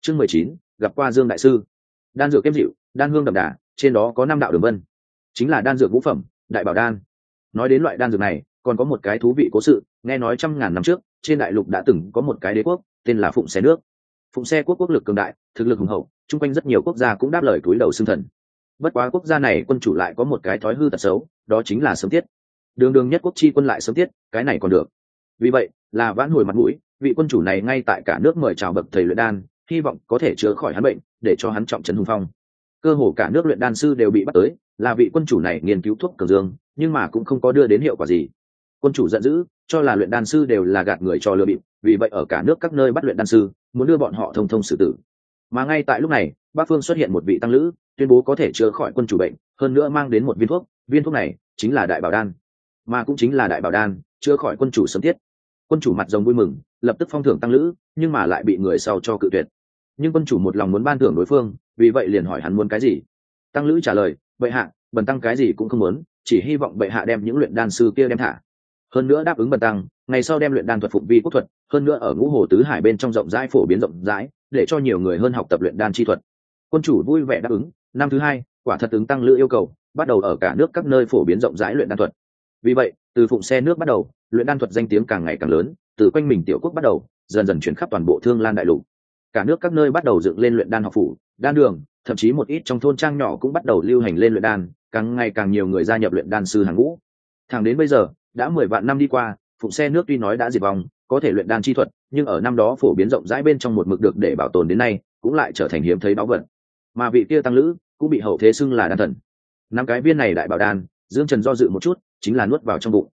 Chương 19, gặp qua Dương đại sư. Đan dược kiêm dịu, đan hương đậm đà, trên đó có 5 đạo đường vân, chính là đan dược ngũ phẩm, đại bảo đan. Nói đến loại đan dược này, còn có một cái thú vị cố sự, nghe nói trăm ngàn năm trước, trên đại lục đã từng có một cái đế quốc, tên là Phụng Xe nước. Phụng Xe quốc quốc lực cường đại, thực lực hùng hậu, chung quanh rất nhiều quốc gia cũng đáp lời cúi đầu xưng thần. Bất quá quốc gia này quân chủ lại có một cái thói hư tật xấu, đó chính là sớm tiết. Đường đường nhất quốc chi quân lại sớm tiết, cái này còn được. Vì vậy, là vãn hồi mặt mũi, vị quân chủ này ngay tại cả nước mời chào bậc thầy luyện đan, hy vọng có thể chữa khỏi hắn bệnh, để cho hắn trọng trấn hùng phong. Cơ hồ cả nước luyện đan sư đều bị bắt tới, là vị quân chủ này nghiên cứu thuốc cường dương, nhưng mà cũng không có đưa đến hiệu quả gì. Quân chủ giận dữ, cho là luyện đan sư đều là gạt người cho lừa bịp, vì vậy ở cả nước các nơi bắt luyện đan sư, muốn đưa bọn họ thông thông xử tử. Mà ngay tại lúc này, Bắc Phương xuất hiện một vị tăng lữ, tuyên bố có thể chữa khỏi quân chủ bệnh, hơn nữa mang đến một viên thuốc này chính là đại bảo đan, mà cũng chính là đại bảo đan chữa khỏi quân chủ sớm tiết. Quân chủ mặt rồng vui mừng, lập tức phong thưởng tăng lữ, nhưng mà lại bị người sau cho cự tuyệt. Nhưng quân chủ một lòng muốn ban thưởng đối phương, vì vậy liền hỏi hắn muốn cái gì. Tăng lữ trả lời, bệ hạ, bần tăng cái gì cũng không muốn, chỉ hy vọng bệ hạ đem những luyện đan sư kia đem thả. Hơn nữa đáp ứng bần tăng, ngày sau đem luyện đan thuật phụng vi quốc thuật, hơn nữa ở ngũ hồ tứ hải bên trong rộng rãi phổ biến rộng rãi, để cho nhiều người hơn học tập luyện đan chi thuật. Quân chủ vui vẻ đáp ứng. Năm thứ hai, quả thật ứng tăng lữ yêu cầu, bắt đầu ở cả nước các nơi phổ biến rộng rãi luyện đan thuật. Vì vậy, từ Phụng Xe nước bắt đầu, luyện đan thuật danh tiếng càng ngày càng lớn, từ quanh mình tiểu quốc bắt đầu, dần dần chuyển khắp toàn bộ Thương Lan đại lục. Cả nước các nơi bắt đầu dựng lên luyện đan học phủ, đan đường, thậm chí một ít trong thôn trang nhỏ cũng bắt đầu lưu hành lên luyện đan, càng ngày càng nhiều người gia nhập luyện đan sư hàng ngũ. Thẳng đến bây giờ, đã 10 vạn năm đi qua, Phụng Xe nước tuy nói đã diệt vong, có thể luyện đan chi thuật, nhưng ở năm đó phổ biến rộng rãi bên trong một mực được để bảo tồn đến nay, cũng lại trở thành hiếm thấy báu vật. Mà vị kia tăng lữ cũng bị hậu thế xưng là đan thần. Năm cái viên này đại bảo đan, Dương Trần do dự một chút, chính là nuốt vào trong bụng.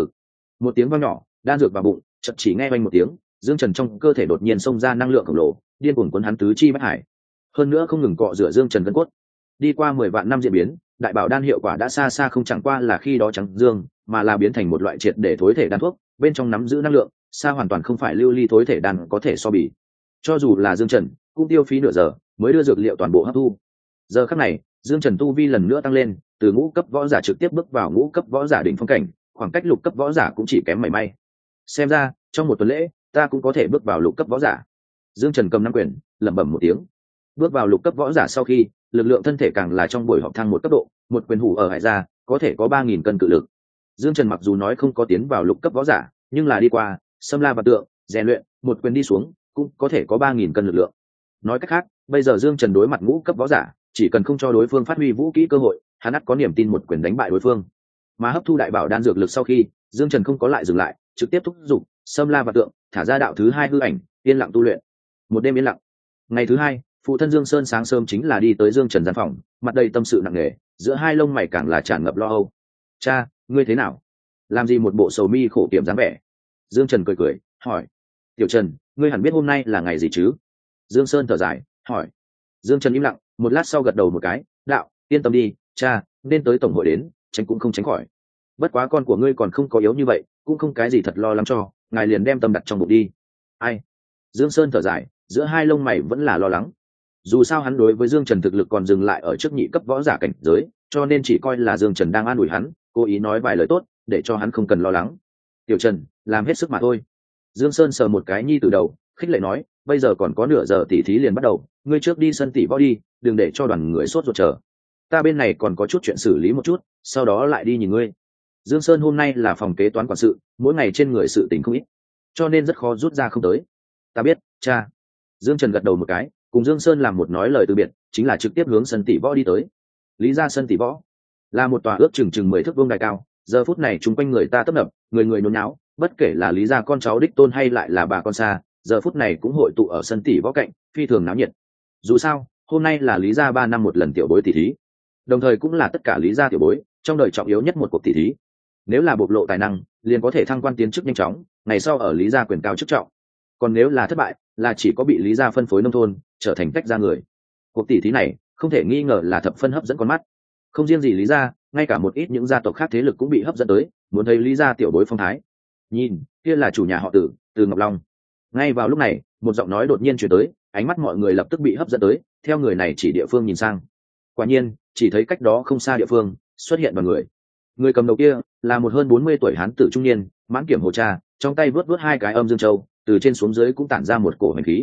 Một tiếng vang nhỏ, đan dược vào bụng, chợt chỉ nghe vang một tiếng, Dương Trần trong cơ thể đột nhiên xông ra năng lượng khổng lồ, điên cuồng cuốn hắn tứ chi bách hải. Hơn nữa không ngừng cọ rửa Dương Trần gân cốt. Đi qua 10 vạn năm diễn biến, đại bảo đan hiệu quả đã xa xa không chẳng qua là khi đó trắng dương, mà là biến thành một loại triệt để thối thể đan thuốc, bên trong nắm giữ năng lượng, xa hoàn toàn không phải lưu ly thối thể đan có thể so bì. Cho dù là Dương Trần, cũng tiêu phí nửa giờ mới đưa dược liệu toàn bộ hấp thu. Giờ khắc này, Dương Trần tu vi lần nữa tăng lên, từ ngũ cấp võ giả trực tiếp bước vào ngũ cấp võ giả đỉnh phong cảnh, khoảng cách lục cấp võ giả cũng chỉ kém mảy may. Xem ra, trong một tuần lễ, ta cũng có thể bước vào lục cấp võ giả. Dương Trần cầm nắm quyền, lẩm bẩm một tiếng. Bước vào lục cấp võ giả sau khi, lực lượng thân thể càng là trong buổi họp thăng một cấp độ, một quyền hủ ở hải ra, có thể có 3000 cân cự lực. Dương Trần mặc dù nói không có tiến vào lục cấp võ giả, nhưng là đi qua xâm la và tượng, rèn luyện, một quyền đi xuống, cũng có thể có 3000 cân lực lượng. Nói cách khác, bây giờ Dương Trần đối mặt ngũ cấp võ giả, chỉ cần không cho đối phương phát huy vũ kỹ cơ hội, hắn ắt có niềm tin một quyền đánh bại đối phương. Mà hấp thu đại bảo đan dược lực sau khi, Dương Trần không có lại dừng lại, trực tiếp thúc giục xâm la và tượng, thả ra đạo thứ hai hư ảnh, yên lặng tu luyện. Một đêm yên lặng. Ngày thứ hai, phụ thân Dương Sơn sáng sớm chính là đi tới Dương Trần gian phòng, mặt đầy tâm sự nặng nề, giữa hai lông mày càng là tràn ngập lo âu. Cha, ngươi thế nào? Làm gì một bộ sầu mi khổ kiểm dáng vẻ? Dương Trần cười cười, hỏi. Tiểu Trần, ngươi hẳn biết hôm nay là ngày gì chứ? Dương Sơn thở dài, hỏi. Dương Trần im lặng, một lát sau gật đầu một cái, đạo, yên tâm đi, cha, nên tới tổng hội đến, tránh cũng không tránh khỏi. Bất quá con của ngươi còn không có yếu như vậy, cũng không cái gì thật lo lắng cho, ngài liền đem tâm đặt trong bụng đi. Ai? Dương Sơn thở dài, giữa hai lông mày vẫn là lo lắng. Dù sao hắn đối với Dương Trần thực lực còn dừng lại ở trước nhị cấp võ giả cảnh giới, cho nên chỉ coi là Dương Trần đang an ủi hắn, cố ý nói vài lời tốt, để cho hắn không cần lo lắng. Tiểu Trần, làm hết sức mà thôi. Dương Sơn sờ một cái nhi từ đầu, khích lệ nói, bây giờ còn có nửa giờ tỉ thí liền bắt đầu, ngươi trước đi sân tỉ võ đi, đừng để cho đoàn người sốt ruột chờ. Ta bên này còn có chút chuyện xử lý một chút, sau đó lại đi nhìn ngươi. Dương Sơn hôm nay là phòng kế toán quản sự, mỗi ngày trên người sự tình không ít, cho nên rất khó rút ra không tới. Ta biết, cha. Dương Trần gật đầu một cái, cùng Dương Sơn làm một nói lời từ biệt, chính là trực tiếp hướng sân tỷ võ đi tới. Lý ra sân tỷ võ là một tòa ước chừng 10 thước vuông đài cao, giờ phút này chung quanh người ta tấp nập, người người nhốn nháo, bất kể là Lý gia con cháu đích tôn hay lại là bà con xa, giờ phút này cũng hội tụ ở sân tỷ võ cạnh, phi thường náo nhiệt. Dù sao, hôm nay là Lý gia 3 năm một lần tiểu bối tỷ thí, đồng thời cũng là tất cả Lý gia tiểu bối trong đời trọng yếu nhất một cuộc tỷ thí. Nếu là bộc lộ tài năng, liền có thể thăng quan tiến chức nhanh chóng, ngày sau ở Lý gia quyền cao chức trọng. Còn nếu là thất bại, là chỉ có bị Lý gia phân phối nông thôn, trở thành tách ra người. Cuộc tỷ thí này không thể nghi ngờ là thập phân hấp dẫn con mắt. Không riêng gì Lý gia, ngay cả một ít những gia tộc khác thế lực cũng bị hấp dẫn tới, muốn thấy Lý gia tiểu bối phong thái. Nhìn, kia là chủ nhà họ Từ, Từ Ngọc Long. Ngay vào lúc này, một giọng nói đột nhiên truyền tới, ánh mắt mọi người lập tức bị hấp dẫn tới, theo người này chỉ địa phương nhìn sang. Quả nhiên, chỉ thấy cách đó không xa địa phương xuất hiện một người. Người cầm đầu kia là một hơn 40 tuổi hán tử trung niên, mãn kiểm hồ cha, trong tay vớt hai cái âm dương châu, từ trên xuống dưới cũng tản ra một cổ hành khí.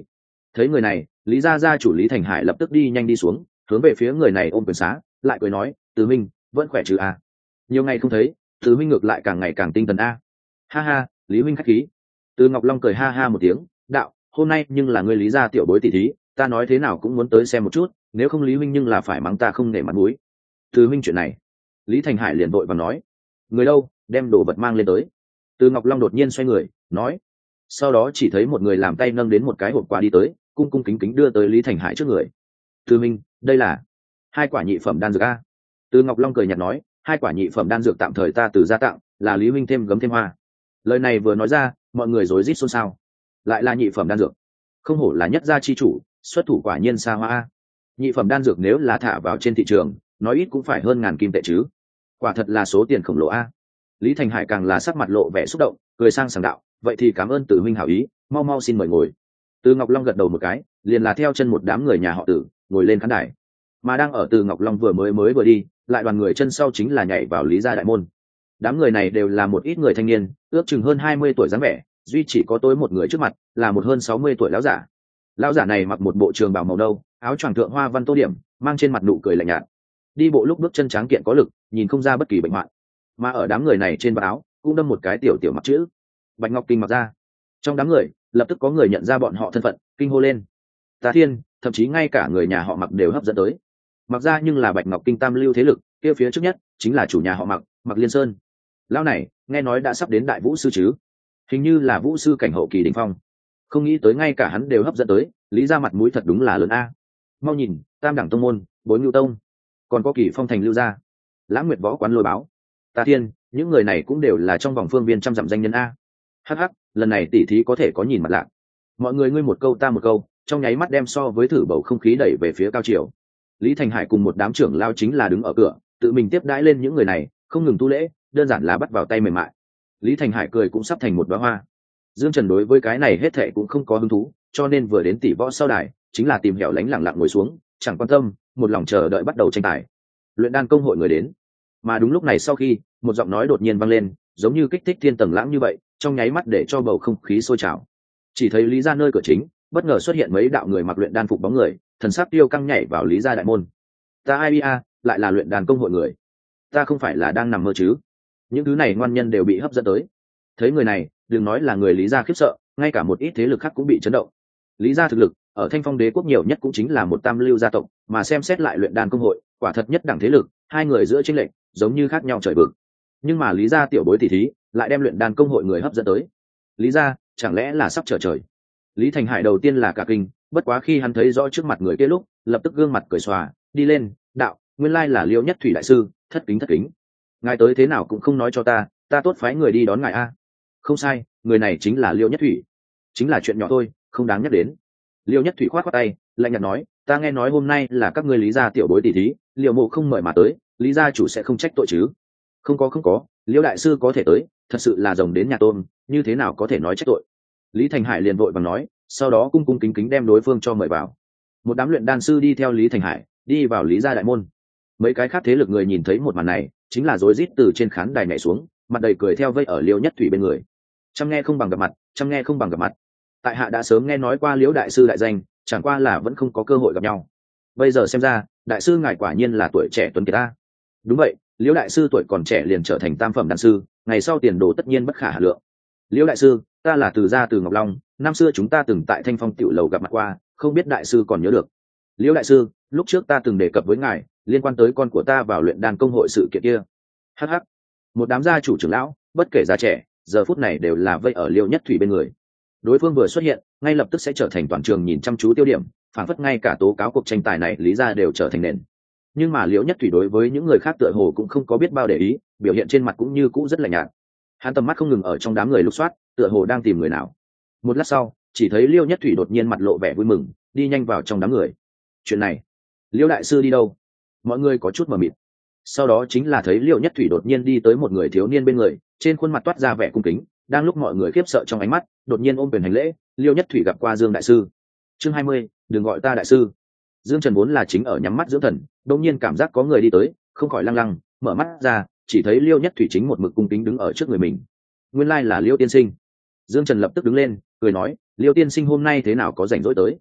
Thấy người này, lý gia gia chủ Lý Thành Hải lập tức đi nhanh đi xuống, hướng về phía người này ôm quyền xá, lại cười nói, Từ Minh vẫn khỏe chứ a? Nhiều ngày không thấy, Từ Minh ngược lại càng ngày càng tinh thần a. Ha ha, Lý huynh khách khí. Từ Ngọc Long cười ha ha một tiếng, đạo, hôm nay nhưng là ngươi Lý gia tiểu bối tỷ thí, ta nói thế nào cũng muốn tới xem một chút, nếu không Lý huynh nhưng là phải mắng ta không nể mặt mũi. Từ huynh chuyện này, Lý Thành Hải liền vội và nói, người đâu, đem đồ vật mang lên tới. Từ Ngọc Long đột nhiên xoay người, nói, sau đó chỉ thấy một người làm tay nâng đến một cái hộp quà đi tới, cung cung kính kính đưa tới Lý Thành Hải trước người. Từ minh, đây là 2 quả nhị phẩm đan dược a. Từ Ngọc Long cười nhạt nói, 2 quả nhị phẩm đan dược tạm thời ta từ gia tặng, là Lý huynh thêm gấm thêm hoa. Lời này vừa nói ra, mọi người rối rít xôn xao. Lại là nhị phẩm đan dược, không hổ là nhất gia chi chủ, xuất thủ quả nhiên xa hoa a. Nhị phẩm đan dược nếu là thả vào trên thị trường, nói ít cũng phải hơn ngàn kim tệ chứ. Quả thật là số tiền khổng lồ a. Lý Thành Hải càng là sắc mặt lộ vẻ xúc động, cười sang sảng đạo, vậy thì cảm ơn Từ huynh hảo ý, mau mau xin mời ngồi. Từ Ngọc Long gật đầu một cái, liền là theo chân một đám người nhà họ Từ ngồi lên khán đài. Mà đang ở Từ Ngọc Long vừa đi, lại đoàn người chân sau chính là nhảy vào Lý gia đại môn. Đám người này đều là một ít người thanh niên, ước chừng hơn 20 tuổi dáng vẻ, duy chỉ có tối một người trước mặt, là một hơn 60 tuổi lão giả. Lão giả này mặc một bộ trường bào màu nâu, áo choàng thượng hoa văn tô điểm, mang trên mặt nụ cười lạnh nhạt. Đi bộ lúc bước chân tráng kiện có lực, nhìn không ra bất kỳ bệnh hoạn. Mà ở đám người này trên vạt áo cũng đâm một cái tiểu tiểu mặt chữ Bạch Ngọc Kinh mặc ra. Trong đám người lập tức có người nhận ra bọn họ thân phận, kinh hô lên, Ta Thiên, thậm chí ngay cả người nhà họ Mặc đều hấp dẫn tới. Mặc ra nhưng là Bạch Ngọc Kinh tam lưu thế lực, kia phía trước nhất chính là chủ nhà họ Mặc, Mặc Liên Sơn. Lão này nghe nói đã sắp đến đại vũ sư chứ, hình như là vũ sư cảnh hậu kỳ đỉnh phong. Không nghĩ tới ngay cả hắn đều hấp dẫn tới, Lý ra mặt mũi thật đúng là lớn a. Mau nhìn, Tam đẳng tông môn, Bối Ngưu tông, còn có Kỳ Phong thành lưu gia, Lãng Nguyệt võ quán lôi báo. Ta Thiên, những người này cũng đều là trong vòng phương viên trăm dặm danh nhân a. Hắc hắc, lần này tỷ thí có thể có nhìn mặt lạ. Mọi người ngươi một câu ta một câu, trong nháy mắt đem so với thử bầu không khí đẩy về phía cao triều. Lý Thành Hải cùng một đám trưởng lao chính là đứng ở cửa, tự mình tiếp đãi lên những người này, không ngừng tu lễ, đơn giản là bắt vào tay mềm mại. Lý Thành Hải cười cũng sắp thành một đóa hoa. Dương Trần đối với cái này hết thệ cũng không có hứng thú, cho nên vừa đến tỷ võ sau đài, chính là tìm hẻo lánh lặng lặng ngồi xuống, chẳng quan tâm, một lòng chờ đợi bắt đầu tranh tài. Luyện đan công hội người đến. Mà đúng lúc này sau khi, một giọng nói đột nhiên vang lên, giống như kích thích thiên tầng lãng như vậy, trong nháy mắt để cho bầu không khí sôi trào. Chỉ thấy Lý gia nơi cửa chính, bất ngờ xuất hiện mấy đạo người mặc luyện đan phục bóng người, thần sắc tiêu căng nhảy vào Lý gia đại môn. Ta ai a, lại là luyện đan công hội người. Ta không phải là đang nằm mơ chứ? Những thứ này ngoan nhân đều bị hấp dẫn tới. Thấy người này, đừng nói là người Lý gia khiếp sợ, ngay cả một ít thế lực khác cũng bị chấn động. Lý gia thực lực ở Thanh Phong Đế quốc nhiều nhất cũng chính là một tam lưu gia tộc, mà xem xét lại luyện đan công hội, quả thật nhất đẳng thế lực, hai người giữa chênh lệch giống như khác nhau trời vực. Nhưng mà Lý gia tiểu bối tỷ thí lại đem luyện đan công hội người hấp dẫn tới. Lý gia chẳng lẽ là sắp trở trời? Lý Thành Hải đầu tiên là cả kinh, bất quá khi hắn thấy rõ trước mặt người kia lúc, lập tức gương mặt cười xòa, đi lên, đạo, nguyên lai là Liêu Nhất Thủy đại sư, thất kính. Ngài tới thế nào cũng không nói cho ta, ta tốt phái người đi đón ngài a. Không sai, người này chính là Liêu Nhất Thủy. Chính là chuyện nhỏ thôi, không đáng nhắc đến. Liêu Nhất Thủy khoát khoát tay, lạnh nhạt nói, ta nghe nói hôm nay là các ngươi Lý gia tiểu bối tỷ thí, Liêu mộ không mời mà tới, Lý gia chủ sẽ không trách tội chứ? Không có, Liêu đại sư có thể tới, thật sự là rồng đến nhà tôm, như thế nào có thể nói trách tội? Lý Thành Hải liền vội vàng nói, sau đó cung cung kính kính đem đối phương cho mời vào. Một đám luyện đan sư đi theo Lý Thành Hải đi vào Lý gia đại môn. Mấy cái khác thế lực người nhìn thấy một màn này, chính là rối rít từ trên khán đài nhảy xuống, mặt đầy cười theo vây ở Liêu Nhất Thủy bên người. Chăm nghe không bằng gặp mặt, tại hạ đã sớm nghe nói qua Liễu đại sư đại danh, chẳng qua là vẫn không có cơ hội gặp nhau. Bây giờ xem ra, đại sư ngài quả nhiên là tuổi trẻ tuấn kiệt ta. Đúng vậy, Liễu đại sư tuổi còn trẻ liền trở thành tam phẩm đan sư, ngày sau tiền đồ tất nhiên bất khả hà lượng. Liễu đại sư, ta là Từ gia Từ Ngọc Long, năm xưa chúng ta từng tại Thanh Phong tiểu lầu gặp mặt qua, không biết đại sư còn nhớ được. Liễu đại sư, lúc trước ta từng đề cập với ngài liên quan tới con của ta vào luyện đan công hội sự kiện kia. Hh. Một đám gia chủ trưởng lão, bất kể già trẻ, giờ phút này đều là vây ở Liêu Nhất Thủy bên người. Đối phương vừa xuất hiện, ngay lập tức sẽ trở thành toàn trường nhìn chăm chú tiêu điểm, phản phất ngay cả tố cáo cuộc tranh tài này Lý gia đều trở thành nền. Nhưng mà Liễu Nhất Thủy đối với những người khác tựa hồ cũng không có biết bao để ý, biểu hiện trên mặt cũng như cũ rất lạnh nhạt. Hắn tầm mắt không ngừng ở trong đám người lục soát, tựa hồ đang tìm người nào. Một lát sau, chỉ thấy Liêu Nhất Thủy đột nhiên mặt lộ vẻ vui mừng, đi nhanh vào trong đám người. Chuyện này, Liêu đại sư đi đâu? Mọi người có chút mờ mịt. Sau đó chính là thấy Liêu Nhất Thủy đột nhiên đi tới một người thiếu niên bên người, trên khuôn mặt toát ra vẻ cung kính. Đang lúc mọi người khiếp sợ trong ánh mắt, đột nhiên ôm quyền hành lễ, Liêu Nhất Thủy gặp qua Dương đại sư. Chương 20, đừng gọi ta đại sư. Dương Trần vốn là chính ở nhắm mắt dưỡng thần, đột nhiên cảm giác có người đi tới, không khỏi lăng lăng, mở mắt ra, chỉ thấy Liêu Nhất Thủy chính một mực cung kính đứng ở trước người mình. Nguyên lai là Liêu tiên sinh. Dương Trần lập tức đứng lên, cười nói, Liêu tiên sinh hôm nay thế nào có rảnh rỗi tới?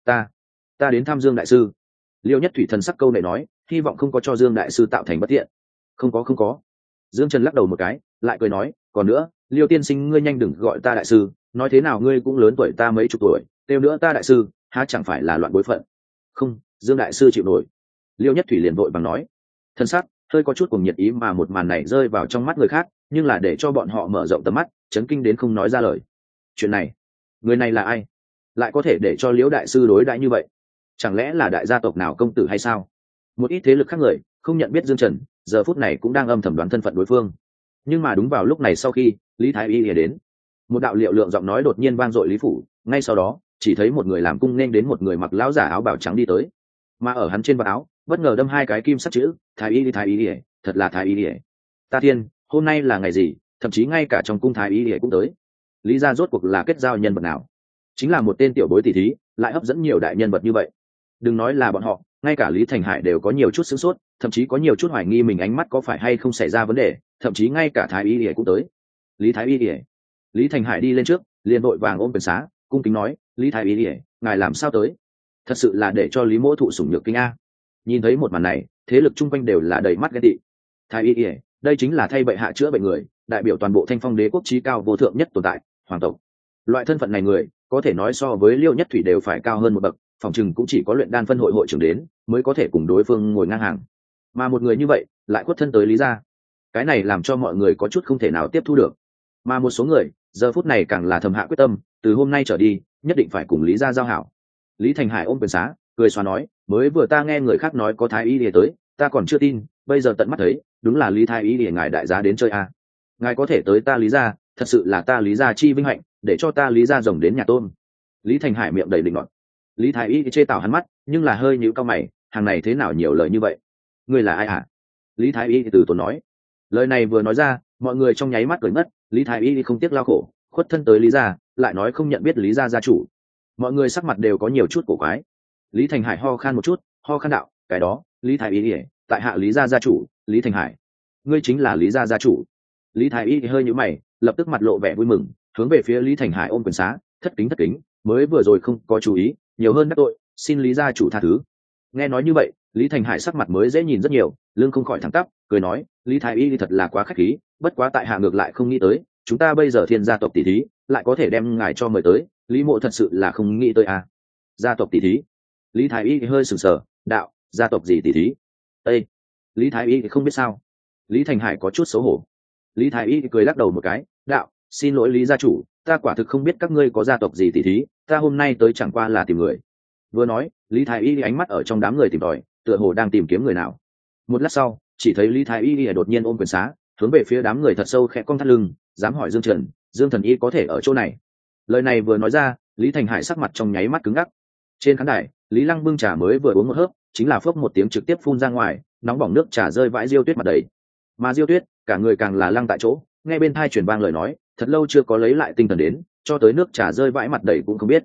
Ta đến thăm Dương đại sư. Liêu Nhất Thủy thần sắc câu này nói, hy vọng không có cho Dương đại sư tạo thành bất tiện. Không có. Dương Trần lắc đầu một cái, lại cười nói, còn nữa, Liêu tiên sinh ngươi nhanh đừng gọi ta đại sư, nói thế nào ngươi cũng lớn tuổi ta mấy chục tuổi, kêu nữa ta đại sư, há chẳng phải là loạn bối phận. Không, Dương đại sư chịu nổi. Liêu Nhất Thủy liền vội bằng nói. Thân sắc hơi có chút cùng nhiệt ý mà một màn này rơi vào trong mắt người khác, nhưng là để cho bọn họ mở rộng tầm mắt, chấn kinh đến không nói ra lời. Chuyện này, người này là ai? Lại có thể để cho Liễu đại sư đối đãi như vậy? Chẳng lẽ là đại gia tộc nào công tử hay sao? Một ít thế lực khác người không nhận biết Dương Trần, giờ phút này cũng đang âm thầm đoán thân phận đối phương. Nhưng mà đúng vào lúc này sau khi Lý Thái Y đến, một đạo liệu lượng giọng nói đột nhiên vang dội lý phủ, ngay sau đó chỉ thấy một người làm cung nên đến một người mặc lão giả áo bào trắng đi tới, mà ở hắn trên vạt áo bất ngờ đâm hai cái kim sắc chữ Thái Y, thật là Thái Y. Ta thiên, hôm nay là ngày gì, thậm chí ngay cả trong cung Thái Y cũng tới. Lý gia rốt cuộc là kết giao nhân vật nào? Chính là một tên tiểu bối tỷ thí lại hấp dẫn nhiều đại nhân vật như vậy. Đừng nói là bọn họ, ngay cả Lý Thành Hải đều có nhiều chút sửng sốt, thậm chí có nhiều chút hoài nghi mình ánh mắt có phải hay không xảy ra vấn đề, thậm chí ngay cả Thái Y cũng tới. Lý Thái Y. Lý Thành Hải đi lên trước, liền vội vàng ôm quyền xá, cung kính nói, Lý Thái Y, ngài làm sao tới? Thật sự là để cho Lý Mỗ thụ sủng nhược kinh a. Nhìn thấy một màn này, thế lực chung quanh đều là đầy mắt ghen tị. Thái Y, đây chính là thay bệ hạ chữa bệnh người, đại biểu toàn bộ Thanh Phong đế quốc chí cao vô thượng nhất tồn tại, hoàng tộc. Loại thân phận này người, có thể nói so với Liêu Nhất Thủy đều phải cao hơn một bậc, phòng chừng cũng chỉ có luyện đan phân hội hội trưởng đến mới có thể cùng đối phương ngồi ngang hàng, mà một người như vậy lại khuất thân tới Lý gia, cái này làm cho mọi người có chút không thể nào tiếp thu được. Mà một số người giờ phút này càng là thầm hạ quyết tâm, từ hôm nay trở đi nhất định phải cùng Lý gia giao hảo. Lý Thành Hải ôm quyền xá, cười xóa nói, mới vừa ta nghe người khác nói có Thái Y tới, ta còn chưa tin, bây giờ tận mắt thấy, đúng là Lý Thái Y ngài đại giá đến chơi a. Ngài có thể tới ta Lý gia, thật sự là ta Lý gia chi vinh hạnh, để cho ta Lý gia rồng đến nhà tôn. Lý Thành Hải miệng đầy định luận. Lý Thái Y chê tào hắn mắt, nhưng là hơi nhíu cao mày, hàng này thế nào nhiều lời như vậy? Ngươi là ai hả? Lý Thái Y từ tốn nói. Lời này vừa nói ra, mọi người trong nháy mắt cười mất. Lý Thái Y không tiếc lao khổ, khuất thân tới Lý gia, lại nói không nhận biết Lý gia gia chủ. Mọi người sắc mặt đều có nhiều chút cổ quái. Lý Thành Hải ho khan một chút, ho khan đạo, cái đó, Lý Thái Y, tại hạ Lý gia gia chủ, Lý Thành Hải. Ngươi chính là Lý gia gia chủ. Lý Thái Y hơi nhíu mày, lập tức mặt lộ vẻ vui mừng, hướng về phía Lý Thành Hải ôm quyền xá, thất kính, mới vừa rồi không có chú ý, nhiều hơn đắc tội, xin Lý gia chủ tha thứ. Nghe nói như vậy, Lý Thành Hải sắc mặt mới dễ nhìn rất nhiều, lưng không khỏi thẳng tắp, cười nói, Lý Thái Y thật là quá khách khí, bất quá tại hạ ngược lại không nghĩ tới, chúng ta bây giờ thiên gia tộc tỷ thí, lại có thể đem ngài cho mời tới, Lý mộ thật sự là không nghĩ tới à. Gia tộc tỷ thí? Lý Thái Y hơi sừng sờ, đạo, gia tộc gì tỷ thí? Ê, Lý Thái Y không biết sao? Lý Thành Hải có chút xấu hổ. Lý Thái Y cười lắc đầu một cái, đạo, xin lỗi Lý gia chủ, ta quả thực không biết các ngươi có gia tộc gì tỷ thí, ta hôm nay tới chẳng qua là tìm người. Vừa nói, Lý Thái Y ánh mắt ở trong đám người tìm tòi, tựa hồ đang tìm kiếm người nào. Một lát sau, chỉ thấy Lý Thái Y đột nhiên ôm quyền xá, hướng về phía đám người thật sâu khẽ cong thắt lưng, dám hỏi Dương Trần, Dương thần y có thể ở chỗ này? Lời này vừa nói ra, Lý Thành Hải sắc mặt trong nháy mắt cứng ngắc. Trên khán đài, Lý Lăng bưng trà mới vừa uống một hớp, chính là phốc một tiếng trực tiếp phun ra ngoài, nóng bỏng nước trà rơi vãi Diêu Tuyết mặt đầy. Mà Diêu Tuyết, cả người càng là lăng tại chỗ, nghe bên tai truyền vang lời nói, thật lâu chưa có lấy lại tinh thần đến, cho tới nước trà rơi vãi mặt đầy cũng không biết.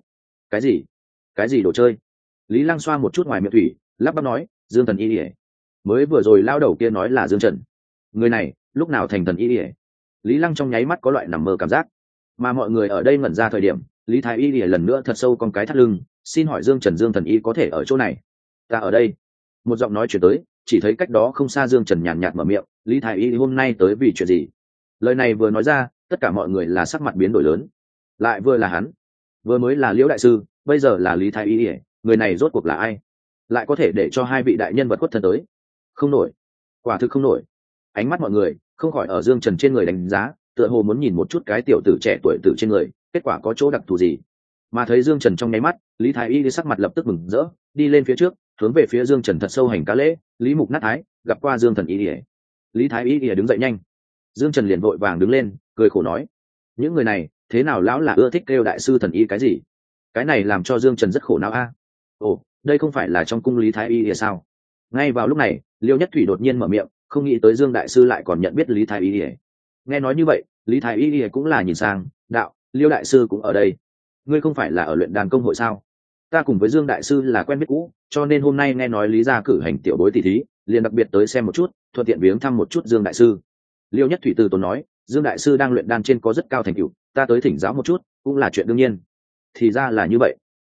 Cái gì đồ chơi? Lý Lăng xoa một chút ngoài miệng thủy, lắp bắp nói, Dương thần y. Mới vừa rồi lao đầu kia nói là Dương Trần. Người này, lúc nào thành thần y? Lý Lăng trong nháy mắt có loại nằm mơ cảm giác. Mà mọi người ở đây ngẩn ra thời điểm, Lý Thái Y lần nữa thật sâu con cái thắt lưng, xin hỏi Dương Trần, Dương thần y có thể ở chỗ này? Ta ở đây. Một giọng nói chuyển tới, chỉ thấy cách đó không xa Dương Trần nhàn nhạt mở miệng, Lý Thái Y hôm nay tới vì chuyện gì? Lời này vừa nói ra, tất cả mọi người là sắc mặt biến đổi lớn. Lại vừa là hắn, vừa mới là Liễu đại sư, bây giờ là Lý Thái Y, người này rốt cuộc là ai? Lại có thể để cho hai vị đại nhân vật khuất thân tới? Không nổi, quả thực không nổi. Ánh mắt mọi người không khỏi ở Dương Trần trên người đánh giá, tựa hồ muốn nhìn một chút cái tiểu tử trẻ tuổi tử trên người, kết quả có chỗ đặc thù gì. Mà thấy Dương Trần trong nháy mắt, Lý Thái Y sắc mặt lập tức mừng rỡ, đi lên phía trước, hướng về phía Dương Trần thật sâu hành cá lễ, Lý Mục nát thái, gặp qua Dương thần y. Lý Thái Y đứng dậy nhanh. Dương Trần liền vội vàng đứng lên, cười khổ nói, những người này thế nào lão là ưa thích kêu đại sư thần y cái gì? Cái này làm cho Dương Trần rất khổ não a. Ồ, đây không phải là trong cung Lý Thái Y sao? Ngay vào lúc này, Liêu Nhất Thủy đột nhiên mở miệng, không nghĩ tới Dương đại sư lại còn nhận biết Lý Thái Y. Nghe nói như vậy, Lý Thái Y cũng là nhìn sang, đạo, Liêu đại sư cũng ở đây. Ngươi không phải là ở luyện đàn công hội sao? Ta cùng với Dương đại sư là quen biết cũ, cho nên hôm nay nghe nói Lý gia cử hành tiểu bối tỷ thí, liền đặc biệt tới xem một chút, thuận tiện viếng thăm một chút Dương đại sư. Liêu Nhất Thủy từ tốn nói, Dương đại sư đang luyện đan trên có rất cao thành tựu, ta tới thỉnh giáo một chút, cũng là chuyện đương nhiên. Thì ra là như vậy.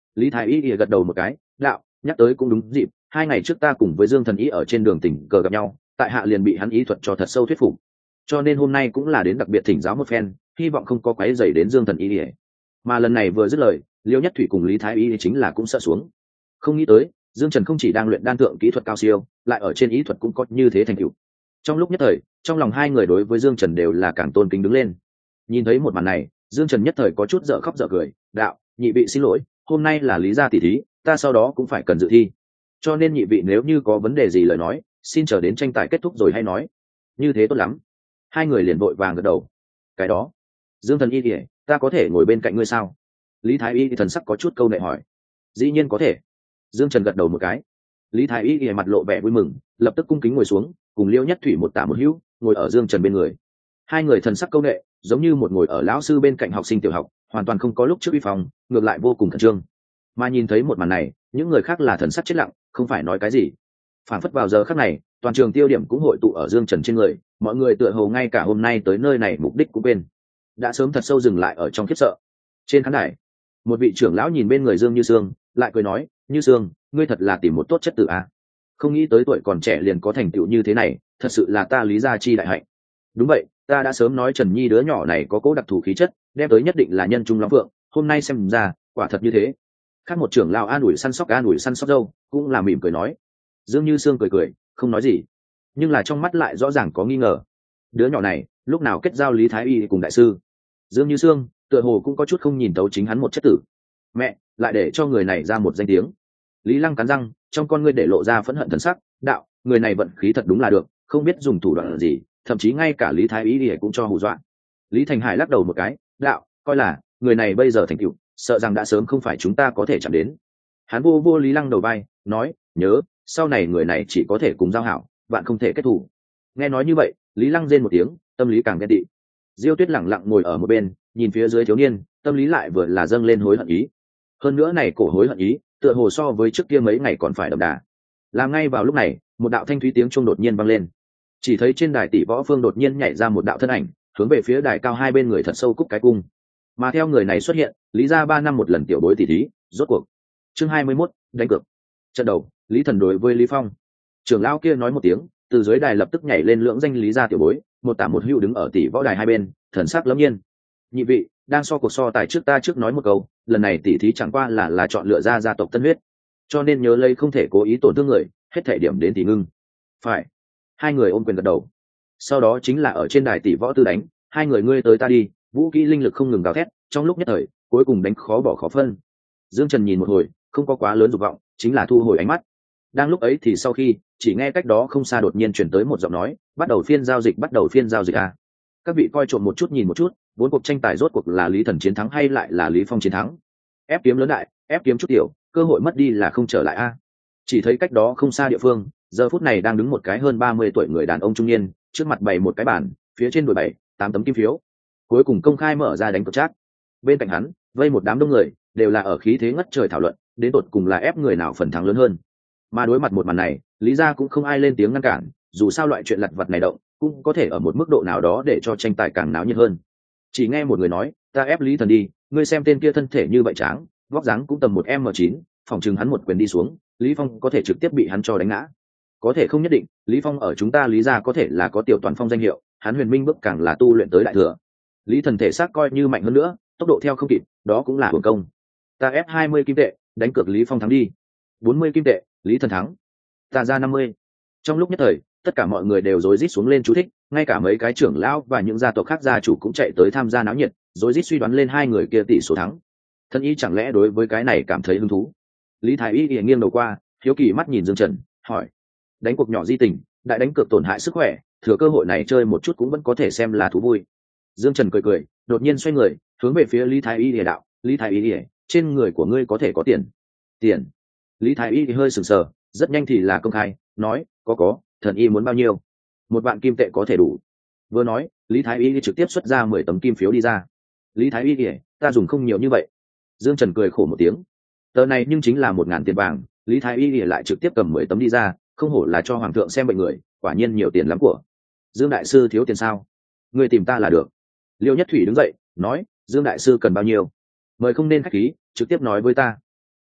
Lý Thái Y gật đầu một cái, đạo, nhắc tới cũng đúng dịp, 2 ngày trước ta cùng với Dương Thần Y ở trên đường tình cờ gặp nhau, tại hạ liền bị hắn ý thuật cho thật sâu thuyết phục, cho nên hôm nay cũng là đến đặc biệt thỉnh giáo một phen, hy vọng không có quấy rầy đến Dương Thần Y. Mà lần này vừa dứt lời, Liêu Nhất Thủy cùng Lý Thái Y chính là cũng sợ xuống. Không nghĩ tới, Dương Trần không chỉ đang luyện đan thượng kỹ thuật cao siêu, lại ở trên ý thuật cũng có như thế thành tựu. Trong lúc nhất thời, trong lòng hai người đối với Dương Trần đều là càng tôn kính đứng lên. Nhìn thấy một màn này, Dương Trần nhất thời có chút dở khóc dở cười, đạo, nhị vị xin lỗi, hôm nay là lý gia tỷ thí, ta sau đó cũng phải cần dự thi, cho nên nhị vị nếu như có vấn đề gì lời nói, xin chờ đến tranh tài kết thúc rồi hay nói. Như thế tốt lắm. Hai người liền vội vàng gật đầu. Cái đó, Dương Thần Y thì ta có thể ngồi bên cạnh ngươi sao? Lý Thái Y thì thần sắc có chút câu nệ hỏi. Dĩ nhiên có thể. Dương Trần gật đầu một cái. Lý Thái Y thì mặt lộ vẻ vui mừng, lập tức cung kính ngồi xuống, cùng Liêu Nhất Thủy một tả một hữu, ngồi ở Dương Trần bên người. Hai người thần sắc câu nệ, giống như một ngồi ở lão sư bên cạnh học sinh tiểu học, hoàn toàn không có lúc trước uy phong, ngược lại vô cùng khẩn trương. Mà nhìn thấy một màn này, những người khác là thần sắc chết lặng, không phải nói cái gì. Phản phất vào giờ khắc này, toàn trường tiêu điểm cũng hội tụ ở Dương Trần trên người, mọi người tựa hồ ngay cả hôm nay tới nơi này mục đích cũng quên, đã sớm thật sâu dừng lại ở trong khiếp sợ. Trên khán đài, một vị trưởng lão nhìn bên người Dương Như Sương, lại cười nói, Như Sương, ngươi thật là tìm một tốt chất tử a. Không nghĩ tới tuổi còn trẻ liền có thành tựu như thế này, thật sự là ta Lý gia chi đại hạnh. Đúng vậy, ta đã sớm nói Trần Nhi đứa nhỏ này có cố đặc thù khí chất, đem tới nhất định là nhân trung lắm vượng, hôm nay xem ra, quả thật như thế. Khác một trưởng lão an ủi săn sóc dâu, cũng là mỉm cười nói. Dương Như Sương cười cười, không nói gì, nhưng là trong mắt lại rõ ràng có nghi ngờ. Đứa nhỏ này, lúc nào kết giao Lý Thái Y cùng đại sư? Dương Như Sương tựa hồ cũng có chút không nhìn tấu chính hắn một chất tử. Mẹ, lại để cho người này ra một danh tiếng. Lý Lăng cắn răng, trong con ngươi để lộ ra phẫn hận thần sắc, đạo, người này vận khí thật đúng là được, không biết dùng thủ đoạn gì, thậm chí ngay cả Lý Thái Y cũng cho hù dọa. Lý Thành Hải lắc đầu một cái, đạo, coi là người này bây giờ thành tựu, sợ rằng đã sớm không phải chúng ta có thể chạm đến. Hắn vô Lý Lăng đầu vai, nói, nhớ, sau này người này chỉ có thể cùng giao hảo, bạn không thể kết thù. Nghe nói như vậy, Lý Lăng rên một tiếng, tâm lý càng ghen tị. Diêu Tuyết lẳng lặng ngồi ở một bên, nhìn phía dưới thiếu niên, tâm lý lại vừa là dâng lên hối hận ý. Hơn nữa này cổ hối hận ý, tựa hồ so với trước kia mấy ngày còn phải đậm đà. Làm ngay vào lúc này, một đạo thanh thúy tiếng chuông đột nhiên vang lên. Chỉ thấy trên đài tỷ võ phương đột nhiên nhảy ra một đạo thân ảnh, hướng về phía đài cao hai bên người thật sâu cúc cái cung. Mà theo người này xuất hiện, Lý gia 3 năm một lần tiểu bối tỷ thí, rốt cuộc. Chương 21, đánh cược. Trận đầu, Lý Thần đối với Lý Phong. Trưởng lão kia nói một tiếng, từ dưới đài lập tức nhảy lên lưỡng danh Lý gia tiểu bối, một tả một hữu đứng ở tỷ võ đài hai bên, thần sắc lâm nhiên. Nhị vị, đang so cuộc so tài trước ta trước nói một câu, lần này tỷ thí chẳng qua là chọn lựa ra gia tộc tân huyết, cho nên nhớ lấy không thể cố ý tổn thương người, hết thể điểm đến tỷ ngưng. Phải. Hai người ôm quyền gật đầu. Sau đó chính là ở trên đài tỷ võ tư đánh, hai người ngươi tới ta đi, vũ kỹ linh lực không ngừng gào thét, trong lúc nhất thời, cuối cùng đánh khó bỏ khó phân. Dương Trần nhìn một hồi, không có quá lớn dục vọng, chính là thu hồi ánh mắt. Đang lúc ấy thì sau khi chỉ nghe cách đó không xa đột nhiên chuyển tới một giọng nói, bắt đầu phiên giao dịch à. Các vị coi trộm một chút nhìn một chút, vốn cuộc tranh tài rốt cuộc là Lý Thần chiến thắng hay lại là Lý Phong chiến thắng. Ép kiếm lớn đại, ép kiếm chút tiểu, cơ hội mất đi là không trở lại a. Chỉ thấy cách đó không xa địa phương, giờ phút này đang đứng một cái hơn 30 tuổi người đàn ông trung niên, trước mặt bày một cái bàn, phía trên đổi 7-8 tấm kim phiếu. Cuối cùng công khai mở ra đánh cược chát. Bên cạnh hắn, vây một đám đông người, đều là ở khí thế ngất trời thảo luận, đến tột cùng là ép người nào phần thắng lớn hơn. Mà đối mặt một màn này, Lý gia cũng không ai lên tiếng ngăn cản, dù sao loại chuyện lặt vặt này động, cũng có thể ở một mức độ nào đó để cho tranh tài càng náo nhiệt hơn. Chỉ nghe một người nói, ta ép Lý Thần đi, ngươi xem tên kia thân thể như vậy tráng, vóc dáng cũng tầm 1m9, phòng chừng hắn một quyền đi xuống, Lý Phong có thể trực tiếp bị hắn cho đánh ngã. Có thể không nhất định, Lý Phong ở chúng ta Lý gia có thể là có tiểu toàn phong danh hiệu, hắn huyền minh bước càng là tu luyện tới đại thừa. Lý Thần thể xác coi như mạnh hơn nữa, tốc độ theo không kịp, đó cũng là hưởng công. Ta ép 20 kim tệ, đánh cược Lý Phong thắng đi. 40 kim tệ, Lý Thần thắng. Ta ra 50. Trong lúc nhất thời, tất cả mọi người đều rối rít xuống lên chú thích, ngay cả mấy cái trưởng lão và những gia tộc khác gia chủ cũng chạy tới tham gia náo nhiệt, rối rít suy đoán lên hai người kia tỷ số thắng. Thân y chẳng lẽ đối với cái này cảm thấy hứng thú? Lý Thái Y nghiêng đầu qua, hiếu kỳ mắt nhìn Dương Trần, hỏi: đánh cuộc nhỏ di tình, đại đánh cược tổn hại sức khỏe, thừa cơ hội này chơi một chút cũng vẫn có thể xem là thú vui. Dương Trần cười cười, đột nhiên xoay người, hướng về phía Lý Thái Y đạo: Lý Thái Y, trên người của ngươi có thể có tiền? Tiền? Lý Thái Y hơi sừng sờ, rất nhanh thì là công khai, nói: có, thần y muốn bao nhiêu? 1 vạn kim tệ có thể đủ. Vừa nói, Lý Thái Y trực tiếp xuất ra 10 tấm kim phiếu đi ra. Lý Thái Y, ta dùng không nhiều như vậy. Dương Trần cười khổ một tiếng. Tờ này nhưng chính là 1.000 tiền vàng, Lý Thái Y lại trực tiếp cầm 10 tấm đi ra, không hổ là cho hoàng thượng xem bệnh người, quả nhiên nhiều tiền lắm của. Dương đại sư thiếu tiền sao? Người tìm ta là được. Liêu Nhất Thủy đứng dậy, nói: Dương đại sư cần bao nhiêu? Mời không nên khách khí, trực tiếp nói với ta.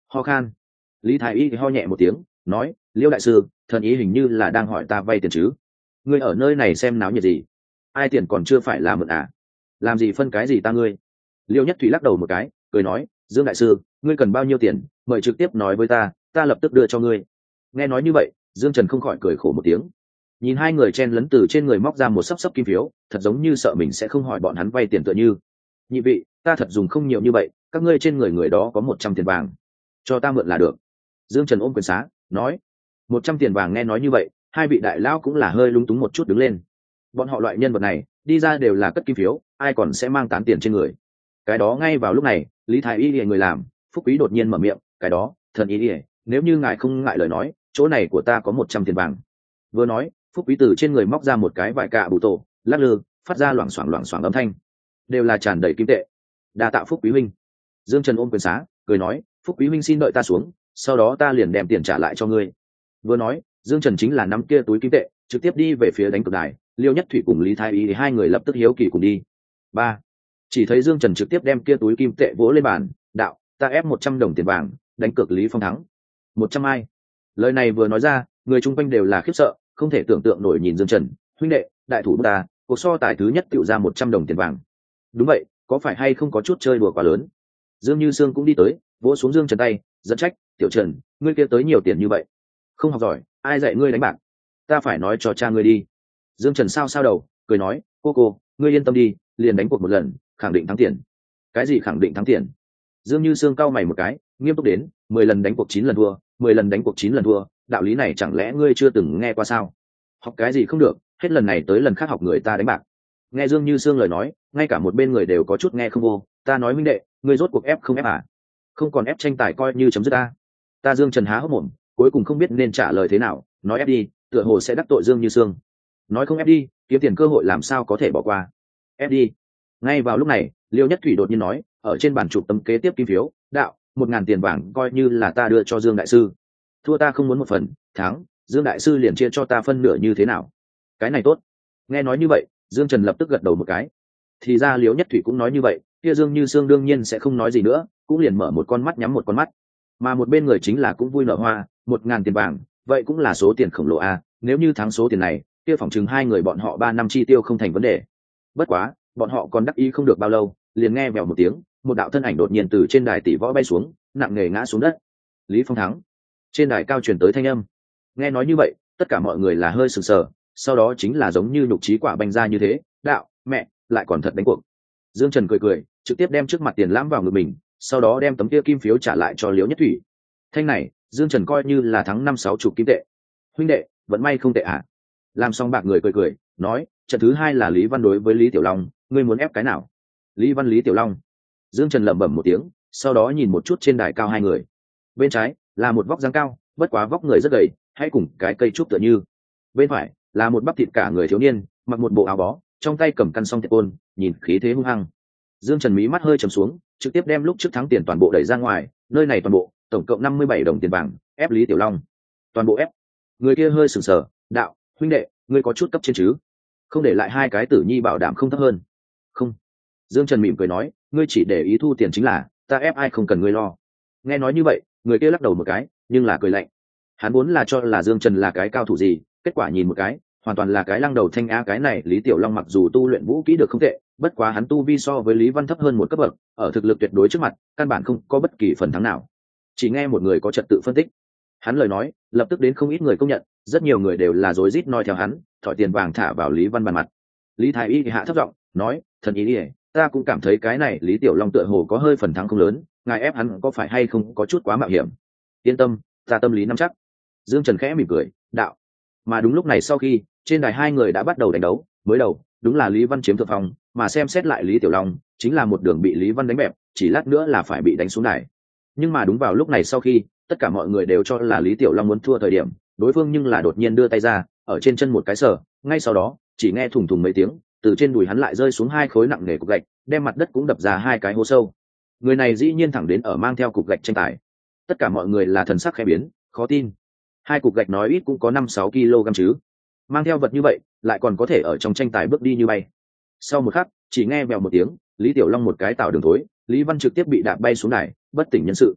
Ho khan. Lý thái y ho nhẹ một tiếng, nói, Liêu đại sư, thần ý hình như là đang hỏi ta vay tiền chứ. Ngươi ở nơi này xem náo nhiệt gì? Ai tiền còn chưa phải là mượn à? Làm gì phân cái gì ta ngươi? Liêu Nhất Thủy lắc đầu một cái, cười nói, Dương đại sư, ngươi cần bao nhiêu tiền, mời trực tiếp nói với ta lập tức đưa cho ngươi. Nghe nói như vậy, Dương Trần không khỏi cười khổ một tiếng. Nhìn hai người chen lấn từ trên người móc ra một xấp xấp kim phiếu, thật giống như sợ mình sẽ không hỏi bọn hắn vay tiền tựa như. Nhị vị, ta thật dùng không nhiều như vậy, các ngươi trên người đó có 100 tiền vàng, cho ta mượn là được. Dương Trần ôm quyền xá, nói. 100 tiền vàng. Nghe nói như vậy, hai vị đại lão cũng là hơi lung túng một chút đứng lên. Bọn họ loại nhân vật này đi ra đều là cất kim phiếu, ai còn sẽ mang tán tiền trên người. Cái đó ngay vào lúc này, Lý thái y người làm Phúc Quý đột nhiên mở miệng, cái đó, thần y nếu như ngài không ngại lời nói, chỗ này của ta có 100 tiền vàng. Vừa nói, Phúc Quý từ trên người móc ra một cái vải cạ bụ tổ, lắc lư, phát ra loảng xoảng âm thanh, đều là tràn đầy kim tệ. Đa tạ Phúc Quý huynh. Dương Trần ôm quyền xá, cười nói, Phúc Quý huynh xin đợi ta xuống, sau đó ta liền đem tiền trả lại cho ngươi. Vừa nói, Dương Trần chính là nắm kia túi kim tệ, trực tiếp đi về phía đánh cược đài. Liêu Nhất Thủy cùng Lý thái y thì hai người lập tức hiếu kỳ cùng đi. Ba, chỉ thấy Dương Trần trực tiếp đem kia túi kim tệ vỗ lên bàn, đạo, ta ép 100 đồng tiền vàng, đánh cược Lý Phong thắng. 100 ai? Lời này vừa nói ra, người chung quanh đều là khiếp sợ, không thể tưởng tượng nổi nhìn Dương Trần, huynh đệ, đại thủ ta, cuộc so tài thứ nhất tựu ra 100 đồng tiền vàng. Đúng vậy, có phải hay không có chút chơi đùa quá lớn? Dương Như Sương cũng đi tới, vỗ xuống Dương Trần tay, dẫn trách, tiểu Trần, ngươi kia tới nhiều tiền như vậy, không học giỏi, ai dạy ngươi đánh bạc? Ta phải nói cho cha ngươi đi. Dương Trần sao đầu, cười nói, cô, ngươi yên tâm đi, liền đánh cuộc một lần, khẳng định thắng tiền. Cái gì khẳng định thắng tiền? Dương Như Sương cau mày một cái, nghiêm túc đến, 10 lần đánh cuộc 9 lần thua, 10 lần đánh cuộc 9 lần thua, đạo lý này chẳng lẽ ngươi chưa từng nghe qua sao? Học cái gì không được, hết lần này tới lần khác học người ta đánh bạc. Nghe Dương Như Sương lời nói, ngay cả một bên người đều có chút nghe không vô, ta nói huynh đệ, ngươi rốt cuộc ép không ép à? Không còn ép tranh tài coi như chấm dứt ta. Ta Dương Trần há hốc mồm, cuối cùng không biết nên trả lời thế nào, nói ép đi, tựa hồ sẽ đắc tội Dương Như Sương. Nói không ép đi, kiếm tiền cơ hội làm sao có thể bỏ qua. Ép đi. Ngay vào lúc này, Liêu Nhất Thủy đột nhiên nói, ở trên bàn chụp tấm kế tiếp kim phiếu, đạo, 1.000 tiền vàng coi như là ta đưa cho Dương đại sư. Thua ta không muốn một phần, thắng, Dương đại sư liền chia cho ta phân nửa như thế nào? Cái này tốt. Nghe nói như vậy, Dương Trần lập tức gật đầu một cái. Thì ra Liêu Nhất Thủy cũng nói như vậy, kia Dương Như Sương đương nhiên sẽ không nói gì nữa, cũng liền mở một con mắt nhắm một con mắt. Mà một bên người chính là cũng vui nở hoa, 1.000 tiền vàng, vậy cũng là số tiền khổng lồ a, nếu như thắng số tiền này, kia phỏng chừng hai người bọn họ 3 năm chi tiêu không thành vấn đề. Bất quá, bọn họ còn đắc ý không được bao lâu, liền nghe vèo một tiếng, một đạo thân ảnh đột nhiên từ trên đài tỷ võ bay xuống, nặng nề ngã xuống đất. Lý Phong thắng. Trên đài cao truyền tới thanh âm. Nghe nói như vậy, tất cả mọi người là hơi sừng sờ, sau đó chính là giống như nhục trí quả banh ra như thế, đạo, mẹ, lại còn thật đánh cuộc. Dương Trần cười, trực tiếp đem trước mặt tiền lãm vào ngực mình, sau đó đem tấm kia kim phiếu trả lại cho Liễu Nhất Thủy. Thanh này, Dương Trần coi như là thắng 50-60 kim tệ. Huynh đệ, vẫn may không tệ à? Làm xong bạc người cười, nói, trận thứ 2 là Lý Văn đối với Lý Tiểu Long, ngươi muốn ép cái nào? Lý Văn Lý Tiểu Long. Dương Trần lẩm bẩm một tiếng, sau đó nhìn một chút trên đài cao hai người. Bên trái là một vóc dáng cao, bất quá vóc người rất gầy, hay cùng cái cây trúc tựa như. Bên phải là một bắp thịt cả người thiếu niên, mặc một bộ áo bó, trong tay cầm căn song thiệt côn, nhìn khí thế hung hăng. Dương Trần mí mắt hơi trầm xuống, trực tiếp đem lúc trước thắng tiền toàn bộ đẩy ra ngoài, nơi này toàn bộ, tổng cộng 57 đồng tiền vàng, ép Lý Tiểu Long. Toàn bộ ép. Người kia hơi sừng sờ, đạo, huynh đệ, ngươi có chút cấp trên chứ? Không để lại hai cái tử nhi bảo đảm không thấp hơn. Không. Dương Trần mỉm cười nói, ngươi chỉ để ý thu tiền chính là, ta ép ai không cần ngươi lo. Nghe nói như vậy, người kia lắc đầu một cái, nhưng là cười lạnh. Hắn vốn là cho là Dương Trần là cái cao thủ gì, kết quả nhìn một cái, hoàn toàn là cái lăng đầu thanh á. Cái này Lý Tiểu Long mặc dù tu luyện vũ kỹ được không tệ, bất quá hắn tu vi so với Lý Văn thấp hơn một cấp bậc, ở thực lực tuyệt đối trước mặt, căn bản không có bất kỳ phần thắng nào. Chỉ nghe một người có trật tự phân tích, hắn lời nói lập tức đến không ít người công nhận, rất nhiều người đều là rối rít noi theo hắn, thỏi tiền vàng thả vào Lý Văn bàn mặt. Lý Thái Y thì hạ thấp giọng nói, thần ý ỉa, ta cũng cảm thấy cái này Lý Tiểu Long tựa hồ có hơi phần thắng không lớn, ngài ép hắn có phải hay không có chút quá mạo hiểm? Yên tâm, ta tâm lý nắm chắc. Dương Trần khẽ mỉm cười, đạo. Mà đúng lúc này sau khi trên đài hai người đã bắt đầu đánh đấu, mới đầu đúng là Lý Văn chiếm thượng phong, mà xem xét lại Lý Tiểu Long chính là một đường bị Lý Văn đánh bẹp, chỉ lát nữa là phải bị đánh xuống đài. Nhưng mà đúng vào lúc này sau khi tất cả mọi người đều cho là Lý Tiểu Long muốn thua thời điểm, đối phương nhưng là đột nhiên đưa tay ra, ở trên chân một cái sờ, ngay sau đó chỉ nghe thùng thùng mấy tiếng, từ trên đùi hắn lại rơi xuống hai khối nặng nề cục gạch, đem mặt đất cũng đập ra hai cái hố sâu. Người này dĩ nhiên thẳng đến ở mang theo cục gạch tranh tài. Tất cả mọi người là thần sắc khẽ biến, khó tin. Hai cục gạch nói ít cũng có 5-6 kg chứ, mang theo vật như vậy lại còn có thể ở trong tranh tài bước đi như bay. Sau một khắc chỉ nghe vèo một tiếng, Lý Tiểu Long một cái tạo đường thối, Lý Văn trực tiếp bị đạp bay xuống đài, bất tỉnh nhân sự.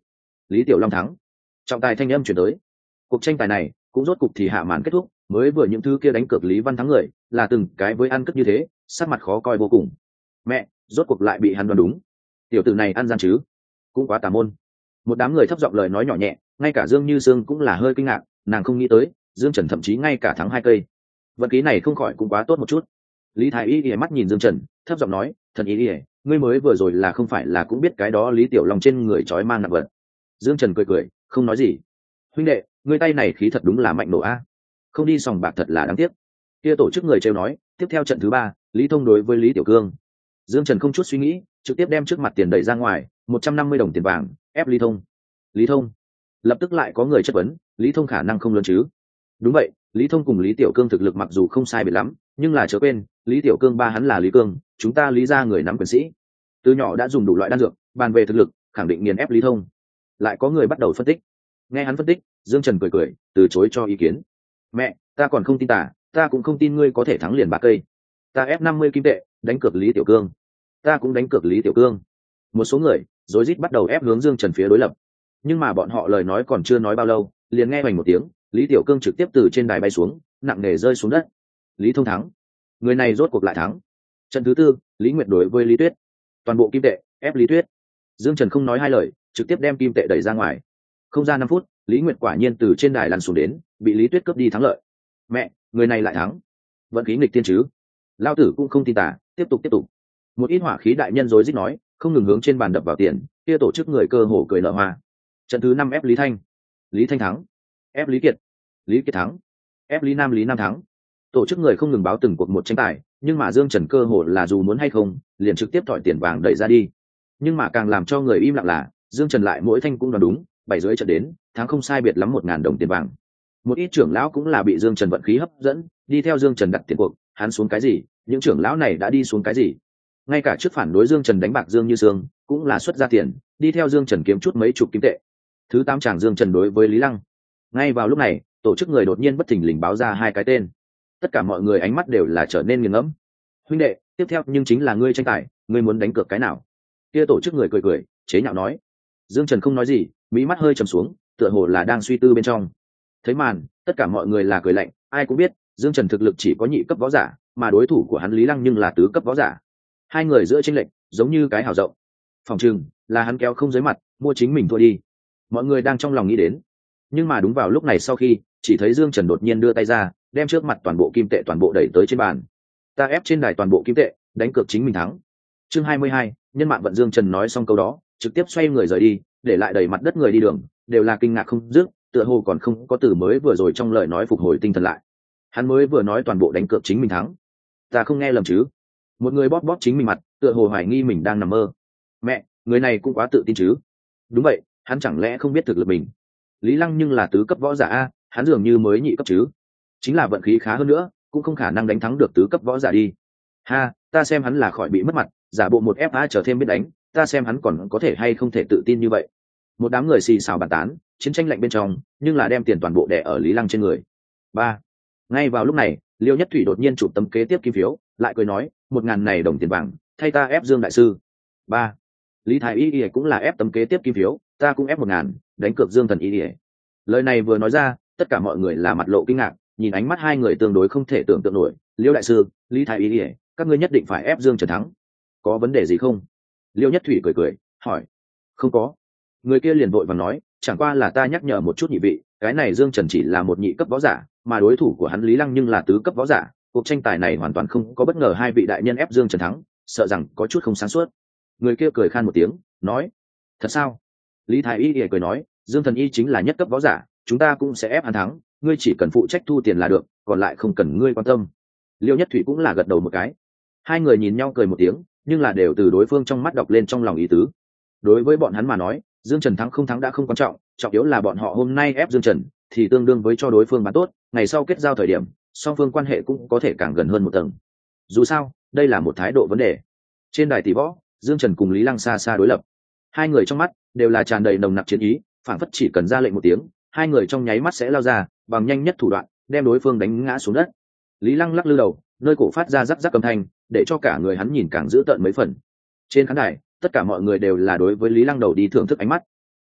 Lý Tiểu Long thắng. Trọng tài thanh âm chuyển tới. Cuộc tranh tài này cũng rốt cục thì hạ màn kết thúc, mới vừa những thứ kia đánh cược Lý Văn thắng người là từng cái với ăn cất như thế, sắc mặt khó coi vô cùng. Mẹ, rốt cuộc lại bị hắn đoán đúng. Tiểu tử này ăn gian chứ? Cũng quá tà môn. Một đám người thấp giọng lời nói nhỏ nhẹ, ngay cả Dương Như Sương cũng là hơi kinh ngạc, nàng không nghĩ tới Dương Trần thậm chí ngay cả thắng 2 cây. Vận khí này không khỏi cũng quá tốt một chút. Lý Thái Y ghé mắt nhìn Dương Trần, thấp giọng nói, thần y ghé, ngươi mới vừa rồi là không phải là cũng biết cái đó Lý Tiểu Long trên người trói mang nặng vật. Dương Trần cười cười, không nói gì. Huynh đệ, ngươi tay này khí thật đúng là mạnh nổ a. Không đi sòng bạc thật là đáng tiếc. Kia tổ chức người trêu nói, tiếp theo trận thứ 3, Lý Thông đối với Lý Tiểu Cương. Dương Trần không chút suy nghĩ, trực tiếp đem trước mặt tiền đẩy ra ngoài, 150 đồng tiền vàng, ép Lý Thông. Lý Thông. Lập tức lại có người chất vấn, Lý Thông khả năng không lớn chứ? Đúng vậy, Lý Thông cùng Lý Tiểu Cương thực lực mặc dù không sai biệt lắm, nhưng là chớ quên, Lý Tiểu Cương ba hắn là Lý Cương, chúng ta Lý gia người nắm quyền sĩ. Từ nhỏ đã dùng đủ loại đan dược, bàn về thực lực, khẳng định nghiền ép Lý Thông. Lại có người bắt đầu phân tích. Nghe hắn phân tích, Dương Trần cười cười, từ chối cho ý kiến. Mẹ, ta còn không tin ta cũng không tin ngươi có thể thắng liền 3 cây. Ta ép 50 kim tệ, đánh cược Lý Tiểu Cương. Ta cũng đánh cược Lý Tiểu Cương. Một số người rối rít bắt đầu ép hướng Dương Trần phía đối lập. Nhưng mà bọn họ lời nói còn chưa nói bao lâu, liền nghe hoành một tiếng, Lý Tiểu Cương trực tiếp từ trên đài bay xuống, nặng nề rơi xuống đất. Lý Thông thắng. Người này rốt cuộc lại thắng. Trận thứ 4, Lý Nguyệt đối với Lý Tuyết. Toàn bộ kim tệ ép Lý Tuyết. Dương Trần không nói hai lời, trực tiếp đem kim tệ đẩy ra ngoài. Không ra 5 phút, Lý Nguyệt quả nhiên từ trên đài lăn xuống đến, bị Lý Tuyết cướp đi thắng lợi. Mẹ, người này lại thắng. Vận khí nghịch tiên chứ? Lao tử cũng không tin tả, tiếp tục. Một ít hỏa khí đại nhân rối rít nói, không ngừng hướng trên bàn đập vào tiền, kia tổ chức người cơ hồ cười nở hoa. Trận thứ 5 ép Lý Thanh. Lý Thanh thắng. Ép Lý Kiệt. Lý Kiệt thắng. Ép Lý Nam thắng. Tổ chức người không ngừng báo từng cuộc một tranh tài, nhưng mà Dương Trần cơ hồ là dù muốn hay không, liền trực tiếp thỏi tiền vàng đẩy ra đi. Nhưng mà càng làm cho người im lặng là, Dương Trần lại mỗi thanh cũng đoán đúng, 7 dưới trận đến, thắng không sai biệt lắm 1000 đồng tiền vàng. Một ít trưởng lão cũng là bị Dương Trần vận khí hấp dẫn, đi theo Dương Trần đặt tiền cuộc, hắn xuống cái gì, những trưởng lão này đã đi xuống cái gì. Ngay cả trước phản đối Dương Trần đánh bạc Dương Như Sương, cũng là xuất ra tiền, đi theo Dương Trần kiếm chút mấy chục kim tệ. Thứ 8 chàng Dương Trần đối với Lý Lăng. Ngay vào lúc này, tổ chức người đột nhiên bất thình lình báo ra 2 cái tên. Tất cả mọi người ánh mắt đều là trở nên nghiền ngẫm. Huynh đệ, tiếp theo nhưng chính là ngươi tranh tài, ngươi muốn đánh cược cái nào? Kia tổ chức người cười cười, chế nhạo nói. Dương Trần không nói gì, mí mắt hơi trầm xuống, tựa hồ là đang suy tư bên trong. Thấy màn, tất cả mọi người là cười lạnh, ai cũng biết, Dương Trần thực lực chỉ có nhị cấp võ giả, mà đối thủ của hắn Lý Lăng nhưng là tứ cấp võ giả. Hai người giữa chênh lệch, giống như cái hào rộng. Phòng trừng là hắn kéo không dưới mặt, mua chính mình thua đi. Mọi người đang trong lòng nghĩ đến. Nhưng mà đúng vào lúc này sau khi, chỉ thấy Dương Trần đột nhiên đưa tay ra, đem trước mặt toàn bộ kim tệ toàn bộ đẩy tới trên bàn. Ta ép trên đài toàn bộ kim tệ, đánh cược chính mình thắng. Chương 22, nhân mạng vận. Dương Trần nói xong câu đó, trực tiếp xoay người rời đi, để lại đầy mặt đất người đi đường, đều là kinh ngạc không dứt, tựa hồ còn không có từ mới vừa rồi trong lời nói phục hồi tinh thần lại. Hắn mới vừa nói toàn bộ đánh cược chính mình thắng. Ta không nghe lầm chứ? Một người bóp bóp chính mình mặt, tựa hồ hoài nghi mình đang nằm mơ. Mẹ, người này cũng quá tự tin chứ? Đúng vậy, hắn chẳng lẽ không biết thực lực mình? Lý Lăng nhưng là tứ cấp võ giả a, hắn dường như mới nhị cấp chứ? Chính là vận khí khá hơn nữa, cũng không khả năng đánh thắng được tứ cấp võ giả đi. Ha, ta xem hắn là khỏi bị mất mặt, giả bộ một FA chờ thêm biết đánh, ta xem hắn còn có thể hay không thể tự tin như vậy. Một đám người xì xào bàn tán, chiến tranh lạnh bên trong, nhưng là đem tiền toàn bộ đè ở Lý Lăng trên người. 3. Ngay vào lúc này, Liêu Nhất Thủy đột nhiên chụp tấm kế tiếp kim phiếu, lại cười nói, 1000 này đồng tiền vàng, thay ta ép Dương đại sư. 3. Lý Thái Y cũng là ép tấm kế tiếp kim phiếu, ta cũng ép 1000, đánh cược Dương thần Y. Lời này vừa nói ra, tất cả mọi người là mặt lộ kinh ngạc, nhìn ánh mắt hai người tương đối không thể tưởng tượng nổi. Liêu đại sư, Lý Thái Y, các ngươi nhất định phải ép Dương Trần thắng. Có vấn đề gì không? Liêu Nhất Thủy cười cười, hỏi. Không có. Người kia liền vội vàng nói, chẳng qua là ta nhắc nhở một chút nhị vị, cái này Dương Trần chỉ là một nhị cấp võ giả, mà đối thủ của hắn Lý Lăng nhưng là tứ cấp võ giả. Cuộc tranh tài này hoàn toàn không có bất ngờ hai vị đại nhân ép Dương Trần thắng, sợ rằng có chút không sáng suốt. Người kia cười khan một tiếng, nói. Thật sao? Lý Thái Y cười nói, Dương thần y chính là nhất cấp võ giả, chúng ta cũng sẽ ép hắn thắng, ngươi chỉ cần phụ trách thu tiền là được, còn lại không cần ngươi quan tâm. Liêu Nhất Thủy cũng là gật đầu một cái. Hai người nhìn nhau cười một tiếng, nhưng là đều từ đối phương trong mắt đọc lên trong lòng ý tứ. Đối với bọn hắn mà nói, Dương Trần thắng không thắng đã không quan trọng, trọng yếu là bọn họ hôm nay ép Dương Trần thì tương đương với cho đối phương bán tốt, ngày sau kết giao thời điểm, song phương quan hệ cũng có thể càng gần hơn một tầng. Dù sao, đây là một thái độ vấn đề. Trên đài tỷ võ, Dương Trần cùng Lý Lăng xa xa đối lập. Hai người trong mắt đều là tràn đầy nồng nặc chiến ý, phảng phất chỉ cần ra lệnh một tiếng, hai người trong nháy mắt sẽ lao ra, bằng nhanh nhất thủ đoạn, đem đối phương đánh ngã xuống đất. Lý Lăng lắc lư đầu, nơi cổ phát ra rắc rắc âm thanh, để cho cả người hắn nhìn càng dữ tợn mấy phần. Trên khán đài, tất cả mọi người đều là đối với Lý Lăng đầu đi thưởng thức ánh mắt.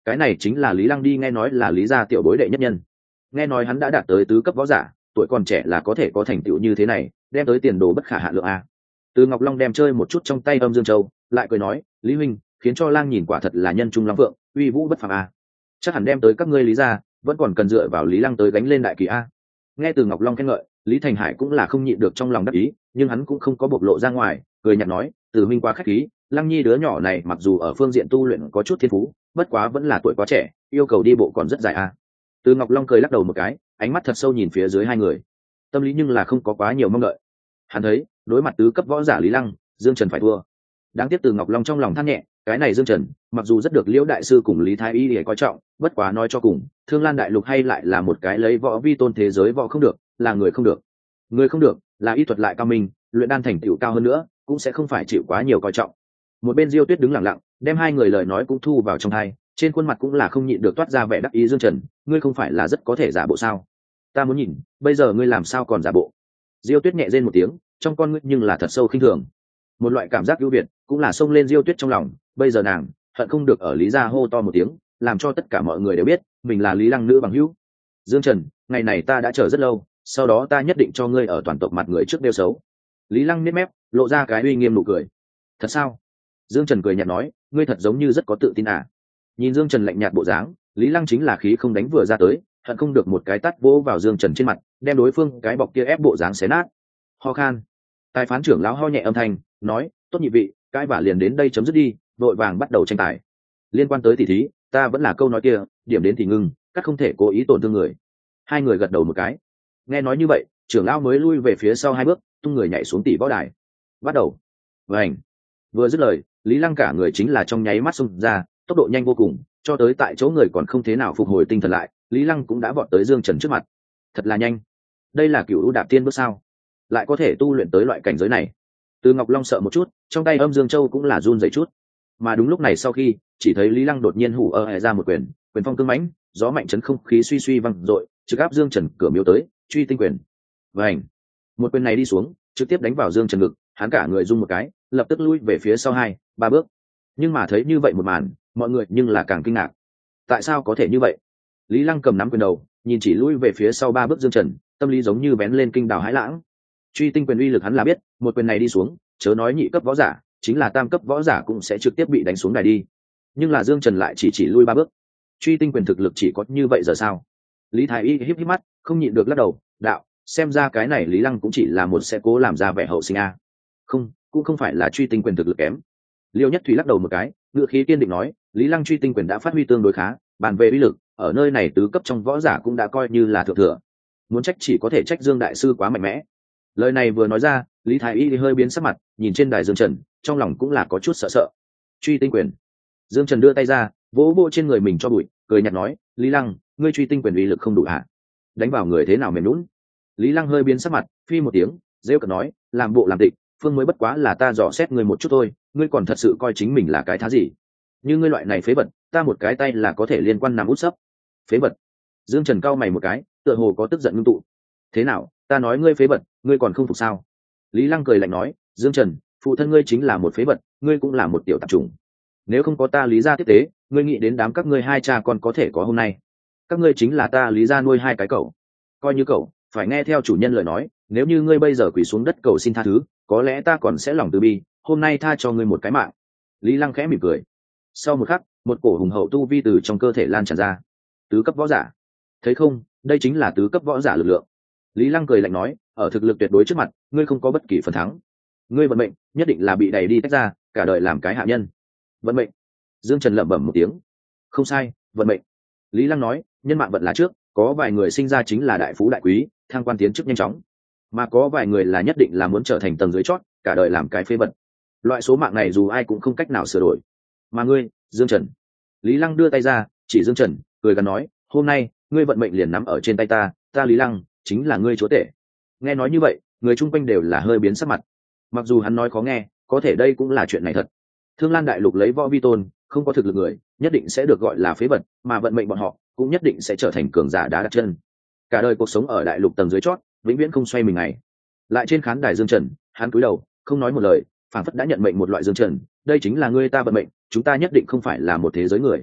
cái này chính là Lý Lăng đi, nghe nói là Lý gia tiểu bối đệ nhất nhân, nghe nói hắn đã đạt tới tứ cấp võ giả, tuổi còn trẻ là có thể có thành tựu như thế này, đem tới tiền đồ bất khả hạn lượng a. Từ Ngọc Long đem chơi một chút trong tay Âm Dương Châu, lại cười nói, Lý huynh, khiến cho Lang nhìn quả thật là nhân trung long vượng, uy vũ bất phàm a. Chắc hẳn đem tới các ngươi Lý gia, vẫn còn cần dựa vào Lý Lăng tới gánh lên đại kỳ a. Nghe Từ Ngọc Long khen ngợi, Lý Thành Hải cũng là không nhịn được trong lòng đắc ý, nhưng hắn cũng không có bộc lộ ra ngoài, cười nhạt nói, Từ huynh quá khách khí, Lăng Nhi đứa nhỏ này mặc dù ở phương diện tu luyện có chút thiên phú, bất quá vẫn là tuổi quá trẻ, yêu cầu đi bộ còn rất dài a. Từ Ngọc Long cười lắc đầu một cái, ánh mắt thật sâu nhìn phía dưới hai người, tâm lý nhưng là không có quá nhiều mong đợi. Hắn thấy đối mặt tứ cấp võ giả Lý Lăng, Dương Trần phải thua. Đáng tiếc Từ Ngọc Long trong lòng than nhẹ, cái này Dương Trần mặc dù rất được Liễu đại sư cùng Lý Thái Y để coi trọng, bất quá nói cho cùng, Thương Lan đại lục hay lại là một cái lấy võ vi tôn thế giới, võ không được là người không được, người không được là y thuật lại cao minh, luyện đan thành tựu cao hơn nữa cũng sẽ không phải chịu quá nhiều coi trọng. Một bên Diêu Tuyết đứng lặng lặng, đem hai người lời nói cũng thu vào trong tai, trên khuôn mặt cũng là không nhịn được toát ra vẻ đắc ý. Dương Trần, ngươi không phải là rất có thể giả bộ sao? Ta muốn nhìn, bây giờ ngươi làm sao còn giả bộ? Diêu Tuyết nhẹ rên một tiếng, trong con ngươi nhưng là thật sâu khinh thường. Một loại cảm giác ưu việt cũng là xông lên Diêu Tuyết trong lòng, bây giờ nàng hận không được ở Lý gia hô to một tiếng, làm cho tất cả mọi người đều biết mình là Lý Lăng nữ bằng hữu. Dương Trần, ngày này ta đã chờ rất lâu, sau đó ta nhất định cho ngươi ở toàn tộc mặt người trước đeo xấu. Lý Lăng nếp mép, lộ ra cái uy nghiêm nụ cười. Thật sao? Dương Trần cười nhạt nói, ngươi thật giống như rất có tự tin à? Nhìn Dương Trần lạnh nhạt bộ dáng, Lý Lăng chính là khí không đánh vừa ra tới, hận không được một cái tát vỗ vào Dương Trần trên mặt, đem đối phương cái bọc kia ép bộ dáng xé nát. Ho khan. Tài phán trưởng lão ho nhẹ âm thanh, nói, tốt nhị vị, cái vả liền đến đây chấm dứt đi, vội vàng bắt đầu tranh tài. Liên quan tới tỷ thí, ta vẫn là câu nói kia, điểm đến thì ngưng, các không thể cố ý tổn thương người. Hai người gật đầu một cái. Nghe nói như vậy, trưởng lão mới lui về phía sau hai bước, tung người nhảy xuống tỷ võ đài. Bắt đầu. Vành. Vừa dứt lời, Lý Lăng cả người chính là trong nháy mắt xung ra, tốc độ nhanh vô cùng, cho tới tại chỗ người còn không thế nào phục hồi tinh thần lại, Lý Lăng cũng đã vọt tới Dương Trần trước mặt. Thật là nhanh. Đây là cửu đạp tiên bước sao? Lại có thể tu luyện tới loại cảnh giới này. Từ Ngọc Long sợ một chút, trong tay Âm Dương Châu cũng là run rẩy chút. Mà đúng lúc này sau khi, chỉ thấy Lý Lăng đột nhiên hủ ra một quyền, quyền phong cương mãnh, gió mạnh chấn không khí suy suy văng dội, trực áp Dương Trần cửa miếu tới, truy tinh quyền. Vành. Một quyền này đi xuống, trực tiếp đánh vào Dương Trần ngực, hắn cả người rung một cái, lập tức lui về phía sau hai, ba bước. Nhưng mà thấy như vậy một màn, mọi người nhưng là càng kinh ngạc. Tại sao có thể như vậy? Lý Lăng cầm nắm quyền đầu, nhìn chỉ lui về phía sau ba bước Dương Trần, tâm lý giống như bén lên kinh đào hãi lãng. Truy tinh quyền uy lực hắn là biết, một quyền này đi xuống, chớ nói nhị cấp võ giả, chính là tam cấp võ giả cũng sẽ trực tiếp bị đánh xuống đài đi. Nhưng là Dương Trần lại chỉ lui ba bước. Truy tinh quyền thực lực chỉ có như vậy giờ sao? Lý Thái Y híp híp mắt, không nhịn được lắc đầu, đạo, xem ra cái này Lý Lăng cũng chỉ là một sẽ cố làm ra vẻ hậu sinh a. Không, cũng không phải là truy tinh quyền thực lực kém. Liêu Nhất Thủy lắc đầu một cái, ngựa khí kiên định nói, Lý Lăng truy tinh quyền đã phát huy tương đối khá, bàn về uy lực, ở nơi này tứ cấp trong võ giả cũng đã coi như là thượng thừa. Muốn trách chỉ có thể trách Dương đại sư quá mạnh mẽ. Lời này vừa nói ra, Lý Thái Y hơi biến sắc mặt, nhìn trên đài Dương Trần, trong lòng cũng là có chút sợ sợ. Truy tinh quyền. Dương Trần đưa tay ra, vỗ vỗ trên người mình cho bụi, cười nhạt nói, Lý Lăng, ngươi truy tinh quyền uy lực không đủ hả? Đánh vào người thế nào mềm lún? Lý Lăng hơi biến sắc mặt, phi một tiếng, rêu cợt nói, làm bộ làm tịch, phương mới bất quá là ta dò xét ngươi một chút thôi, ngươi còn thật sự coi chính mình là cái thá gì? Như ngươi loại này phế vật, ta một cái tay là có thể liên quan nằm út sấp. Phế vật. Dương Trần cau mày một cái, tựa hồ có tức giận ngưng tụ. Thế nào, ta nói ngươi phế vật, ngươi còn không phục sao? Lý Lăng cười lạnh nói, Dương Trần, phụ thân ngươi chính là một phế vật, ngươi cũng là một tiểu tạp chủng. Nếu không có ta Lý gia tiếp tế, ngươi nghĩ đến đám các ngươi hai cha con có thể có hôm nay? Các ngươi chính là ta Lý gia nuôi hai cái cậu, coi như cậu phải nghe theo chủ nhân lời nói, nếu như ngươi bây giờ quỳ xuống đất cầu xin tha thứ, có lẽ ta còn sẽ lòng từ bi, hôm nay tha cho ngươi một cái mạng. Lý Lăng khẽ mỉm cười. Sau một khắc, một cổ hùng hậu tu vi từ trong cơ thể lan tràn ra. Tứ cấp võ giả. Thấy không, đây chính là tứ cấp võ giả lực lượng. Lý Lăng cười lạnh nói, ở thực lực tuyệt đối trước mặt, ngươi không có bất kỳ phần thắng. Ngươi vận mệnh nhất định là bị đẩy đi tách ra, cả đời làm cái hạ nhân. Vận mệnh. Dương Trần lẩm bẩm một tiếng. Không sai, vận mệnh. Lý Lăng nói, nhân mạng vận là trước, có vài người sinh ra chính là đại phú đại quý, thăng quan tiến chức nhanh chóng, mà có vài người là nhất định là muốn trở thành tầng dưới chót, cả đời làm cái phế vật. Loại số mạng này dù ai cũng không cách nào sửa đổi. Mà ngươi, Dương Trần. Lý Lăng đưa tay ra, chỉ Dương Trần, cười gần nói, hôm nay ngươi vận mệnh liền nắm ở trên tay ta, ta Lý Lăng chính là ngươi chúa tể. Nghe nói như vậy, người chung quanh đều là hơi biến sắc mặt. Mặc dù hắn nói khó nghe, có thể đây cũng là chuyện này thật. Thương Lan đại lục lấy võ vi tôn, không có thực lực người nhất định sẽ được gọi là phế vật, mà vận mệnh bọn họ cũng nhất định sẽ trở thành cường giả đá đặt chân. Cả đời cuộc sống ở đại lục tầng dưới chót, vĩnh viễn không xoay mình ngày. Lại trên khán đài Dương Trần, hắn cúi đầu, không nói một lời, phảng phất đã nhận mệnh một loại. Dương Trần, đây chính là ngươi ta vận mệnh, chúng ta nhất định không phải là một thế giới người.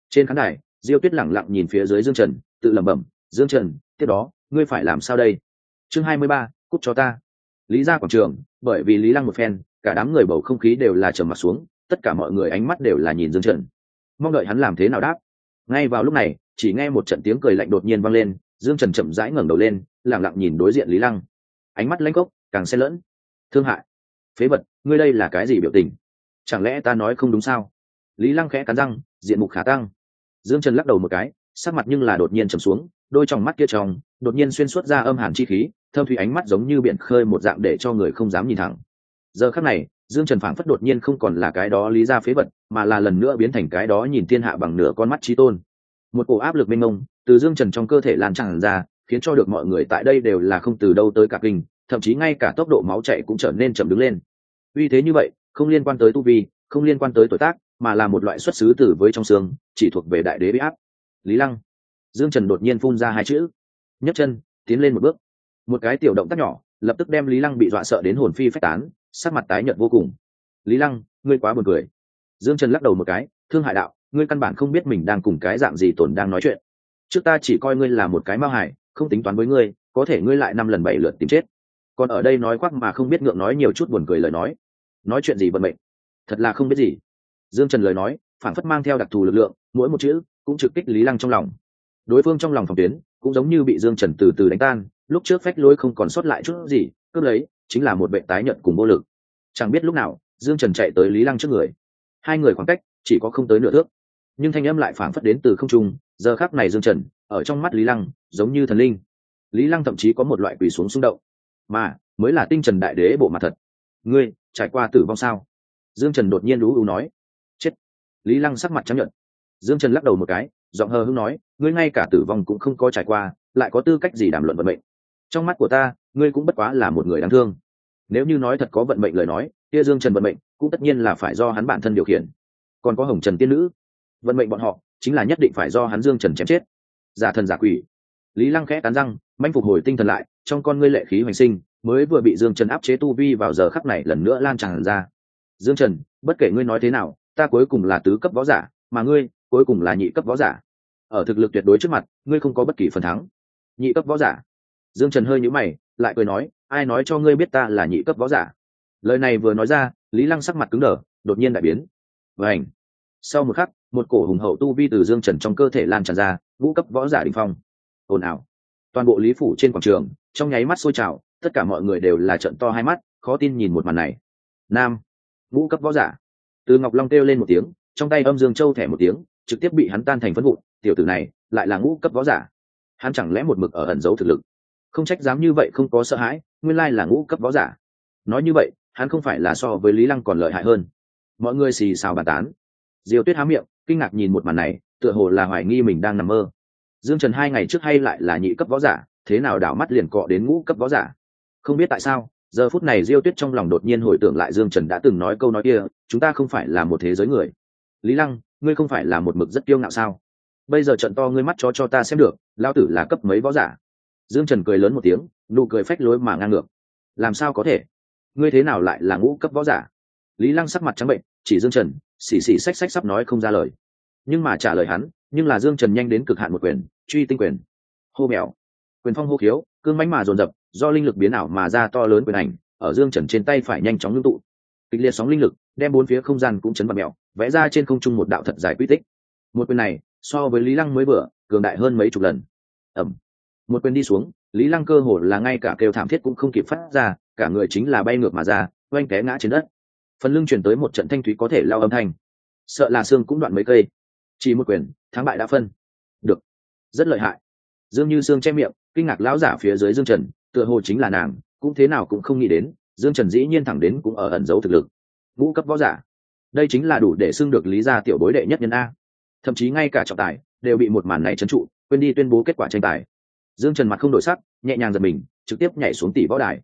Trên khán đài Diêu Tuyết lẳng lặng nhìn phía dưới Dương Trần, tự lẩm bẩm, Dương Trần, tiếp đó ngươi phải làm sao đây? Chương 23, cút cho ta. Lý gia quảng trường, bởi vì Lý Lăng một phen, cả đám người bầu không khí đều là trầm mặc xuống, tất cả mọi người ánh mắt đều là nhìn Dương Trần, mong đợi hắn làm thế nào đáp. Ngay vào lúc này, chỉ nghe một trận tiếng cười lạnh đột nhiên vang lên, Dương Trần chậm rãi ngẩng đầu lên, lẳng lặng nhìn đối diện Lý Lăng, ánh mắt lãnh khốc, càng xen lẫn thương hại. Phế vật, ngươi đây là cái gì biểu tình? Chẳng lẽ ta nói không đúng sao? Lý Lăng khẽ cắn răng, diện mục khả tăng. Dương Trần lắc đầu một cái, sắc mặt nhưng là đột nhiên trầm xuống, đôi tròng mắt kia trong đột nhiên xuyên suốt ra âm hàn chi khí, thâm thủy ánh mắt giống như biển khơi một dạng để cho người không dám nhìn thẳng. Giờ khắc này, Dương Trần phảng phất đột nhiên không còn là cái đó Lý gia phế vật, mà là lần nữa biến thành cái đó nhìn thiên hạ bằng nửa con mắt chí tôn. Một cổ áp lực mênh mông từ Dương Trần trong cơ thể lan tràn ra, khiến cho được mọi người tại đây đều là không từ đâu tới cả kinh, thậm chí ngay cả tốc độ máu chạy cũng trở nên chậm đứng lên. Uy thế như vậy, không liên quan tới tu vi, không liên quan tới tuổi tác, mà là một loại xuất xứ từ với trong xương, chỉ thuộc về đại đế uy áp. Lý Lăng. Dương Trần đột nhiên phun ra hai chữ, nhấc chân tiến lên một bước, một cái tiểu động tác nhỏ lập tức đem Lý Lăng bị dọa sợ đến hồn phi phách tán, sắc mặt tái nhợt vô cùng. Lý Lăng, ngươi quá buồn cười. Dương Trần lắc đầu một cái, thương hại đạo, ngươi căn bản không biết mình đang cùng cái dạng gì tổn đang nói chuyện. Trước ta chỉ coi ngươi là một cái mao hải, không tính toán với ngươi, có thể ngươi lại 5 lần 7 lượt tìm chết. Còn ở đây nói khoác mà không biết ngượng, nói nhiều chút buồn cười lời nói chuyện gì vận mệnh, thật là không biết gì. Dương Trần lời nói phản phất mang theo đặc thù lực lượng, mỗi một chữ cũng trực kích Lý Lăng trong lòng. Đối phương trong lòng phòng tuyến cũng giống như bị Dương Trần từ từ đánh tan, lúc trước phách lối không còn sót lại chút gì, cướp lấy chính là một vệ tái nhận cùng vô lực. Chẳng biết lúc nào Dương Trần chạy tới Lý Lăng trước người, hai người khoảng cách chỉ có không tới nửa thước, nhưng thanh âm lại phảng phất đến từ không trung. Giờ khắc này Dương Trần ở trong mắt Lý Lăng giống như thần linh. Lý Lăng thậm chí có một loại quỳ xuống xung động, mà mới là tinh trần đại đế bộ mặt thật. Ngươi trải qua tử vong sao? Dương Trần đột nhiên ú nói. Chết. Lý Lăng sắc mặt trắng nhợt. Dương Trần lắc đầu một cái, giọng hờ hững nói, ngươi ngay cả tử vong cũng không có trải qua, lại có tư cách gì đàm luận vận mệnh? Trong mắt của ta, ngươi cũng bất quá là một người đáng thương. Nếu như nói thật có vận mệnh lời nói, kia Dương Trần vận mệnh cũng tất nhiên là phải do hắn bản thân điều khiển. Còn có Hồng Trần tiên nữ, vận mệnh bọn họ chính là nhất định phải do hắn Dương Trần chém chết. Giả thần giả quỷ. Lý Lăng khẽ cắn răng, manh phục hồi tinh thần lại, trong con ngươi lệ khí hoành sinh, mới vừa bị Dương Trần áp chế tu vi vào giờ khắc này lần nữa lan tràn ra. Dương Trần, bất kể ngươi nói thế nào, ta cuối cùng là tứ cấp võ giả, mà ngươi cuối cùng là nhị cấp võ giả. Ở thực lực tuyệt đối trước mặt, ngươi không có bất kỳ phần thắng. Nhị cấp võ giả? Dương Trần hơi nhíu mày, lại cười nói, ai nói cho ngươi biết ta là nhị cấp võ giả? Lời này vừa nói ra, Lý Lăng sắc mặt cứng đờ, đột nhiên đại biến. Vành. Sau một khắc, một cổ hùng hậu tu vi từ Dương Trần trong cơ thể lan tràn ra, ngũ cấp võ giả đỉnh phong. Ồn ào. Toàn bộ Lý phủ trên quảng trường trong nháy mắt sôi trào, tất cả mọi người đều là trợn to hai mắt, khó tin nhìn một màn này. Nam, ngũ cấp võ giả. Từ Ngọc Long kêu lên một tiếng, trong tay Âm Dương Châu thẻ một tiếng, trực tiếp bị hắn tan thành phấn vụn. Tiểu tử này lại là ngũ cấp võ giả, hắn chẳng lẽ một mực ở ẩn giấu thực lực? Không trách dám như vậy không có sợ hãi, nguyên lai là ngũ cấp võ giả. Nói như vậy, hắn không phải là so với Lý Lăng còn lợi hại hơn? Mọi người xì xào bàn tán. Diêu Tuyết há miệng, kinh ngạc nhìn một màn này, tựa hồ là hoài nghi mình đang nằm mơ. Dương Trần 2 ngày trước hay lại là nhị cấp võ giả, thế nào đảo mắt liền cọ đến ngũ cấp võ giả? Không biết tại sao, giờ phút này Diêu Tuyết trong lòng đột nhiên hồi tưởng lại Dương Trần đã từng nói câu nói kia, chúng ta không phải là một thế giới người. Lý Lăng, ngươi không phải là một mực rất kiêu ngạo sao? Bây giờ trận to ngươi mắt cho ta xem được, lao tử là cấp mấy võ giả? Dương Trần cười lớn một tiếng, nụ cười phách lối mà ngang ngược. Làm sao có thể? Ngươi thế nào lại là ngũ cấp võ giả? Lý Lăng sắc mặt trắng bệnh, chỉ Dương Trần, xì xì xách xách sắp nói không ra lời. Nhưng mà trả lời hắn, nhưng là Dương Trần nhanh đến cực hạn một quyền, truy tinh quyền. Hô mèo. Quyền phong hô khiếu, cương mãnh mà dồn dập, do linh lực biến ảo mà ra to lớn quyền ảnh, ở Dương Trần trên tay phải nhanh chóng ngưng tụ. Kịch liệt sóng linh lực đem bốn phía không gian cũng chấn bạt mèo, vẽ ra trên không trung một đạo thật dài quy tích. Một quyền này so với Lý Lăng mới vừa cường đại hơn mấy chục lần. Ầm. Một quyền đi xuống, Lý Lăng cơ hồ là ngay cả kêu thảm thiết cũng không kịp phát ra, cả người chính là bay ngược mà ra, oanh té ngã trên đất. Phần lưng chuyển tới một trận thanh thúy có thể lao âm thanh, sợ là xương cũng đoạn mấy cây. Chỉ một quyền, thắng bại đã phân. Được, rất lợi hại. Dương Như Sương che miệng, kinh ngạc lão giả phía dưới Dương Trần, tựa hồ chính là nàng, cũng thế nào cũng không nghĩ đến, Dương Trần dĩ nhiên thẳng đến cũng ở ẩn giấu thực lực. Ngũ cấp võ giả, đây chính là đủ để xưng được Lý gia tiểu bối đệ nhất nhân a. Thậm chí ngay cả trọng tài đều bị một màn này trấn trụ, quên đi tuyên bố kết quả tranh tài. Dương Trần mặt không đổi sắc, nhẹ nhàng giật mình, trực tiếp nhảy xuống tỷ võ đài.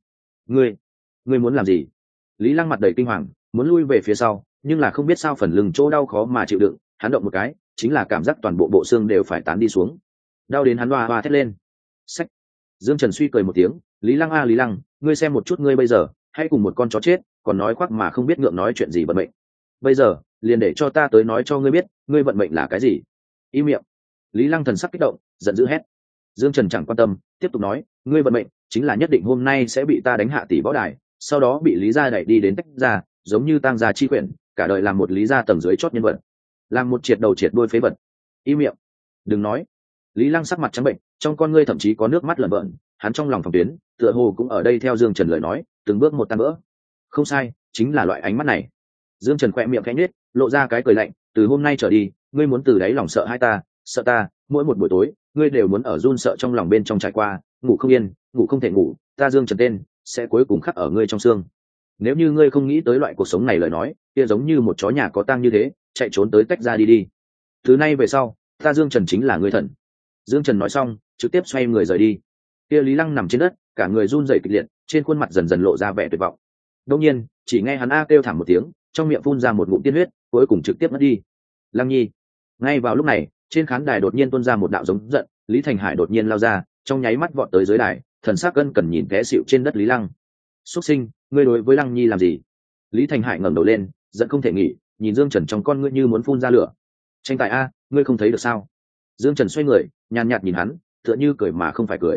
Ngươi muốn làm gì? Lý Lăng mặt đầy kinh hoàng, muốn lui về phía sau, nhưng là không biết sao phần lưng chỗ đau khó mà chịu đựng, hắn động một cái, chính là cảm giác toàn bộ bộ xương đều phải tán đi xuống, đau đến hắn hoa hoa thét lên. Sách. Dương Trần suy cười một tiếng, Lý Lăng a Lý Lăng, ngươi xem một chút ngươi bây giờ, hay cùng một con chó chết, còn nói khoác mà không biết ngượng nói chuyện gì vận mệnh. Bây giờ, liền để cho ta tới nói cho ngươi biết, ngươi vận mệnh là cái gì. Im miệng. Lý Lăng thần sắc kích động, giận dữ hét. Dương Trần chẳng quan tâm, tiếp tục nói, ngươi vận mệnh chính là nhất định hôm nay sẽ bị ta đánh hạ tỷ võ đài, sau đó bị Lý gia đẩy đi đến tách ra, giống như tang gia chi quyển, cả đời làm một Lý gia tầng dưới chót nhân vật, làm một triệt đầu triệt đuôi phế vật. Im miệng. Đừng nói. Lý Lăng sắc mặt trắng bệnh, trong con ngươi thậm chí có nước mắt lởn vởn, hắn trong lòng phòng tuyến, tựa hồ cũng ở đây theo Dương Trần lời nói, từng bước một tan vỡ. Không sai, chính là loại ánh mắt này. Dương Trần khẽ miệng khẽ nhếch, lộ ra cái cười lạnh, từ hôm nay trở đi, ngươi muốn từ đáy lòng sợ hai ta, sợ ta, mỗi một buổi tối, ngươi đều muốn ở run sợ trong lòng bên trong trải qua, ngủ không yên, ngủ không thể ngủ, ta Dương Trần tên sẽ cuối cùng khắc ở ngươi trong xương. Nếu như ngươi không nghĩ tới loại cuộc sống này lời nói, kia giống như một chó nhà có tang như thế, chạy trốn tới tách ra đi đi. Từ nay về sau, ta Dương Trần chính là ngươi thần. Dương Trần nói xong, trực tiếp xoay người rời đi. Kia Lý Lăng nằm trên đất, cả người run rẩy kịch liệt, trên khuôn mặt dần dần lộ ra vẻ tuyệt vọng. Đột nhiên, chỉ nghe hắn a kêu thảm một tiếng, trong miệng phun ra một ngụm tiên huyết, cuối cùng trực tiếp mất đi. Lăng Nhi. Ngay vào lúc này, trên khán đài đột nhiên tuôn ra một đạo giống giận, Lý Thành Hải đột nhiên lao ra, trong nháy mắt vọt tới dưới đài, thần sắc gân cần nhìn té xỉu trên đất Lý Lăng. Xuất sinh, ngươi đối với Lăng Nhi làm gì? Lý Thành Hải ngẩng đầu lên, giận không thể nghỉ, nhìn Dương Trần trong con ngươi như muốn phun ra lửa. Tranh tài a, ngươi không thấy được sao? Dương Trần xoay người, nhàn nhạt nhìn hắn, tựa như cười mà không phải cười.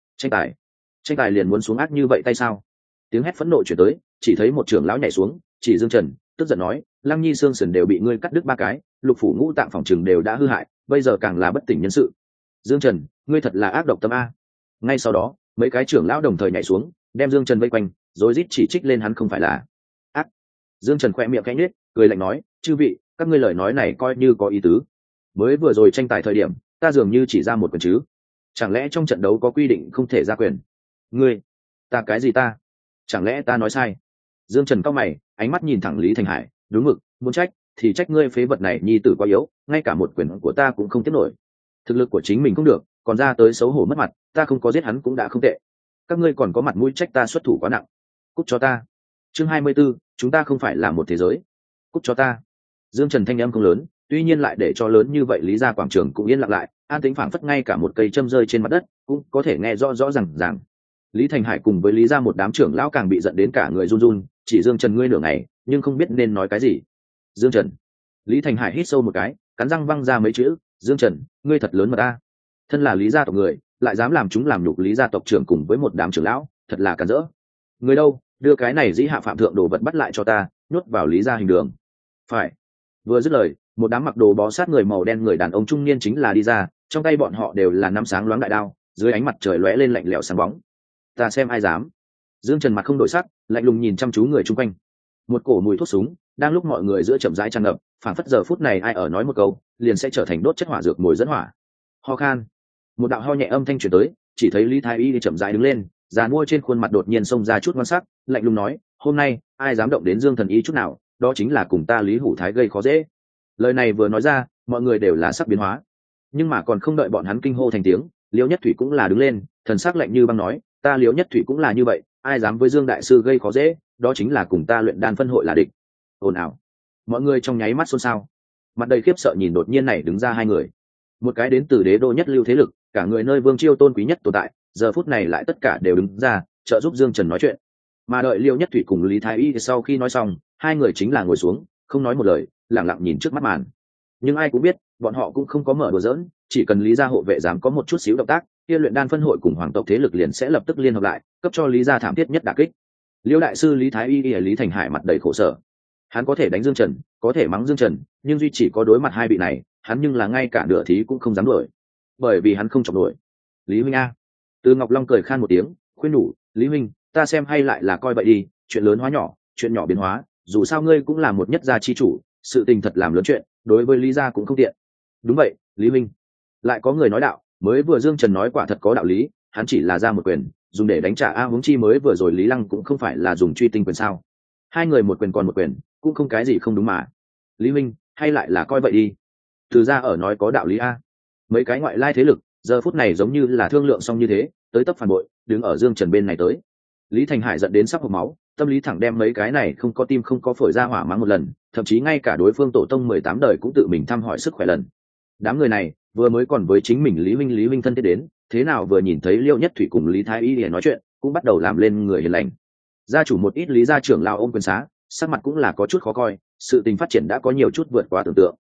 Tranh tài liền muốn xuống ác như vậy tay sao? Tiếng hét phẫn nộ chuyển tới, chỉ thấy một trưởng lão nhảy xuống, chỉ Dương Trần, tức giận nói, Lăng Nhi xương sườn đều bị ngươi cắt đứt 3 cái, lục phủ ngũ tạng phòng trừng đều đã hư hại, bây giờ càng là bất tỉnh nhân sự. Dương Trần, ngươi thật là ác độc tâm a. Ngay sau đó, mấy cái trưởng lão đồng thời nhảy xuống, đem Dương Trần vây quanh, rối rít chỉ trích lên hắn không phải là ác. Dương Trần khẽ miệng khẽ nhếch, cười lạnh nói, chư vị, các ngươi lời nói này coi như có ý tứ. Mới vừa rồi tranh tài thời điểm, ta dường như chỉ ra một quyền chứ? Chẳng lẽ trong trận đấu có quy định không thể ra quyền? Ngươi, ta cái gì ta? Chẳng lẽ ta nói sai? Dương Trần cau mày, ánh mắt nhìn thẳng Lý Thành Hải, đúng mực, muốn trách thì trách ngươi phế vật này nhi tử quá yếu, ngay cả một quyền của ta cũng không tiếp nổi. Thực lực của chính mình không được, còn ra tới xấu hổ mất mặt, ta không có giết hắn cũng đã không tệ. Các ngươi còn có mặt mũi trách ta xuất thủ quá nặng. Cút cho ta. Chương 24, chúng ta không phải là một thế giới. Cút cho ta. Dương Trần thanh âm không lớn, tuy nhiên lại để cho lớn như vậy Lý gia quảng trường cũng yên lặng lại, an tĩnh phảng phất ngay cả một cây châm rơi trên mặt đất cũng có thể nghe rõ rõ ràng. Lý Thành Hải cùng với Lý gia một đám trưởng lão càng bị giận đến cả người run run, chỉ Dương Trần ngươi nửa ngày, nhưng không biết nên nói cái gì. Dương Trần. Lý Thành Hải hít sâu một cái, cắn răng văng ra mấy chữ, Dương Trần, ngươi thật lớn mà ta. Thân là Lý gia tộc người, lại dám làm chúng làm nhục Lý gia tộc trưởng cùng với một đám trưởng lão, thật là cản rỡ. Người đâu, đưa cái này dĩ hạ phạm thượng đồ vật bắt lại cho ta, nhốt vào Lý gia hình đường. Phải. Vừa dứt lời, một đám mặc đồ bó sát người màu đen người đàn ông trung niên chính là đi ra, trong tay bọn họ đều là nắm sáng loáng đại đao, dưới ánh mặt trời lóe lên lạnh lẽo sáng bóng. Ta xem ai dám. Dương Trần mặt không đổi sắc, lạnh lùng nhìn chăm chú người chung quanh. Một cổ mùi thuốc súng đang lúc mọi người giữa chậm rãi tràn ngập, phản phất giờ phút này ai ở nói một câu liền sẽ trở thành đốt chất hỏa dược mồi dẫn hỏa. Ho khan. Một đạo ho nhẹ âm thanh truyền tới, chỉ thấy Lý Thái Y đi chậm rãi đứng lên, già mua trên khuôn mặt đột nhiên xông ra chút ngoan sắc, lạnh lùng nói, hôm nay ai dám động đến Dương thần y chút nào, đó chính là cùng ta Lý Hủ Thái gây khó dễ. Lời này vừa nói ra, mọi người đều là sắc biến hóa, nhưng mà còn không đợi bọn hắn kinh hô thành tiếng, Liễu Nhất Thủy cũng là đứng lên, thần sắc lạnh như băng nói, ta Liễu Nhất Thủy cũng là như vậy, ai dám với Dương đại sư gây khó dễ, đó chính là cùng ta luyện đan phân hội là địch. Ồn ào. Mọi người trong nháy mắt xôn xao, mặt đầy khiếp sợ nhìn đột nhiên này đứng ra hai người, một cái đến từ đế đô nhất lưu thế lực, cả người nơi vương chiêu tôn quý nhất tồn tại, giờ phút này lại tất cả đều đứng ra trợ giúp Dương Trần nói chuyện. Mà đợi Liễu Nhất Thủy cùng Lý Thái Y sau khi nói xong, hai người chính là ngồi xuống, không nói một lời, lặng lặng nhìn trước mắt màn. Nhưng ai cũng biết, bọn họ cũng không có mở đùa giỡn, chỉ cần Lý gia hộ vệ dám có một chút xíu động tác, kia luyện đan phân hội cùng hoàng tộc thế lực liền sẽ lập tức liên hợp lại, cấp cho Lý gia thảm thiết nhất đả kích. Liễu đại sư Lý Thái Y Lý Thành Hải mặt đầy khổ sở. Hắn có thể đánh Dương Trần, có thể mắng Dương Trần, nhưng duy chỉ có đối mặt hai vị này, hắn nhưng là ngay cả nửa thí cũng không dám đuổi, bởi vì hắn không chọc nổi. Lý huynh a. Từ Ngọc Long cười khan một tiếng, khuyên nhủ, Lý huynh, ta xem hay lại là coi vậy đi, chuyện lớn hóa nhỏ, chuyện nhỏ biến hóa, dù sao ngươi cũng là một nhất gia chi chủ, sự tình thật làm lớn chuyện, đối với Lý gia cũng không tiện. Đúng vậy, Lý huynh. Lại có người nói đạo, mới vừa Dương Trần nói quả thật có đạo lý, hắn chỉ là ra một quyền, dùng để đánh trả a, huống chi mới vừa rồi Lý Lăng cũng không phải là dùng truy tinh quyền sao? Hai người một quyền còn một quyền, cũng không cái gì không đúng mà. Lý huynh, hay lại là coi vậy đi. Từ ra ở nói có đạo lý a. Mấy cái ngoại lai thế lực, giờ phút này giống như là thương lượng xong như thế, tới tấp phản bội, đứng ở Dương Trần bên này tới. Lý Thành Hải giận đến sắp hộc máu, tâm lý thẳng đem mấy cái này không có tim không có phổi ra hỏa mắng một lần, thậm chí ngay cả đối phương tổ tông 18 đời cũng tự mình thăm hỏi sức khỏe lần. Đám người này vừa mới còn với chính mình Lý huynh thân thiết đến, thế nào vừa nhìn thấy Liễu Nhất Thủy cùng Lý Thái Y để nói chuyện, cũng bắt đầu làm lên người hiền lành. Gia chủ một ít Lý gia trưởng lao ôm quyền xá, sắc mặt cũng là có chút khó coi, sự tình phát triển đã có nhiều chút vượt quá tưởng tượng.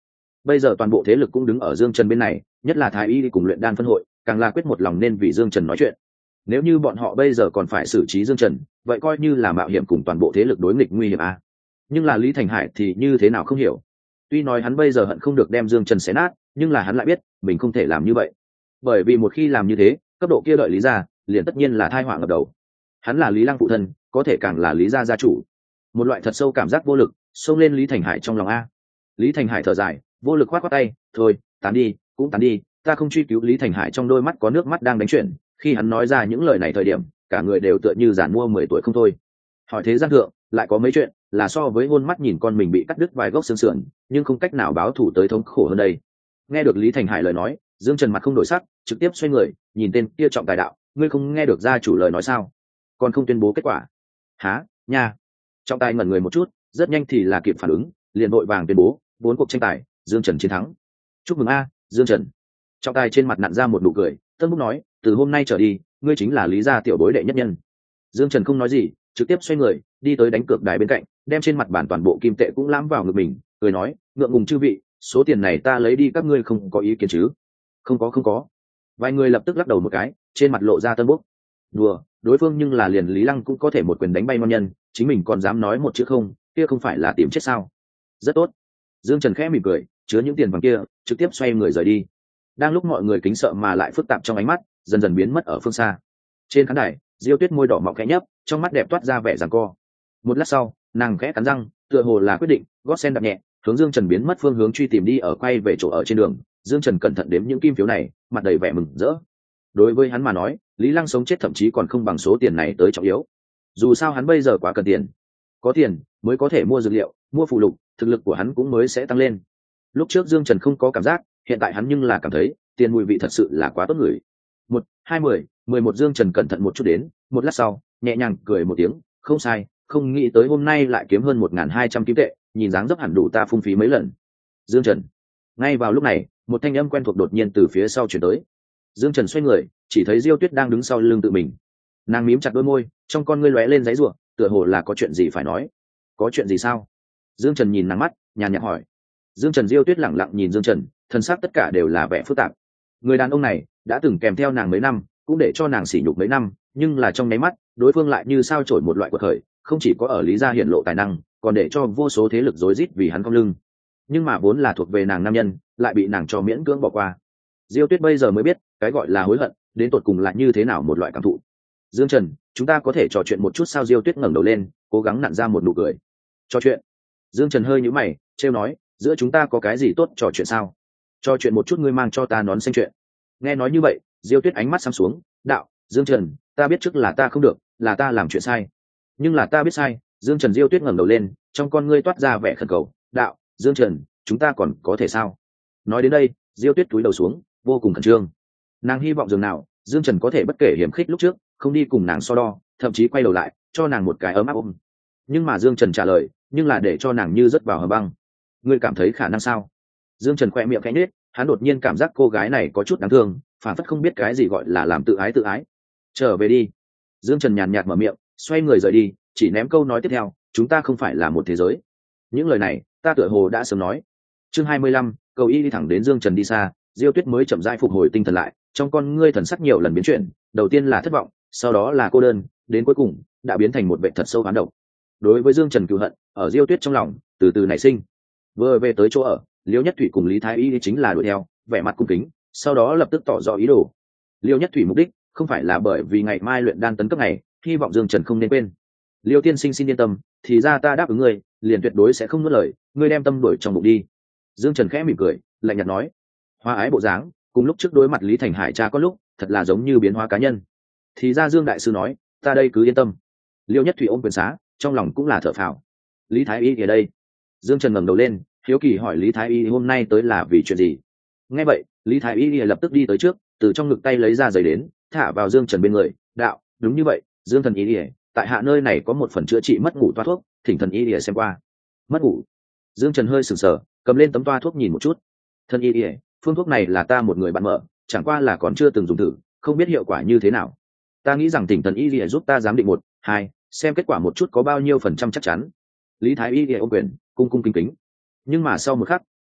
bây giờ toàn bộ thế lực cũng đứng ở Dương Trần bên này, nhất là thái y cùng luyện đan phân hội càng là quyết một lòng nên vì Dương Trần nói chuyện. Nếu như bọn họ bây giờ còn phải xử trí Dương Trần, vậy coi như là mạo hiểm cùng toàn bộ thế lực đối nghịch nguy hiểm à. Nhưng là Lý Thành Hải thì như thế nào không hiểu. Tuy nói hắn bây giờ hận không được đem Dương Trần xé nát, nhưng là hắn lại biết mình không thể làm như vậy, bởi vì một khi làm như thế, cấp độ kia đợi Lý gia liền tất nhiên là tai họa ngập đầu. Hắn là Lý Lăng phụ thân, có thể càng là Lý gia gia chủ. Một loại thật sâu cảm giác vô lực xông lên Lý Thành Hải trong lòng a. Lý Thành Hải thở dài, vô lực khoát khoát tay, thôi tán đi cũng tán đi, ta không truy cứu. Lý Thành Hải trong đôi mắt có nước mắt đang đánh chuyển, khi hắn nói ra những lời này thời điểm cả người đều tựa như giản mua 10 tuổi không thôi. Hỏi thế gian thượng lại có mấy chuyện là so với hôn mắt nhìn con mình bị cắt đứt vài gốc xương sườn nhưng không cách nào báo thù tới thống khổ hơn đây. Nghe được Lý Thành Hải lời nói, Dương Trần mặt không đổi sắc, trực tiếp xoay người nhìn tên kia Trọng Tài đạo, ngươi không nghe được gia chủ lời nói sao, còn không tuyên bố kết quả? Há nha. Trọng Tài ngẩn người một chút, rất nhanh thì là kịp phản ứng, liền vội vàng tuyên bố 4 cuộc tranh tài Dương Trần chiến thắng. Chúc mừng a, Dương Trần. Trọng Tài trên mặt nặn ra một nụ cười, tân búc nói, từ hôm nay trở đi ngươi chính là Lý gia tiểu bối đệ nhất nhân. Dương Trần không nói gì, trực tiếp xoay người đi tới đánh cược đài bên cạnh, đem trên mặt bàn toàn bộ kim tệ cũng lãm vào ngực mình, cười nói, ngượng ngùng chư vị, số tiền này ta lấy đi, các ngươi không có ý kiến chứ? Không có. Vài người lập tức lắc đầu một cái, trên mặt lộ ra tân bốc. Đùa, đối phương nhưng là liền Lý Lăng cũng có thể một quyền đánh bay ngon nhân, chính mình còn dám nói một chữ không, kia không phải là tìm chết sao? Rất tốt. Dương Trần khẽ mỉm cười, chứa những tiền vàng kia, trực tiếp xoay người rời đi. Đang lúc mọi người kính sợ mà lại phức tạp trong ánh mắt, dần dần biến mất ở phương xa. Trên khán đài, Diêu Tuyết môi đỏ mọng khẽ nhấp, trong mắt đẹp toát ra vẻ giằng co. Một lát sau, nàng khẽ cắn răng, tựa hồ là quyết định, gót sen đạp nhẹ, hướng Dương Trần biến mất phương hướng truy tìm đi, ở quay về chỗ ở trên đường. Dương Trần cẩn thận đếm những kim phiếu này, mặt đầy vẻ mừng rỡ. Đối với hắn mà nói, Lý Lăng sống chết thậm chí còn không bằng số tiền này tới trọng yếu. Dù sao hắn bây giờ quá cần tiền, có tiền mới có thể mua dược liệu, mua phụ lục, thực lực của hắn cũng mới sẽ tăng lên. Lúc trước Dương Trần không có cảm giác, hiện tại hắn nhưng là cảm thấy tiền mùi vị thật sự là quá tốt ngửi. 1, 2, 10, 11. Dương Trần cẩn thận một chút đến, một lát sau nhẹ nhàng cười một tiếng, không sai, không nghĩ tới hôm nay lại kiếm hơn 1.200 kim tệ, nhìn dáng dấp hẳn đủ ta phung phí mấy lần. Dương Trần. Ngay vào lúc này, một thanh âm quen thuộc đột nhiên từ phía sau chuyển tới. Dương Trần xoay người, chỉ thấy Diêu Tuyết đang đứng sau lưng tự mình. Nàng mím chặt đôi môi, trong con ngươi lóe lên giấy rủa, tựa hồ là có chuyện gì phải nói. Có chuyện gì sao? Dương Trần nhìn nàng mắt, nhàn nhạt hỏi. Dương Trần. Diêu Tuyết lẳng lặng nhìn Dương Trần, thân xác tất cả đều là vẻ phức tạp. Người đàn ông này đã từng kèm theo nàng mấy năm, cũng để cho nàng sỉ nhục mấy năm, nhưng là trong nháy mắt, đối phương lại như sao chổi một loại quật khởi, không chỉ có ở Lý gia hiển lộ tài năng, còn để cho vô số thế lực rối rít vì hắn cong lưng. Nhưng mà vốn là thuộc về nàng nam nhân, lại bị nàng cho miễn cưỡng bỏ qua. Diêu Tuyết bây giờ mới biết, cái gọi là hối hận, đến tột cùng là như thế nào một loại cảm thụ. Dương Trần, chúng ta có thể trò chuyện một chút sao? Diêu Tuyết ngẩng đầu lên, cố gắng nặn ra một nụ cười. Trò chuyện? Dương Trần hơi nhíu mày, trêu nói, giữa chúng ta có cái gì tốt trò chuyện sao? Trò chuyện một chút, ngươi mang cho ta nón xanh chuyện. Nghe nói như vậy, Diêu Tuyết ánh mắt sắm xuống, đạo, Dương Trần, ta biết trước là ta không được, là ta làm chuyện sai, nhưng là ta biết sai. Dương Trần. Diêu Tuyết ngẩng đầu lên, trong con ngươi toát ra vẻ khẩn cầu, đạo, Dương Trần, chúng ta còn có thể sao? Nói đến đây, Diêu Tuyết cúi đầu xuống, vô cùng khẩn trương. Nàng hy vọng dường nào Dương Trần có thể bất kể hiểm khích lúc trước, không đi cùng nàng so đo, thậm chí quay đầu lại cho nàng một cái ấm áp ôm. Nhưng mà Dương Trần trả lời, nhưng là để cho nàng như rớt vào hầm băng. Ngươi cảm thấy khả năng sao? Dương Trần khoe miệng khẽ nhếch, hắn đột nhiên cảm giác cô gái này có chút đáng thương, phản phất không biết cái gì gọi là làm tự ái. Trở về đi. Dương Trần nhàn nhạt mở miệng, xoay người rời đi, chỉ ném câu nói tiếp theo, chúng ta không phải là một thế giới. Những lời này ta tựa hồ đã sớm nói. Chương 25, cầu y đi thẳng đến Dương Trần đi xa, Diêu Tuyết mới chậm rãi phục hồi tinh thần lại, trong con ngươi thần sắc nhiều lần biến chuyển, đầu tiên là thất vọng, sau đó là cô đơn, đến cuối cùng đã biến thành một vẻ thật sâu oán độc. Đối với Dương Trần cừu hận ở Diêu Tuyết trong lòng từ từ nảy sinh. Vừa về tới chỗ ở, Liêu Nhất Thủy cùng Lý Thái Y chính là đuổi theo, vẻ mặt cung kính, sau đó lập tức tỏ rõ ý đồ. Liêu Nhất Thủy mục đích không phải là bởi vì ngày mai luyện đan tấn cấp này, hy vọng Dương Trần không nên quên. Liêu tiên sinh xin yên tâm, thì ra ta đáp ứng ngươi, liền tuyệt đối sẽ không nuốt lời, ngươi đem tâm đuổi trong bụng đi. Dương Trần khẽ mỉm cười, lạnh nhạt nói. Hoa ái bộ dáng, cùng lúc trước đối mặt Lý Thành Hải cha có lúc, thật là giống như biến hóa cá nhân. Thì ra Dương đại sư nói, ta đây cứ yên tâm. Liêu Nhất Thủy ôm quyền xá, trong lòng cũng là thở phào. Lý Thái Y ở đây. Dương Trần ngẩng đầu lên, hiếu kỳ hỏi Lý Thái Y hôm nay tới là vì chuyện gì. Nghe vậy, Lý Thái Y lập tức đi tới trước, từ trong ngực tay lấy ra giấy đến, thả vào Dương Trần bên người, đạo, đúng như vậy, Dương thần Y, tại hạ nơi này có một phần chữa trị mất ngủ toa thuốc, thỉnh thần Y xem qua. Mất ngủ? Dương Trần hơi sừng sờ, cầm lên tấm toa thuốc nhìn một chút. Thần Y, phương thuốc này là ta một người bạn mở, chẳng qua là còn chưa từng dùng thử, không biết hiệu quả như thế nào. Ta nghĩ rằng thỉnh thần Y giúp ta giám định 1, 2, xem kết quả một chút có bao nhiêu phần trăm chắc chắn. Lý Thái Y ôm quyền, cung cung kính kính. Nhưng mà sau một khắc,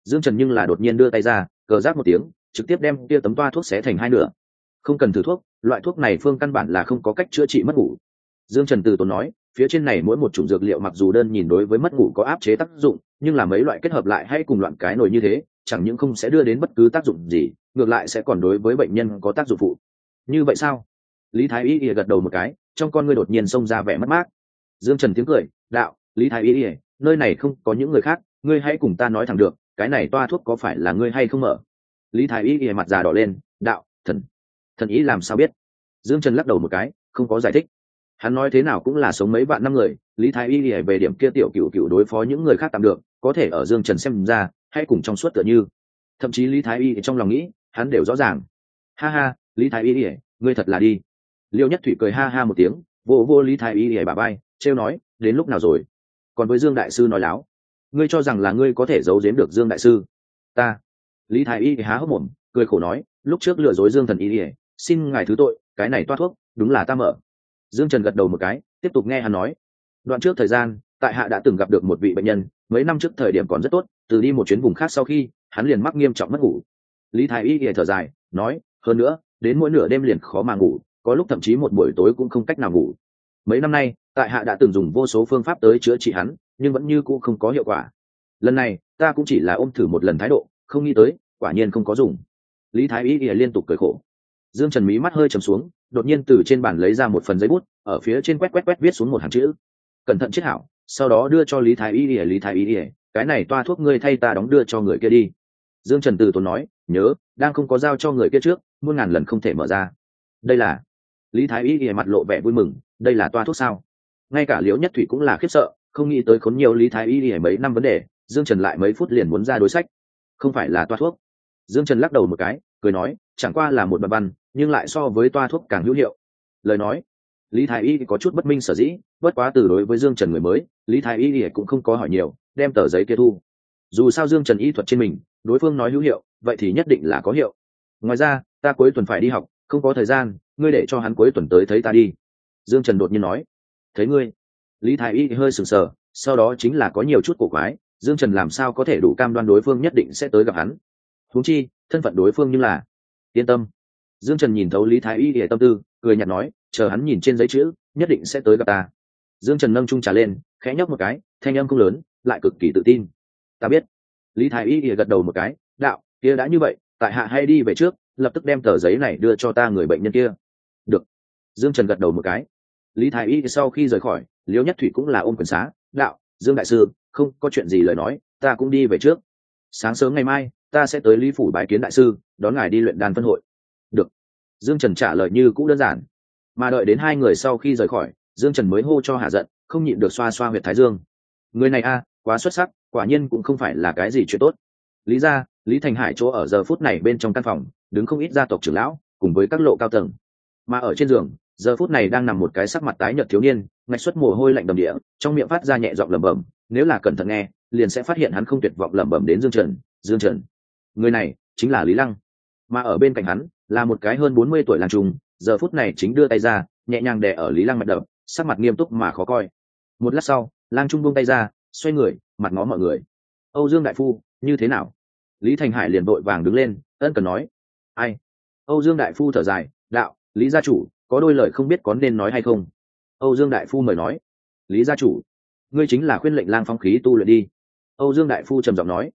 Dương Trần nhưng là đột nhiên đưa tay ra, cờ rác một tiếng, trực tiếp đem kia tấm toa thuốc xé thành hai nửa. Không cần thử thuốc, loại thuốc này phương căn bản là không có cách chữa trị mất ngủ. Dương Trần từ tốn nói, phía trên này mỗi một chủng dược liệu mặc dù đơn nhìn đối với mất ngủ có áp chế tác dụng, nhưng là mấy loại kết hợp lại hay cùng loạn cái nồi như thế, chẳng những không sẽ đưa đến bất cứ tác dụng gì, ngược lại sẽ còn đối với bệnh nhân có tác dụng phụ. Như vậy sao? Lý Thái Y gật đầu một cái, trong con ngươi đột nhiên xông ra vẻ mất mát. Dương Trần tiếng cười, đạo, Lý Thái Y, nơi này không có những người khác, ngươi hãy cùng ta nói thẳng được, cái này toa thuốc có phải là ngươi hay không mở? Lý Thái Y mặt già đỏ lên, đạo, thần ý làm sao biết? Dương Trần lắc đầu một cái, không có giải thích. Hắn nói thế nào cũng là sống mấy vạn năm người, Lý Thái Y về điểm kia tiểu cựu đối phó những người khác tạm được, có thể ở Dương Trần xem ra hay cùng trong suốt tựa như. Thậm chí Lý Thái Y trong lòng nghĩ, hắn đều rõ ràng. Ha ha, Lý Thái Y, ngươi thật là đi. Liêu Nhất Thủy cười ha ha một tiếng, vô Lý Thái Y bả vai, trêu nói, đến lúc nào rồi? Còn với Dương đại sư nói láo, ngươi cho rằng là ngươi có thể giấu giếm được Dương đại sư? Ta. Lý Thái Y há hốc mồm, cười khổ nói, lúc trước lừa dối Dương thần y, xin ngài thứ tội, cái này toa thuốc đúng là ta mở. Dương Trần gật đầu một cái, tiếp tục nghe hắn nói. Đoạn trước thời gian, tại hạ đã từng gặp được một vị bệnh nhân, mấy năm trước thời điểm còn rất tốt, từ đi một chuyến vùng khác sau khi, hắn liền mắc nghiêm trọng mất ngủ. Lý Thái Y thở dài, nói, hơn nữa, đến mỗi nửa đêm liền khó mà ngủ, có lúc thậm chí một buổi tối cũng không cách nào ngủ. Mấy năm nay, tại hạ đã từng dùng vô số phương pháp tới chữa trị hắn, nhưng vẫn như cũ không có hiệu quả. Lần này, ta cũng chỉ là ôm thử một lần thái độ, không nghĩ tới, quả nhiên không có dùng. Lý Thái Y liên tục cười khổ. Dương Trần mí mắt hơi trầm xuống, đột nhiên từ trên bàn lấy ra một phần giấy bút, ở phía trên quét viết xuống một hàng chữ. Cẩn thận chiết hảo, sau đó đưa cho Lý Thái Y. Lý Thái Y, cái này toa thuốc ngươi thay ta đóng đưa cho người kia đi. Dương Trần từ tốn nói, nhớ, đang không có giao cho người kia trước, muôn ngàn lần không thể mở ra. Đây là. Lý Thái Y mặt lộ vẻ vui mừng, đây là toa thuốc sao? Ngay cả Liễu Nhất Thủy cũng là khiếp sợ, không nghĩ tới khốn nhiều Lý Thái Y mấy năm vấn đề, Dương Trần lại mấy phút liền muốn ra đối sách. Không phải là toa thuốc. Dương Trần lắc đầu một cái, cười nói, chẳng qua là một đoạn văn, nhưng lại so với toa thuốc càng hữu hiệu. Lời nói, Lý Thái Y có chút bất minh sở dĩ, bất quá từ đối với Dương Trần người mới, Lý Thái Y cũng không có hỏi nhiều, đem tờ giấy kia thu. Dù sao Dương Trần y thuật trên mình, đối phương nói hữu hiệu, vậy thì nhất định là có hiệu. Ngoài ra, ta cuối tuần phải đi học, không có thời gian, ngươi để cho hắn cuối tuần tới thấy ta đi. Dương Trần đột nhiên nói, thấy ngươi. Lý Thái Y hơi sừng sờ, sau đó chính là có nhiều chút cổ quái, Dương Trần làm sao có thể đủ cam đoan đối phương nhất định sẽ tới gặp hắn? Huống chi, thân phận đối phương như là. Yên tâm. Dương Trần nhìn thấu Lý Thái Y tâm tư, cười nhạt nói, chờ hắn nhìn trên giấy chữ, nhất định sẽ tới gặp ta. Dương Trần nâng chung trà lên, khẽ nhấp một cái, thanh âm không lớn, lại cực kỳ tự tin. Ta biết. Lý Thái Y gật đầu một cái, đạo, kia đã như vậy, tại hạ hay đi về trước, lập tức đem tờ giấy này đưa cho ta người bệnh nhân kia. Được. Dương Trần gật đầu một cái. Lý Thái Y sau khi rời khỏi, Liễu Nhất Thủy cũng là ôm quyền xá, đạo, Dương đại sư, không có chuyện gì lời nói, ta cũng đi về trước. Sáng sớm ngày mai, ta sẽ tới Lý phủ bái kiến đại sư, đón ngài đi luyện đan phân hội. Được. Dương Trần trả lời như cũng đơn giản. Mà đợi đến hai người sau khi rời khỏi, Dương Trần mới hô cho hạ giận, không nhịn được xoa xoa huyệt thái dương. Người này quá xuất sắc, quả nhiên cũng không phải là cái gì chuyện tốt. Lý gia, Lý Thành Hải chỗ ở giờ phút này bên trong căn phòng, đứng không ít gia tộc trưởng lão, cùng với các lộ cao tầng. Mà ở trên giường, giờ phút này đang nằm một cái sắc mặt tái nhợt thiếu niên, ngạch xuất mồ hôi lạnh đầm địa, trong miệng phát ra nhẹ giọng lẩm bẩm, nếu là cẩn thận nghe, liền sẽ phát hiện hắn không tuyệt vọng lẩm bẩm đến Dương Trần, Dương Trần. Người này chính là Lý Lăng. Mà ở bên cạnh hắn là một cái hơn 40 tuổi lang trung, giờ phút này chính đưa tay ra, nhẹ nhàng đè ở Lý Lăng mặt đập, sắc mặt nghiêm túc mà khó coi. Một lát sau, lang trung buông tay ra, xoay người, mặt ngó mọi người. Âu Dương đại phu, như thế nào? Lý Thành Hải liền vội vàng đứng lên, ân cần nói. Ai? Âu Dương đại phu thở dài, đạo, Lý gia chủ, có đôi lời không biết có nên nói hay không. Âu Dương đại phu mời nói. Lý gia chủ, ngươi chính là khuyên lệnh lang phong khí tu luyện đi. Âu Dương đại phu trầm giọng nói.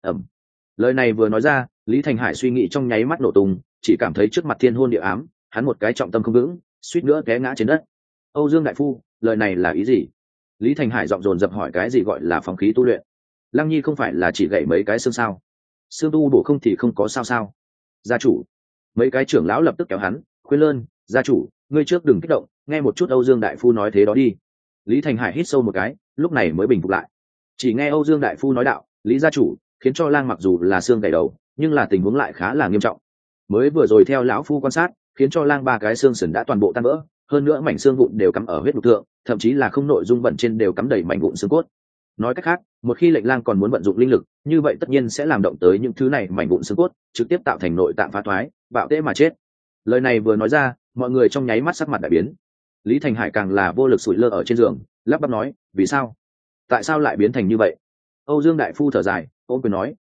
Lời này vừa nói ra, Lý Thành Hải suy nghĩ trong nháy mắt nổ tung, chỉ cảm thấy trước mặt thiên hôn địa ám, hắn một cái trọng tâm không vững, suýt nữa té ngã trên đất. Âu Dương đại phu, lời này là ý gì? Lý Thành Hải giọng dồn dập hỏi cái gì gọi là phong khí tu luyện. Lăng Nhi không phải là chỉ gãy mấy cái xương sao? Xương tu bổ không thì không có sao sao? Gia chủ, mấy cái trưởng lão lập tức kéo hắn, khuyên lơn, gia chủ, ngươi trước đừng kích động, nghe một chút Âu Dương đại phu nói thế đó đi. Lý Thành Hải hít sâu một cái, lúc này mới bình phục lại. Chỉ nghe Âu Dương đại phu nói đạo, Lý gia chủ, khiến cho lang mặc dù là xương gãy đầu, nhưng là tình huống lại khá là nghiêm trọng. Mới vừa rồi theo lão phu quan sát, khiến cho lang ba cái xương sườn đã toàn bộ tan vỡ, hơn nữa mảnh xương vụn đều cắm ở huyết đục thượng, thậm chí là không nội dung vận trên đều cắm đầy mảnh vụn xương cốt. Nói cách khác, một khi lệnh lang còn muốn vận dụng linh lực, như vậy tất nhiên sẽ làm động tới những thứ này mảnh vụn xương cốt, trực tiếp tạo thành nội tạng phá thoái, bạo tễ mà chết. Lời này vừa nói ra, mọi người trong nháy mắt sắc mặt đại biến. Lý Thành Hải càng là vô lực sụi lơ ở trên giường, lắp bắp nói, vì sao? Tại sao lại biến thành như vậy? Âu Dương đại phu thở dài, ôm quyền nói,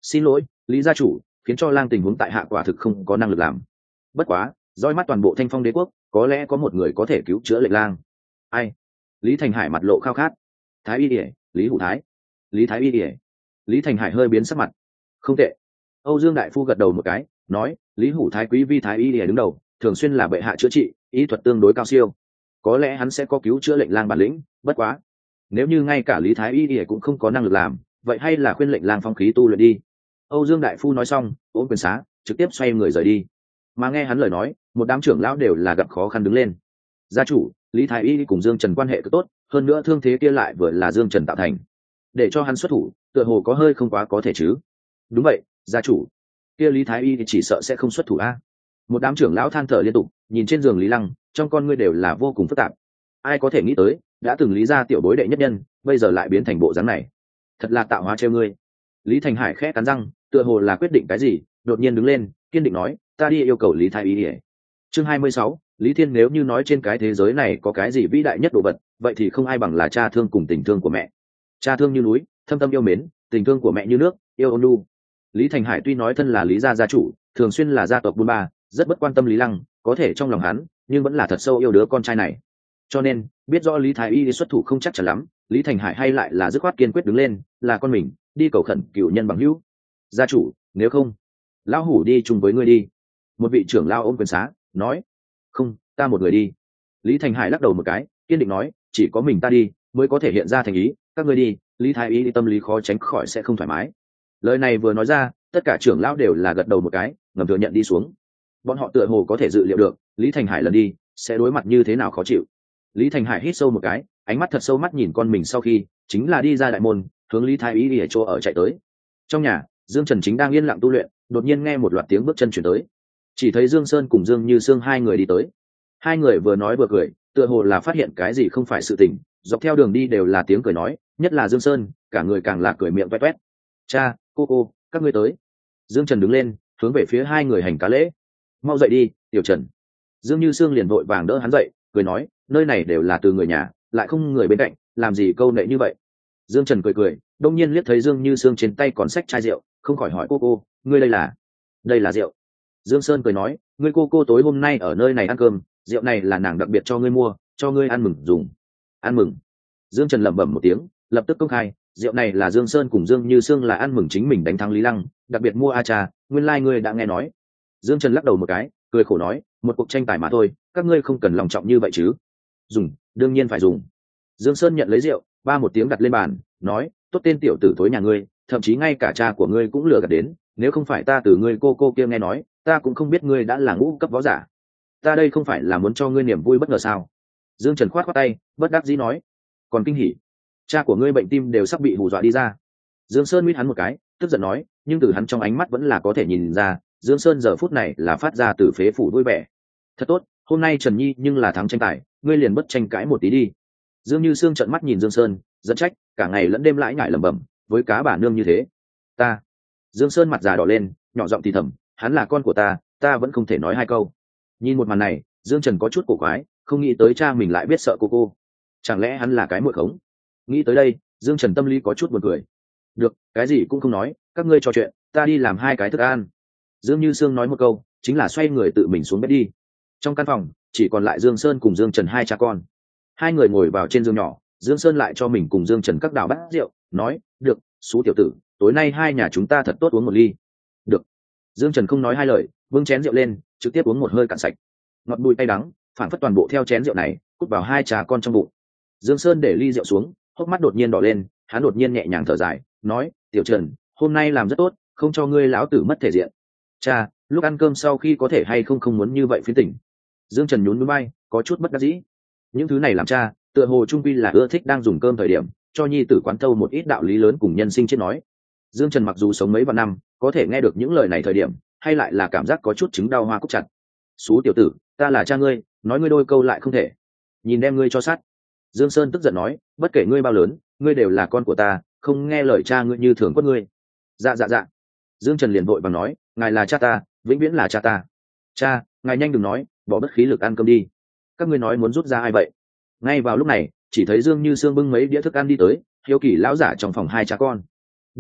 xin lỗi lý gia chủ, khiến cho lang tình huống tại hạ quả thực không có năng lực làm. Bất quá roi mắt toàn bộ Thanh Phong đế quốc, có lẽ có một người có thể cứu chữa lệnh lang. Ai? Lý Thành Hải mặt lộ khao khát. Thái y ỉa, Lý Hủ Thái. Lý Thái y ỉa. Lý Thành Hải hơi biến sắc mặt. Không tệ. Âu Dương đại phu gật đầu một cái, nói, Lý Hủ Thái quý vi thái y ỉa đứng đầu, thường xuyên là bệ hạ chữa trị, y thuật tương đối cao siêu, có lẽ hắn sẽ có cứu chữa lệnh lang bản lĩnh. Bất quá nếu như ngay cả Lý Thái y ỉa cũng không có năng lực làm, vậy hay là khuyên lệnh lang phong khí tu luyện đi. Âu Dương đại phu nói xong, ôm quyền xá, trực tiếp xoay người rời đi. Mà nghe hắn lời nói, một đám trưởng lão đều là gặp khó khăn đứng lên. Gia chủ, Lý Thái y cùng Dương Trần quan hệ cực tốt, hơn nữa thương thế kia lại vừa là Dương Trần tạo thành, để cho hắn xuất thủ tựa hồ có hơi không quá có thể chứ. Đúng vậy, gia chủ, kia Lý Thái y thì chỉ sợ sẽ không xuất thủ a. Một đám trưởng lão than thở liên tục, nhìn trên giường Lý Lăng, trong con ngươi đều là vô cùng phức tạp. Ai có thể nghĩ tới, đã từng Lý gia tiểu bối đệ nhất nhân, bây giờ lại biến thành bộ dáng này. Thật là tạo hóa trêu ngươi. Lý Thành Hải khẽ cắn răng, tựa hồ là quyết định cái gì, đột nhiên đứng lên, kiên định nói, ta đi yêu cầu Lý Thái y. Chương 26, Lý Thiên nếu như nói trên cái thế giới này có cái gì vĩ đại nhất đồ vật, vậy thì không ai bằng là cha thương cùng tình thương của mẹ. Cha thương như núi, thâm tâm yêu mến, tình thương của mẹ như nước, yêu ôn nhu. Lý Thành Hải tuy nói thân là Lý gia gia chủ, thường xuyên là gia tộc buôn ba, rất bất quan tâm Lý Lăng, có thể trong lòng hắn, nhưng vẫn là thật sâu yêu đứa con trai này. Cho nên, biết rõ Lý Thái y xuất thủ không chắc chắn lắm, Lý Thành Hải hay lại là dứt khoát kiên quyết đứng lên, là con mình, đi cầu khẩn cựu nhân bằng hữu. Gia chủ, nếu không, lão hủ đi chung với ngươi đi. Một vị trưởng lao ôm quyền xá, nói, không, ta một người đi. Lý Thành Hải lắc đầu một cái, kiên định nói, chỉ có mình ta đi mới có thể hiện ra thành ý, các ngươi đi. Lý Thái y tâm lý khó tránh khỏi sẽ không thoải mái. Lời này vừa nói ra, tất cả trưởng lão đều là gật đầu một cái, ngầm thừa nhận đi xuống. Bọn họ tựa hồ có thể dự liệu được Lý Thành Hải lần đi sẽ đối mặt như thế nào khó chịu. Lý Thành Hải hít sâu một cái, ánh mắt thật sâu mắt nhìn con mình, sau khi chính là đi ra đại môn, hướng Lý Thái y đi ở chỗ ở chạy tới. Trong nhà, Dương Trần chính đang yên lặng tu luyện, đột nhiên nghe một loạt tiếng bước chân chuyển tới. Chỉ thấy Dương Sơn cùng Dương Như Sương hai người đi tới. Hai người vừa nói vừa cười, tựa hồ là phát hiện cái gì không phải sự tình, dọc theo đường đi đều là tiếng cười nói, nhất là Dương Sơn, cả người càng là cười miệng toét toét. Cha, cô, các ngươi tới. Dương Trần đứng lên, hướng về phía hai người hành cá lễ. Mau dậy đi, Tiểu Trần. Dương Như Sương liền vội vàng đỡ hắn dậy, cười nói, nơi này đều là từ người nhà, lại không người bên cạnh, làm gì câu nệ như vậy. Dương Trần cười, đông nhiên liếc thấy Dương Như Sương trên tay còn xách chai rượu, không khỏi hỏi cô, ngươi đây là rượu. Dương Sơn cười nói, ngươi cô tối hôm nay ở nơi này ăn cơm, rượu này là nàng đặc biệt cho ngươi mua, cho ngươi ăn mừng dùng. Ăn mừng. Dương Trần lẩm bẩm một tiếng, lập tức công khai, rượu này là Dương Sơn cùng Dương Như Sương là ăn mừng chính mình đánh thắng Lý Lăng, đặc biệt mua a cha, nguyên lai ngươi đã nghe nói. Dương Trần lắc đầu một cái, cười khổ nói, một cuộc tranh tài mà thôi, các ngươi không cần lòng trọng như vậy chứ. Dùng, đương nhiên phải dùng. Dương Sơn nhận lấy rượu, ba một tiếng đặt lên bàn, nói, tốt tên tiểu tử thối nhà ngươi, thậm chí ngay cả cha của ngươi cũng lừa gạt đến, nếu không phải ta từ ngươi cô kia nghe nói, ta cũng không biết ngươi đã là ngũ cấp võ giả. Ta đây không phải là muốn cho ngươi niềm vui bất ngờ sao? Dương Trần khoát tay, bất đắc dĩ nói, còn kinh hỉ, cha của ngươi bệnh tim đều sắp bị hù dọa đi ra. Dương Sơn mít hắn một cái, tức giận nói, nhưng từ hắn trong ánh mắt vẫn là có thể nhìn ra, Dương Sơn giờ phút này là phát ra từ phế phủ vui vẻ. Thật tốt, hôm nay Trần Nhi nhưng là thắng tranh tài, ngươi liền bất tranh cãi một tí đi. Dương Như Sương trợn mắt nhìn Dương Sơn, giận trách, cả ngày lẫn đêm lãi nhải lẩm bẩm, với cá bà nương như thế, ta. Dương Sơn mặt già đỏ lên, nhỏ giọng thì thầm, hắn là con của ta vẫn không thể nói hai câu. Nhìn một màn này, Dương Trần có chút cổ quái, không nghĩ tới cha mình lại biết sợ cô, chẳng lẽ hắn là cái muội khống? Nghĩ tới đây, Dương Trần tâm lý có chút buồn cười. Được, cái gì cũng không nói, các ngươi trò chuyện, ta đi làm hai cái thức ăn. Dương Như Sương nói một câu, chính là xoay người tự mình xuống bếp đi. Trong căn phòng chỉ còn lại Dương Sơn cùng Dương Trần hai cha con. Hai người ngồi vào trên giường nhỏ, Dương Sơn lại cho mình cùng Dương Trần các đảo bát rượu, nói, được, Sú tiểu tử, tối nay hai nhà chúng ta thật tốt uống một ly. Được. Dương Trần không nói hai lời, bưng chén rượu lên, trực tiếp uống một hơi cạn sạch. Ngọt bùi tay đắng, phản phất toàn bộ theo chén rượu này, cút vào hai cha con trong bụng. Dương Sơn để ly rượu xuống, hốc mắt đột nhiên đỏ lên, hắn đột nhiên nhẹ nhàng thở dài, nói, Tiểu Trần, hôm nay làm rất tốt, không cho ngươi lão tử mất thể diện. Cha, lúc ăn cơm sau khi có thể hay không muốn như vậy phiến tỉnh. Dương Trần nhún nhún vai, có chút bất đắc dĩ. Những thứ này làm cha, tựa hồ trung quy là ưa thích đang dùng cơm thời điểm, cho nhi tử quán thâu một ít đạo lý lớn cùng nhân sinh chết nói. Dương Trần mặc dù sống mấy vạn năm, có thể nghe được những lời này thời điểm, hay lại là cảm giác có chút chứng đau hoa cúc chặt. Sú tiểu tử, ta là cha ngươi, nói ngươi đôi câu lại không thể. Nhìn đem ngươi cho sát. Dương Sơn tức giận nói, bất kể ngươi bao lớn, ngươi đều là con của ta, không nghe lời cha ngươi như thường quất ngươi. Dạ. Dương Trần liền vội bằng nói, ngài là cha ta, vĩnh viễn là cha ta. Cha, ngài nhanh đừng nói, bỏ bất khí lực ăn cơm đi. Các ngươi nói muốn rút ra ai vậy? Ngay vào lúc này, chỉ thấy Dương Như Sương bưng mấy đĩa thức ăn đi tới, hiếu kỳ lão giả trong phòng hai cha con. Đại ca,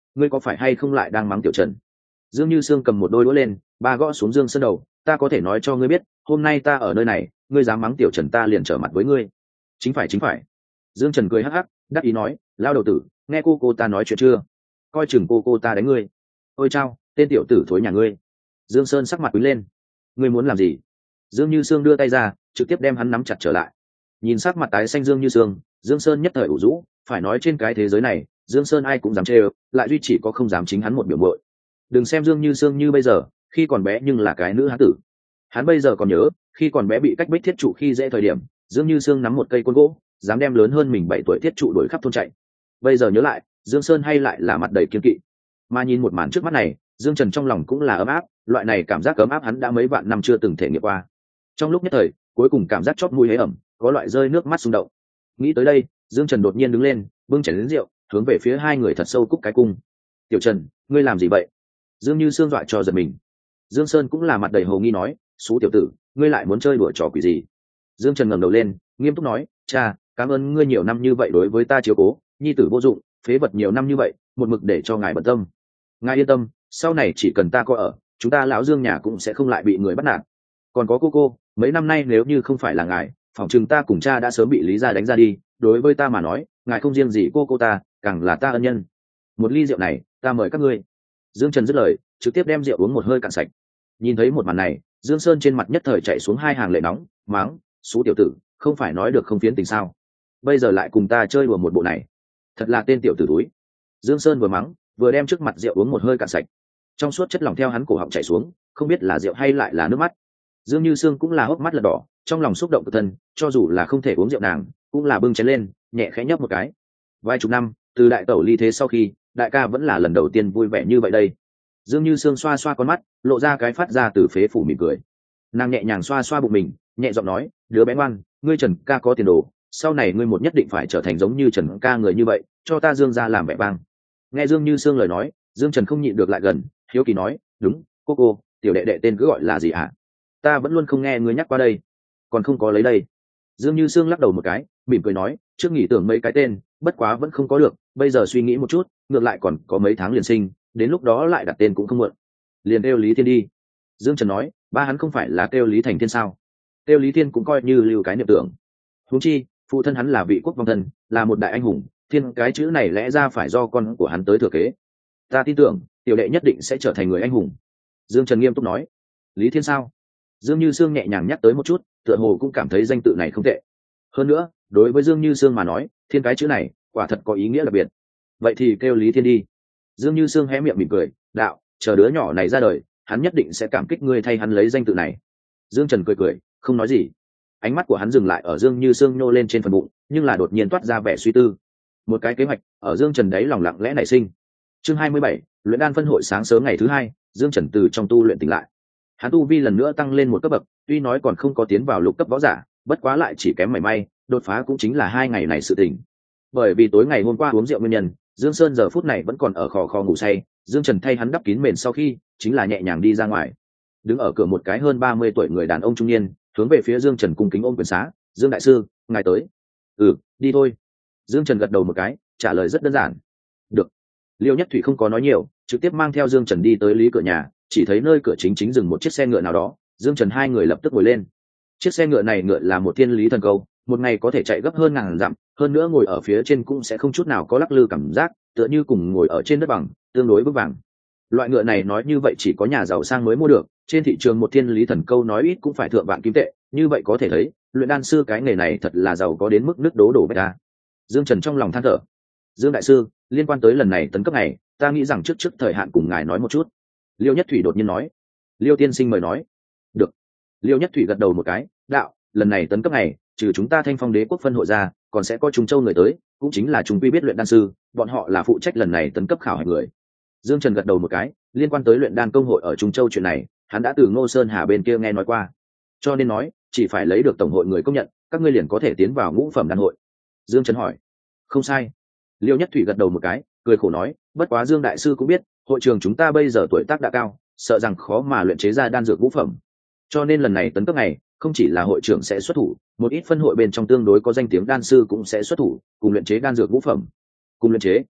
ngươi có phải hay không lại đang mắng Tiểu Trần? Dương Như Sương cầm một đôi đũa lên, ba gõ xuống Dương Sơn đầu. Ta có thể nói cho ngươi biết, hôm nay ta ở nơi này, ngươi dám mắng Tiểu Trần ta liền trở mặt với ngươi. Chính phải. Dương Trần cười hắc hắc, đắc ý nói, lao đầu tử, nghe cô ta nói chuyện chưa? Coi chừng cô ta đánh ngươi. Ôi chao, tên tiểu tử thối nhà ngươi. Dương Sơn sắc mặt quý lên. Ngươi muốn làm gì? Dương Như Sương đưa tay ra, trực tiếp đem hắn nắm chặt trở lại. Nhìn sắc mặt tái xanh Dương Như Sương, Dương Sơn nhất thời ủ rũ, phải nói trên cái thế giới này, Dương Sơn ai cũng dám chê, lại duy chỉ có không dám chính hắn một biểu muội. Đừng xem Dương Như Sương như bây giờ, khi còn bé nhưng là cái nữ hán tử. Hắn bây giờ còn nhớ, khi còn bé bị cách bích thiết trụ khi dễ thời điểm, Dương Như Sương nắm một cây côn gỗ, dám đem lớn hơn mình 7 tuổi thiết trụ đuổi khắp thôn chạy. Bây giờ nhớ lại, Dương Sơn hay lại là mặt đầy kiên kỵ. Mà nhìn một màn trước mắt này, Dương Trần trong lòng cũng là ấm áp, loại này cảm giác ấm áp hắn đã mấy vạn năm chưa từng thể nghiệm qua. Trong lúc nhất thời, cuối cùng cảm giác chót mũi hế ẩm, có loại rơi nước mắt xung động. Nghĩ tới đây, Dương Trần đột nhiên đứng lên, bưng chén lớn rượu, hướng về phía hai người thật sâu cúc cái cung. Tiểu Trần, ngươi làm gì vậy? Dương Như Sương dọa cho giật mình. Dương Sơn cũng là mặt đầy hồ nghi nói, xú tiểu tử, ngươi lại muốn chơi đùa trò quỷ gì? Dương Trần ngẩng đầu lên, nghiêm túc nói, cha, cảm ơn ngươi nhiều năm như vậy đối với ta chiếu cố, nhi tử vô dụng, phế vật nhiều năm như vậy, một mực để cho ngài bận tâm. Ngài yên tâm, sau này chỉ cần ta có ở, chúng ta lão Dương nhà cũng sẽ không lại bị người bắt nạt. Còn có cô, mấy năm nay nếu như không phải là ngài, phỏng chừng ta cùng cha đã sớm bị Lý gia đánh ra đi. Đối với ta mà nói, ngài không riêng gì cô ta, càng là ta ân nhân. Một ly rượu này, ta mời các ngươi. Dương Trần dứt lời, trực tiếp đem rượu uống một hơi cạn sạch. Nhìn thấy một màn này, Dương Sơn trên mặt nhất thời chạy xuống hai hàng lệ nóng, máng, xú tiểu tử, không phải nói được không phiến tình sao? Bây giờ lại cùng ta chơi đùa một bộ này, thật là tên tiểu tử túi. Dương Sơn vừa mắng, vừa đem trước mặt rượu uống một hơi cạn sạch. Trong suốt chất lỏng theo hắn cổ họng chảy xuống, không biết là rượu hay lại là nước mắt. Dương Như Sương cũng là hốc mắt lật đỏ, trong lòng xúc động cực thân, cho dù là không thể uống rượu nàng, cũng là bưng chén lên, nhẹ khẽ nhấp một cái. Vài chục năm, từ đại tẩu ly thế sau khi, đại ca vẫn là lần đầu tiên vui vẻ như vậy đây. Dương Như Sương xoa xoa con mắt, lộ ra cái phát ra từ phế phủ mỉm cười. Nàng nhẹ nhàng xoa xoa bụng mình, nhẹ giọng nói, đứa bé ngoan, ngươi Trần ca có tiền đồ, sau này ngươi một nhất định phải trở thành giống như Trần ca người như vậy, cho ta Dương gia làm vẻ vang. Nghe Dương Như Sương lời nói, Dương Trần không nhịn được lại gần, hiếu kỳ nói, đúng, cô, tiểu đệ đệ tên cứ gọi là gì hả? Ta vẫn luôn không nghe ngươi nhắc qua đây, còn không có lấy đây. Dương Như Sương lắc đầu một cái, mỉm cười nói, trước nghĩ tưởng mấy cái tên, bất quá vẫn không có được, bây giờ suy nghĩ một chút, ngược lại còn có mấy tháng liền sinh, đến lúc đó lại đặt tên cũng không muộn. Liền kêu Lý Thiên đi. Dương Trần nói, ba hắn không phải là kêu Lý Thành Thiên sao? Kêu Lý Thiên cũng coi như lưu cái niệm tưởng. Huống chi, phụ thân hắn là vị quốc vong thân, là một đại anh hùng, thiên cái chữ này lẽ ra phải do con của hắn tới thừa kế. Ta tin tưởng, tiểu đệ nhất định sẽ trở thành người anh hùng. Dương Trần nghiêm túc nói. Lý Thiên sao? Dương Như Sương nhẹ nhàng nhắc tới một chút, tựa hồ cũng cảm thấy danh tự này không tệ. Hơn nữa, đối với Dương Như Sương mà nói, thiên cái chữ này quả thật có ý nghĩa đặc biệt. Vậy thì kêu Lý Thiên đi. Dương Như Sương hé miệng mỉm cười, đạo, chờ đứa nhỏ này ra đời, hắn nhất định sẽ cảm kích ngươi thay hắn lấy danh tự này. Dương Trần cười, không nói gì. Ánh mắt của hắn dừng lại ở Dương Như Sương nhô lên trên phần bụng, nhưng là đột nhiên toát ra vẻ suy tư. Một cái kế hoạch ở Dương Trần đấy lòng lặng lẽ nảy sinh. Chương 27, luyện đan phân hội sáng sớm ngày thứ hai, Dương Trần từ trong tu luyện tỉnh lại. Hắn tu vi lần nữa tăng lên một cấp bậc, tuy nói còn không có tiến vào lục cấp võ giả, bất quá lại chỉ kém mảy may, đột phá cũng chính là 2 ngày này sự tình. Bởi vì tối ngày hôm qua uống rượu nguyên nhân, Dương Sơn giờ phút này vẫn còn ở khò khò ngủ say. Dương Trần thay hắn đắp kín mền sau khi, chính là nhẹ nhàng đi ra ngoài. Đứng ở cửa một cái hơn 30 tuổi người đàn ông trung niên, hướng về phía Dương Trần cung kính ôm quyền xá, Dương đại sư, ngài tới. Ừ, đi thôi. Dương Trần gật đầu một cái, trả lời rất đơn giản. Được. Liêu Nhất Thủy không có nói nhiều, trực tiếp mang theo Dương Trần đi tới lý cửa nhà, chỉ thấy nơi cửa chính dừng một chiếc xe ngựa nào đó. Dương Trần hai người lập tức ngồi lên. Chiếc xe ngựa này ngựa là một thiên lý thần câu, một ngày có thể chạy gấp hơn ngàn dặm, hơn nữa ngồi ở phía trên cũng sẽ không chút nào có lắc lư cảm giác, tựa như cùng ngồi ở trên đất bằng, tương đối vững vàng. Loại ngựa này nói như vậy chỉ có nhà giàu sang mới mua được, trên thị trường một thiên lý thần câu nói ít cũng phải thượng vạn kim tệ, như vậy có thể thấy, luyện đan sư cái nghề này thật là giàu có đến mức nước đố đổ bê ta. Dương Trần trong lòng than thở. Dương đại sư, liên quan tới lần này tấn cấp này, ta nghĩ rằng trước thời hạn cùng ngài nói một chút. Liêu Nhất Thủy đột nhiên nói. Liêu tiên sinh mời nói. Được. Liêu Nhất Thủy gật đầu một cái, đạo, lần này tấn cấp này, trừ chúng ta Thanh Phong Đế quốc phân hội ra, còn sẽ có Trung Châu người tới, cũng chính là chúng quy biết luyện đan sư, bọn họ là phụ trách lần này tấn cấp khảo hạch người. Dương Trần gật đầu một cái, liên quan tới luyện đan công hội ở Trung Châu chuyện này, hắn đã từ Ngô Sơn Hà bên kia nghe nói qua. Cho nên nói, chỉ phải lấy được tổng hội người công nhận, các ngươi liền có thể tiến vào ngũ phẩm đan hội. Dương Trần hỏi. Không sai. Liêu Nhất Thủy gật đầu một cái, cười khổ nói, bất quá Dương đại sư cũng biết, hội trường chúng ta bây giờ tuổi tác đã cao, sợ rằng khó mà luyện chế ra đan dược ngũ phẩm. Cho nên lần này tấn cấp này, không chỉ là hội trưởng sẽ xuất thủ, một ít phân hội bên trong tương đối có danh tiếng đan sư cũng sẽ xuất thủ, cùng luyện chế đan dược ngũ phẩm. Cùng luyện chế?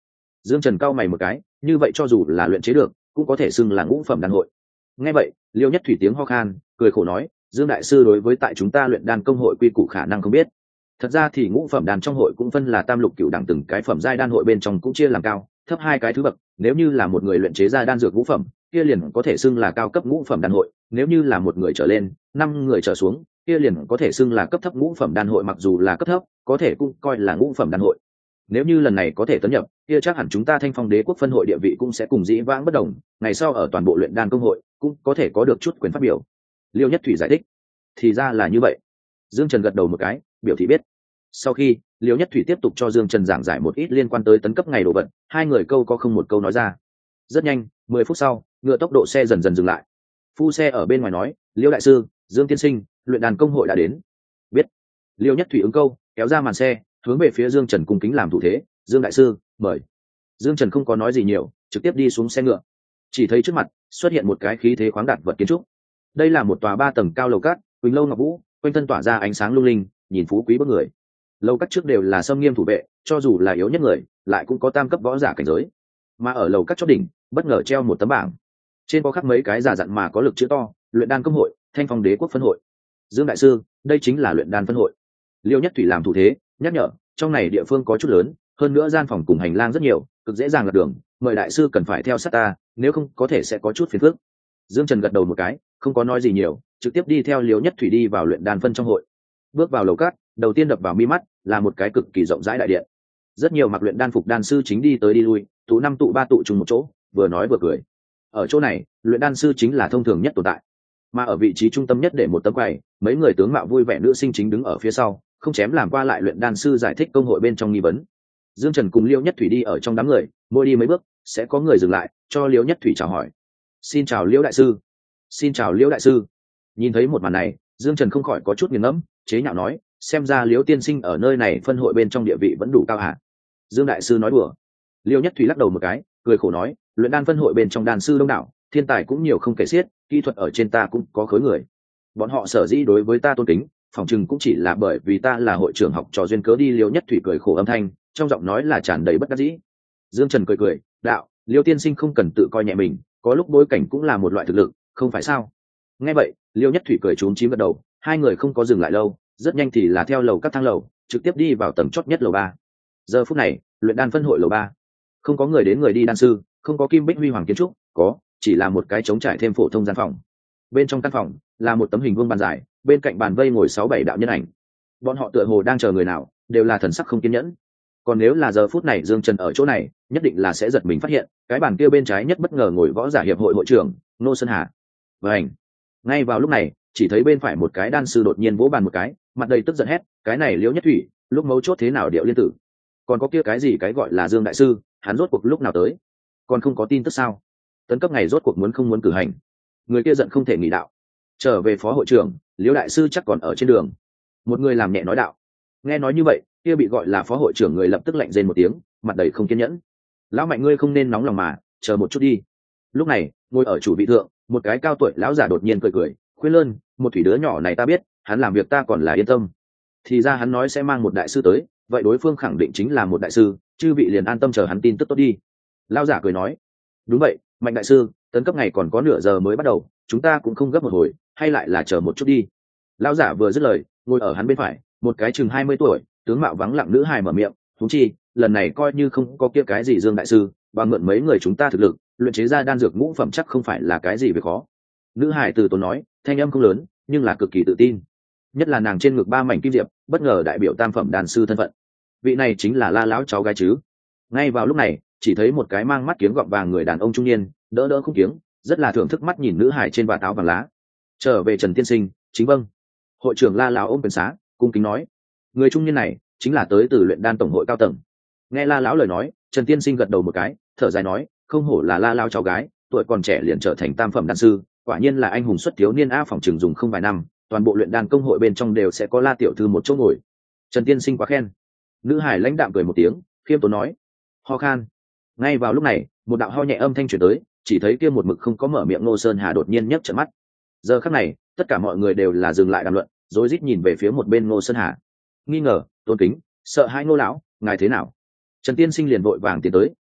Dương Trần cau mày một cái, như vậy cho dù là luyện chế được cũng có thể xưng là ngũ phẩm đan hội. Nghe vậy Liêu Nhất Thủy tiếng ho khan cười khổ nói, Dương đại sư đối với tại chúng ta luyện đan công hội quy củ khả năng không biết. Thật ra thì ngũ phẩm đan trong hội cũng phân là tam lục cửu đẳng, từng cái phẩm giai đan hội bên trong cũng chia làm cao thấp hai cái thứ bậc. Nếu như là một người luyện chế ra đan dược ngũ phẩm, kia liền có thể xưng là cao cấp ngũ phẩm đan hội. Nếu như là một người trở lên, 5 người trở xuống, kia liền có thể xưng là cấp thấp ngũ phẩm đan hội. Mặc dù là cấp thấp, có thể cũng coi là ngũ phẩm đan hội. Nếu như lần này có thể tấn nhập, kia chắc hẳn chúng ta Thanh Phong Đế quốc phân hội địa vị cũng sẽ cùng dĩ vãng bất đồng, ngày sau ở toàn bộ luyện đan công hội cũng có thể có được chút quyền phát biểu. Liêu Nhất Thủy giải thích. Thì ra là như vậy. Dương Trần gật đầu một cái, biểu thị biết. Sau khi Liêu Nhất Thủy tiếp tục cho Dương Trần giảng giải một ít liên quan tới tấn cấp ngày đồ vật, hai người câu có không một câu nói ra. Rất nhanh, 10 phút sau, ngựa tốc độ xe dần dần dừng lại. Phu xe ở bên ngoài nói, Liêu đại sư, Dương tiên sinh, luyện đàn công hội đã đến. Biết. Liêu Nhất Thủy ứng câu, kéo ra màn xe, hướng về phía Dương Trần cung kính làm thủ thế. Dương đại sư, mời. Dương Trần không có nói gì nhiều, trực tiếp đi xuống xe ngựa. Chỉ thấy trước mặt xuất hiện một cái khí thế khoáng đạt vật kiến trúc. Đây là một tòa 3 tầng cao lầu cát, quỳnh lâu ngọc vũ, quanh thân tỏa ra ánh sáng lung linh, nhìn phú quý bức người. Lầu các trước đều là xâm nghiêm thủ vệ, cho dù là yếu nhất người lại cũng có tam cấp võ giả cảnh giới. Mà ở lầu các chót đỉnh bất ngờ treo một tấm bảng, trên có khắc mấy cái giả dặn mà có lực chữ to: luyện đan công hội, Thanh Phong Đế quốc phân hội. Dương đại sư, đây chính là luyện đan phân hội. Liêu Nhất Thủy làm thủ thế nhắc nhở, trong này địa phương có chút lớn, hơn nữa gian phòng cùng hành lang rất nhiều, cực dễ dàng lật đường, mời đại sư cần phải theo sát ta, nếu không có thể sẽ có chút phiền phức. Dương Trần gật đầu một cái, không có nói gì nhiều, trực tiếp đi theo Liêu Nhất Thủy đi vào luyện đan phân trong hội. Bước vào lầu cát, đầu tiên đập vào mi mắt là một cái cực kỳ rộng rãi đại điện. Rất nhiều mặc luyện đan phục đan sư chính đi tới đi lui, tụ 5 tụ 3 tụ chung một chỗ, vừa nói vừa cười. Ở chỗ này, luyện đan sư chính là thông thường nhất tồn tại. Mà ở vị trí trung tâm nhất để một tấm quầy, mấy người tướng mạo vui vẻ nữ sinh chính đứng ở phía sau, không chém làm qua lại luyện đan sư giải thích công hội bên trong nghi vấn. Dương Trần cùng Liêu Nhất Thủy đi ở trong đám người, mỗi đi mấy bước sẽ có người dừng lại cho Liêu Nhất Thủy chào hỏi. Xin chào Liêu đại sư. Xin chào Liêu đại sư. Nhìn thấy một màn này, Dương Trần không khỏi có chút nghiền ngẫm, chế nhạo nói, xem ra Liêu tiên sinh ở nơi này phân hội bên trong địa vị vẫn đủ cao hả? Dương đại sư nói đùa. Liêu Nhất Thủy lắc đầu một cái, cười khổ nói, luyện đan phân hội bên trong đan sư đông đảo, thiên tài cũng nhiều không kể xiết, kỹ thuật ở trên ta cũng có khối người. Bọn họ sở dĩ đối với ta tôn kính, phỏng chừng cũng chỉ là bởi vì ta là hội trưởng học trò duyên cớ đi. Liêu Nhất Thủy cười khổ âm thanh, trong giọng nói là tràn đầy bất đắc dĩ. Dương Trần cười cười, đạo, Liêu tiên sinh không cần tự coi nhẹ mình, có lúc bối cảnh cũng là một loại thực lực, không phải sao? Nghe vậy, Liêu Nhất Thủy cười trúng chím gật đầu, hai người không có dừng lại lâu, rất nhanh thì là theo lầu các thang lầu, trực tiếp đi vào tầng chót nhất lầu 3. Giờ phút này, luyện đan phân hội lầu 3, không có người đến người đi đan sư, không có kim bích huy hoàng kiến trúc, có chỉ là một cái trống trải thêm phổ thông gian phòng. Bên trong căn phòng là một tấm hình vuông bàn dài, bên cạnh bàn vây ngồi 6-7 đạo nhân ảnh. Bọn họ tựa hồ đang chờ người nào, đều là thần sắc không kiên nhẫn. Còn nếu là giờ phút này Dương Trần ở chỗ này, nhất định là sẽ giật mình phát hiện, cái bàn kia bên trái nhất bất ngờ ngồi võ giả hiệp hội hội trưởng Ngô Sơn Hà. Vành. Ngay vào lúc này, chỉ thấy bên phải một cái đan sư đột nhiên vỗ bàn một cái, mặt đầy tức giận hét, cái này Liễu Nhất Thủy, lúc mấu chốt thế nào điệu liên tử? Còn có kia cái gì cái gọi là Dương đại sư, hắn rốt cuộc lúc nào tới? Còn không có tin tức sao? Tấn cấp ngày rốt cuộc muốn không muốn cử hành? Người kia giận không thể nghỉ đạo. Trở về phó hội trưởng, Liễu đại sư chắc còn ở trên đường. Một người làm nhẹ nói đạo. Nghe nói như vậy, kia bị gọi là phó hội trưởng người lập tức lạnh rên một tiếng, mặt đầy không kiên nhẫn. Lão Mạnh, ngươi không nên nóng lòng mà, chờ một chút đi. Lúc này, ngồi ở chủ vị thượng, một cái cao tuổi lão giả đột nhiên cười cười, khuyên lơn, một thủy đứa nhỏ này ta biết, hắn làm việc ta còn là yên tâm. Thì ra hắn nói sẽ mang một đại sư tới, vậy đối phương khẳng định chính là một đại sư, chư vị liền an tâm chờ hắn tin tức tốt đi. Lão giả cười nói, đúng vậy, Mạnh đại sư, tấn cấp ngày còn có nửa giờ mới bắt đầu, chúng ta cũng không gấp một hồi, hay lại là chờ một chút đi. Lão giả vừa dứt lời, ngồi ở hắn bên phải, một cái chừng 20 tuổi, tướng mạo vắng lặng nữ hài mở miệng, huống chi, lần này coi như không có kia cái gì Dương đại sư, bằng mượn mấy người chúng ta thực lực, luyện chế ra đan dược ngũ phẩm chắc không phải là cái gì việc khó. Nữ hài từ tốn nói, thanh âm không lớn, nhưng là cực kỳ tự tin. Nhất là nàng trên ngực 3 mảnh kim diệp, bất ngờ đại biểu tam phẩm đan sư thân phận. Vị này chính là La lão cháu gái chứ? Ngay vào lúc này, chỉ thấy một cái mang mắt kiếng gọng vàng người đàn ông trung niên, đỡ đỡ khung kiếng, rất là thưởng thức mắt nhìn nữ hài trên vạt áo vàng lá. Trở về Trần tiên sinh, chính vâng. Hội trưởng La lão ôm quyền xá, cung kính nói, người trung niên này chính là tới từ luyện đan tổng hội cao tầng. Nghe La lão lời nói, Trần tiên sinh gật đầu một cái, thở dài nói, không hổ là La lão cháu gái, tuổi còn trẻ liền trở thành tam phẩm đan sư, quả nhiên là anh hùng xuất thiếu niên a. Phòng trường dùng không vài năm, toàn bộ luyện đan công hội bên trong đều sẽ có La tiểu thư một chỗ ngồi. Trần tiên sinh quá khen. Nữ hải lãnh đạm cười một tiếng, khiêm tốn nói, ho khan. Ngay vào lúc này, một đạo ho nhẹ âm thanh truyền tới, chỉ thấy kia một mực không có mở miệng Ngô Sơn Hà đột nhiên nhấc trợn mắt. Giờ khắc này, tất cả mọi người đều là dừng lại đàm luận, rối rít nhìn về phía một bên Ngô Sơn Hà. Nghi ngờ, tôn kính, sợ hãi Ngô lão, ngài thế nào? Trần tiên sinh liền vội vàng tiến tới,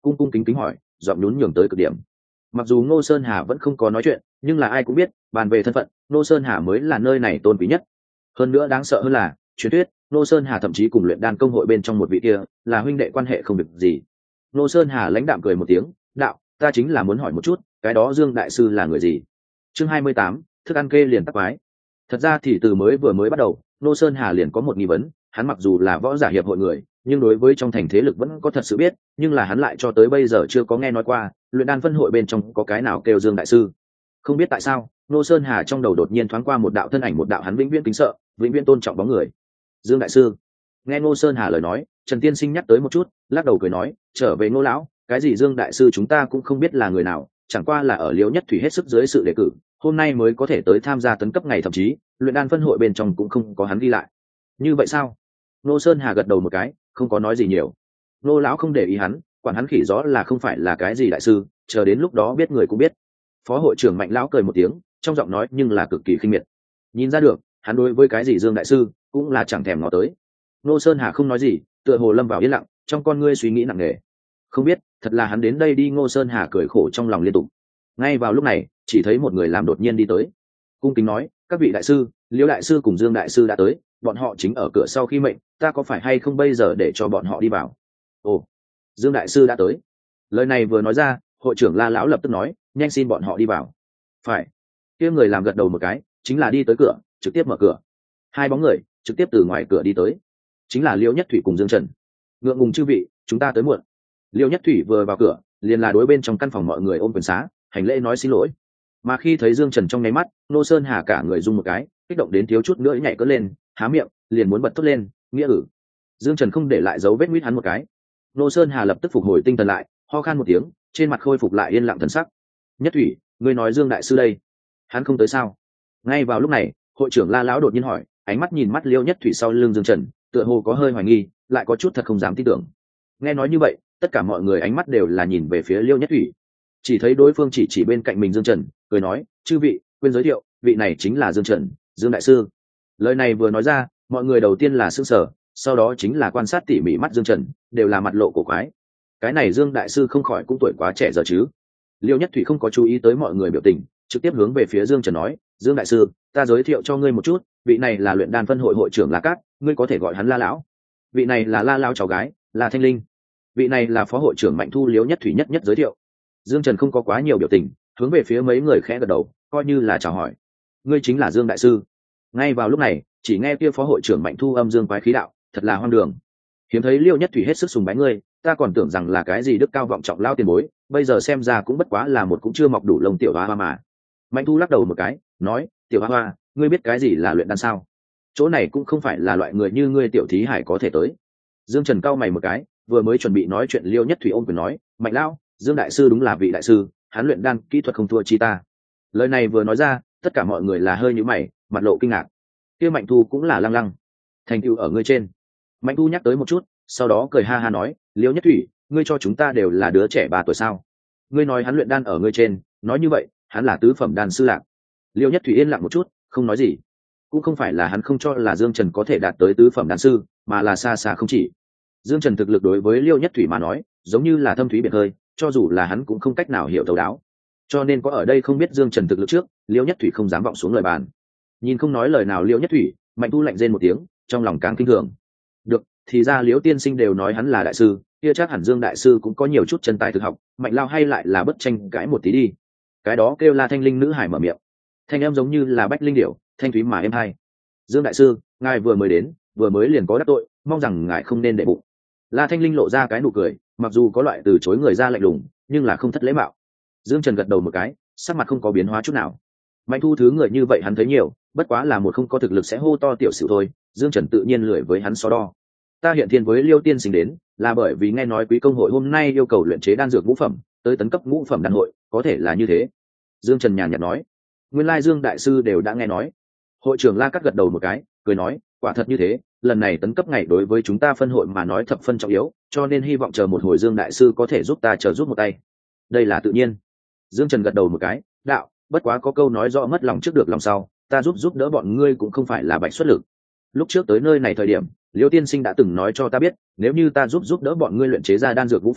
cung cung kính kính hỏi, giọng nhún nhường tới cực điểm. Mặc dù Ngô Sơn Hà vẫn không có nói chuyện, nhưng là ai cũng biết bàn về thân phận, Ngô Sơn Hà mới là nơi này tôn quý nhất. Hơn nữa đáng sợ hơn là truyền thuyết Ngô Sơn Hà thậm chí cùng luyện đan công hội bên trong một vị kia là huynh đệ quan hệ không được gì. Ngô Sơn Hà lãnh đạm cười một tiếng, đạo, ta chính là muốn hỏi một chút, cái đó Dương đại sư là người gì? Chương 28, thức ăn kê liền tắc quái. Thật ra thì từ vừa mới bắt đầu, Ngô Sơn Hà liền có một nghi vấn, hắn mặc dù là võ giả hiệp hội người, nhưng đối với trong thành thế lực vẫn có thật sự biết, nhưng là hắn lại cho tới bây giờ chưa có nghe nói qua luyện đan phân hội bên trong có cái nào kêu Dương đại sư. Không biết tại sao, Ngô Sơn Hà trong đầu đột nhiên thoáng qua một đạo thân ảnh, một đạo hắn vĩnh viễn kính sợ, vĩnh viễn tôn trọng bóng người. Dương đại sư. Nghe Ngô Sơn Hà lời nói, Trần Tiên Sinh nhắc tới một chút, lắc đầu cười nói, trở về Ngô lão, cái gì Dương đại sư chúng ta cũng không biết là người nào, chẳng qua là ở Liễu Nhất Thủy hết sức dưới sự đề cử, hôm nay mới có thể tới tham gia tấn cấp ngày, thậm chí luyện đan phân hội bên trong cũng không có hắn ghi lại. Như vậy sao? Ngô Sơn Hà gật đầu một cái, không có nói gì nhiều. Ngô lão không để ý hắn, quản hắn khỉ gió là không phải là cái gì đại sư, chờ đến lúc đó biết người cũng biết. Phó hội trưởng Mạnh lão cười một tiếng, trong giọng nói nhưng là cực kỳ khinh miệt. Nhìn ra được, hắn đối với cái gì Dương đại sư cũng là chẳng thèm ngó tới. Ngô Sơn Hà không nói gì, tựa hồ lâm vào yên lặng, trong con ngươi suy nghĩ nặng nề. Không biết, thật là hắn đến đây đi. Ngô Sơn Hà cười khổ trong lòng liên tục. Ngay vào lúc này, chỉ thấy một người làm đột nhiên đi tới, cung kính nói, các vị đại sư, Liễu đại sư cùng Dương đại sư đã tới, bọn họ chính ở cửa sau khi mệnh, ta có phải hay không bây giờ để cho bọn họ đi vào? Ồ, Dương đại sư đã tới. Lời này vừa nói ra, hội trưởng La lão lập tức nói, nhanh xin bọn họ đi vào. Phải. Kia người làm gật đầu một cái, chính là đi tới cửa, trực tiếp mở cửa. Hai bóng người trực tiếp từ ngoài cửa đi tới, chính là Liễu Nhất Thủy cùng Dương Trần. Ngượng ngùng chư vị, chúng ta tới muộn. Liễu Nhất Thủy vừa vào cửa, liền là đối bên trong căn phòng mọi người ôm quyền xá, hành lễ nói xin lỗi. Mà khi thấy Dương Trần trong nháy mắt, Ngô Sơn Hà cả người rung một cái, kích động đến thiếu chút nữa nhảy cất lên, há miệng liền muốn bật thốt lên, nghĩa ử. Dương Trần không để lại dấu vết mít hắn một cái. Ngô Sơn Hà lập tức phục hồi tinh thần lại, ho khan một tiếng, trên mặt khôi phục lại yên lặng thần sắc. Nhất Thủy, ngươi nói Dương đại sư đây, hắn không tới sao? Ngay vào lúc này, hội trưởng La lão đột nhiên hỏi, ánh mắt nhìn mắt Liễu Nhất Thủy sau lưng Dương Trần, tựa hồ có hơi hoài nghi, lại có chút thật không dám tin tưởng. Nghe nói như vậy, tất cả mọi người ánh mắt đều là nhìn về phía Liễu Nhất Thủy. Chỉ thấy đối phương chỉ bên cạnh mình Dương Trần, cười nói, chư vị, quên giới thiệu, vị này chính là Dương Trần, Dương đại sư. Lời này vừa nói ra, mọi người đầu tiên là sững sờ, sau đó chính là quan sát tỉ mỉ mắt Dương Trần, đều là mặt lộ cổ quái. Cái này Dương đại sư không khỏi cũng tuổi quá trẻ giờ chứ? Liễu Nhất Thủy không có chú ý tới mọi người biểu tình, trực tiếp hướng về phía Dương Trần nói, Dương đại sư, ta giới thiệu cho ngươi một chút, vị này là luyện đan phân hội hội trưởng La Cát, ngươi có thể gọi hắn La lão. Vị này là La lão cháu gái, là Thanh Linh. Vị này là phó hội trưởng Mạnh Thu. Liễu Nhất Thủy nhất nhất giới thiệu. Dương Trần không có quá nhiều biểu tình, hướng về phía mấy người khẽ gật đầu, coi như là chào hỏi. Ngươi chính là Dương đại sư. Ngay vào lúc này, chỉ nghe kia phó hội trưởng Mạnh Thu âm dương quái khí đạo, thật là hoang đường. Hiếm thấy Liễu Nhất Thủy hết sức sùng bái ngươi, ta còn tưởng rằng là cái gì đức cao vọng trọng lao tiền bối, bây giờ xem ra cũng bất quá là một cũng chưa mọc đủ lông tiểu hoa hoa mà. Mạnh Thu lắc đầu một cái, nói, tiểu hoa hoa, ngươi biết cái gì là luyện đan sao? Chỗ này cũng không phải là loại người như ngươi tiểu thí hải có thể tới. Dương Trần cau mày một cái, vừa mới chuẩn bị nói chuyện, Liễu Nhất Thủy ôm quyền nói, Mạnh lão, Dương đại sư đúng là vị đại sư, hắn luyện đan kỹ thuật không thua chi ta. Lời này vừa nói ra, tất cả mọi người là hơi nhíu mày, mặt lộ kinh ngạc. Kia Mạnh Thu cũng là lăng lăng. Thành tựu ở ngươi trên. Mạnh Thu nhắc tới một chút, sau đó cười ha ha nói, Liễu Nhất Thủy, ngươi cho chúng ta đều là đứa trẻ 3 tuổi sao? Ngươi nói hắn luyện đan ở ngươi trên, nói như vậy, hắn là tứ phẩm đan sư lạc. Liễu Nhất Thủy yên lặng một chút, không nói gì. Cũng không phải là hắn không cho là Dương Trần có thể đạt tới tứ phẩm đan sư, mà là xa xa không chỉ. Dương Trần thực lực đối với Liễu Nhất Thủy mà nói, giống như là thâm thúy biển hơi, cho dù là hắn cũng không cách nào hiểu thấu đáo. Cho nên có ở đây không biết Dương Trần thực lực trước, Liễu Nhất Thủy không dám vọng xuống lời bàn. Nhìn không nói lời nào Liễu Nhất Thủy, Mạnh Thu lạnh rên một tiếng, trong lòng càng kinh thường. Được, thì ra Liễu tiên sinh đều nói hắn là đại sư, kia chắc hẳn Dương đại sư cũng có nhiều chút chân tài thực học, Mạnh lao hay lại là bất tranh cãi một tí đi. Cái đó kêu là Thanh Linh nữ hải mở miệng. Thanh em giống như là bách linh điểu, thanh thúy mà êm hay. Dương đại sư, ngài vừa mới đến, vừa mới liền có đắc tội, mong rằng ngài không nên để bụng. La Thanh Linh lộ ra cái nụ cười, mặc dù có loại từ chối người ra lạnh lùng, nhưng là không thất lễ mạo. Dương Trần gật đầu một cái, sắc mặt không có biến hóa chút nào. Mạnh Thu thứ người như vậy hắn thấy nhiều, bất quá là một không có thực lực sẽ hô to tiểu sự thôi. Dương Trần tự nhiên lười với hắn so đo. Ta hiện thiên với Liêu tiên sinh đến, là bởi vì nghe nói quý công hội hôm nay yêu cầu luyện chế đan dược ngũ phẩm, tới tấn cấp ngũ phẩm đan hội, có thể là như thế. Dương Trần nhàn nhạt nói. Nguyên lai Dương đại sư đều đã nghe nói. Hội trưởng La Cát gật đầu một cái, cười nói, quả thật như thế, lần này tấn cấp ngày đối với chúng ta phân hội mà nói thập phân trọng yếu, cho nên hy vọng chờ một hồi Dương đại sư có thể giúp ta trợ giúp một tay. Đây là tự nhiên. Dương Trần gật đầu một cái, đạo, bất quá có câu nói rõ mất lòng trước được lòng sau, ta giúp đỡ bọn ngươi cũng không phải là bạch xuất lực. Lúc trước tới nơi này thời điểm, Liêu tiên sinh đã từng nói cho ta biết, nếu như ta giúp đỡ bọn ngươi luyện chế ra đan dược ngũ phẩm,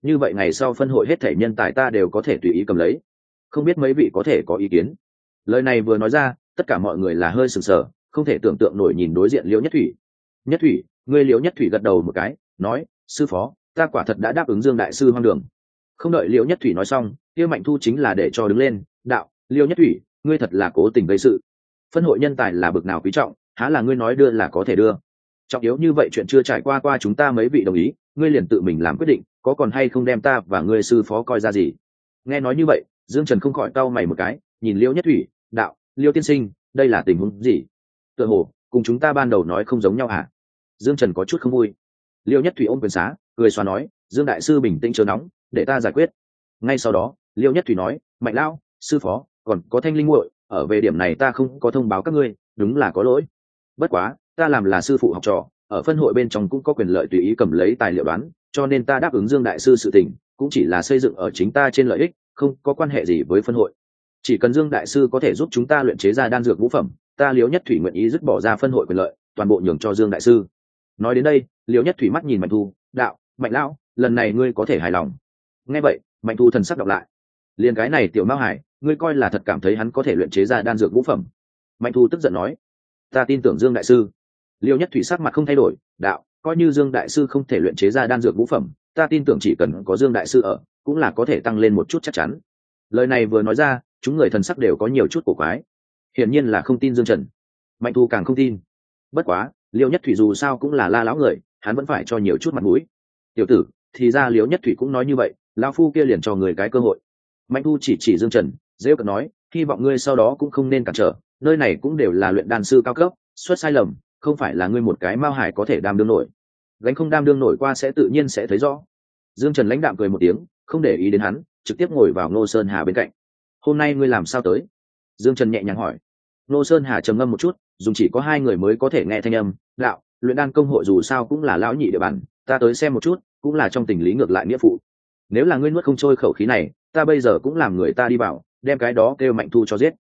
như vậy ngày sau phân hội hết thể nhân tài ta đều có thể tùy ý cầm lấy, không biết mấy vị có thể có ý kiến. Lời này vừa nói ra, tất cả mọi người là hơi sừng sờ, không thể tưởng tượng nổi nhìn đối diện Liễu Nhất Thủy. Nhất Thủy, ngươi Liễu Nhất Thủy gật đầu một cái, nói, sư phó, ta quả thật đã đáp ứng Dương đại sư hoang đường. Không đợi Liễu Nhất Thủy nói xong, kia Mạnh Thu chính là để cho đứng lên, đạo, Liễu Nhất Thủy, ngươi thật là cố tình gây sự. Phân hội nhân tài là bực nào quý trọng, há là ngươi nói đưa là có thể đưa. Trọng yếu như vậy chuyện chưa trải qua chúng ta mấy vị đồng ý, ngươi liền tự mình làm quyết định, có còn hay không đem ta và ngươi sư phó coi ra gì. Nghe nói như vậy, Dương Trần không khỏi cau mày một cái, nhìn Liễu Nhất Thủy, đạo, Liễu tiên sinh, đây là tình huống gì? Tựa hồ cùng chúng ta ban đầu nói không giống nhau hả? Dương Trần có chút không vui. Liễu Nhất Thủy ôm quyền xá, cười xóa nói, Dương đại sư bình tĩnh chớ nóng, để ta giải quyết. Ngay sau đó, Liễu Nhất Thủy nói, Mạnh lão, sư phó, còn có Thanh Linh muội, ở về điểm này ta không có thông báo các ngươi, đúng là có lỗi. Bất quá, ta làm là sư phụ học trò, ở phân hội bên trong cũng có quyền lợi tùy ý cầm lấy tài liệu đoán, cho nên ta đáp ứng Dương đại sư sự tình, cũng chỉ là xây dựng ở chính ta trên lợi ích, không có quan hệ gì với phân hội. Chỉ cần Dương đại sư có thể giúp chúng ta luyện chế ra đan dược ngũ phẩm, ta Liễu Nhất Thủy nguyện ý dứt bỏ ra phân hội quyền lợi, toàn bộ nhường cho Dương đại sư. Nói đến đây, Liễu Nhất Thủy mắt nhìn Mạnh Thu, đạo, Mạnh lão, lần này ngươi có thể hài lòng. Nghe vậy, Mạnh Thu thần sắc đọc lại. Liên cái này tiểu Mao Hải, ngươi coi là thật cảm thấy hắn có thể luyện chế ra đan dược ngũ phẩm? Mạnh Thu tức giận nói, ta tin tưởng Dương đại sư. Liễu Nhất Thủy sắc mặt không thay đổi, đạo, coi như Dương đại sư không thể luyện chế ra đan dược ngũ phẩm, ta tin tưởng chỉ cần có Dương đại sư ở, cũng là có thể tăng lên một chút chắc chắn. Lời này vừa nói ra, chúng người thần sắc đều có nhiều chút cổ quái, hiển nhiên là không tin Dương Trần. Mạnh Thu càng không tin. Bất quá, Liễu Nhất Thủy dù sao cũng là La lão người, hắn vẫn phải cho nhiều chút mặt mũi. Tiểu tử, thì ra Liễu Nhất Thủy cũng nói như vậy, lão phu kia liền cho người cái cơ hội. Mạnh Thu chỉ Dương Trần, rêu cợt nói, hy vọng ngươi sau đó cũng không nên cản trở, nơi này cũng đều là luyện đan sư cao cấp, xuất sai lầm, không phải là ngươi một cái Mao Hải có thể đảm đương nổi. Gánh không đảm đương nổi qua sẽ tự nhiên sẽ thấy rõ. Dương Trần lãnh đạm cười một tiếng, không để ý đến hắn, trực tiếp ngồi vào Ngô Sơn Hà bên cạnh. Hôm nay ngươi làm sao tới? Dương Trần nhẹ nhàng hỏi. Ngô Sơn Hà trầm ngâm một chút, dùng chỉ có hai người mới có thể nghe thanh âm, đạo, luyện đan công hội dù sao cũng là lão nhị địa bàn, ta tới xem một chút, cũng là trong tình lý ngược lại nghĩa phụ. Nếu là ngươi nuốt không trôi khẩu khí này, ta bây giờ cũng làm người ta đi vào, đem cái đó kêu Mạnh Thu cho giết.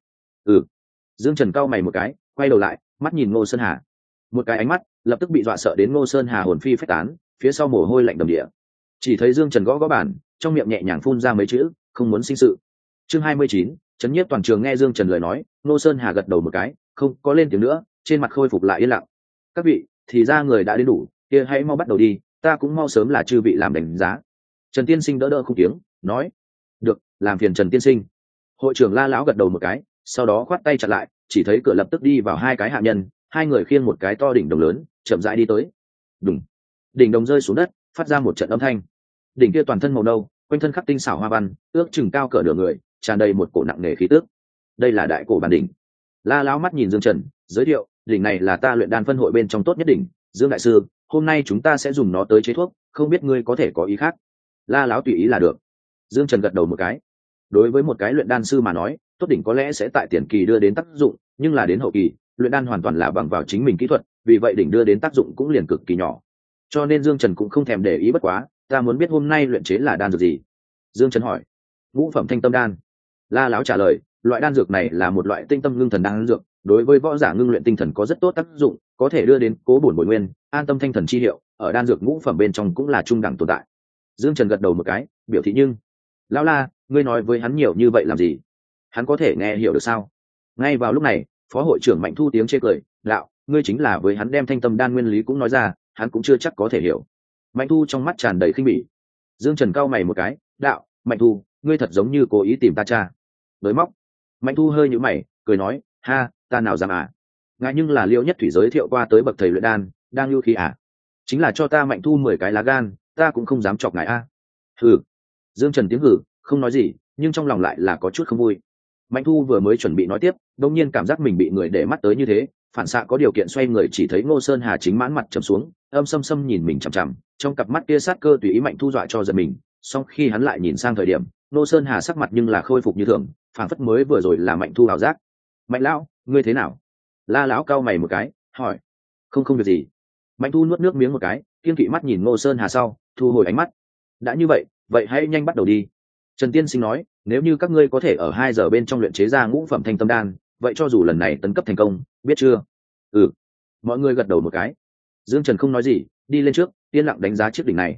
Dương Trần cau mày một cái, quay đầu lại, mắt nhìn Ngô Sơn Hà. Một cái ánh mắt lập tức bị dọa sợ đến Ngô Sơn Hà hồn phi phách tán, phía sau mồ hôi lạnh đầm địa. Chỉ thấy Dương Trần gõ gõ bàn, trong miệng nhẹ nhàng phun ra mấy chữ, không muốn sinh sự. Chương 29, chấn nhiếp toàn trường. Nghe Dương Trần lời nói, Ngô Sơn Hà gật đầu một cái, không có lên tiếng nữa, trên mặt khôi phục lại yên lặng. Các vị, thì ra người đã đến đủ, kia hãy mau bắt đầu đi, ta cũng mau sớm là chư vị làm đánh giá. Trần Tiên Sinh đỡ đỡ không tiếng, nói, được, làm phiền Trần Tiên Sinh. Hội trưởng La lão gật đầu một cái, sau đó khoát tay chặt lại, chỉ thấy cửa lập tức đi vào hai cái hạ nhân, hai người khiêng một cái to đỉnh đồng lớn, chậm rãi đi tới. Đùng, đỉnh đồng rơi xuống đất, phát ra một trận âm thanh. Đỉnh kia toàn thân màu nâu, quanh thân khắc tinh xảo hoa văn, ước chừng cao cỡ nửa người, tràn đầy một cổ nặng nề khí tước. Đây là đại cổ bản đỉnh. La lão mắt nhìn Dương Trần, giới thiệu, đỉnh này là ta luyện đan phân hội bên trong tốt nhất đỉnh, Dương đại sư, hôm nay chúng ta sẽ dùng nó tới chế thuốc, không biết ngươi có thể có ý khác. La lão tùy ý là được. Dương Trần gật đầu một cái. Đối với một cái luyện đan sư mà nói, tốt đỉnh có lẽ sẽ tại tiền kỳ đưa đến tác dụng, nhưng là đến hậu kỳ, luyện đan hoàn toàn là bằng vào chính mình kỹ thuật, vì vậy đỉnh đưa đến tác dụng cũng liền cực kỳ nhỏ. Cho nên Dương Trần cũng không thèm để ý. Bất quá, ta muốn biết hôm nay luyện chế là đan dược gì? Dương Trần hỏi. Ngũ phẩm thanh tâm đan. La lão trả lời, loại đan dược này là một loại tinh tâm ngưng thần đan dược, đối với võ giả ngưng luyện tinh thần có rất tốt tác dụng, có thể đưa đến cố bổn bội nguyên, an tâm thanh thần chi hiệu, ở đan dược ngũ phẩm bên trong cũng là trung đẳng tồn tại. Dương Trần gật đầu một cái, biểu thị nhưng, lão La, ngươi nói với hắn nhiều như vậy làm gì? Hắn có thể nghe hiểu được sao? Ngay vào lúc này, phó hội trưởng Mạnh Thu tiếng chê cười, đạo, ngươi chính là với hắn đem thanh tâm đan nguyên lý cũng nói ra, hắn cũng chưa chắc có thể hiểu. Mạnh Thu trong mắt tràn đầy khinh bỉ. Dương Trần cau mày một cái, đạo, Mạnh Thu, ngươi thật giống như cố ý tìm ta cha. Đối móc. Mạnh Thu hơi nhíu mày, cười nói, ha, ta nào dám à? Ngài nhưng là Liễu Nhất Thủy giới thiệu qua tới bậc thầy luyện đan, đang lưu khí à? Chính là cho ta Mạnh Thu 10 cái lá gan, ta cũng không dám chọc ngài a. Hừ. Dương Trần tiếng hừ, không nói gì, nhưng trong lòng lại là có chút không vui. Mạnh Thu vừa mới chuẩn bị nói tiếp, đột nhiên cảm giác mình bị người để mắt tới như thế, phản xạ có điều kiện xoay người, chỉ thấy Ngô Sơn Hà chính mãn mặt trầm xuống, âm sâm sâm nhìn mình chằm chằm, trong cặp mắt kia sát cơ tùy ý Mạnh Thu dọa cho giật mình. Song khi hắn lại nhìn sang thời điểm, Ngô Sơn Hà sắc mặt nhưng là khôi phục như thường, phảng phất mới vừa rồi là Mạnh Thu ảo giác. Mạnh lão, ngươi thế nào? La lão cau mày một cái, hỏi. Không việc gì. Mạnh Thu nuốt nước miếng một cái, kiên kỵ mắt nhìn Ngô Sơn Hà sau, thu hồi ánh mắt. Đã như vậy, vậy hãy nhanh bắt đầu đi. Trần Tiên Sinh nói, nếu như các ngươi có thể ở 2 giờ bên trong luyện chế ra ngũ phẩm thanh tâm đan, vậy cho dù lần này tấn cấp thành công, biết chưa? Mọi người gật đầu một cái. Dương Trần không nói gì, đi lên trước, yên lặng đánh giá chiếc đỉnh này.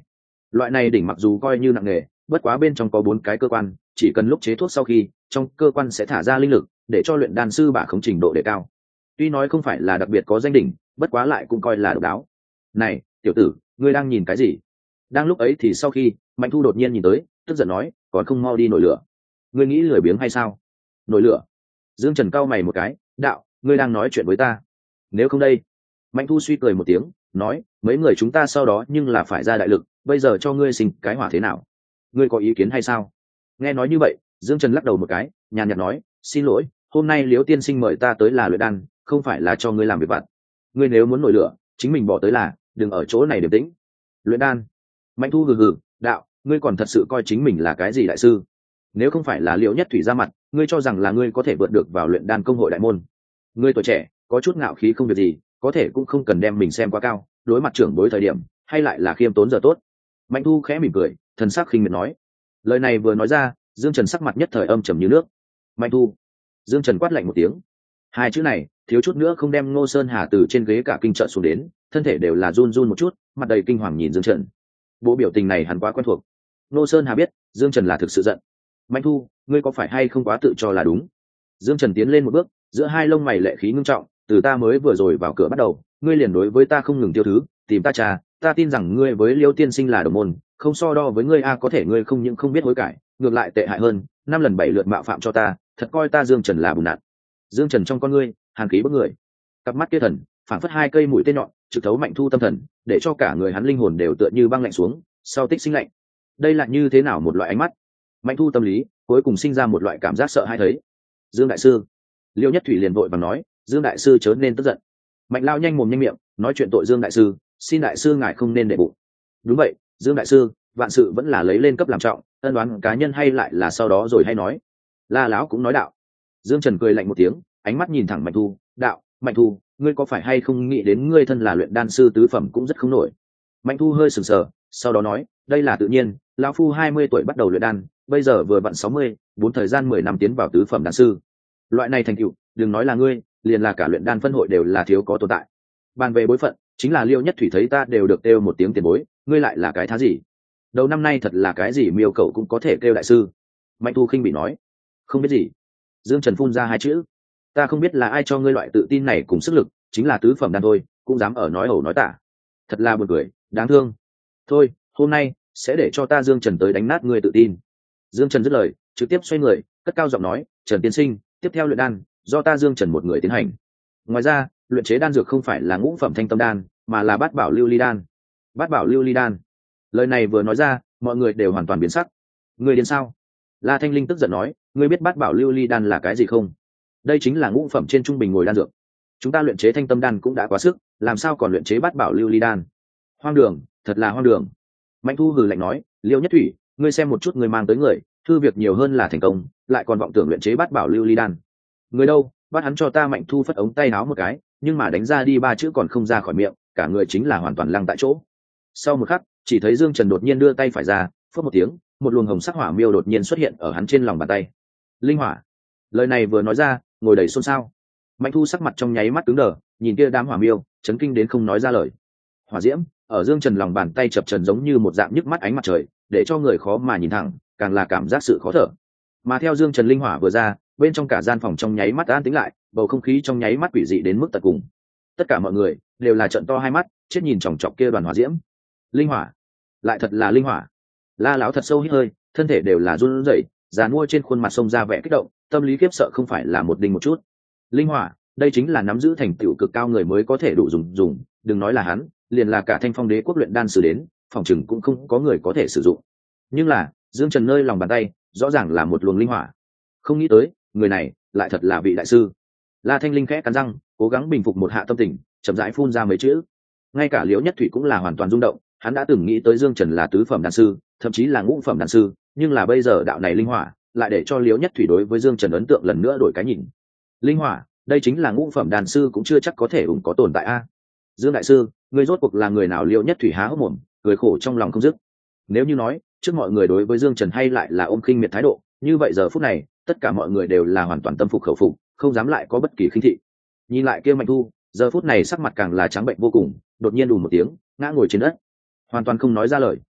Loại này đỉnh mặc dù coi như nặng nề, bất quá bên trong có 4 cái cơ quan, chỉ cần lúc chế thuốc sau khi trong cơ quan sẽ thả ra linh lực để cho luyện đan sư bả khống trình độ đề cao. Tuy nói không phải là đặc biệt có danh đỉnh, bất quá lại cũng coi là độc đáo. Này tiểu tử, ngươi đang nhìn cái gì? Đang lúc ấy thì sau khi Mạnh Thu đột nhiên nhìn tới, tức giận nói, còn không mau đi nổi lửa. Ngươi nghĩ lười biếng hay sao? Nổi lửa? Dương Trần cau mày một cái, đạo, ngươi đang nói chuyện với ta? Nếu không đây? Mạnh Thu suy cười một tiếng, nói, mấy người chúng ta sau đó nhưng là phải ra đại lực, bây giờ cho ngươi sinh cái hỏa thế nào? Ngươi có ý kiến hay sao? Nghe nói như vậy, Dương Trần lắc đầu một cái, nhàn nhạt nói, xin lỗi, hôm nay Liễu tiên sinh mời ta tới là luyện đan, không phải là cho ngươi làm việc vặt. Ngươi nếu muốn nổi lửa, chính mình bỏ tới là, đừng ở chỗ này điềm tĩnh. Luyện đan? Mạnh Thu hừ hừ, đạo, ngươi còn thật sự coi chính mình là cái gì đại sư? Nếu không phải là Liễu Nhất Thủy ra mặt, ngươi cho rằng là ngươi có thể vượt được vào luyện đan công hội đại môn? Ngươi tuổi trẻ, có chút ngạo khí không việc gì, có thể cũng không cần đem mình xem quá cao, đối mặt trưởng bối thời điểm, hay lại là khiêm tốn giờ tốt. Mạnh Thu khẽ mỉm cười, thần sắc khinh miệt nói. Lời này vừa nói ra, Dương Trần sắc mặt nhất thời âm trầm như nước. Mạnh Thu. Dương Trần quát lạnh một tiếng. Hai chữ này thiếu chút nữa không đem Ngô Sơn Hà từ trên ghế cả kinh trợ xuống đến, thân thể đều là run run một chút, mặt đầy kinh hoàng nhìn Dương Trần. Bộ biểu tình này hắn quá quen thuộc. Ngô Sơn Hà biết Dương Trần là thực sự giận. Mạnh Thu, ngươi có phải hay không quá tự cho là đúng? Dương Trần tiến lên một bước, giữa hai lông mày lệ khí ngưng trọng, từ ta mới vừa rồi vào cửa bắt đầu, ngươi liền đối với ta không ngừng tiêu thứ, tìm ta trà, ta tin rằng ngươi với Liêu tiên sinh là đồng môn, không so đo với ngươi có thể ngươi không những không biết hối cải, ngược lại tệ hại hơn, 5 lần 7 lượt mạo phạm cho ta, thật coi ta Dương Trần là bùn nạn. Dương Trần trong con ngươi hàn khí bức người, cặp mắt kia thần phảng phất hai cây mũi tên nhọn trực thấu Mạnh Thu tâm thần, để cho cả người hắn linh hồn đều tựa như băng lạnh xuống, sau tích sinh lạnh. Đây là như thế nào một loại ánh mắt? Mạnh Thu tâm lý cuối cùng sinh ra một loại cảm giác sợ hãi thấy. Dương đại sư. Liêu Nhất Thủy liền vội vàng nói, Dương đại sư chớ nên tức giận. Mạnh lao nhanh mồm nhanh miệng nói chuyện tội Dương đại sư, xin đại sư ngài không nên để bụng. Đúng vậy, Dương đại sư, vạn sự vẫn là lấy lên cấp làm trọng, ân đoán cá nhân hay lại là sau đó rồi hay nói. La lão cũng nói đạo. Dương Trần cười lạnh một tiếng, ánh mắt nhìn thẳng Mạnh Thu, đạo, Mạnh Thu, ngươi có phải hay không nghĩ đến ngươi thân là luyện đan sư tứ phẩm cũng rất không nổi. Mạnh Thu hơi sừng sờ, sau đó nói, đây là tự nhiên, lão phu 20 tuổi bắt đầu luyện đan, bây giờ vừa vặn 60, 4 thời gian 10 năm tiến vào tứ phẩm đan sư. Loại này thành tựu, đừng nói là ngươi, liền là cả luyện đan phân hội đều là thiếu có tồn tại. Bàn về bối phận, chính là Liêu Nhất Thủy thấy ta đều được kêu một tiếng tiền bối, ngươi lại là cái thá gì? Đầu năm nay thật là cái gì miêu cậu cũng có thể kêu đại sư. Mạnh Thu khinh bị nói, không biết gì. Dương Trần phun ra hai chữ, ta không biết là ai cho ngươi loại tự tin này cùng sức lực, chính là tứ phẩm đan thôi, cũng dám ở nói ẩu nói tả. Thật là buồn cười, đáng thương. Thôi, hôm nay sẽ để cho ta Dương Trần tới đánh nát ngươi tự tin. Dương Trần dứt lời, trực tiếp xoay người, cất cao giọng nói, Trần tiên sinh, tiếp theo luyện đan do ta Dương Trần một người tiến hành. Ngoài ra, luyện chế đan dược không phải là ngũ phẩm thanh tâm đan, mà là bát bảo lưu ly đan. Bát bảo lưu ly đan. Lời này vừa nói ra, mọi người đều hoàn toàn biến sắc. Người đến sao? La Thanh Linh tức giận nói, ngươi biết bát bảo lưu ly đan là cái gì không? Đây chính là ngũ phẩm trên trung bình ngồi đan dược. Chúng ta luyện chế thanh tâm đan cũng đã quá sức, làm sao còn luyện chế bát bảo lưu ly đan? Hoang đường, thật là hoang đường. Mạnh Thu hừ lạnh nói, Liêu Nhất Thủy, ngươi xem một chút người mang tới người, thư việc nhiều hơn là thành công, lại còn vọng tưởng luyện chế bát bảo lưu ly đan. Người đâu, bắt hắn cho ta. Mạnh Thu phất ống tay áo một cái, nhưng mà đánh ra đi 3 chữ còn không ra khỏi miệng, cả người chính là hoàn toàn lăng tại chỗ. Sau một khắc, chỉ thấy Dương Trần đột nhiên đưa tay phải ra, phất một tiếng, một luồng hồng sắc hỏa miêu đột nhiên xuất hiện ở hắn trên lòng bàn tay. Linh hỏa. Lời này vừa nói ra, ngồi đầy xôn xao. Mạnh Thu sắc mặt trong nháy mắt cứng đờ, nhìn kia đám hỏa miêu, chấn kinh đến không nói ra lời. Hỏa diễm ở Dương Trần lòng bàn tay chập trần giống như một dạng nhức mắt ánh mặt trời, để cho người khó mà nhìn thẳng, càng là cảm giác sự khó thở. Mà theo Dương Trần linh hỏa vừa ra, bên trong cả gian phòng trong nháy mắt an tĩnh lại, bầu không khí trong nháy mắt quỷ dị đến mức tận cùng. Tất cả mọi người đều là trợn to hai mắt, chết nhìn chòng chọc kia đoàn hỏa diễm. Linh hỏa, lại thật là linh hỏa. La lão thật sâu hít hơi, thân thể đều là run rẩy, già mua trên khuôn mặt sông ra vẻ kích động, tâm lý kiếp sợ không phải là một đinh một chút. Linh hỏa, đây chính là nắm giữ thành tựu cực cao người mới có thể đủ dùng, đừng nói là hắn, liền là cả Thanh Phong Đế quốc luyện đan sử đến, phòng chừng cũng không có người có thể sử dụng. Nhưng là, Dương Trần nơi lòng bàn tay, rõ ràng là một luồng linh hỏa. Không nghĩ tới, người này lại thật là vị đại sư. La Thanh Linh khẽ cắn răng, cố gắng bình phục một hạ tâm tình, chậm rãi phun ra mấy chữ. Ngay cả Liễu Nhất Thủy cũng là hoàn toàn rung động, hắn đã từng nghĩ tới Dương Trần là tứ phẩm đan sư, thậm chí là ngũ phẩm đan sư, nhưng là bây giờ đạo này linh hỏa lại để cho Liễu Nhất Thủy đối với Dương Trần ấn tượng lần nữa đổi cái nhìn. Linh hỏa, đây chính là ngũ phẩm đan sư cũng chưa chắc có thể có tồn tại a. Dương đại sư, người rốt cuộc là người nào? Liễu Nhất Thủy há hốc mồm, cười khổ trong lòng không dứt. Nếu như nói trước mọi người đối với Dương Trần hay lại là ôm khinh miệt thái độ, như vậy giờ phút này tất cả mọi người đều là hoàn toàn tâm phục khẩu phục, không dám lại có bất kỳ khinh thị. Nhìn lại kia Mạnh Thu, giờ phút này sắc mặt càng là trắng bệnh vô cùng, đột nhiên đùm một tiếng ngã ngồi trên đất, hoàn toàn không nói ra lời.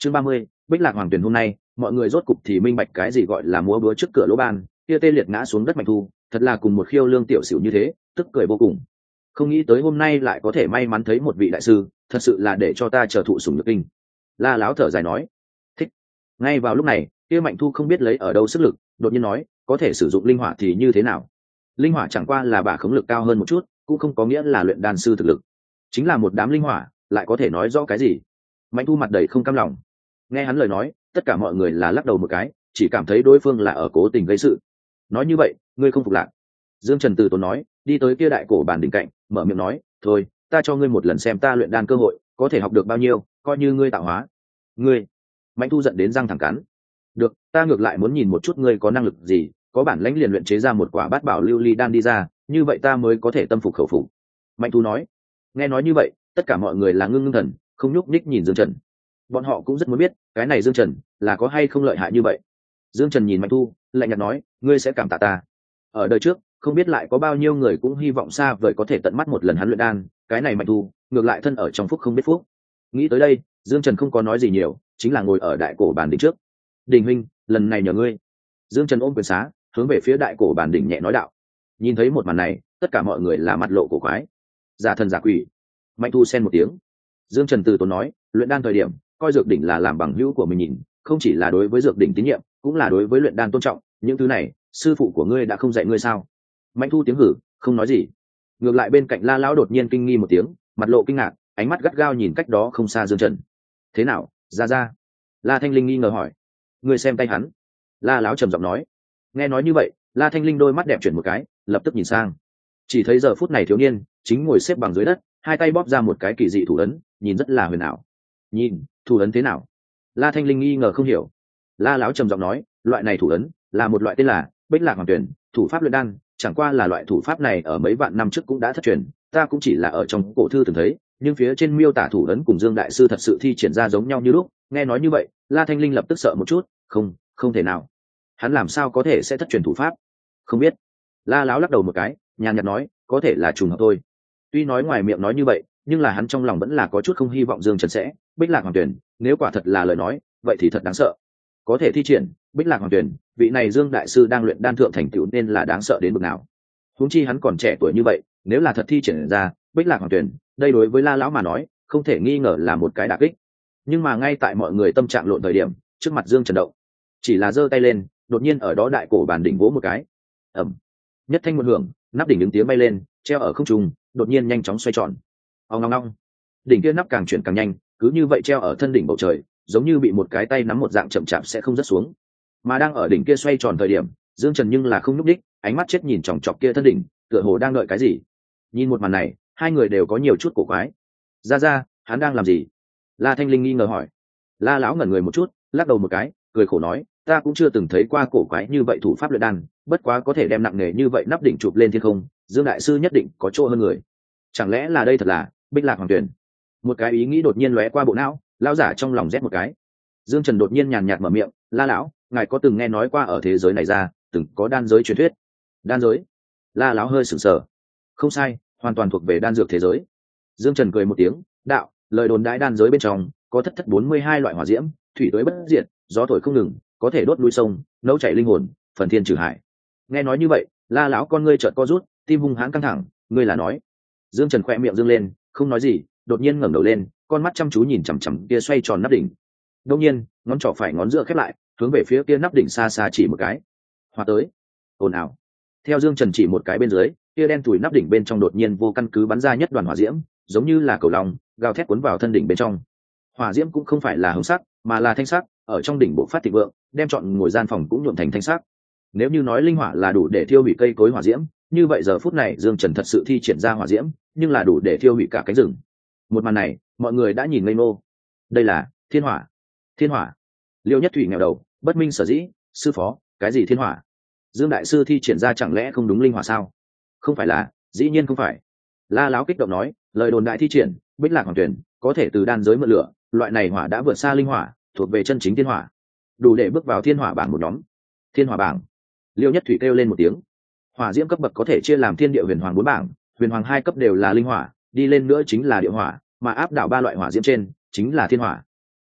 Chương 30, Bích Lạc Hoàng Tuyển. Hôm nay mọi người rốt cục thì minh bạch cái gì gọi là múa búa trước cửa lỗ ban, kia tê liệt ngã xuống đất Mạnh Thu thật là cùng một khiêu lương tiểu xỉu như thế, tức cười vô cùng. Không nghĩ tới hôm nay lại có thể may mắn thấy một vị đại sư, thật sự là để cho ta chờ thụ sủng nhược kinh. La Láo thở dài nói. Thích. Ngay vào lúc này kia Mạnh Thu không biết lấy ở đâu sức lực, đột nhiên nói, có thể sử dụng linh hỏa thì như thế nào? Linh hỏa chẳng qua là bả khống lực cao hơn một chút, cũng không có nghĩa là luyện đan sư thực lực. Chính là một đám linh hỏa, lại có thể nói rõ cái gì? Mạnh Thu mặt đầy không cam lòng. Nghe hắn lời nói, tất cả mọi người là lắc đầu một cái, chỉ cảm thấy đối phương là ở cố tình gây sự. Nói như vậy, ngươi không phục lạc? Dương Trần từ tốn nói, đi tới kia đại cổ bàn đỉnh cạnh, mở miệng nói, thôi, ta cho ngươi một lần xem ta luyện đan cơ hội, có thể học được bao nhiêu, coi như ngươi tạo hóa. Ngươi? Mạnh Thu giận đến răng thẳng cắn. Được, ta ngược lại muốn nhìn một chút ngươi có năng lực gì, có bản lãnh liền luyện chế ra một quả bát bảo lưu ly đan đi ra, như vậy ta mới có thể tâm phục khẩu phục. Mạnh Thu nói. Nghe nói như vậy, tất cả mọi người là ngưng ngưng thần, không nhúc nhích nhìn Dương Trần. Bọn họ cũng rất muốn biết, cái này Dương Trần là có hay không lợi hại như vậy. Dương Trần nhìn Mạnh Thu, lạnh nhạt nói, ngươi sẽ cảm tạ ta. Ở đời trước, không biết lại có bao nhiêu người cũng hy vọng xa vời có thể tận mắt một lần hắn luyện đan, cái này Mạnh Thu, ngược lại thân ở trong phúc không biết phúc. Nghĩ tới đây, Dương Trần không có nói gì nhiều, chính là ngồi ở đại cổ bàn đỉnh trước. Đình huynh, lần này nhờ ngươi. Dương Trần ôm quyền xá, hướng về phía đại cổ bàn đỉnh nhẹ nói đạo. Nhìn thấy một màn này, tất cả mọi người là mặt lộ cổ quái. Giả thần giả quỷ. Mạnh Thu xen một tiếng. Dương Trần từ tốn nói, luyện đan thời điểm, coi dược đỉnh là làm bằng hữu của mình nhìn, không chỉ là đối với dược đỉnh tín nhiệm, cũng là đối với luyện đan tôn trọng. Những thứ này, sư phụ của ngươi đã không dạy ngươi sao? Mạnh Thu tiếng hử, không nói gì. Ngược lại bên cạnh La Lão đột nhiên kinh nghi một tiếng, mặt lộ kinh ngạc, ánh mắt gắt gao nhìn cách đó không xa Dương Trần. Thế nào, ra? La Thanh Linh nghi ngờ hỏi. Ngươi xem tay hắn. La Lão trầm giọng nói. Nghe nói như vậy, La Thanh Linh đôi mắt đẹp chuyển một cái, lập tức nhìn sang. Chỉ thấy giờ phút này thiếu niên chính ngồi xếp bằng dưới đất, hai tay bóp ra một cái kỳ dị thủ ấn, nhìn rất là huyền ảo. Nhìn, thủ ấn thế nào? La Thanh Linh nghi ngờ không hiểu. La Lão trầm giọng nói, loại này thủ ấn là một loại tên là Bích Lạc Hoàng Tuyển, thủ pháp luyện đan, chẳng qua là loại thủ pháp này ở mấy vạn năm trước cũng đã thất truyền, ta cũng chỉ là ở trong cổ thư từng thấy, nhưng phía trên miêu tả thủ ấn cùng Dương đại sư thật sự thi triển ra giống nhau như lúc. Nghe nói như vậy, La Thanh Linh lập tức sợ một chút, không thể nào. Hắn làm sao có thể sẽ thất truyền thủ pháp? Không biết. La Lão lắc đầu một cái, nhàn nhạt nói, có thể là trùng hợp thôi. Tuy nói ngoài miệng nói như vậy, nhưng là hắn trong lòng vẫn là có chút không hy vọng Dương Trần sẽ Bích Lạc Hoàng Tuyển, nếu quả thật là lời nói, vậy thì thật đáng sợ. Có thể thi triển Bích Lạc Hoàng Tuyển, vị này Dương đại sư đang luyện đan thượng thành tựu nên là đáng sợ đến mức nào. Huống chi hắn còn trẻ tuổi như vậy, nếu là thật thi triển ra Bích Lạc Hoàng Tuyển, đây đối với La Lão mà nói, không thể nghi ngờ là một cái đả kích. Nhưng mà ngay tại mọi người tâm trạng lộn thời điểm, trước mặt Dương Trần động, chỉ là giơ tay lên, đột nhiên ở đó đại cổ bàn đỉnh vỗ một cái. Ầm. Nhất thanh một hưởng, nắp đỉnh đứng tiếng bay lên, treo ở không trung, đột nhiên nhanh chóng xoay tròn. Ong ong ong. Đỉnh kia nắp càng chuyển càng nhanh, cứ như vậy treo ở thân đỉnh bầu trời, giống như bị một cái tay nắm một dạng chậm chạp sẽ không rớt xuống. Mà đang ở đỉnh kia xoay tròn thời điểm, Dương Trần nhưng là không nhúc đích, ánh mắt chết nhìn chòng chọc kia thân đỉnh, tựa hồ đang đợi cái gì. Nhìn một màn này, hai người đều có nhiều chút cổ quái. Ra, hắn đang làm gì? La Thanh Linh nghi ngờ hỏi. La Lão ngẩn người một chút, lắc đầu một cái, cười khổ nói, ta cũng chưa từng thấy qua cổ quái như vậy thủ pháp luyện đan, bất quá có thể đem nặng nề như vậy nắp đỉnh chụp lên thiên không, Dương đại sư nhất định có chỗ hơn người. Chẳng lẽ là đây thật là Bích Lạc Hoàng Tuyển? Một cái ý nghĩ đột nhiên lóe qua bộ não, lão giả trong lòng rét một cái. Dương Trần đột nhiên nhàn nhạt mở miệng, La Lão, ngài có từng nghe nói qua ở thế giới này ra từng có đan giới truyền thuyết? Đan giới? La Lão hơi sửng sờ. Không sai, hoàn toàn thuộc về đan dược thế giới. Dương Trần cười một tiếng, đạo, lời đồn đãi đan giới bên trong có thất 42 loại hỏa diễm, thủy tới bất diệt, gió thổi không ngừng, có thể đốt núi sông, nấu chảy linh hồn, phần thiên trừ hải. Nghe nói như vậy, La Lão con ngươi chợt co rút, tim hung hãn căng thẳng, ngươi là nói? Dương Trần khẽ miệng dương lên, không nói gì, đột nhiên ngẩng đầu lên, con mắt chăm chú nhìn chằm chằm kia xoay tròn nắp đỉnh. Đột nhiên, ngón trỏ phải ngón giữa khép lại, hướng về phía kia nắp đỉnh xa xa chỉ một cái. Hòa tới. Ồn ào. Theo Dương Trần chỉ một cái bên dưới, kia đen tủi nắp đỉnh bên trong đột nhiên vô căn cứ bắn ra nhất đoàn hỏa diễm, giống như là cầu lòng, gào thét cuốn vào thân đỉnh bên trong. Hỏa diễm cũng không phải là hồng sắc, mà là thanh sắc, ở trong đỉnh bộ phát thịnh vượng, đem trọn ngồi gian phòng cũng nhuộm thành thanh sắc. Nếu như nói linh hỏa là đủ để thiêu hủy cây cối hỏa diễm, như vậy giờ phút này Dương Trần thật sự thi triển ra hỏa diễm, nhưng là đủ để thiêu hủy cả cánh rừng. Một màn này, mọi người đã nhìn ngây ngô. Đây là thiên hỏa. Thiên hỏa. Liêu Nhất Thủy nghèo đầu, bất minh sở dĩ, sư phó, cái gì thiên hỏa? Dương đại sư thi triển ra chẳng lẽ không đúng linh hỏa sao? Không phải là, dĩ nhiên không phải. La Láo kích động nói, lời đồn đại thi triển Bích Lạc Hoàng Tuyển có thể từ đan giới mượn lửa, loại này hỏa đã vượt xa linh hỏa, thuộc về chân chính thiên hỏa, đủ để bước vào thiên hỏa bảng một nhóm. Thiên hỏa bảng. Liêu Nhất Thủy kêu lên một tiếng. Hỏa diễm cấp bậc có thể chia làm thiên địa huyền hoàng 4 bảng, huyền hoàng 2 cấp đều là linh hỏa, đi lên nữa chính là địa hỏa, mà áp đảo 3 loại hỏa diễm trên chính là thiên hỏa.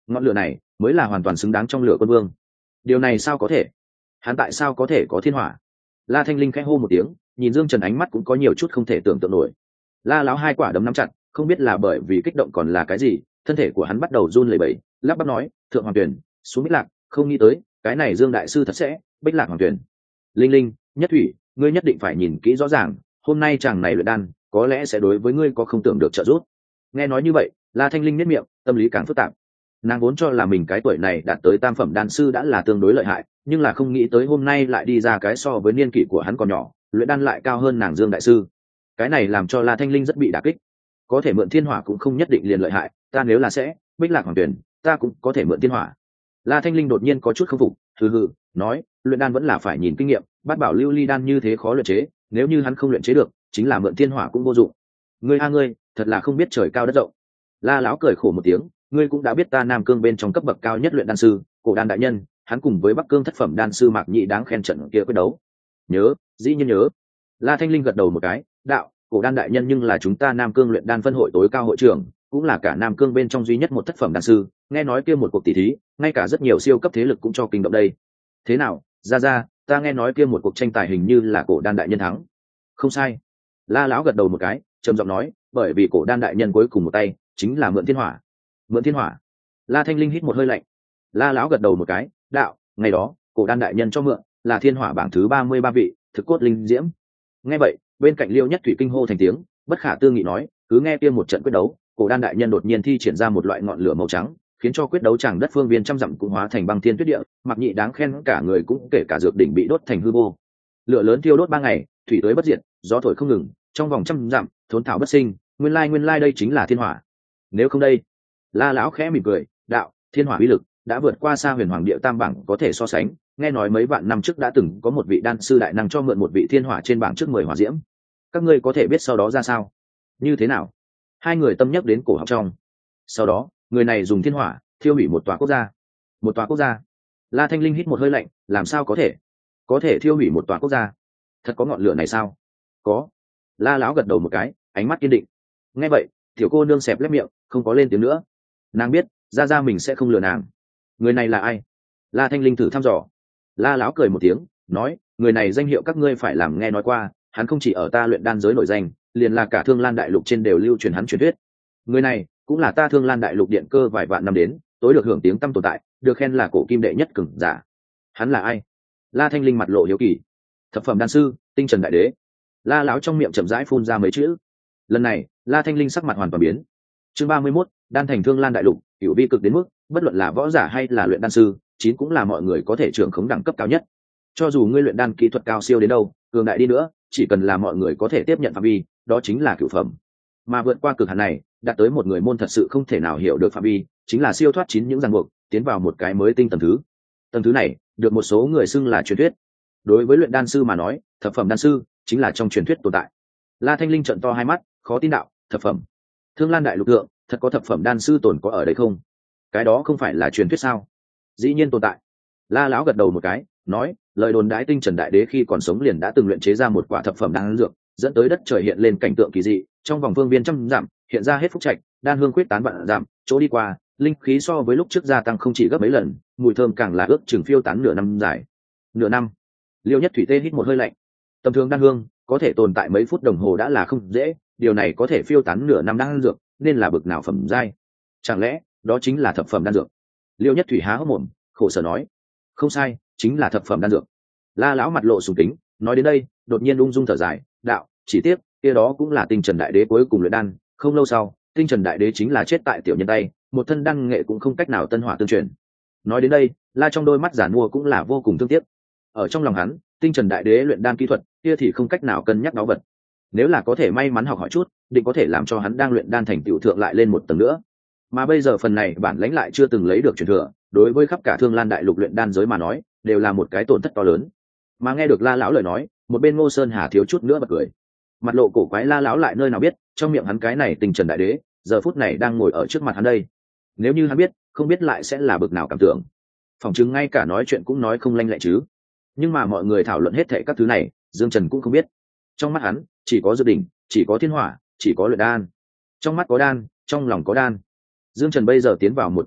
ngọn lửa này mới là hoàn toàn xứng đáng trong lửa quân vương. Điều này sao có thể? Hắn tại sao có thể có thiên hỏa? La Thanh Linh khẽ hô một tiếng, nhìn Dương Trần ánh mắt cũng có nhiều chút không thể tưởng tượng nổi. La lão hai quả đấm nắm chặt, không biết là bởi vì kích động còn là cái gì, thân thể của hắn bắt đầu run lẩy bẩy, lắp bắp nói: "Thượng Hoàng Tuyển, xuống Bích Lạc, không nghĩ tới, cái này Dương đại sư thật sẽ, Bích Lạc Hoàng Tuyển." Linh Linh, Nhất Thủy, ngươi nhất định phải nhìn kỹ rõ ràng, hôm nay chàng này luyện đan, có lẽ sẽ đối với ngươi có không tưởng được trợ giúp. Nghe nói như vậy, La Thanh Linh nhếch miệng, tâm lý càng phức tạp. Nàng vốn cho là mình cái tuổi này đạt tới tam phẩm đan sư đã là tương đối lợi hại, nhưng là không nghĩ tới hôm nay lại đi ra cái so với niên kỷ của hắn còn nhỏ, luyện đan lại cao hơn nàng Dương đại sư. Cái này làm cho La Thanh Linh rất bị đả kích. Có thể mượn thiên hỏa cũng không nhất định liền lợi hại, ta nếu là sẽ, Bích Lạc Hoàng Tuyển, ta cũng có thể mượn thiên hỏa. La Thanh Linh đột nhiên có chút không phục, hừ hừ, nói, luyện đan vẫn là phải nhìn kinh nghiệm, bát bảo lưu ly đan như thế khó luyện chế, nếu như hắn không luyện chế được, chính là mượn thiên hỏa cũng vô dụng. Ngươi a ngươi, thật là không biết trời cao đất rộng. La lão cười khổ một tiếng, ngươi cũng đã biết ta Nam Cương bên trong cấp bậc cao nhất luyện đan sư, Cổ Đan đại nhân, hắn cùng với Bắc Cương thất phẩm đan sư Mạc Nhị đáng khen trận kia quyết đấu. Nhớ, dĩ nhiên nhớ. La Thanh Linh gật đầu một cái, đạo, Cổ Đan đại nhân nhưng là chúng ta Nam Cương luyện đan phân hội tối cao hội trưởng, cũng là cả Nam Cương bên trong duy nhất một thất phẩm đan sư, nghe nói kia một cuộc tỷ thí, ngay cả rất nhiều siêu cấp thế lực cũng cho kinh động đây. Thế nào, ra, ta nghe nói kia một cuộc tranh tài hình như là Cổ Đan đại nhân thắng. Không sai. La lão gật đầu một cái, trầm giọng nói, bởi vì Cổ Đan đại nhân cuối cùng một tay chính là mượn thiên hỏa. Mượn thiên hỏa? La Thanh Linh hít một hơi lạnh. La lão gật đầu một cái, đạo, ngày đó, Cổ Đan đại nhân cho mượn là thiên hỏa bảng thứ 33 vị, thực cốt linh diễm. Nghe vậy, bên cạnh Liêu Nhất Thủy kinh hô thành tiếng, bất khả tư nghị nói, cứ nghe kia một trận quyết đấu, Cổ Đan đại nhân đột nhiên thi triển ra một loại ngọn lửa màu trắng, khiến cho quyết đấu chẳng đất phương viên trăm dặm cũng hóa thành băng thiên tuyết địa, Mặc Nhị đáng khen cả người cũng kể cả dược đỉnh bị đốt thành hư vô. Lửa lớn thiêu đốt 3 ngày, thủy tới bất diệt, gió thổi không ngừng, trong vòng trăm dặm, thốn thảo bất sinh, nguyên lai đây chính là thiên hỏa. Nếu không đây, La lão khẽ mỉm cười, đạo, thiên hỏa uy lực đã vượt qua xa Huyền Hoàng Địa Tam bảng có thể so sánh, nghe nói mấy vạn năm trước đã từng có một vị đan sư đại năng cho mượn một vị thiên hỏa trên bảng trước 10 hỏa diễm. Các ngươi có thể biết sau đó ra sao? Như thế nào? Hai người tâm nhắc đến cổ họng trong. Sau đó, người này dùng thiên hỏa thiêu hủy một tòa quốc gia. Một tòa quốc gia? La Thanh Linh hít một hơi lạnh, làm sao có thể? Có thể thiêu hủy một tòa quốc gia? Thật có ngọn lửa này sao? Có. La lão gật đầu một cái, ánh mắt kiên định. Nghe vậy, tiểu cô nương xẹp lép miệng, không có lên tiếng nữa. Nàng biết, ra mình sẽ không lừa nàng. Người này là ai? La Thanh Linh thử thăm dò. La lão cười một tiếng, nói, người này danh hiệu các ngươi phải làm nghe nói qua, hắn không chỉ ở ta luyện đan giới nổi danh, liền là cả Thương Lan đại lục trên đều lưu truyền hắn truyền thuyết. Người này cũng là ta Thương Lan đại lục điện cơ vài vạn năm đến, tối được hưởng tiếng tăm tồn tại, được khen là cổ kim đệ nhất cường giả. Hắn là ai? La Thanh Linh mặt lộ hiếu kỳ. Thập phẩm đan sư, Tinh Trần đại đế. La lão trong miệng chậm rãi phun ra mấy chữ. Lần này, La Thanh Linh sắc mặt hoàn toàn biến. Chương 31, đan thành Thương Lan đại lục, cửu vi cực đến mức, bất luận là võ giả hay là luyện đan sư, chín cũng là mọi người có thể trưởng khống đẳng cấp cao nhất. Cho dù ngươi luyện đan kỹ thuật cao siêu đến đâu, cường đại đi nữa, chỉ cần là mọi người có thể tiếp nhận phạm vi, đó chính là cửu phẩm. Mà vượt qua cực hạn này, đạt tới một người môn thật sự không thể nào hiểu được phạm vi, chính là siêu thoát chín những ràng buộc, tiến vào một cái mới tinh tầng thứ. Tầng thứ này, được một số người xưng là truyền thuyết. Đối với luyện đan sư mà nói, thập phẩm đan sư chính là trong truyền thuyết tồn tại. La Thanh Linh trợn to hai mắt, khó tin đạo, thập phẩm? Thương Lan đại lục thượng, thật có thập phẩm đan sư tồn có ở đây không? Cái đó không phải là truyền thuyết sao? Dĩ nhiên tồn tại. La lão gật đầu một cái, nói, lời đồn đãi Tinh Trần đại đế khi còn sống liền đã từng luyện chế ra một quả thập phẩm đan dược, dẫn tới đất trời hiện lên cảnh tượng kỳ dị, trong vòng phương viên trăm dặm hiện ra hết phúc trạch, đan hương quyết tán vạn dặm, chỗ đi qua, linh khí so với lúc trước gia tăng không chỉ gấp mấy lần, mùi thơm càng là ước chừng phiêu tán nửa năm dài. Nửa năm? Liêu Nhất Thủy tê hít một hơi lạnh. Tầm thường đan hương có thể tồn tại mấy phút đồng hồ đã là không dễ, điều này có thể phiêu tán nửa năm đan dược, nên là bực nào phẩm giai? Chẳng lẽ đó chính là thập phẩm đan dược? Liêu Nhất Thủy há hốc mồm, khổ sở nói, không sai, chính là thập phẩm đan dược. La lão mặt lộ sùng kính, nói đến đây, đột nhiên ung dung thở dài, đạo, chỉ tiếc, kia đó cũng là Tinh Trần đại đế cuối cùng luyện đan, không lâu sau, Tinh Trần đại đế chính là chết tại tiểu nhân tay, một thân đan nghệ cũng không cách nào tân hỏa tương truyền. Nói đến đây, La trong đôi mắt giản mua cũng là vô cùng thương tiếc. Ở trong lòng hắn, Tinh Trần đại đế luyện đan kỹ thuật, kia thì không cách nào cân nhắc báu vật. Nếu là có thể may mắn học hỏi chút, định có thể làm cho hắn đang luyện đan thành tựu thượng lại lên một tầng nữa. Mà bây giờ phần này bản lãnh lại chưa từng lấy được truyền thừa, đối với khắp cả Thương Lan đại lục luyện đan giới mà nói, đều là một cái tổn thất to lớn. Mà nghe được La lão lời nói, một bên Ngô Sơn Hà thiếu chút nữa bật cười. Mặt lộ cổ quái La lão lại nơi nào biết, trong miệng hắn cái này Tinh Trần đại đế, giờ phút này đang ngồi ở trước mặt hắn đây. Nếu như hắn biết, không biết lại sẽ là bực nào cảm tưởng. Phỏng chứng ngay cả nói chuyện cũng nói không lanh lẹ chứ. Nhưng mà mọi người thảo luận hết thảy các thứ này, Dương Trần cũng không biết. Trong mắt hắn, chỉ có dược đỉnh, chỉ có thiên hỏa, chỉ có luyện đan. Trong mắt có đan, trong lòng có đan. Dương Trần bây giờ tiến vào một cảnh giới,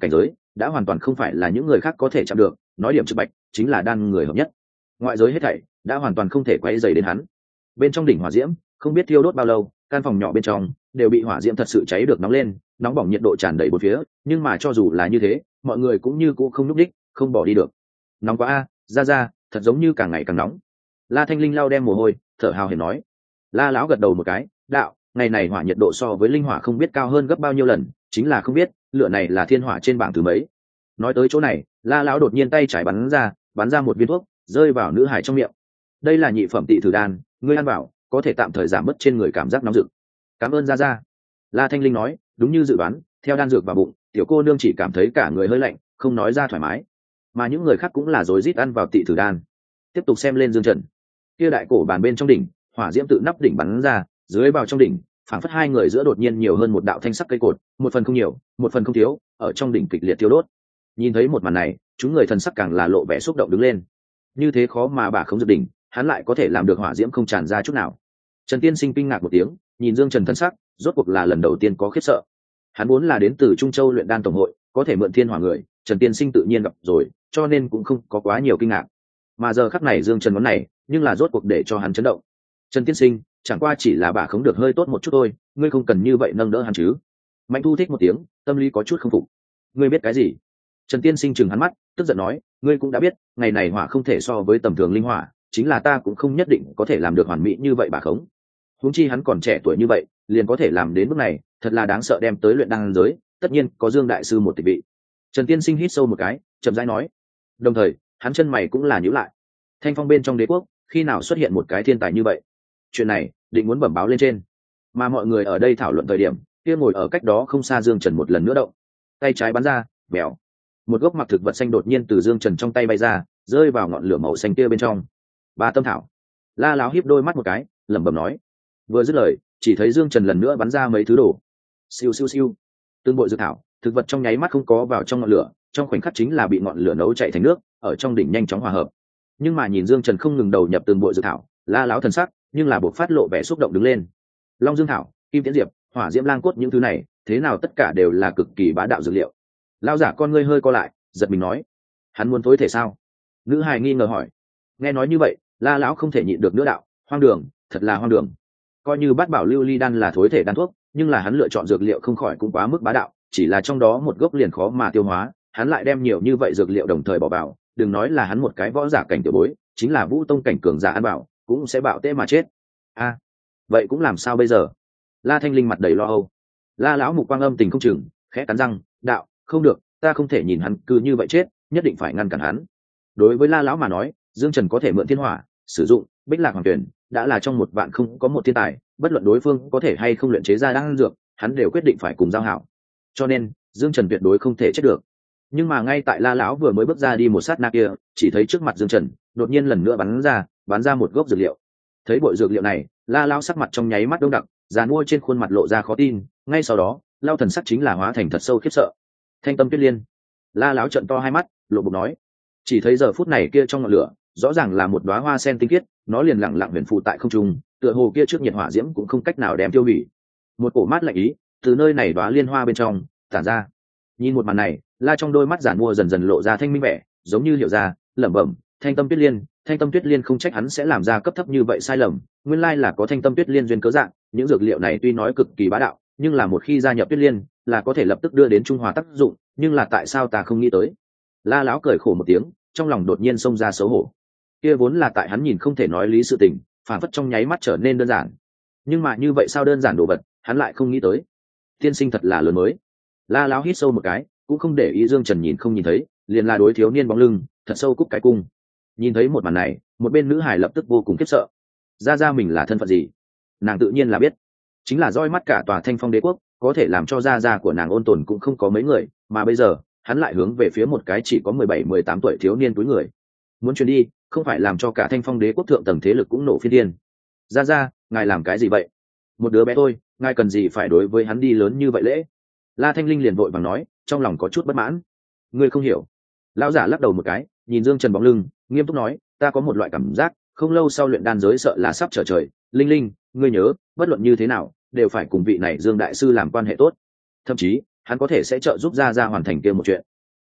đã hoàn toàn không phải là những người khác có thể chạm được, nói điểm trực bạch chính là đan người hợp nhất. Ngoại giới hết thảy đã hoàn toàn không thể quấy rầy đến hắn. Bên trong đỉnh hỏa diễm không biết thiêu đốt bao lâu, căn phòng nhỏ bên trong đều bị hỏa diễm thật sự cháy được nóng lên, nóng bỏng nhiệt độ tràn đầy bốn phía, nhưng mà cho dù là như thế, mọi người cũng như cũ không nhúc đích, không bỏ đi được. Nóng quá a, ra thật giống như càng ngày càng nóng. La Thanh Linh lau đem mồ hôi, thở hào hển nói. La lão gật đầu một cái, đạo, ngày này hỏa nhiệt độ so với linh hỏa không biết cao hơn gấp bao nhiêu lần, chính là không biết lửa này là thiên hỏa trên bảng thứ mấy. Nói tới chỗ này, La lão đột nhiên tay trái bắn ra một viên thuốc, rơi vào nữ hải trong miệng. Đây là nhị phẩm tị thử đan, ngươi ăn vào có thể tạm thời giảm bớt trên người cảm giác nóng rực. Cảm ơn ra. La Thanh Linh nói, đúng như dự đoán, theo đan dược vào bụng, tiểu cô nương chỉ cảm thấy cả người hơi lạnh, không nói ra thoải mái. Mà những người khác cũng là rối rít ăn vào tị thử đan. Tiếp tục xem lên Dương Trần. Kia đại cổ bàn bên trong đỉnh, hỏa diễm tự nắp đỉnh bắn ra, dưới vào trong đỉnh, phảng phất hai người giữa đột nhiên nhiều hơn một đạo thanh sắc cây cột, một phần không nhiều, một phần không thiếu, ở trong đỉnh kịch liệt thiêu đốt. Nhìn thấy một màn này, chúng người thần sắc càng là lộ vẻ xúc động đứng lên. Như thế khó mà bà không dược đỉnh, hắn lại có thể làm được hỏa diễm không tràn ra chút nào. Trần Tiên Sinh kinh ngạc một tiếng, nhìn Dương Trần thân sắc, rốt cuộc là lần đầu tiên có khiếp sợ. Hắn vốn là đến từ Trung Châu luyện đan tổng hội, có thể mượn thiên hỏa người, Trần Tiên Sinh tự nhiên gặp rồi, cho nên cũng không có quá nhiều kinh ngạc. Mà giờ khắc này Dương Trần món này, nhưng là rốt cuộc để cho hắn chấn động. Trần Tiên Sinh, chẳng qua chỉ là bà không được hơi tốt một chút thôi, ngươi không cần như vậy nâng đỡ hắn chứ. Mạnh Thu thích một tiếng, tâm lý có chút không phục. Ngươi biết cái gì? Trần Tiên Sinh chừng hắn mắt, tức giận nói, ngươi cũng đã biết, ngày này hỏa không thể so với tầm thường linh hỏa, chính là ta cũng không nhất định có thể làm được hoàn mỹ như vậy bà khống. Huống chi hắn còn trẻ tuổi như vậy, liền có thể làm đến bước này, thật là đáng sợ, đem tới luyện đan giới, tất nhiên có Dương đại sư một tịch vị. Trần Tiên Sinh hít sâu một cái, chậm rãi nói. Đồng thời, hắn chân mày cũng là nhíu lại. Thanh Phong bên trong đế quốc, khi nào xuất hiện một cái thiên tài như vậy? Chuyện này, định muốn bẩm báo lên trên. Mà mọi người ở đây thảo luận thời điểm, kia ngồi ở cách đó không xa Dương Trần một lần nữa động. Tay trái bắn ra, bèo. Một gốc mặc thực vật xanh đột nhiên từ Dương Trần trong tay bay ra, rơi vào ngọn lửa màu xanh kia bên trong. Ba tâm thảo. La Láo híp đôi mắt một cái, lẩm bẩm nói. Vừa dứt lời, chỉ thấy Dương Trần lần nữa bắn ra mấy thứ đồ. Siêu siêu siêu. Từng bội dược thảo, thực vật trong nháy mắt không có vào trong ngọn lửa, trong khoảnh khắc chính là bị ngọn lửa nấu chạy thành nước, ở trong đỉnh nhanh chóng hòa hợp. Nhưng mà nhìn Dương Trần không ngừng đầu nhập từng bội dược thảo, La Láo thần sắc, nhưng là buộc phát lộ vẻ xúc động đứng lên. Long Dương thảo, Kim Tiễn Diệp, Hỏa Diễm Lang cốt, những thứ này, thế nào tất cả đều là cực kỳ bá đạo dược liệu. Lão giả con ngươi hơi co lại, giật mình nói, hắn muốn tối thể sao? Nữ hài nghi ngờ hỏi. Nghe nói như vậy, La lão không thể nhịn được nữa đạo, hoang đường, thật là hoang đường. Coi như Bát Bảo Lưu Ly đan là thối thể đan thuốc, nhưng là hắn lựa chọn dược liệu không khỏi cũng quá mức bá đạo, chỉ là trong đó một gốc liền khó mà tiêu hóa, hắn lại đem nhiều như vậy dược liệu đồng thời bỏ vào, đừng nói là hắn một cái võ giả cảnh tiểu bối, chính là Vũ Tông cảnh cường giả ăn bảo, cũng sẽ bạo tê mà chết. A, vậy cũng làm sao bây giờ? La Thanh Linh mặt đầy lo âu. La lão mục quang âm tình không chừng, khẽ cắn răng, đạo, không được, ta không thể nhìn hắn cứ như vậy chết, nhất định phải ngăn cản hắn. Đối với La lão mà nói, Dương Trần có thể mượn thiên hỏa, sử dụng Bích Lạc Hoàng Tuyển, đã là trong một vạn không có một thiên tài, bất luận đối phương có thể hay không luyện chế ra đan dược, hắn đều quyết định phải cùng giao hảo. Cho nên, Dương Trần tuyệt đối không thể chết được. Nhưng mà ngay tại La lão vừa mới bước ra đi một sát na kia, chỉ thấy trước mặt Dương Trần, đột nhiên lần nữa bắn ra một gốc dược liệu. Thấy bội dược liệu này, La lão sắc mặt trong nháy mắt đông đặc, già mua trên khuôn mặt lộ ra khó tin, ngay sau đó, lao thần sắc chính là hóa thành thật sâu khiếp sợ. Thanh Tâm Tuyết Liên. La lão trợn to hai mắt, lộ bục nói. Chỉ thấy giờ phút này kia trong ngọn lửa, rõ ràng là một đóa hoa sen tinh khiết, nó liền lặng lặng huyền phù tại không trung, tựa hồ kia trước nhiệt hỏa diễm cũng không cách nào đem tiêu hủy. Một cổ mát lạnh ý từ nơi này đóa liên hoa bên trong tản ra. Nhìn một màn này, La trong đôi mắt giản mua dần dần lộ ra thanh minh vẻ, giống như hiểu ra, lẩm bẩm, Thanh Tâm Tuyết Liên, Thanh Tâm Tuyết Liên, không trách hắn sẽ làm ra cấp thấp như vậy sai lầm, nguyên lai là có Thanh Tâm Tuyết Liên duyên cớ dạng, những dược liệu này tuy nói cực kỳ bá đạo, nhưng là một khi gia nhập Tuyết Liên, là có thể lập tức đưa đến trung hòa tác dụng, nhưng là tại sao ta không nghĩ tới? La lão cười khổ một tiếng, trong lòng đột nhiên xông ra xấu hổ. Kia vốn là tại hắn nhìn không thể nói lý sự tình, phản phất trong nháy mắt trở nên đơn giản. Nhưng mà như vậy sao đơn giản đồ vật, hắn lại không nghĩ tới. Tiên sinh thật là lớn mới. La lão hít sâu một cái, cũng không để ý Dương Trần nhìn không nhìn thấy, liền là đối thiếu niên bóng lưng, thật sâu cúc cái cung. Nhìn thấy một màn này, một bên nữ hải lập tức vô cùng khiếp sợ. Ra mình là thân phận gì? Nàng tự nhiên là biết, chính là roi mắt cả tòa Thanh Phong đế quốc, có thể làm cho gia của nàng ôn tồn cũng không có mấy người, mà bây giờ, hắn lại hướng về phía một cái chỉ có 17-18 tuổi thiếu niên túi người. Muốn chuyển đi, không phải làm cho cả Thanh Phong đế quốc thượng tầng thế lực cũng nổ phiên điên. Ra, ngài làm cái gì vậy? Một đứa bé thôi, ngài cần gì phải đối với hắn đi lớn như vậy lễ? La Thanh Linh liền vội vàng nói, trong lòng có chút bất mãn. Ngươi không hiểu. Lão giả lắc đầu một cái, nhìn Dương Trần bóng lưng, nghiêm túc nói, ta có một loại cảm giác, không lâu sau luyện đan giới sợ là sắp trở trời. Linh, ngươi nhớ, bất luận như thế nào, đều phải cùng vị này Dương đại sư làm quan hệ tốt. Thậm chí, hắn có thể sẽ trợ giúp ra hoàn thành kia một chuyện.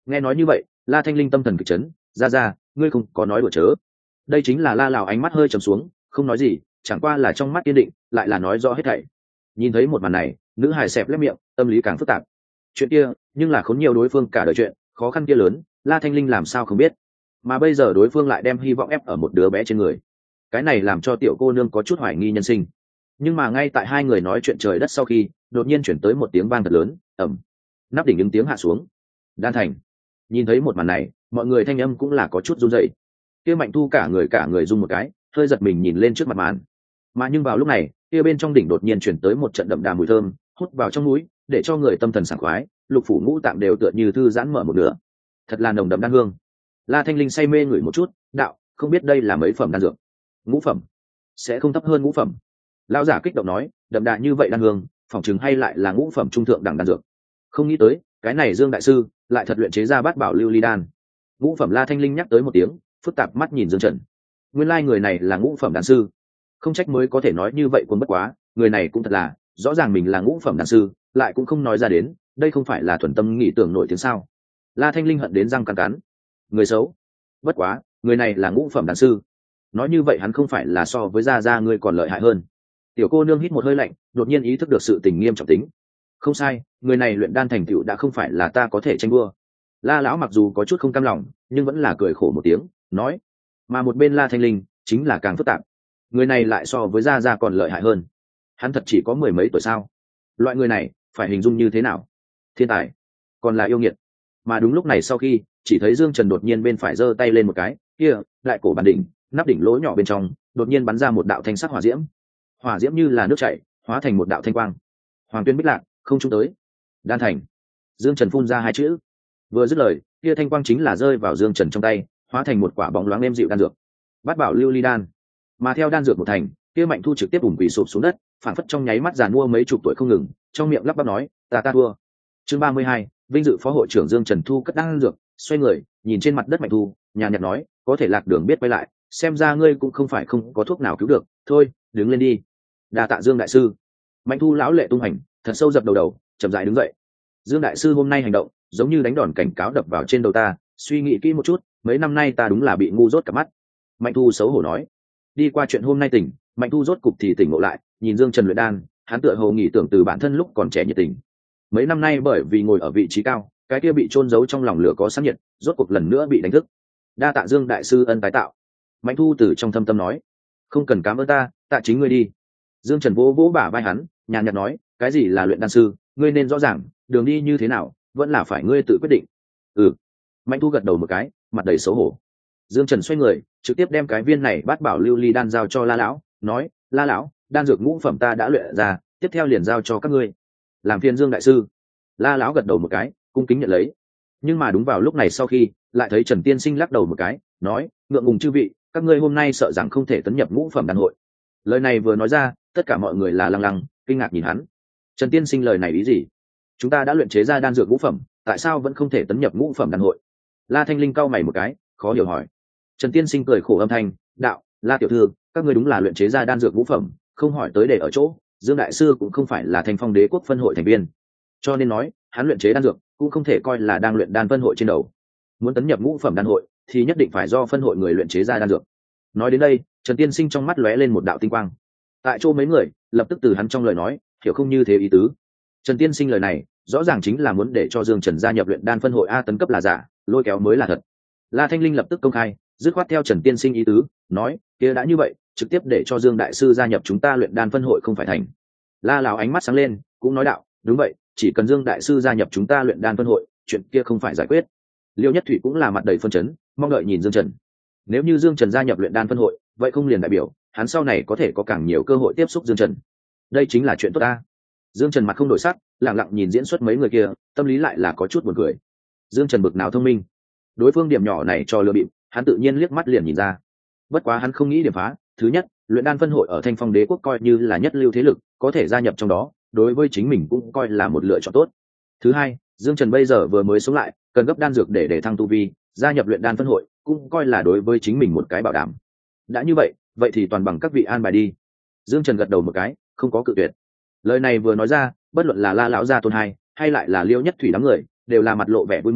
Nghe nói như vậy, La Thanh Linh tâm thần kịch chấn, ra ngươi không có nói đùa chớ. Đây chính là La Lào ánh mắt hơi trầm xuống, không nói gì, chẳng qua là trong mắt kiên định, lại là nói rõ hết thảy. Nhìn thấy một màn này, nữ hài xẹp lép miệng, tâm lý càng phức tạp. Chuyện kia, nhưng là khốn nhiều đối phương cả đời chuyện, khó khăn kia lớn, La Thanh Linh làm sao không biết. Mà bây giờ đối phương lại đem hy vọng ép ở một đứa bé trên người. Cái này làm cho tiểu cô nương có chút hoài nghi nhân sinh. Nhưng mà ngay tại hai người nói chuyện trời đất sau khi, đột nhiên chuyển tới một tiếng vang thật lớn, ầm. Nắp đỉnh ứng tiếng hạ xuống. Đan thành. Nhìn thấy một màn này, mọi người thanh âm cũng là có chút run rẩy. Kia Mạnh Thu cả người run một cái, hơi giật mình nhìn lên trước mặt màn. Mà nhưng vào lúc này, kia bên trong đỉnh đột nhiên chuyển tới một trận đậm đà mùi thơm, hút vào trong mũi, để cho người tâm thần sảng khoái, lục phủ ngũ tạng đều tựa như thư giãn mở một nửa. Thật là nồng đậm đan hương. La Thanh Linh say mê ngửi một chút, đạo, không biết đây là mấy phẩm đan dược. Ngũ phẩm, sẽ không thấp hơn ngũ phẩm. Lão giả kích động nói, đậm đà như vậy đan hương, phỏng chừng hay lại là ngũ phẩm trung thượng đẳng đan dược. Không nghĩ tới, cái này Dương đại sư lại thật luyện chế ra bát bảo lưu ly đan. Ngũ phẩm. La Thanh Linh nhắc tới một tiếng, phức tạp mắt nhìn Dương Trần. Nguyên lai người này là ngũ phẩm đan sư, không trách mới có thể nói như vậy, quân bất quá, người này cũng thật là, rõ ràng mình là ngũ phẩm đan sư, lại cũng không nói ra đến, đây không phải là thuần tâm nghĩ tưởng nổi tiếng sao? La Thanh Linh hận đến răng cắn cắn. Người xấu. Bất quá, người này là ngũ phẩm đan sư, nói như vậy hắn không phải là so với gia ngươi còn lợi hại hơn. Tiểu cô nương hít một hơi lạnh, đột nhiên ý thức được sự tình nghiêm trọng tính. Không sai, người này luyện đan thành tựu đã không phải là ta có thể tranh đua. La lão mặc dù có chút không cam lòng, nhưng vẫn là cười khổ một tiếng, nói. Mà một bên La Thanh Linh chính là càng phức tạp. Người này lại so với gia còn lợi hại hơn. Hắn thật chỉ có mười mấy tuổi sao? Loại người này phải hình dung như thế nào? Thiên tài, còn là yêu nghiệt. Mà đúng lúc này sau khi, chỉ thấy Dương Trần đột nhiên bên phải giơ tay lên một cái, kia, lại cổ bàn đỉnh, nắp đỉnh lỗ nhỏ bên trong, đột nhiên bắn ra một đạo thanh sắc hỏa diễm. Hỏa diễm như là nước chảy, hóa thành một đạo thanh quang. Hoàng tuyên bích lạc, không trung tới. Đan thành. Dương Trần phun ra hai chữ. Vừa dứt lời, kia thanh quang chính là rơi vào Dương Trần trong tay, hóa thành một quả bóng loáng êm dịu đan dược. Bát bảo lưu ly đan. Mà theo đan dược một thành, kia Mạnh Thu trực tiếp ủng quỳ sụp xuống đất, phảng phất trong nháy mắt giàn mua mấy chục tuổi không ngừng, trong miệng lắp bắp nói, ta thua. Chương 32, vinh dự phó hội trưởng Dương Trần Thu cất đan dược, xoay người, nhìn trên mặt đất Mạnh Thu, nhàn nhạt nói, có thể lạc đường biết quay lại, xem ra ngươi cũng không phải không có thuốc nào cứu được, thôi, đứng lên đi. Đa tạ Dương đại sư. Mạnh Thu lão lệ tung hành, thật sâu dập đầu, chậm rãi đứng dậy. Dương đại sư hôm nay hành động, giống như đánh đòn cảnh cáo đập vào trên đầu ta, suy nghĩ kỹ một chút, mấy năm nay ta đúng là bị ngu dốt cả mắt. Mạnh Thu xấu hổ nói. Đi qua chuyện hôm nay tỉnh, Mạnh Thu rốt cục thì tỉnh ngộ lại, nhìn Dương Trần luyện đan, hắn tựa hồ nghĩ tưởng từ bản thân lúc còn trẻ nhiệt tình. Mấy năm nay bởi vì ngồi ở vị trí cao, cái kia bị chôn giấu trong lòng lửa có sẵn nhiệt, rốt cuộc lần nữa bị đánh thức. Đa tạ Dương đại sư ân tái tạo. Mạnh Thu từ trong thâm tâm nói. Không cần cảm ơn ta, tạ chính ngươi đi. Dương Trần vỗ vỗ bả vai hắn, nhàn nhạt nói, cái gì là luyện đan sư, ngươi nên rõ ràng, đường đi như thế nào, vẫn là phải ngươi tự quyết định. Ừ. Mạnh Thu gật đầu một cái, mặt đầy xấu hổ. Dương Trần xoay người, trực tiếp đem cái viên này bát bảo lưu ly đan giao cho La lão, nói, La lão, đan dược ngũ phẩm ta đã luyện ra, tiếp theo liền giao cho các ngươi. Làm phiền Dương đại sư. La lão gật đầu một cái, cung kính nhận lấy. Nhưng mà đúng vào lúc này sau khi, lại thấy Trần Tiên Sinh lắc đầu một cái, nói, ngượng ngùng chư vị, các ngươi hôm nay sợ rằng không thể tấn nhập ngũ phẩm đan hội. Lời này vừa nói ra, tất cả mọi người là lăng lăng, kinh ngạc nhìn hắn. Trần Tiên Sinh lời này ý gì? Chúng ta đã luyện chế ra đan dược ngũ phẩm, tại sao vẫn không thể tấn nhập ngũ phẩm đan hội? La Thanh Linh cau mày một cái, khó hiểu hỏi. Trần Tiên Sinh cười khổ âm thanh, đạo, La tiểu thư, các ngươi đúng là luyện chế ra đan dược ngũ phẩm, không hỏi tới để ở chỗ, Dương đại sư cũng không phải là Thanh Phong Đế quốc phân hội thành viên, cho nên nói, hắn luyện chế đan dược cũng không thể coi là đang luyện đan phân hội trên đầu. Muốn tấn nhập ngũ phẩm đan hội thì nhất định phải do phân hội người luyện chế ra đan dược. Nói đến đây, Trần Tiên Sinh trong mắt lóe lên một đạo tinh quang. Tại chỗ mấy người lập tức từ hắn trong lời nói hiểu không như thế ý tứ. Trần Tiên Sinh lời này rõ ràng chính là muốn để cho Dương Trần gia nhập luyện đan phân hội, a tấn cấp là giả, lôi kéo mới là thật. La Thanh Linh lập tức công khai dứt khoát theo Trần Tiên Sinh ý tứ, nói, kia đã như vậy, trực tiếp để cho Dương đại sư gia nhập chúng ta luyện đan phân hội không phải thành. La lão ánh mắt sáng lên, cũng nói đạo, đúng vậy, chỉ cần Dương đại sư gia nhập chúng ta luyện đan phân hội, chuyện kia không phải giải quyết. Liêu Nhất Thủy cũng là mặt đầy phân chấn, mong đợi nhìn Dương Trần. Nếu như Dương Trần gia nhập luyện đan phân hội, vậy không liền đại biểu hắn sau này có thể có càng nhiều cơ hội tiếp xúc Dương Trần. Đây chính là chuyện tốt ta. Dương Trần mặt không đổi sắc, lặng lặng nhìn diễn xuất mấy người kia, tâm lý lại là có chút buồn cười. Dương Trần bực nào thông minh, đối phương điểm nhỏ này cho lừa bịp, hắn tự nhiên liếc mắt liền nhìn ra. Bất quá hắn không nghĩ điểm phá, thứ nhất, luyện đan phân hội ở Thanh Phong Đế quốc coi như là nhất lưu thế lực, có thể gia nhập trong đó, đối với chính mình cũng coi là một lựa chọn tốt. Thứ hai, Dương Trần bây giờ vừa mới sống lại, cần gấp đan dược để thăng tu vi, gia nhập luyện đan phân hội cũng coi là đối với chính mình một cái bảo đảm. Đã như vậy, vậy thì toàn bằng các vị an bài đi. Dương Trần gật đầu một cái, không có cự tuyệt. Lời này vừa nói ra, bất luận là La lão gia Tôn hai, hay lại là Liêu Nhất Thủy đám người, đều là mặt lộ vẻ vui mừng,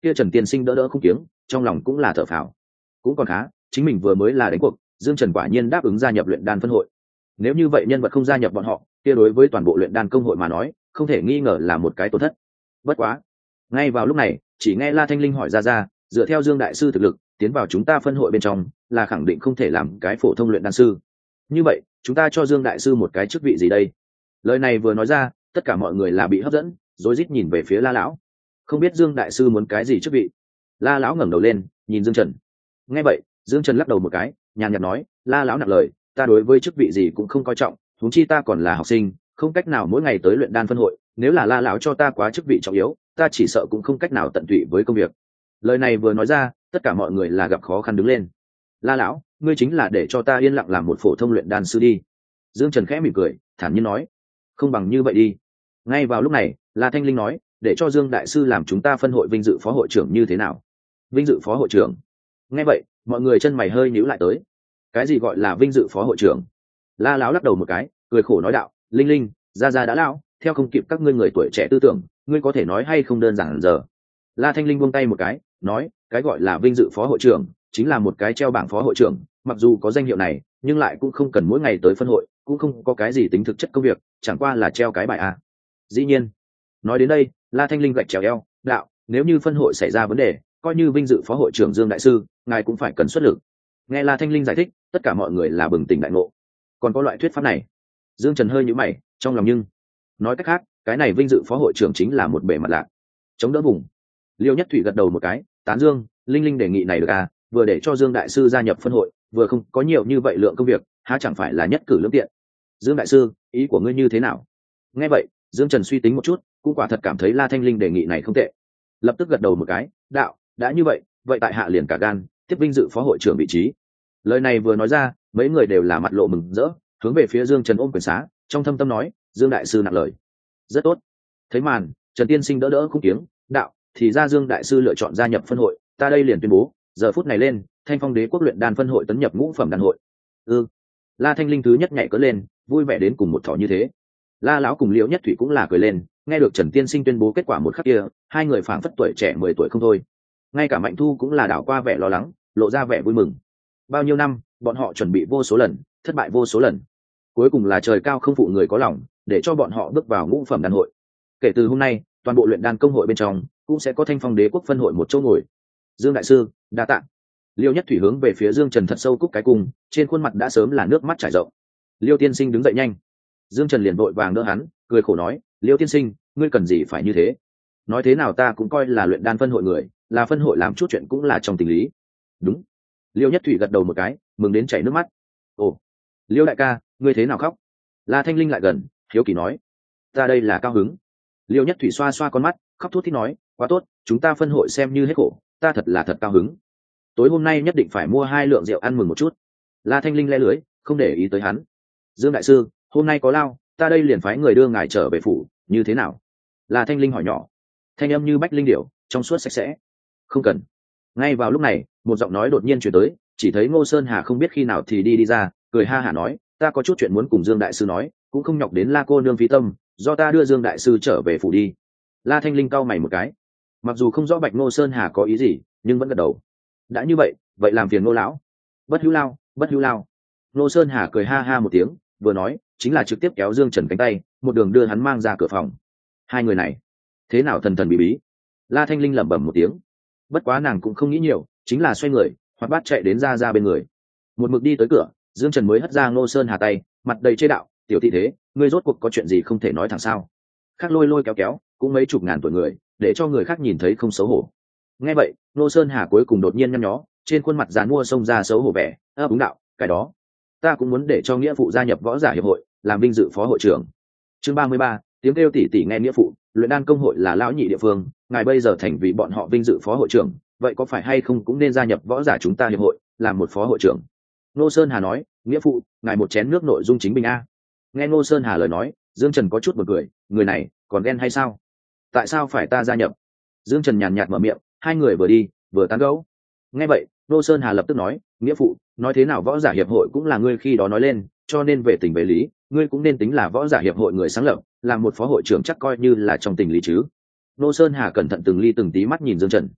kia Trần tiên sinh đỡ đỡ không kiếng, trong lòng cũng là thở phào. Cũng còn khá, chính mình vừa mới là đánh cuộc, Dương Trần quả nhiên đáp ứng gia nhập luyện đan phân hội. Nếu như vậy nhân vật không gia nhập bọn họ, kia đối với toàn bộ luyện đan công hội mà nói, không thể nghi ngờ là một cái tổn thất. Bất quá, ngay vào lúc này, chỉ nghe La Thanh Linh hỏi ra, dựa theo Dương đại sư thực lực, tiến vào chúng ta phân hội bên trong, là khẳng định không thể làm cái phổ thông luyện đan sư. Như vậy, chúng ta cho Dương đại sư một cái chức vị gì đây? Lời này vừa nói ra, tất cả mọi người là bị hấp dẫn, rối rít nhìn về phía La lão. Không biết Dương đại sư muốn cái gì chức vị? La lão ngẩng đầu lên, nhìn Dương Trần. Nghe vậy, Dương Trần lắc đầu một cái, nhàn nhạt nói, La lão nặng lời, ta đối với chức vị gì cũng không coi trọng, huống chi ta còn là học sinh, không cách nào mỗi ngày tới luyện đan phân hội, nếu là La lão cho ta quá chức vị trọng yếu, ta chỉ sợ cũng không cách nào tận tụy với công việc. Lời này vừa nói ra, tất cả mọi người là gặp khó khăn đứng lên. La lão, ngươi chính là để cho ta yên lặng làm một phổ thông luyện đan sư đi. Dương Trần khẽ mỉm cười, thản nhiên nói, không bằng như vậy đi. Ngay vào lúc này, La Thanh Linh nói, để cho Dương đại sư làm chúng ta phân hội vinh dự phó hội trưởng như thế nào? Vinh dự phó hội trưởng? Nghe vậy, mọi người chân mày hơi nhíu lại tới. Cái gì gọi là vinh dự phó hội trưởng? La lão lắc đầu một cái, cười khổ nói đạo, Linh Linh, gia gia đã lão, theo không kịp các ngươi người tuổi trẻ tư tưởng, ngươi có thể nói hay không đơn giản giờ. La Thanh Linh buông tay một cái, nói, cái gọi là vinh dự phó hội trưởng chính là một cái treo bảng phó hội trưởng, mặc dù có danh hiệu này, nhưng lại cũng không cần mỗi ngày tới phân hội, cũng không có cái gì tính thực chất công việc, chẳng qua là treo cái bài a. Dĩ nhiên, nói đến đây, La Thanh Linh gạch chéo eo, đạo, nếu như phân hội xảy ra vấn đề, coi như vinh dự phó hội trưởng Dương đại sư, ngài cũng phải cần xuất lực. Nghe La Thanh Linh giải thích, tất cả mọi người là bừng tỉnh đại ngộ. Còn có loại thuyết pháp này? Dương Trần hơi nhíu mày, trong lòng nhưng nói cách khác, cái này vinh dự phó hội trưởng chính là một bề mặt lạc. Chống đỡ vùng. Liêu Nhất Thủy gật đầu một cái, tán dương, Linh Linh đề nghị này được à, vừa để cho Dương đại sư gia nhập phân hội, vừa không có nhiều như vậy lượng công việc, há chẳng phải là nhất cử lưỡng tiện. Dương đại sư, ý của ngươi như thế nào? Nghe vậy, Dương Trần suy tính một chút, cũng quả thật cảm thấy La Thanh Linh đề nghị này không tệ. Lập tức gật đầu một cái, đạo, đã như vậy, vậy tại hạ liền cả gan tiếp vinh dự phó hội trưởng vị trí. Lời này vừa nói ra, mấy người đều là mặt lộ mừng rỡ, hướng về phía Dương Trần ôm quyền xá, trong thâm tâm nói, Dương đại sư nặng lời. Rất tốt. Thấy màn, Trần tiên sinh đỡ đỡ khung kiếng, đạo, thì ra Dương đại sư lựa chọn gia nhập phân hội, ta đây liền tuyên bố, giờ phút này lên, Thanh Phong Đế quốc luyện đan phân hội tấn nhập ngũ phẩm đan hội. La Thanh Linh thứ nhất nhảy cỡ lên, vui vẻ đến cùng một thỏ như thế. La lão cùng Liễu Nhất Thủy cũng là cười lên, nghe được Trần tiên sinh tuyên bố kết quả một khắc kia, hai người phảng phất tuổi trẻ 10 tuổi không thôi. Ngay cả Mạnh Thu cũng là đảo qua vẻ lo lắng, lộ ra vẻ vui mừng. Bao nhiêu năm, bọn họ chuẩn bị vô số lần, thất bại vô số lần. Cuối cùng là trời cao không phụ người có lòng, để cho bọn họ bước vào ngũ phẩm đan hội. Kể từ hôm nay, toàn bộ luyện đan công hội bên trong cũng sẽ có Thanh Phong Đế quốc phân hội một chỗ ngồi. Dương đại sư, đa tạ. Liêu Nhất Thủy hướng về phía Dương Trần thật sâu cúc cái cung, trên khuôn mặt đã sớm là nước mắt trải rộng. Liêu tiên sinh đứng dậy nhanh. Dương Trần liền vội vàng đỡ hắn, cười khổ nói, Liêu tiên sinh, ngươi cần gì phải như thế? Nói thế nào ta cũng coi là luyện đan phân hội người, là phân hội làm chút chuyện cũng là trong tình lý. Đúng. Liêu Nhất Thủy gật đầu một cái, mừng đến chảy nước mắt. Ồ, Liêu đại ca, ngươi thế nào khóc? La Thanh Linh lại gần, hiếu kỳ nói, ta đây là cao hứng. Liêu Nhất Thủy xoa xoa con mắt, khóc thút thít nói, quá tốt, chúng ta phân hội xem như hết khổ, ta thật là thật cao hứng. Tối hôm nay nhất định phải mua 2 lượng rượu ăn mừng một chút. La Thanh Linh le lưới, không để ý tới hắn. Dương đại sư, hôm nay có lao, ta đây liền phái người đưa ngài trở về phủ, như thế nào? La Thanh Linh hỏi nhỏ. Thanh âm như bách linh điểu, trong suốt sạch sẽ. Không cần. Ngay vào lúc này, một giọng nói đột nhiên truyền tới, chỉ thấy Ngô Sơn Hà không biết khi nào thì đi ra, cười ha hả nói, ta có chút chuyện muốn cùng Dương đại sư nói, cũng không nhọc đến La cô nương phí tâm, do ta đưa Dương đại sư trở về phủ đi. La Thanh Linh cau mày một cái. Mặc dù không rõ Bạch Ngô Sơn Hà có ý gì, nhưng vẫn gật đầu. Đã như vậy, vậy làm phiền Ngô lão. Bất hữu lao, bất hữu lao. Ngô Sơn Hà cười ha ha một tiếng, vừa nói, chính là trực tiếp kéo Dương Trần cánh tay, một đường đưa hắn mang ra cửa phòng. Hai người này, thế nào thần thần bí bí? La Thanh Linh lẩm bẩm một tiếng. Bất quá nàng cũng không nghĩ nhiều, chính là xoay người, hoạt bát chạy đến ra bên người. Một mực đi tới cửa, Dương Trần mới hất ra Ngô Sơn Hà tay, mặt đầy chê đạo, tiểu thị thế, ngươi rốt cuộc có chuyện gì không thể nói thẳng sao? Khác lôi lôi kéo kéo, cũng mấy chục ngàn tuổi người, để cho người khác nhìn thấy không xấu hổ. Nghe vậy, Ngô Sơn Hà cuối cùng đột nhiên nhăn nhó, trên khuôn mặt dán mua xông ra xấu hổ vẻ, đúng đạo, cái đó, ta cũng muốn để cho nghĩa phụ gia nhập võ giả hiệp hội, làm vinh dự phó hội trưởng. Chương 33, tiếng kêu tỉ tỉ nghe nghĩa phụ, luyện đan công hội là lão nhị địa phương, ngài bây giờ thành vì bọn họ vinh dự phó hội trưởng, vậy có phải hay không cũng nên gia nhập võ giả chúng ta hiệp hội, làm một phó hội trưởng? Ngô Sơn Hà nói, nghĩa phụ, ngài một chén nước nội dung chính bình a. Nghe Ngô Sơn Hà lời nói, Dương Trần có chút bật cười, người này còn ghen hay sao? Tại sao phải ta gia nhập? Dương Trần nhàn nhạt mở miệng, hai người vừa đi vừa tán gẫu. Nghe vậy, Ngô Sơn Hà lập tức nói, nghĩa phụ, nói thế nào võ giả hiệp hội cũng là ngươi khi đó nói lên, cho nên về tình về lý, ngươi cũng nên tính là võ giả hiệp hội người sáng lập, làm một phó hội trưởng chắc coi như là trong tình lý chứ. Ngô Sơn Hà cẩn thận từng ly từng tí mắt nhìn Dương Trần.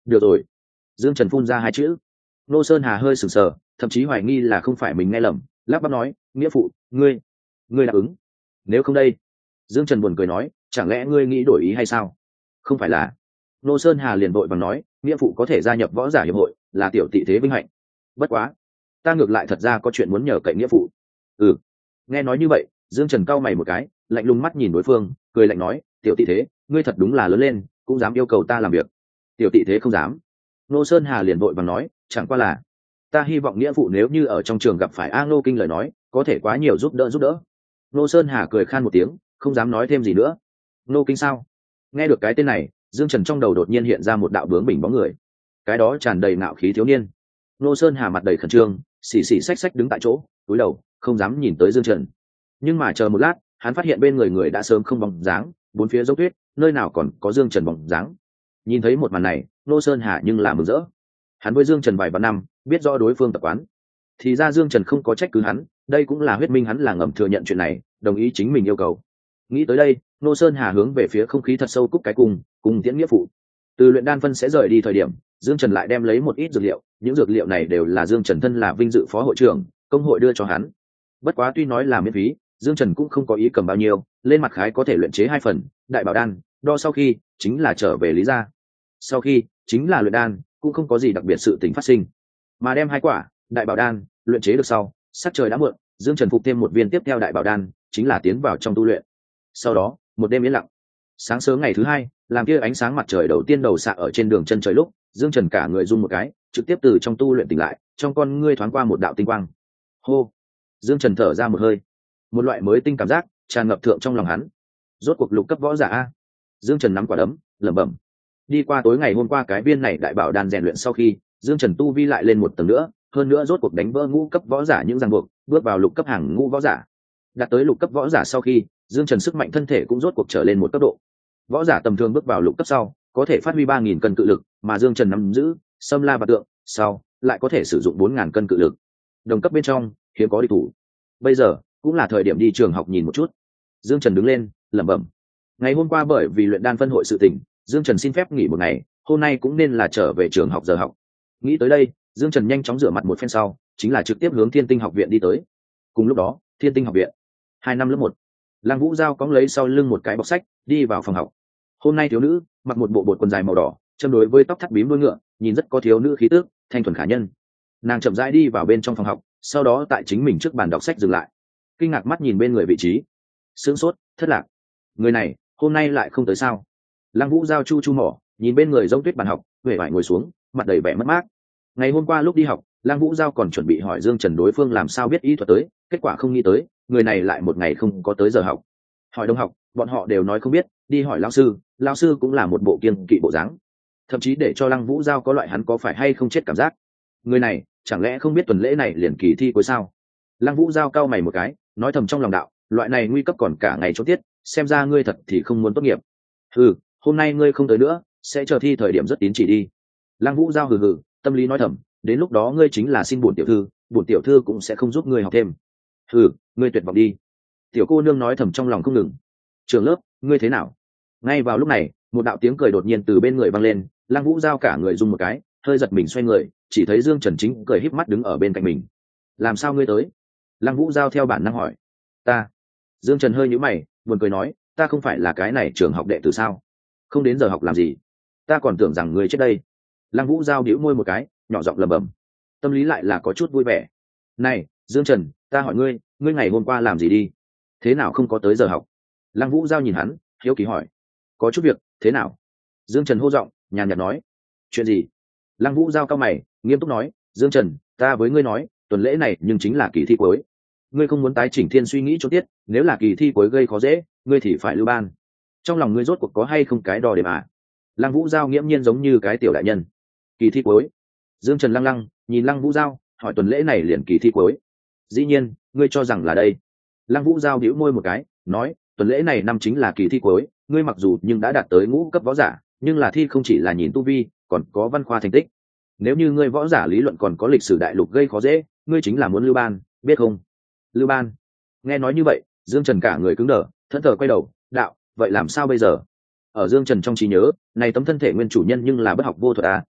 được rồi. Dương Trần phun ra hai chữ. Nô Sơn Hà hơi sừng sờ, thậm chí hoài nghi là không phải mình nghe lầm, lắp bắp nói, nghĩa phụ, ngươi đáp ứng. Nếu không đây? Dương Trần buồn cười nói, chẳng lẽ ngươi nghĩ đổi ý hay sao? Không phải là. Nô Sơn Hà liền vội bằng nói, nghĩa phụ có thể gia nhập võ giả hiệp hội là tiểu tị thế vinh hạnh. Bất quá, ta ngược lại thật ra có chuyện muốn nhờ cậy nghĩa phụ. Ừ. Nghe nói như vậy, Dương Trần cau mày một cái, lạnh lùng mắt nhìn đối phương, cười lạnh nói, tiểu tị thế, ngươi thật đúng là lớn lên, cũng dám yêu cầu ta làm việc. Tiểu tị thế không dám. Nô Sơn Hà liền vội bằng nói, chẳng qua là ta hy vọng nghĩa phụ nếu như ở trong trường gặp phải A Ngô Kinh lời nói, có thể quá nhiều giúp đỡ. Nô Sơn Hà cười khan một tiếng, không dám nói thêm gì nữa. Ngô Kinh sao? Nghe được cái tên này, Dương Trần trong đầu đột nhiên hiện ra một đạo bướng bỉnh bóng người, cái đó tràn đầy ngạo khí thiếu niên. Nô Sơn Hà mặt đầy khẩn trương, xì xì xách xách đứng tại chỗ, cúi đầu không dám nhìn tới Dương Trần. Nhưng mà chờ một lát, hắn phát hiện bên người đã sớm không bóng dáng, bốn phía dốc tuyết, nơi nào còn có Dương Trần bóng dáng. Nhìn thấy một màn này, Nô Sơn Hà nhưng là mừng rỡ. Hắn với Dương Trần vài vạn năm, biết rõ đối phương tập quán, thì ra Dương Trần không có trách cứ hắn, đây cũng là huyết minh hắn là ngầm thừa nhận chuyện này, đồng ý chính mình yêu cầu. Nghĩ tới đây, Nô Sơn Hà hướng về phía không khí thật sâu cúc cái cùng tiễn nghĩa phụ. Từ luyện đan phân sẽ rời đi thời điểm, Dương Trần lại đem lấy một ít dược liệu, những dược liệu này đều là Dương Trần thân là vinh dự phó hội trưởng, công hội đưa cho hắn. Bất quá tuy nói là miễn phí, Dương Trần cũng không có ý cầm bao nhiêu, lên mặt khái có thể luyện chế 2 phần, đại bảo đan, đo sau khi chính là trở về Lý gia. Sau khi chính là luyện đan, cũng không có gì đặc biệt sự tình phát sinh. Mà đem 2 quả đại bảo đan luyện chế được sau, sắc trời đã muộn, Dương Trần phục thêm một viên tiếp theo đại bảo đan, chính là tiến vào trong tu luyện. Sau đó, một đêm yên lặng. Sáng sớm ngày thứ 2, làm kia ánh sáng mặt trời đầu tiên đầu xạ ở trên đường chân trời lúc, Dương Trần cả người rung một cái, trực tiếp từ trong tu luyện tỉnh lại, trong con ngươi thoáng qua một đạo tinh quang. Hô. Dương Trần thở ra một hơi, một loại mới tinh cảm giác tràn ngập thượng trong lòng hắn. Rốt cuộc lục cấp võ giả a. Dương Trần nắm quả đấm, lẩm bẩm. Đi qua tối ngày hôm qua cái viên này đại bảo đan rèn luyện sau khi, Dương Trần tu vi lại lên một tầng nữa, hơn nữa rốt cuộc đánh vỡ ngũ cấp võ giả những ràng buộc, bước vào lục cấp hàng ngũ võ giả. Đạt tới lục cấp võ giả sau khi, Dương Trần sức mạnh thân thể cũng rốt cuộc trở lên một cấp độ. Võ giả tầm thường bước vào lục cấp sau, có thể phát huy 3000 cân cự lực, mà Dương Trần nắm giữ Sâm La và Tượng, sau lại có thể sử dụng 4000 cân cự lực. Đồng cấp bên trong, hiếm có địch thủ. Bây giờ, cũng là thời điểm đi trường học nhìn một chút. Dương Trần đứng lên, lẩm bẩm. Ngày hôm qua bởi vì luyện đan phân hội sự tình, Dương Trần xin phép nghỉ một ngày, hôm nay cũng nên là trở về trường học giờ học. Nghĩ tới đây, Dương Trần nhanh chóng rửa mặt một phen sau, chính là trực tiếp hướng Thiên Tinh học viện đi tới. Cùng lúc đó, Thiên Tinh học viện, 2 năm lớp 1. Lăng Vũ Giao cõng lấy sau lưng một cái bọc sách, đi vào phòng học. Hôm nay thiếu nữ mặc một bộ bột quần dài màu đỏ, châm đối với tóc thắt bím đuôi ngựa, nhìn rất có thiếu nữ khí tước, thanh thuần khả nhân. Nàng chậm rãi đi vào bên trong phòng học, sau đó tại chính mình trước bàn đọc sách dừng lại, kinh ngạc mắt nhìn bên người vị trí, sửng sốt, thất lạc. Người này hôm nay lại không tới sao? Lăng Vũ Giao chu chu mỏ, nhìn bên người giống tuyết bàn học, huệ vải ngồi xuống, mặt đầy vẻ mất mát. Ngày hôm qua lúc đi học, Lăng Vũ Giao còn chuẩn bị hỏi Dương Trần đối phương làm sao biết y thuật tới, kết quả không nghĩ tới, người này lại một ngày không có tới giờ học. Hỏi đồng học, bọn họ đều nói không biết, đi hỏi lão sư cũng là một bộ kiêng kỵ bộ dáng, thậm chí để cho Lăng Vũ Giao có loại hắn có phải hay không chết cảm giác. Người này chẳng lẽ không biết tuần lễ này liền kỳ thi cuối sao? Lăng Vũ Giao cau mày một cái, nói thầm trong lòng đạo, loại này nguy cấp còn cả ngày chốt tiết, xem ra ngươi thật thì không muốn tốt nghiệp. Ừ, hôm nay ngươi không tới nữa, sẽ chờ thi thời điểm rất tín chỉ đi. Lăng Vũ Giao hừ hừ, tâm lý nói thầm, đến lúc đó ngươi chính là xin bổn tiểu thư cũng sẽ không giúp ngươi học thêm. Ừ, ngươi tuyệt vọng đi. Tiểu cô nương nói thầm trong lòng không ngừng. Trường lớp, ngươi thế nào? Ngay vào lúc này, một đạo tiếng cười đột nhiên từ bên người vang lên, Lăng Vũ Giao cả người rung một cái, hơi giật mình xoay người, chỉ thấy Dương Trần chính cười híp mắt đứng ở bên cạnh mình. Làm sao ngươi tới? Lăng Vũ Giao theo bản năng hỏi. Ta. Dương Trần hơi nhíu mày, buồn cười nói, ta không phải là cái này trường học đệ tử sao? Không đến giờ học làm gì? Ta còn tưởng rằng ngươi chết đây. Lăng Vũ Giao nhíu môi một cái, nhỏ giọng lẩm bẩm. Tâm lý lại là có chút vui vẻ. Này, Dương Trần, ta hỏi ngươi, ngươi ngày hôm qua làm gì đi? Thế nào không có tới giờ học? Lăng Vũ Giao nhìn hắn, hiếu kỳ hỏi. Có chút việc, thế nào? Dương Trần hô giọng, nhàn nhạt nói. Chuyện gì? Lăng Vũ Giao cao mày, nghiêm túc nói, Dương Trần, ta với ngươi nói, tuần lễ này nhưng chính là kỳ thi cuối. Ngươi không muốn tái chỉnh thiên suy nghĩ cho tiết, nếu là kỳ thi cuối gây khó dễ, ngươi thì phải lưu ban. Trong lòng ngươi rốt cuộc có hay không cái đo để mà? Lăng Vũ Giao nghiễm nhiên giống như cái tiểu đại nhân. Kỳ thi cuối. Dương Trần lăng nhìn Lăng Vũ Giao, hỏi tuần lễ này liền kỳ thi cuối. Dĩ nhiên, ngươi cho rằng là đây. Lăng Vũ Giao bĩu môi một cái, nói, tuần lễ này năm chính là kỳ thi cuối, ngươi mặc dù nhưng đã đạt tới ngũ cấp võ giả, nhưng là thi không chỉ là nhìn tu vi, còn có văn khoa thành tích. Nếu như ngươi võ giả lý luận còn có lịch sử đại lục gây khó dễ, ngươi chính là muốn lưu ban, biết không? Lưu ban. Nghe nói như vậy, Dương Trần cả người cứng đờ, thẫn thờ quay đầu, đạo, vậy làm sao bây giờ? Ở Dương Trần trong trí nhớ, này tấm thân thể nguyên chủ nhân nhưng là bất học vô thuật à,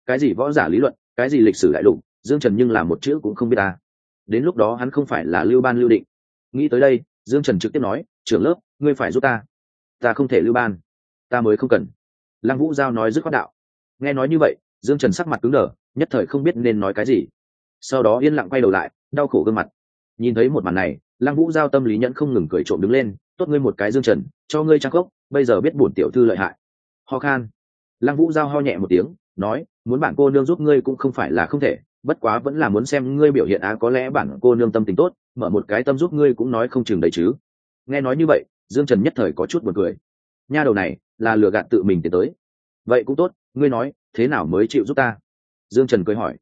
cái gì võ giả lý luận, cái gì lịch sử đại lục, Dương Trần nhưng là một chữ cũng không biết ta. Đến lúc đó hắn không phải là lưu ban lưu định. Nghĩ tới đây, Dương Trần trực tiếp nói, trưởng lớp, ngươi phải giúp ta. Ta không thể lưu ban, ta mới không cần. Lăng Vũ Giao nói dứt khoát đạo. Nghe nói như vậy, Dương Trần sắc mặt cứng đờ, nhất thời không biết nên nói cái gì. Sau đó yên lặng quay đầu lại, đau khổ gương mặt. Nhìn thấy một màn này, Lăng Vũ Giao tâm lý nhẫn không ngừng cười trộm đứng lên, tốt ngươi một cái Dương Trần, cho ngươi trang cốc, bây giờ biết bổn tiểu thư lợi hại. Ho khan. Lăng Vũ Giao ho nhẹ một tiếng, nói, muốn bản cô nương giúp ngươi cũng không phải là không thể, bất quá vẫn là muốn xem ngươi biểu hiện có lẽ bản cô nương tâm tình tốt, mở một cái tâm giúp ngươi cũng nói không chừng đấy chứ. Nghe nói như vậy, Dương Trần nhất thời có chút buồn cười. Nha đầu này là lừa gạt tự mình tiến tới. Vậy cũng tốt, ngươi nói thế nào mới chịu giúp ta? Dương Trần cười hỏi.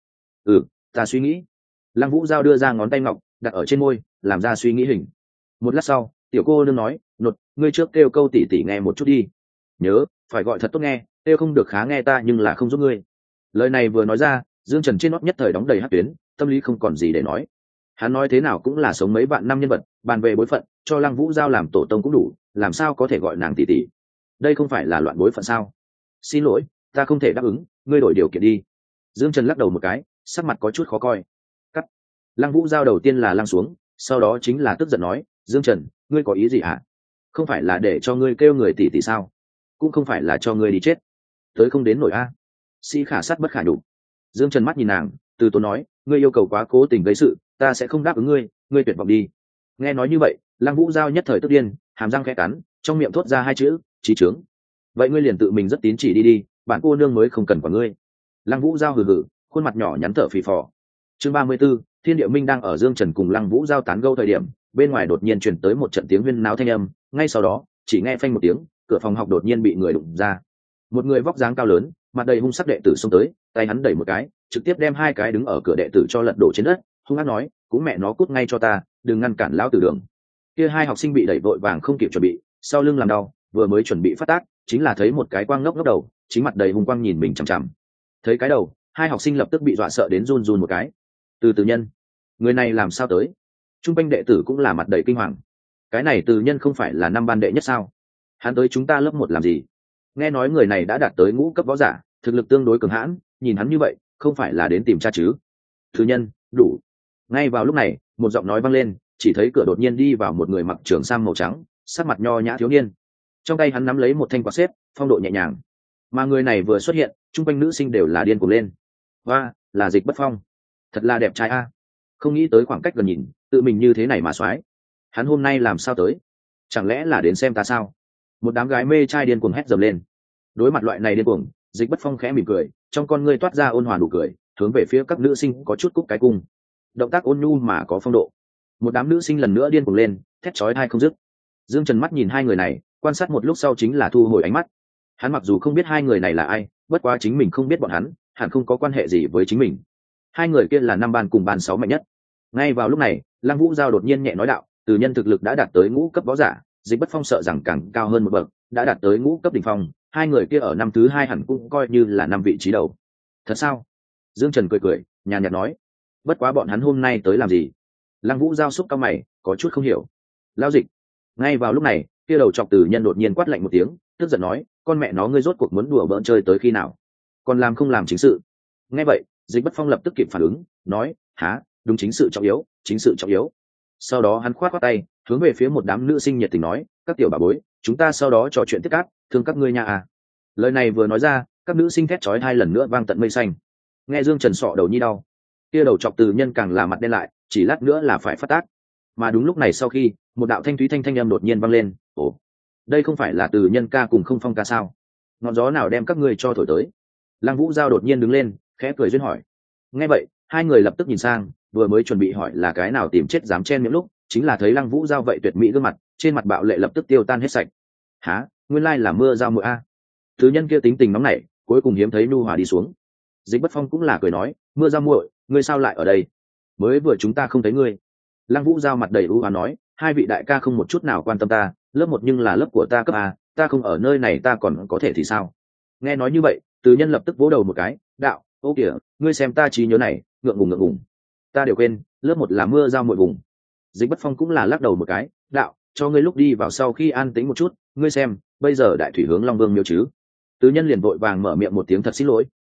Ta suy nghĩ. Lăng Vũ Giao đưa ra ngón tay ngọc đặt ở trên môi, làm ra suy nghĩ hình. Một lát sau, tiểu cô nương nói, nột, ngươi trước kêu câu tỉ tỉ nghe một chút đi. Nhớ phải gọi thật tốt nghe, kêu không được khá nghe ta nhưng là không giúp ngươi. Lời này vừa nói ra, Dương Trần trên nót nhất thời đóng đầy hát tuyến, tâm lý không còn gì để nói. Hắn nói thế nào cũng là sống mấy vạn năm nhân vật, bàn về bối phận, cho Lăng Vũ Giao làm tổ tông cũng đủ, làm sao có thể gọi nàng tỷ tỷ? Đây không phải là loạn bối phận sao? Xin lỗi, ta không thể đáp ứng, ngươi đổi điều kiện đi. Dương Trần lắc đầu một cái, sắc mặt có chút khó coi. Cắt. Lăng Vũ Giao đầu tiên là lăng xuống, sau đó chính là tức giận nói, Dương Trần, ngươi có ý gì hả? Không phải là để cho ngươi kêu người tỷ tỷ sao? Cũng không phải là cho ngươi đi chết. Tới không đến nổi a. Sĩ khả sát bất khả nhục. Dương Trần mắt nhìn nàng, từ tốn nói, ngươi yêu cầu quá cố tình gây sự, ta sẽ không đáp ứng ngươi, ngươi tuyệt vọng đi. Nghe nói như vậy, Lăng Vũ Giao nhất thời tức điên, hàm răng khẽ cắn, trong miệng thốt ra hai chữ, trí trướng. Vậy ngươi liền tự mình rất tín chỉ đi đi, bản cô nương mới không cần quả ngươi. Lăng Vũ Giao hừ hừ, khuôn mặt nhỏ nhắn thở phì phò. Chương 34, Thiên Địa Minh đang ở Dương Trần cùng Lăng Vũ Giao tán gẫu thời điểm, bên ngoài đột nhiên truyền tới một trận tiếng huyên náo thanh âm, ngay sau đó, chỉ nghe phanh một tiếng, cửa phòng học đột nhiên bị người đụng ra. Một người vóc dáng cao lớn, mặt đầy hung sắc đệ tử xông tới, tay hắn đẩy một cái, trực tiếp đem hai cái đứng ở cửa đệ tử cho lật đổ trên đất, hung ác nói, cũng mẹ nó cút ngay cho ta, đừng ngăn cản lão tử đường. Kia hai học sinh bị đẩy vội vàng không kịp chuẩn bị, sau lưng làm đau, vừa mới chuẩn bị phát tác, chính là thấy một cái quang ngốc ngốc đầu, chính mặt đầy hung quang nhìn mình chằm chằm. Thấy cái đầu, hai học sinh lập tức bị dọa sợ đến run run một cái. Từ Từ Nhân, người này làm sao tới? Trung quanh đệ tử cũng là mặt đầy kinh hoàng. Cái này Từ Nhân không phải là năm ban đệ nhất sao? Hắn tới chúng ta lớp 1 làm gì? Nghe nói người này đã đạt tới ngũ cấp võ giả, thực lực tương đối cường hãn, nhìn hắn như vậy, không phải là đến tìm cha chứ? Từ Nhân, đủ. Ngay vào lúc này, một giọng nói vang lên, chỉ thấy cửa đột nhiên đi vào một người mặc trường sam màu trắng, sắc mặt nho nhã thiếu niên. Trong tay hắn nắm lấy một thanh quạt xếp, phong độ nhẹ nhàng. Mà người này vừa xuất hiện, trung quanh nữ sinh đều là điên cuồng lên. Và là Dịch Bất Phong, thật là đẹp trai a. Không nghĩ tới khoảng cách gần nhìn, tự mình như thế này mà soái. Hắn hôm nay làm sao tới? Chẳng lẽ là đến xem ta sao? Một đám gái mê trai điên cuồng hét dầm lên. Đối mặt loại này điên cuồng, Dịch Bất Phong khẽ mỉm cười, trong con ngươi toát ra ôn hòa nụ cười, hướng về phía các nữ sinh có chút cúc cái cung. Động tác ôn nhu mà có phong độ. Một đám nữ sinh lần nữa điên cuồng lên, thét chói tai không dứt. Dương Trần mắt nhìn hai người này, quan sát một lúc sau chính là thu hồi ánh mắt. Hắn mặc dù không biết hai người này là ai, bất quá chính mình không biết bọn hắn, hẳn không có quan hệ gì với chính mình. Hai người kia là năm ban cùng ban 6 mạnh nhất. Ngay vào lúc này, Lăng Vũ Giao đột nhiên nhẹ nói đạo, Từ Nhân thực lực đã đạt tới ngũ cấp võ giả, Dịch Bất Phong sợ rằng càng cao hơn một bậc, đã đạt tới ngũ cấp đỉnh phong, hai người kia ở năm thứ 2 hẳn cũng coi như là năm vị trí đầu. Thật sao? Dương Trần cười cười, nhàn nhạt nói, bất quá bọn hắn hôm nay tới làm gì? Lăng Vũ Giao xúc cau mày, có chút không hiểu. Lao Dịch. Ngay vào lúc này, kia đầu chọc Từ Nhân đột nhiên quát lạnh một tiếng, tức giận nói, con mẹ nó ngươi rốt cuộc muốn đùa bỡn chơi tới khi nào? Còn làm không làm chính sự? Nghe vậy, Dịch Bất Phong lập tức kịp phản ứng, nói, há, đúng, chính sự trọng yếu, chính sự trọng yếu. Sau đó hắn khoát tay, hướng về phía một đám nữ sinh nhiệt tình nói, các tiểu bà bối, chúng ta sau đó trò chuyện tiếp cát, thương các ngươi nha à. Lời này vừa nói ra, các nữ sinh thét chói hai lần nữa vang tận mây xanh. Nghe Dương Trần sọ đầu nhi đau, kia đầu chọc Từ Nhân càng là mặt đen lại, chỉ lát nữa là phải phát tác. Mà đúng lúc này sau khi, một đạo thanh thúy thanh âm đột nhiên vang lên, ồ, đây không phải là Từ Nhân ca cùng Không Phong ca sao? Ngọn gió nào đem các ngươi cho thổi tới? Lăng Vũ Giao đột nhiên đứng lên, khẽ cười duyên hỏi. Nghe vậy, hai người lập tức nhìn sang, vừa mới chuẩn bị hỏi là cái nào tìm chết dám chen miệng lúc, chính là thấy Lăng Vũ Giao vậy tuyệt mỹ gương mặt, trên mặt bạo lệ lập tức tiêu tan hết sạch. Hả, nguyên lai là mưa dao muội a. Thứ nhân kia tính tình nóng nảy, cuối cùng hiếm thấy nhu hòa đi xuống. Dịch Bất Phong cũng là cười nói, mưa dao muội, ngươi sao lại ở đây? Mới vừa chúng ta không thấy ngươi. Lăng Vũ Giao mặt đầy ưu hoán nói, hai vị đại ca không một chút nào quan tâm ta, lớp 1 nhưng là lớp của ta cấp A, ta không ở nơi này ta còn có thể thì sao? Nghe nói như vậy, Từ Nhân lập tức vỗ đầu một cái, đạo, ô kìa, ngươi xem ta trí nhớ này, ngượng ngùng. Ta đều quên, lớp 1 là mưa dao muội vùng. Dịch Bất Phong cũng là lắc đầu một cái, đạo, cho ngươi lúc đi vào sau khi an tĩnh một chút, ngươi xem, bây giờ đại thủy hướng Long Vương miêu chứ. Từ Nhân liền vội vàng mở miệng một tiếng thật xin lỗi,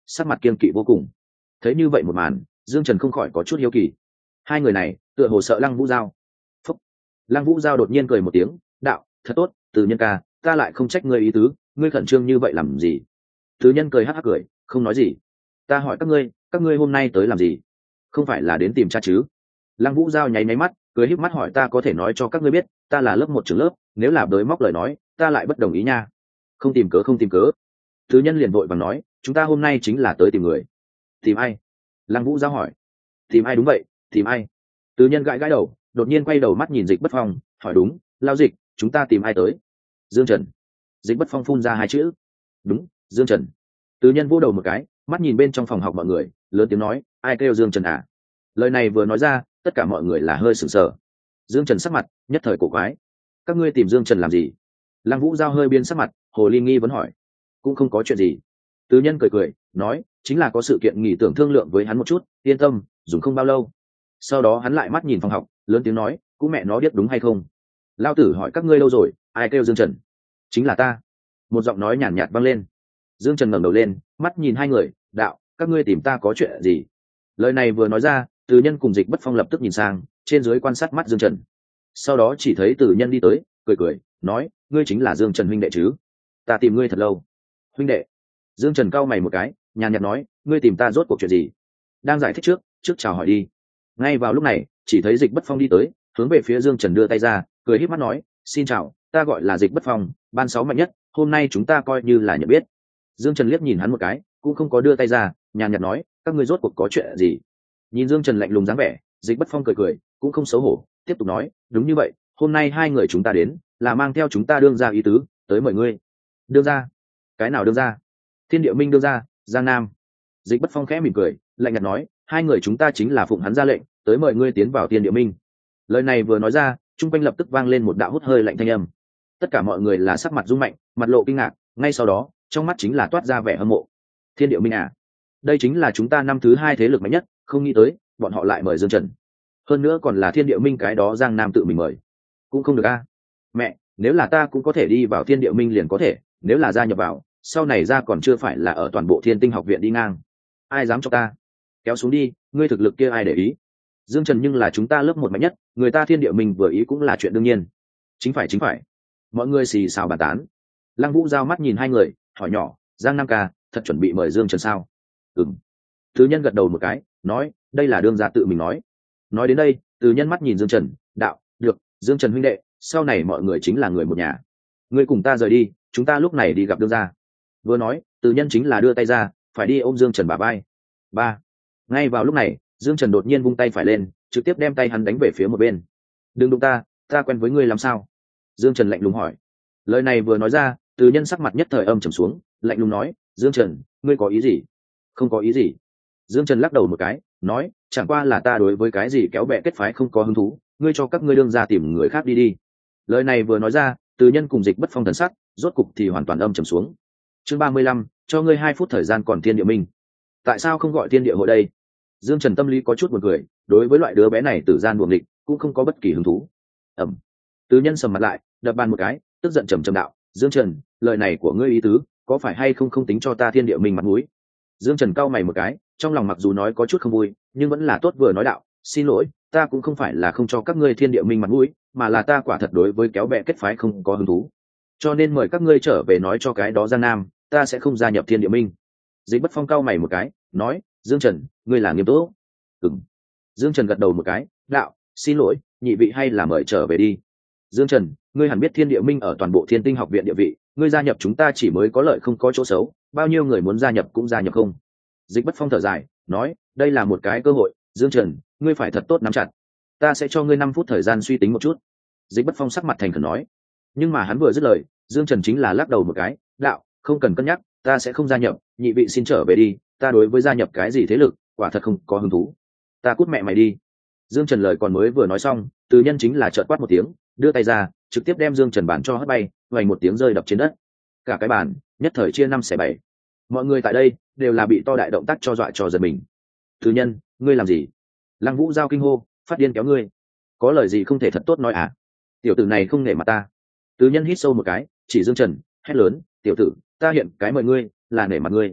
sắc mặt kiên kỵ vô cùng. Thấy như vậy một màn, Dương Trần không khỏi có chút hiếu kỳ. Hai người này tựa hồ sợ Lăng Vũ Giao. Phúc. Lăng Vũ Giao đột nhiên cười một tiếng, đạo, thật tốt, Từ Nhân ca, ta lại không trách ngươi ý tứ, ngươi khẩn trương như vậy làm gì? Từ Nhân cười hắc hắc cười, không nói gì. Ta hỏi các ngươi hôm nay tới làm gì? Không phải là đến tìm cha chứ? Lăng Vũ Giao nháy mắt, cười híp mắt hỏi, ta có thể nói cho các ngươi biết, ta là lớp 1 trưởng lớp, nếu là đới móc lời nói, ta lại bất đồng ý nha. Không tìm cớ, không tìm cớ. Từ Nhân liền vội vàng nói, chúng ta hôm nay chính là tới tìm người. Tìm ai? Lăng Vũ Giao hỏi. Tìm ai? Đúng vậy, tìm ai? Từ Nhân gãi gãi đầu, đột nhiên quay đầu mắt nhìn Dịch Bất Phong, hỏi, đúng, Lao Dịch, chúng ta tìm ai tới? Dương Trần. Dịch Bất Phong phun ra 2 chữ. Đúng, Dương Trần. Từ Nhân vô đầu một cái, mắt nhìn bên trong phòng học mọi người, lớn tiếng nói, ai kêu Dương Trần à? Lời này vừa nói ra, tất cả mọi người là hơi sửng sờ. Dương Trần sắc mặt nhất thời cổ quái. Các ngươi tìm Dương Trần làm gì? Lăng Vũ Giao hơi biến sắc mặt, hồ ly nghi vấn hỏi. Cũng không có chuyện gì. Từ Nhân cười cười, nói, chính là có sự kiện nghỉ tưởng thương lượng với hắn một chút, yên tâm, dùng không bao lâu. Sau đó hắn lại mắt nhìn phòng học, lớn tiếng nói, cũng mẹ nó biết đúng hay không? Lao tử hỏi các ngươi lâu rồi, ai kêu Dương Trần? Chính là ta. Một giọng nói nhàn nhạt vang lên. Dương Trần ngẩng đầu lên, mắt nhìn hai người, đạo, các ngươi tìm ta có chuyện gì? Lời này vừa nói ra, Từ Nhân cùng Dịch Bất Phong lập tức nhìn sang, trên dưới quan sát mắt Dương Trần. Sau đó chỉ thấy Từ Nhân đi tới, cười cười, nói, ngươi chính là Dương Trần huynh đệ chứ? Ta tìm ngươi thật lâu. Huynh đệ? Dương Trần cau mày một cái, nhàn nhạt nói, ngươi tìm ta rốt cuộc chuyện gì? Đang giải thích trước chào hỏi đi. Ngay vào lúc này, chỉ thấy Dịch Bất Phong đi tới, hướng về phía Dương Trần đưa tay ra, cười híp mắt nói, xin chào, ta gọi là Dịch Bất Phong, ban 6 mạnh nhất, hôm nay chúng ta coi như là nhận biết. Dương Trần liếc nhìn hắn một cái, cũng không có đưa tay ra, nhàn nhạt nói, các ngươi rốt cuộc có chuyện gì? Nhìn Dương Trần lạnh lùng dáng vẻ, Dịch Bất Phong cười cười, cũng không xấu hổ, tiếp tục nói, đúng như vậy, hôm nay hai người chúng ta đến, là mang theo chúng ta đương gia ý tứ, tới mời ngươi. Đương gia? Cái nào đương gia? Thiên Địa Minh đương gia, Giang Nam. Dịch Bất Phong khẽ mỉm cười, lạnh nhạt nói, hai người chúng ta chính là phụng hắn ra lệnh, tới mời ngươi tiến vào Thiên Địa Minh. Lời này vừa nói ra, trung quanh lập tức vang lên một đạo hút hơi lạnh thanh âm. Tất cả mọi người là sắc mặt rung mạnh, mặt lộ kinh ngạc, ngay sau đó, trong mắt chính là toát ra vẻ hâm mộ. Thiên Địa Minh à? Đây chính là chúng ta năm thứ 2 thế lực mạnh nhất, không nghĩ tới, bọn họ lại mời Dương Trần. Hơn nữa còn là Thiên Địa Minh cái đó Giang Nam tự mình mời. Cũng không được a. Mẹ, nếu là ta cũng có thể đi vào Thiên Địa Minh liền có thể, nếu là gia nhập vào, sau này ra còn chưa phải là ở toàn bộ Thiên Tinh học viện đi ngang. Ai dám cho ta? Kéo xuống đi, ngươi thực lực kia ai để ý? Dương Trần nhưng là chúng ta lớp 1 mạnh nhất, người ta Thiên Địa Minh vừa ý cũng là chuyện đương nhiên. Chính phải. Mọi người xì xào bàn tán. Lăng Vũ giao mắt nhìn hai người, hỏi nhỏ, Giang Nam ca, thật chuẩn bị mời Dương Trần sao? Ừm. Từ Nhân gật đầu một cái, nói, đây là đương gia tự mình nói. Nói đến đây, Từ Nhân mắt nhìn Dương Trần, đạo, được, Dương Trần huynh đệ, sau này mọi người chính là người một nhà. Ngươi cùng ta rời đi, chúng ta lúc này đi gặp đương gia. Vừa nói, Từ Nhân chính là đưa tay ra, phải đi ôm Dương Trần bả vai. Ba. Ngay vào lúc này, Dương Trần đột nhiên vung tay phải lên, trực tiếp đem tay hắn đánh về phía một bên. Đừng đụng ta quen với ngươi làm sao? Dương Trần lạnh lùng hỏi. Lời này vừa nói ra, Từ Nhân sắc mặt nhất thời âm trầm xuống, lạnh lùng nói, Dương Trần, ngươi có ý gì? Không có ý gì. Dương Trần lắc đầu một cái, nói, chẳng qua là ta đối với cái gì kéo bè kết phái không có hứng thú, ngươi cho các ngươi đương ra tìm người khác đi. Lời này vừa nói ra, Từ Nhân cùng Dịch Bất Phong thần sắc, rốt cục thì hoàn toàn âm trầm xuống. Chương 35, cho ngươi 2 phút thời gian còn Thiên Địa Minh. Tại sao không gọi Thiên Địa hội đây? Dương Trần tâm lý có chút buồn cười, đối với loại đứa bé này tử gian buồng địch, cũng không có bất kỳ hứng thú. Ẩm. Từ Nhân sầm mặt lại, đập bàn một cái, tức giận trầm trầm đạo, Dương Trần, lời này của ngươi ý tứ, có phải hay không tính cho ta Thiên Địa Minh mặt mũi? Dương Trần cau mày một cái, trong lòng mặc dù nói có chút không vui, nhưng vẫn là tốt vừa nói đạo, xin lỗi, ta cũng không phải là không cho các ngươi Thiên Địa Minh mặt mũi, mà là ta quả thật đối với kéo bè kết phái không có hứng thú. Cho nên mời các ngươi trở về nói cho cái đó Giang Nam, ta sẽ không gia nhập Thiên Địa Minh. Dịch Bất Phong cau mày một cái, nói, Dương Trần, ngươi là nghiêm túc. Ừm. Dương Trần gật đầu một cái, đạo, xin lỗi, nhị vị hay là mời trở về đi. Dương Trần, ngươi hẳn biết Thiên Địa Minh ở toàn bộ Thiên Tinh học viện địa vị, ngươi gia nhập chúng ta chỉ mới có lợi không có chỗ xấu, bao nhiêu người muốn gia nhập cũng gia nhập không. Dịch Bất Phong thở dài, nói, đây là một cái cơ hội, Dương Trần, ngươi phải thật tốt nắm chặt. Ta sẽ cho ngươi 5 phút thời gian suy tính một chút. Dịch Bất Phong sắc mặt thành khẩn nói. Nhưng mà hắn vừa dứt lời, Dương Trần chính là lắc đầu một cái, đạo, không cần cân nhắc, ta sẽ không gia nhập, nhị vị xin trở về đi, ta đối với gia nhập cái gì thế lực, quả thật không có hứng thú. Ta cút mẹ mày đi. Dương Trần lời còn mới vừa nói xong, Từ Nhân chính là chợt quát một tiếng, đưa tay ra, trực tiếp đem Dương Trần bàn cho hất bay, vành một tiếng rơi đập trên đất. Cả cái bàn nhất thời chia 5/7. Mọi người tại đây đều là bị to đại động tác cho dọa cho giật mình. Từ Nhân, ngươi làm gì? Lăng Vũ giao kinh hô, phát điên kéo ngươi. Có lời gì không thể thật tốt nói à? Tiểu tử này không nể mặt ta. Từ Nhân hít sâu một cái, chỉ Dương Trần, hét lớn, tiểu tử, ta hiện cái mời ngươi, là nể mặt ngươi.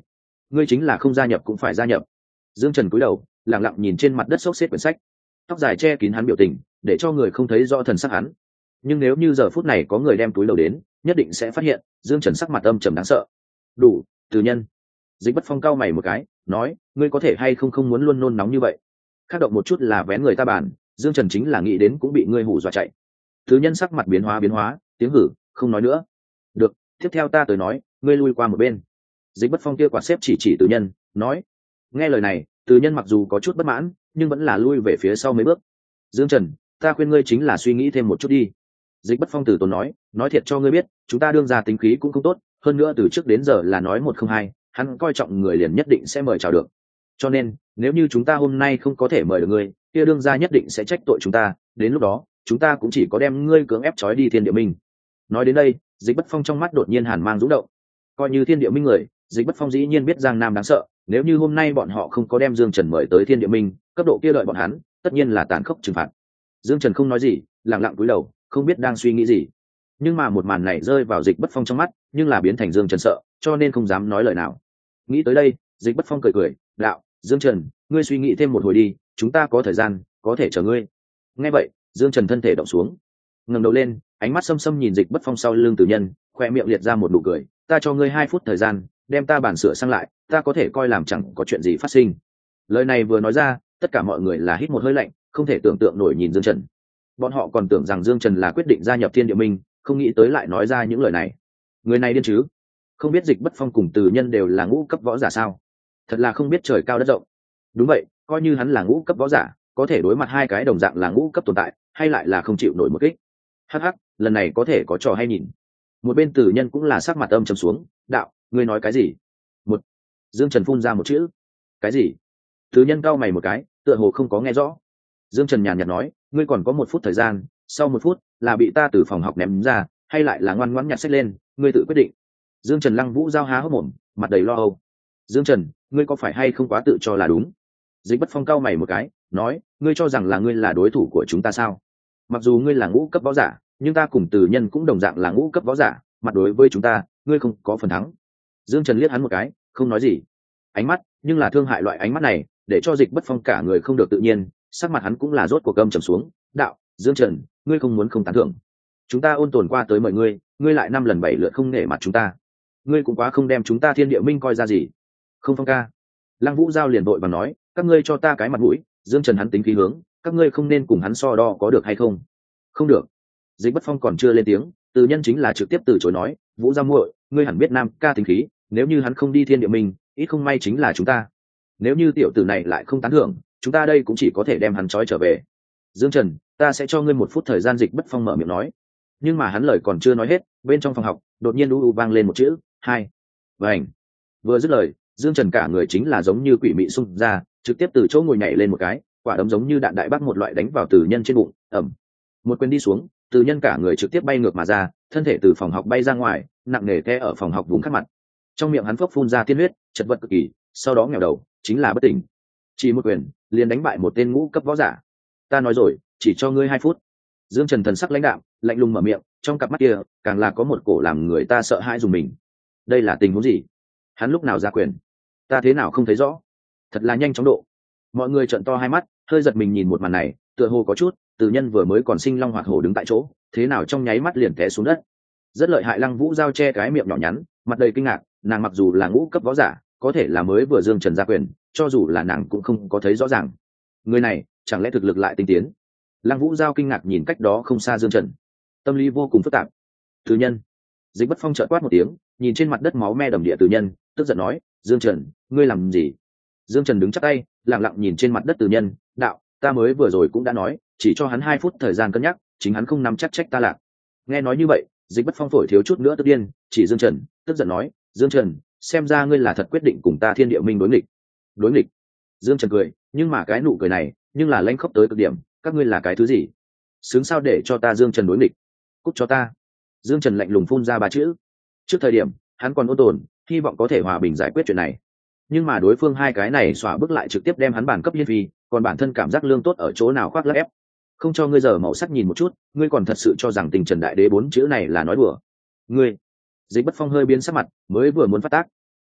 ngươi chính là không gia nhập cũng phải gia nhập. Dương Trần cúi đầu lặng lặng nhìn trên mặt đất xốc xếp quyển sách, tóc dài che kín hắn biểu tình để cho người không thấy rõ thần sắc hắn. Nhưng nếu như giờ phút này có người đem túi đầu đến, nhất định sẽ phát hiện Dương Trần sắc mặt âm trầm đáng sợ. Đủ, Từ Nhân. Dịch Bất Phong cau mày một cái, nói, ngươi có thể hay không muốn luôn nôn nóng như vậy. Khác động một chút là vén người ta bàn, Dương Trần chính là nghĩ đến cũng bị ngươi hù dọa chạy. Từ Nhân sắc mặt biến hóa, tiếng hử, không nói nữa. Được, tiếp theo ta tới nói, ngươi lui qua một bên. Dịch Bất Phong kia quạt xếp chỉ Từ Nhân, nói. Nghe lời này, Từ Nhân mặc dù có chút bất mãn, nhưng vẫn là lui về phía sau mấy bước. Dương Trần, ta khuyên ngươi chính là suy nghĩ thêm một chút đi. Dịch Bất Phong từ tốn nói thiệt cho ngươi biết, chúng ta đương ra tính khí cũng không tốt, hơn nữa từ trước đến giờ là nói một không hai, hắn coi trọng người liền nhất định sẽ mời chào được. Cho nên, nếu như chúng ta hôm nay không có thể mời được ngươi, kia đương gia nhất định sẽ trách tội chúng ta, đến lúc đó, chúng ta cũng chỉ có đem ngươi cưỡng ép trói đi Thiên Địa Minh. Nói đến đây, Dịch Bất Phong trong mắt đột nhiên hàn mang rũ động. Coi như Thiên Địa Minh người, Dịch Bất Phong dĩ nhiên biết Giang Nam đáng sợ, nếu như hôm nay bọn họ không có đem Dương Trần mời tới Thiên Địa Minh, cấp độ kia đợi bọn hắn, tất nhiên là tàn khốc trừng phạt. Dương Trần không nói gì, lặng lặng cúi đầu, không biết đang suy nghĩ gì. Nhưng mà một màn này rơi vào Dịch Bất Phong trong mắt, nhưng là biến thành Dương Trần sợ, cho nên không dám nói lời nào. Nghĩ tới đây, Dịch Bất Phong cười, đạo, Dương Trần, ngươi suy nghĩ thêm một hồi đi, chúng ta có thời gian, có thể chờ ngươi. Nghe vậy, Dương Trần thân thể động xuống, ngẩng đầu lên, ánh mắt xâm nhìn Dịch Bất Phong sau lưng Từ Nhân, khoe miệng liệt ra một nụ cười, ta cho ngươi 2 phút thời gian, đem ta bản sửa sang lại, ta có thể coi làm chẳng có chuyện gì phát sinh. Lời này vừa nói ra, tất cả mọi người là hít một hơi lạnh, không thể tưởng tượng nổi nhìn Dương Trần. Bọn họ còn tưởng rằng Dương Trần là quyết định gia nhập Thiên Địa Minh, không nghĩ tới lại nói ra những lời này. Người này điên chứ? Không biết Dịch Bất Phong cùng Từ Nhân đều là ngũ cấp võ giả sao? Thật là không biết trời cao đất rộng. Đúng vậy, coi như hắn là ngũ cấp võ giả, có thể đối mặt 2 cái đồng dạng là ngũ cấp tồn tại, hay lại là không chịu nổi một kích. Hắc hắc, lần này có thể có trò hay nhìn. Một bên Từ Nhân cũng là sắc mặt âm trầm xuống, đạo, ngươi nói cái gì? Một. Dương Trần phun ra một chữ. Cái gì? Từ Nhân cau mày một cái, tựa hồ không có nghe rõ. Dương Trần nhàn nhạt nói, ngươi còn có 1 phút thời gian, sau 1 phút là bị ta từ phòng học ném ra, hay lại là ngoan ngoãn nhặt sách lên, ngươi tự quyết định. Dương Trần Lăng Vũ giao há hốc mồm, mặt đầy lo âu. Dương Trần, ngươi có phải hay không quá tự cho là đúng? Dịch Bất Phong cau mày một cái, nói, ngươi cho rằng là ngươi là đối thủ của chúng ta sao? Mặc dù ngươi là ngũ cấp võ giả, nhưng ta cùng Từ Nhân cũng đồng dạng là ngũ cấp võ giả, mặt đối với chúng ta, ngươi không có phần thắng. Dương Trần liếc hắn một cái, không nói gì. Ánh mắt, nhưng là thương hại loại ánh mắt này, để cho Dịch Bất Phong cả người không được tự nhiên, sắc mặt hắn cũng là rốt cuộc gầm trầm xuống, đạo, Dương Trần, ngươi không muốn không tán thưởng. Chúng ta ôn tồn qua tới mời ngươi, ngươi lại 5 lần 7 lượt không nể mặt chúng ta. Ngươi cũng quá không đem chúng ta Thiên Địa Minh coi ra gì. Không Phong ca. Lăng Vũ giao liền vội bằng nói, các ngươi cho ta cái mặt mũi, Dương Trần hắn tính khí hướng, các ngươi không nên cùng hắn so đo có được hay không? Không được. Dịch Bất Phong còn chưa lên tiếng, Từ Nhân chính là trực tiếp từ chối nói, Vũ giao muội, ngươi hẳn biết Nam ca tính khí, nếu như hắn không đi Thiên Địa Minh, ít không may chính là chúng ta. Nếu như tiểu tử này lại không tán thưởng, chúng ta đây cũng chỉ có thể đem hắn trói trở về. Dương Trần, ta sẽ cho ngươi 1 phút thời gian. Dịch Bất Phong mở miệng nói, nhưng mà hắn lời còn chưa nói hết, bên trong phòng học đột nhiên u vang lên một chữ, 2. Vành. Vừa dứt lời, Dương Trần cả người chính là giống như quỷ mị xung ra, trực tiếp từ chỗ ngồi nhảy lên một cái, quả đấm giống như đạn đại bác một loại đánh vào Từ Nhân trên bụng, ầm. Một quyền đi xuống, Từ Nhân cả người trực tiếp bay ngược mà ra, thân thể từ phòng học bay ra ngoài, nặng nề té ở phòng học vùng khắc mặt. Trong miệng hắn phốc phun ra tiên huyết, chật vật cực kỳ, sau đó nghèo đầu, chính là bất tỉnh. Chỉ một quyền, liền đánh bại một tên ngũ cấp võ giả. Ta nói rồi, chỉ cho ngươi 2 phút. Dương Trần thần sắc lãnh đạm, lạnh lùng mở miệng, trong cặp mắt kia càng là có một cổ làm người ta sợ hãi dùng mình. Đây là tình huống gì? Hắn lúc nào ra quyền? Ta thế nào không thấy rõ? Thật là nhanh chóng độ. Mọi người trợn to hai mắt, hơi giật mình nhìn một màn này, tựa hồ có chút, Từ Nhân vừa mới còn sinh long hoạt hổ đứng tại chỗ, thế nào trong nháy mắt liền té xuống đất. Rất lợi hại. Lăng Vũ giao che cái miệng nhỏ nhắn, mặt đầy kinh ngạc, nàng mặc dù là ngũ cấp võ giả, có thể là mới vừa Dương Trần ra quyền, cho dù là nàng cũng không có thấy rõ ràng. Người này, chẳng lẽ thực lực lại tinh tiến? Lăng Vũ giao kinh ngạc nhìn cách đó không xa Dương Trần, tâm lý vô cùng phức tạp. Từ Nhân. Dịch Bất Phong chợt quát một tiếng, nhìn trên mặt đất máu me đầm địa Từ Nhân, tức giận nói, Dương Trần, ngươi làm gì? Dương Trần đứng chắp tay, lặng lặng nhìn trên mặt đất Từ Nhân, đạo, ta mới vừa rồi cũng đã nói, chỉ cho hắn 2 phút thời gian cân nhắc, chính hắn không nắm chắc trách ta lạc. Nghe nói như vậy, Dịch Bất Phong phổi thiếu chút nữa tức điên, chỉ Dương Trần, tức giận nói, Dương Trần, xem ra ngươi là thật quyết định cùng ta Thiên Địa Minh đối nghịch. Đối nghịch? Dương Trần cười, nhưng mà cái nụ cười này, nhưng là lãnh khốc tới cực điểm, các ngươi là cái thứ gì? Xứng sao để cho ta Dương Trần đối nghịch? Cút cho ta. Dương Trần lạnh lùng phun ra 3 chữ. Trước thời điểm, hắn còn ôn tồn, hy vọng có thể hòa bình giải quyết chuyện này. Nhưng mà đối phương 2 cái này xóa bước lại trực tiếp đem hắn bản cấp hiên phi, còn bản thân cảm giác lương tốt ở chỗ nào khoác lác ép. Không cho ngươi giờ màu sắc nhìn một chút, ngươi còn thật sự cho rằng Tình Trần Đại Đế 4 chữ này là nói đùa? Ngươi. Dịch Bất Phong hơi biến sắc mặt, mới vừa muốn phát tác.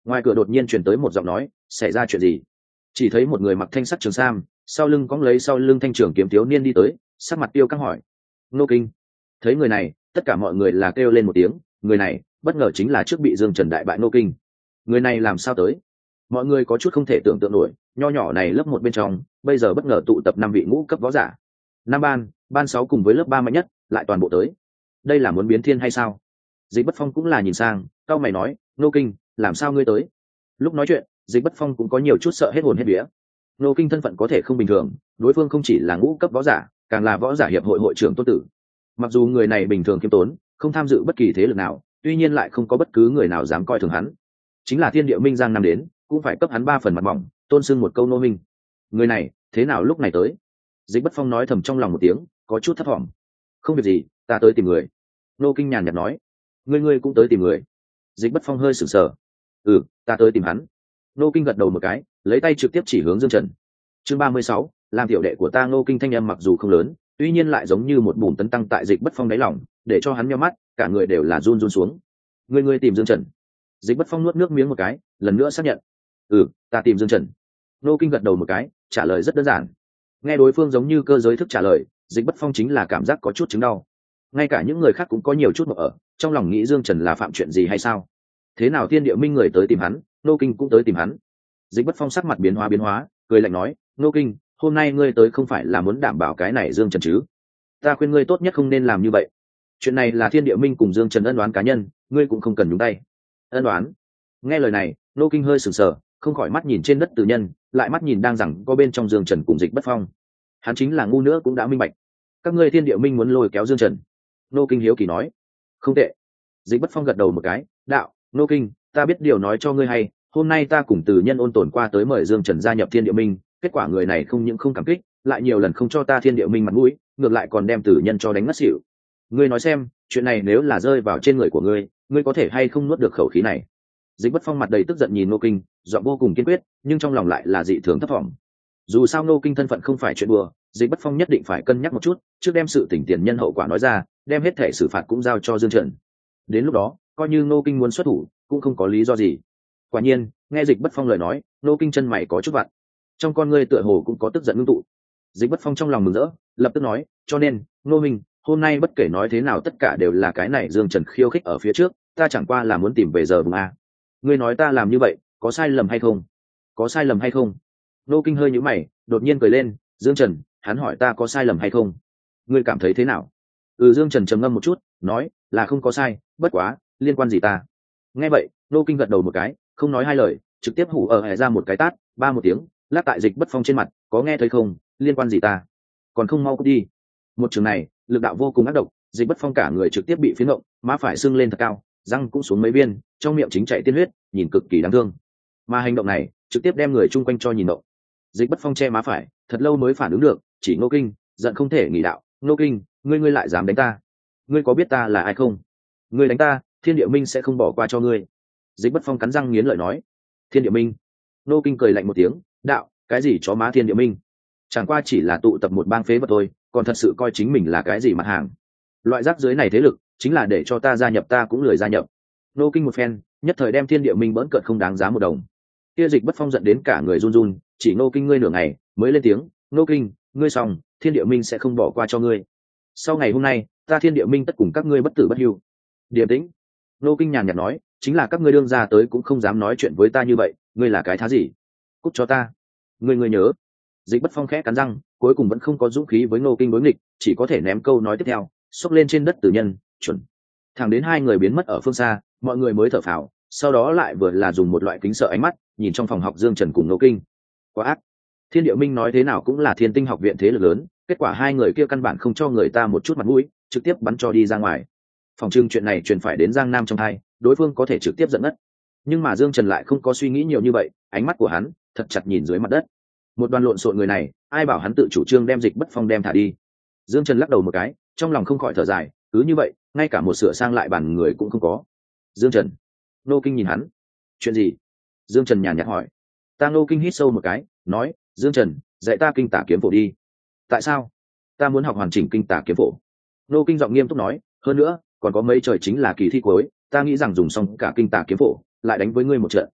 Ngoài cửa đột nhiên truyền tới một giọng nói, xảy ra chuyện gì? Chỉ thấy một người mặc thanh sắt trường sam, sau lưng cõng lấy sau lưng thanh trường kiếm thiếu niên đi tới, sắc mặt tiêu căng hỏi: Ngô Kinh. Thấy người này, tất cả mọi người là kêu lên một tiếng. Người này bất ngờ chính là trước bị Dương Trần đại bại Ngô Kinh. Người này làm sao tới? Mọi người có chút không thể tưởng tượng nổi, nho nhỏ này lớp 1 bên trong bây giờ bất ngờ tụ tập 5 vị ngũ cấp võ giả, năm ban 6 cùng với lớp 3 mạnh nhất lại toàn bộ tới. Đây là muốn biến thiên hay sao? Dịch Bất Phong cũng là nhìn sang, cao mày nói: Ngô Kinh, làm sao ngươi tới? Lúc nói chuyện, Dịch Bất Phong cũng có nhiều chút sợ hết hồn hết vía. Ngô Kinh thân phận có thể không bình thường, đối phương không chỉ là ngũ cấp võ giả, càng là võ giả hiệp hội hội trưởng Tôn Tử. Mặc dù người này bình thường khiêm tốn, không tham dự bất kỳ thế lực nào, tuy nhiên lại không có bất cứ người nào dám coi thường hắn. Chính là Thiên Địa Minh Giang năm đến, cũng phải cấp hắn 3 phần mặt mỏng, tôn sưng một câu nô minh. Người này thế nào lúc này tới? Dịch Bất Phong nói thầm trong lòng một tiếng, có chút thấp thỏm. Không việc gì, ta tới tìm người. Nô Kinh nhàn nhạt nói. Ngươi cũng tới tìm người? Dịch Bất Phong hơi sửng sờ. Ừ, ta tới tìm hắn. Nô Kinh gật đầu một cái, lấy tay trực tiếp chỉ hướng Dương Trần. Chương 36, làm tiểu đệ của ta. Nô Kinh thanh âm mặc dù không lớn, tuy nhiên lại giống như một bùn tấn tăng tại Dịch Bất Phong đáy lòng, để cho hắn nhíu mắt, cả người đều là run xuống. Ngươi tìm Dương Trần? Dịch Bất Phong nuốt nước miếng một cái, lần nữa xác nhận. Ừ, ta tìm Dương Trần. Nô Kinh gật đầu một cái, trả lời rất đơn giản. Nghe đối phương giống như cơ giới thức trả lời, Dịch Bất Phong chính là cảm giác có chút chứng đau. Ngay cả những người khác cũng có nhiều chút mộng ở, trong lòng nghĩ Dương Trần là phạm chuyện gì hay sao? Thế nào Thiên Địa Minh người tới tìm hắn, Nô Kinh cũng tới tìm hắn. Dịch Bất Phong sắc mặt biến hóa, cười lạnh nói: Nô Kinh, hôm nay ngươi tới không phải là muốn đảm bảo cái này Dương Trần chứ? Ta khuyên ngươi tốt nhất không nên làm như vậy. Chuyện này là Thiên Địa Minh cùng Dương Trần ân oán cá nhân, ngươi cũng không cần nhúng tay. Ân oán? Nghe lời này, Nô Kinh hơi sửng sờ, không khỏi mắt nhìn trên đất tử nhân, lại mắt nhìn đang rằng có bên trong Dương Trần cùng Dịch Bất Phong. Hắn chính là ngu nữa cũng đã minh bạch, các ngươi Thiên Địa Minh muốn lôi kéo Dương Trần. Nô Kinh hiếu kỳ nói. Không tệ. Dịch Bất Phong gật đầu một cái, đạo: Nô Kinh, ta biết điều nói cho ngươi hay, hôm nay ta cùng Từ Nhân Ôn Tồn qua tới mời Dương Trần gia nhập Thiên Địa Minh, kết quả người này không những không cảm kích, lại nhiều lần không cho ta Thiên Địa Minh mặt mũi, ngược lại còn đem Từ Nhân cho đánh ngất xỉu. Ngươi nói xem, chuyện này nếu là rơi vào trên người của ngươi có thể hay không nuốt được khẩu khí này? Dịch Bất Phong mặt đầy tức giận nhìn Nô Kinh, giọng vô cùng kiên quyết, nhưng trong lòng lại là dị thường thấp thỏm. Dù sao Nô Kinh thân phận không phải chuyện đùa, Dịch Bất Phong nhất định phải cân nhắc một chút, trước đem sự tình tiền nhân hậu quả nói ra, đem hết thể xử phạt cũng giao cho Dương Trần. Đến lúc đó, coi như Nô Kinh muốn xuất thủ, cũng không có lý do gì. Quả nhiên, nghe Dịch Bất Phong lời nói, Nô Kinh chân mày có chút vặn, trong con ngươi tựa hồ cũng có tức giận ngưng tụ. Dịch Bất Phong trong lòng mừng rỡ, lập tức nói: cho nên, Nô Minh, hôm nay bất kể nói thế nào tất cả đều là cái này Dương Trần khiêu khích ở phía trước, ta chẳng qua là muốn tìm về giờ vùng a. Ngươi nói ta làm như vậy có sai lầm hay không? Có sai lầm hay không? Nô Kinh hơi nhíu mày, đột nhiên cười lên. Dương Trần, hắn hỏi ta có sai lầm hay không? Ngươi cảm thấy thế nào? Dương Trần trầm ngâm một chút, nói là không có sai, bất quá liên quan gì ta? Nghe vậy, Nô Kinh gật đầu một cái, không nói hai lời, trực tiếp hủ ở ra một cái tát, ba một tiếng, lắc tại Dịch Bất Phong trên mặt. Có nghe thấy không? Liên quan gì ta? Còn không mau cút đi. Một trường này, lực đạo vô cùng ác độc, Dịch Bất Phong cả người trực tiếp bị phiến động, má phải sưng lên thật cao, răng cũng xuống mấy viên, trong miệng chính chảy tiên huyết, nhìn cực kỳ đáng thương. Mà hành động này trực tiếp đem người chung quanh cho nhìn động. Dịch Bất Phong che má phải, thật lâu mới phản ứng được, chỉ Ngô Kinh, giận không thể nghỉ đạo: Ngô Kinh, ngươi lại dám đánh ta? Ngươi có biết ta là ai không? Ngươi đánh ta, Thiên Địa Minh sẽ không bỏ qua cho ngươi. Dịch Bất Phong cắn răng nghiến lợi nói. Thiên Địa Minh? Ngô Kinh cười lạnh một tiếng, đạo: cái gì chó má Thiên Địa Minh? Chẳng qua chỉ là tụ tập một bang phế vật thôi, còn thật sự coi chính mình là cái gì mặt hàng? Loại rác dưới này thế lực, chính là để cho ta gia nhập ta cũng lười gia nhập. Ngô Kinh một phen, nhất thời đem Thiên Địa Minh bỡn cợt không đáng giá một đồng. Kia Dịch Bất Phong giận đến cả người run run, chỉ Ngô Kinh ngươi nửa ngày mới lên tiếng: Ngô Kinh, ngươi xong, Thiên Địa Minh sẽ không bỏ qua cho ngươi. Sau ngày hôm nay, ta Thiên Địa Minh tất cùng các ngươi bất tử bất hưu. Điềm tĩnh. Ngô Kinh nhàn nhạt nói: chính là các ngươi đương ra tới cũng không dám nói chuyện với ta như vậy, ngươi là cái thá gì? Cút cho ta. Ngươi nhớ. Dịch Bất Phong khẽ cắn răng, cuối cùng vẫn không có dũng khí với Ngô Kinh đối nghịch, chỉ có thể ném câu nói tiếp theo, xốc lên trên đất tử nhân, chuẩn. Thẳng đến hai người biến mất ở phương xa, mọi người mới thở phào, sau đó lại vừa là dùng một loại kính sợ ánh mắt nhìn trong phòng học Dương Trần cùng Ngô Kinh. Quá ác. Thiên Địa Minh nói thế nào cũng là Thiên Tinh học viện thế lực lớn, kết quả hai người kia căn bản không cho người ta một chút mặt mũi, trực tiếp bắn cho đi ra ngoài. Phòng trưng chuyện này truyền phải đến Giang Nam trong hai, đối phương có thể trực tiếp giận ngất. Nhưng mà Dương Trần lại không có suy nghĩ nhiều như vậy, ánh mắt của hắn thật chặt nhìn dưới mặt đất. Một đoàn lộn xộn người này, ai bảo hắn tự chủ trương đem Dịch Bất Phong đem thả đi? Dương Trần lắc đầu một cái, trong lòng không khỏi thở dài, cứ như vậy, ngay cả một sửa sang lại bản người cũng không có. Dương Trần. Ngô Kinh nhìn hắn. Chuyện gì? Dương Trần nhàn nhạt hỏi. Ngô Kinh hít sâu một cái, nói: Dương Trần, dạy ta kinh tả kiếm phổ đi. Tại sao? Ta muốn học hoàn chỉnh kinh tả kiếm phổ. Ngô Kinh giọng nghiêm túc nói: hơn nữa, còn có mấy trời chính là kỳ thi cuối, ta nghĩ rằng dùng xong cả kinh tả kiếm phổ, lại đánh với ngươi một trận.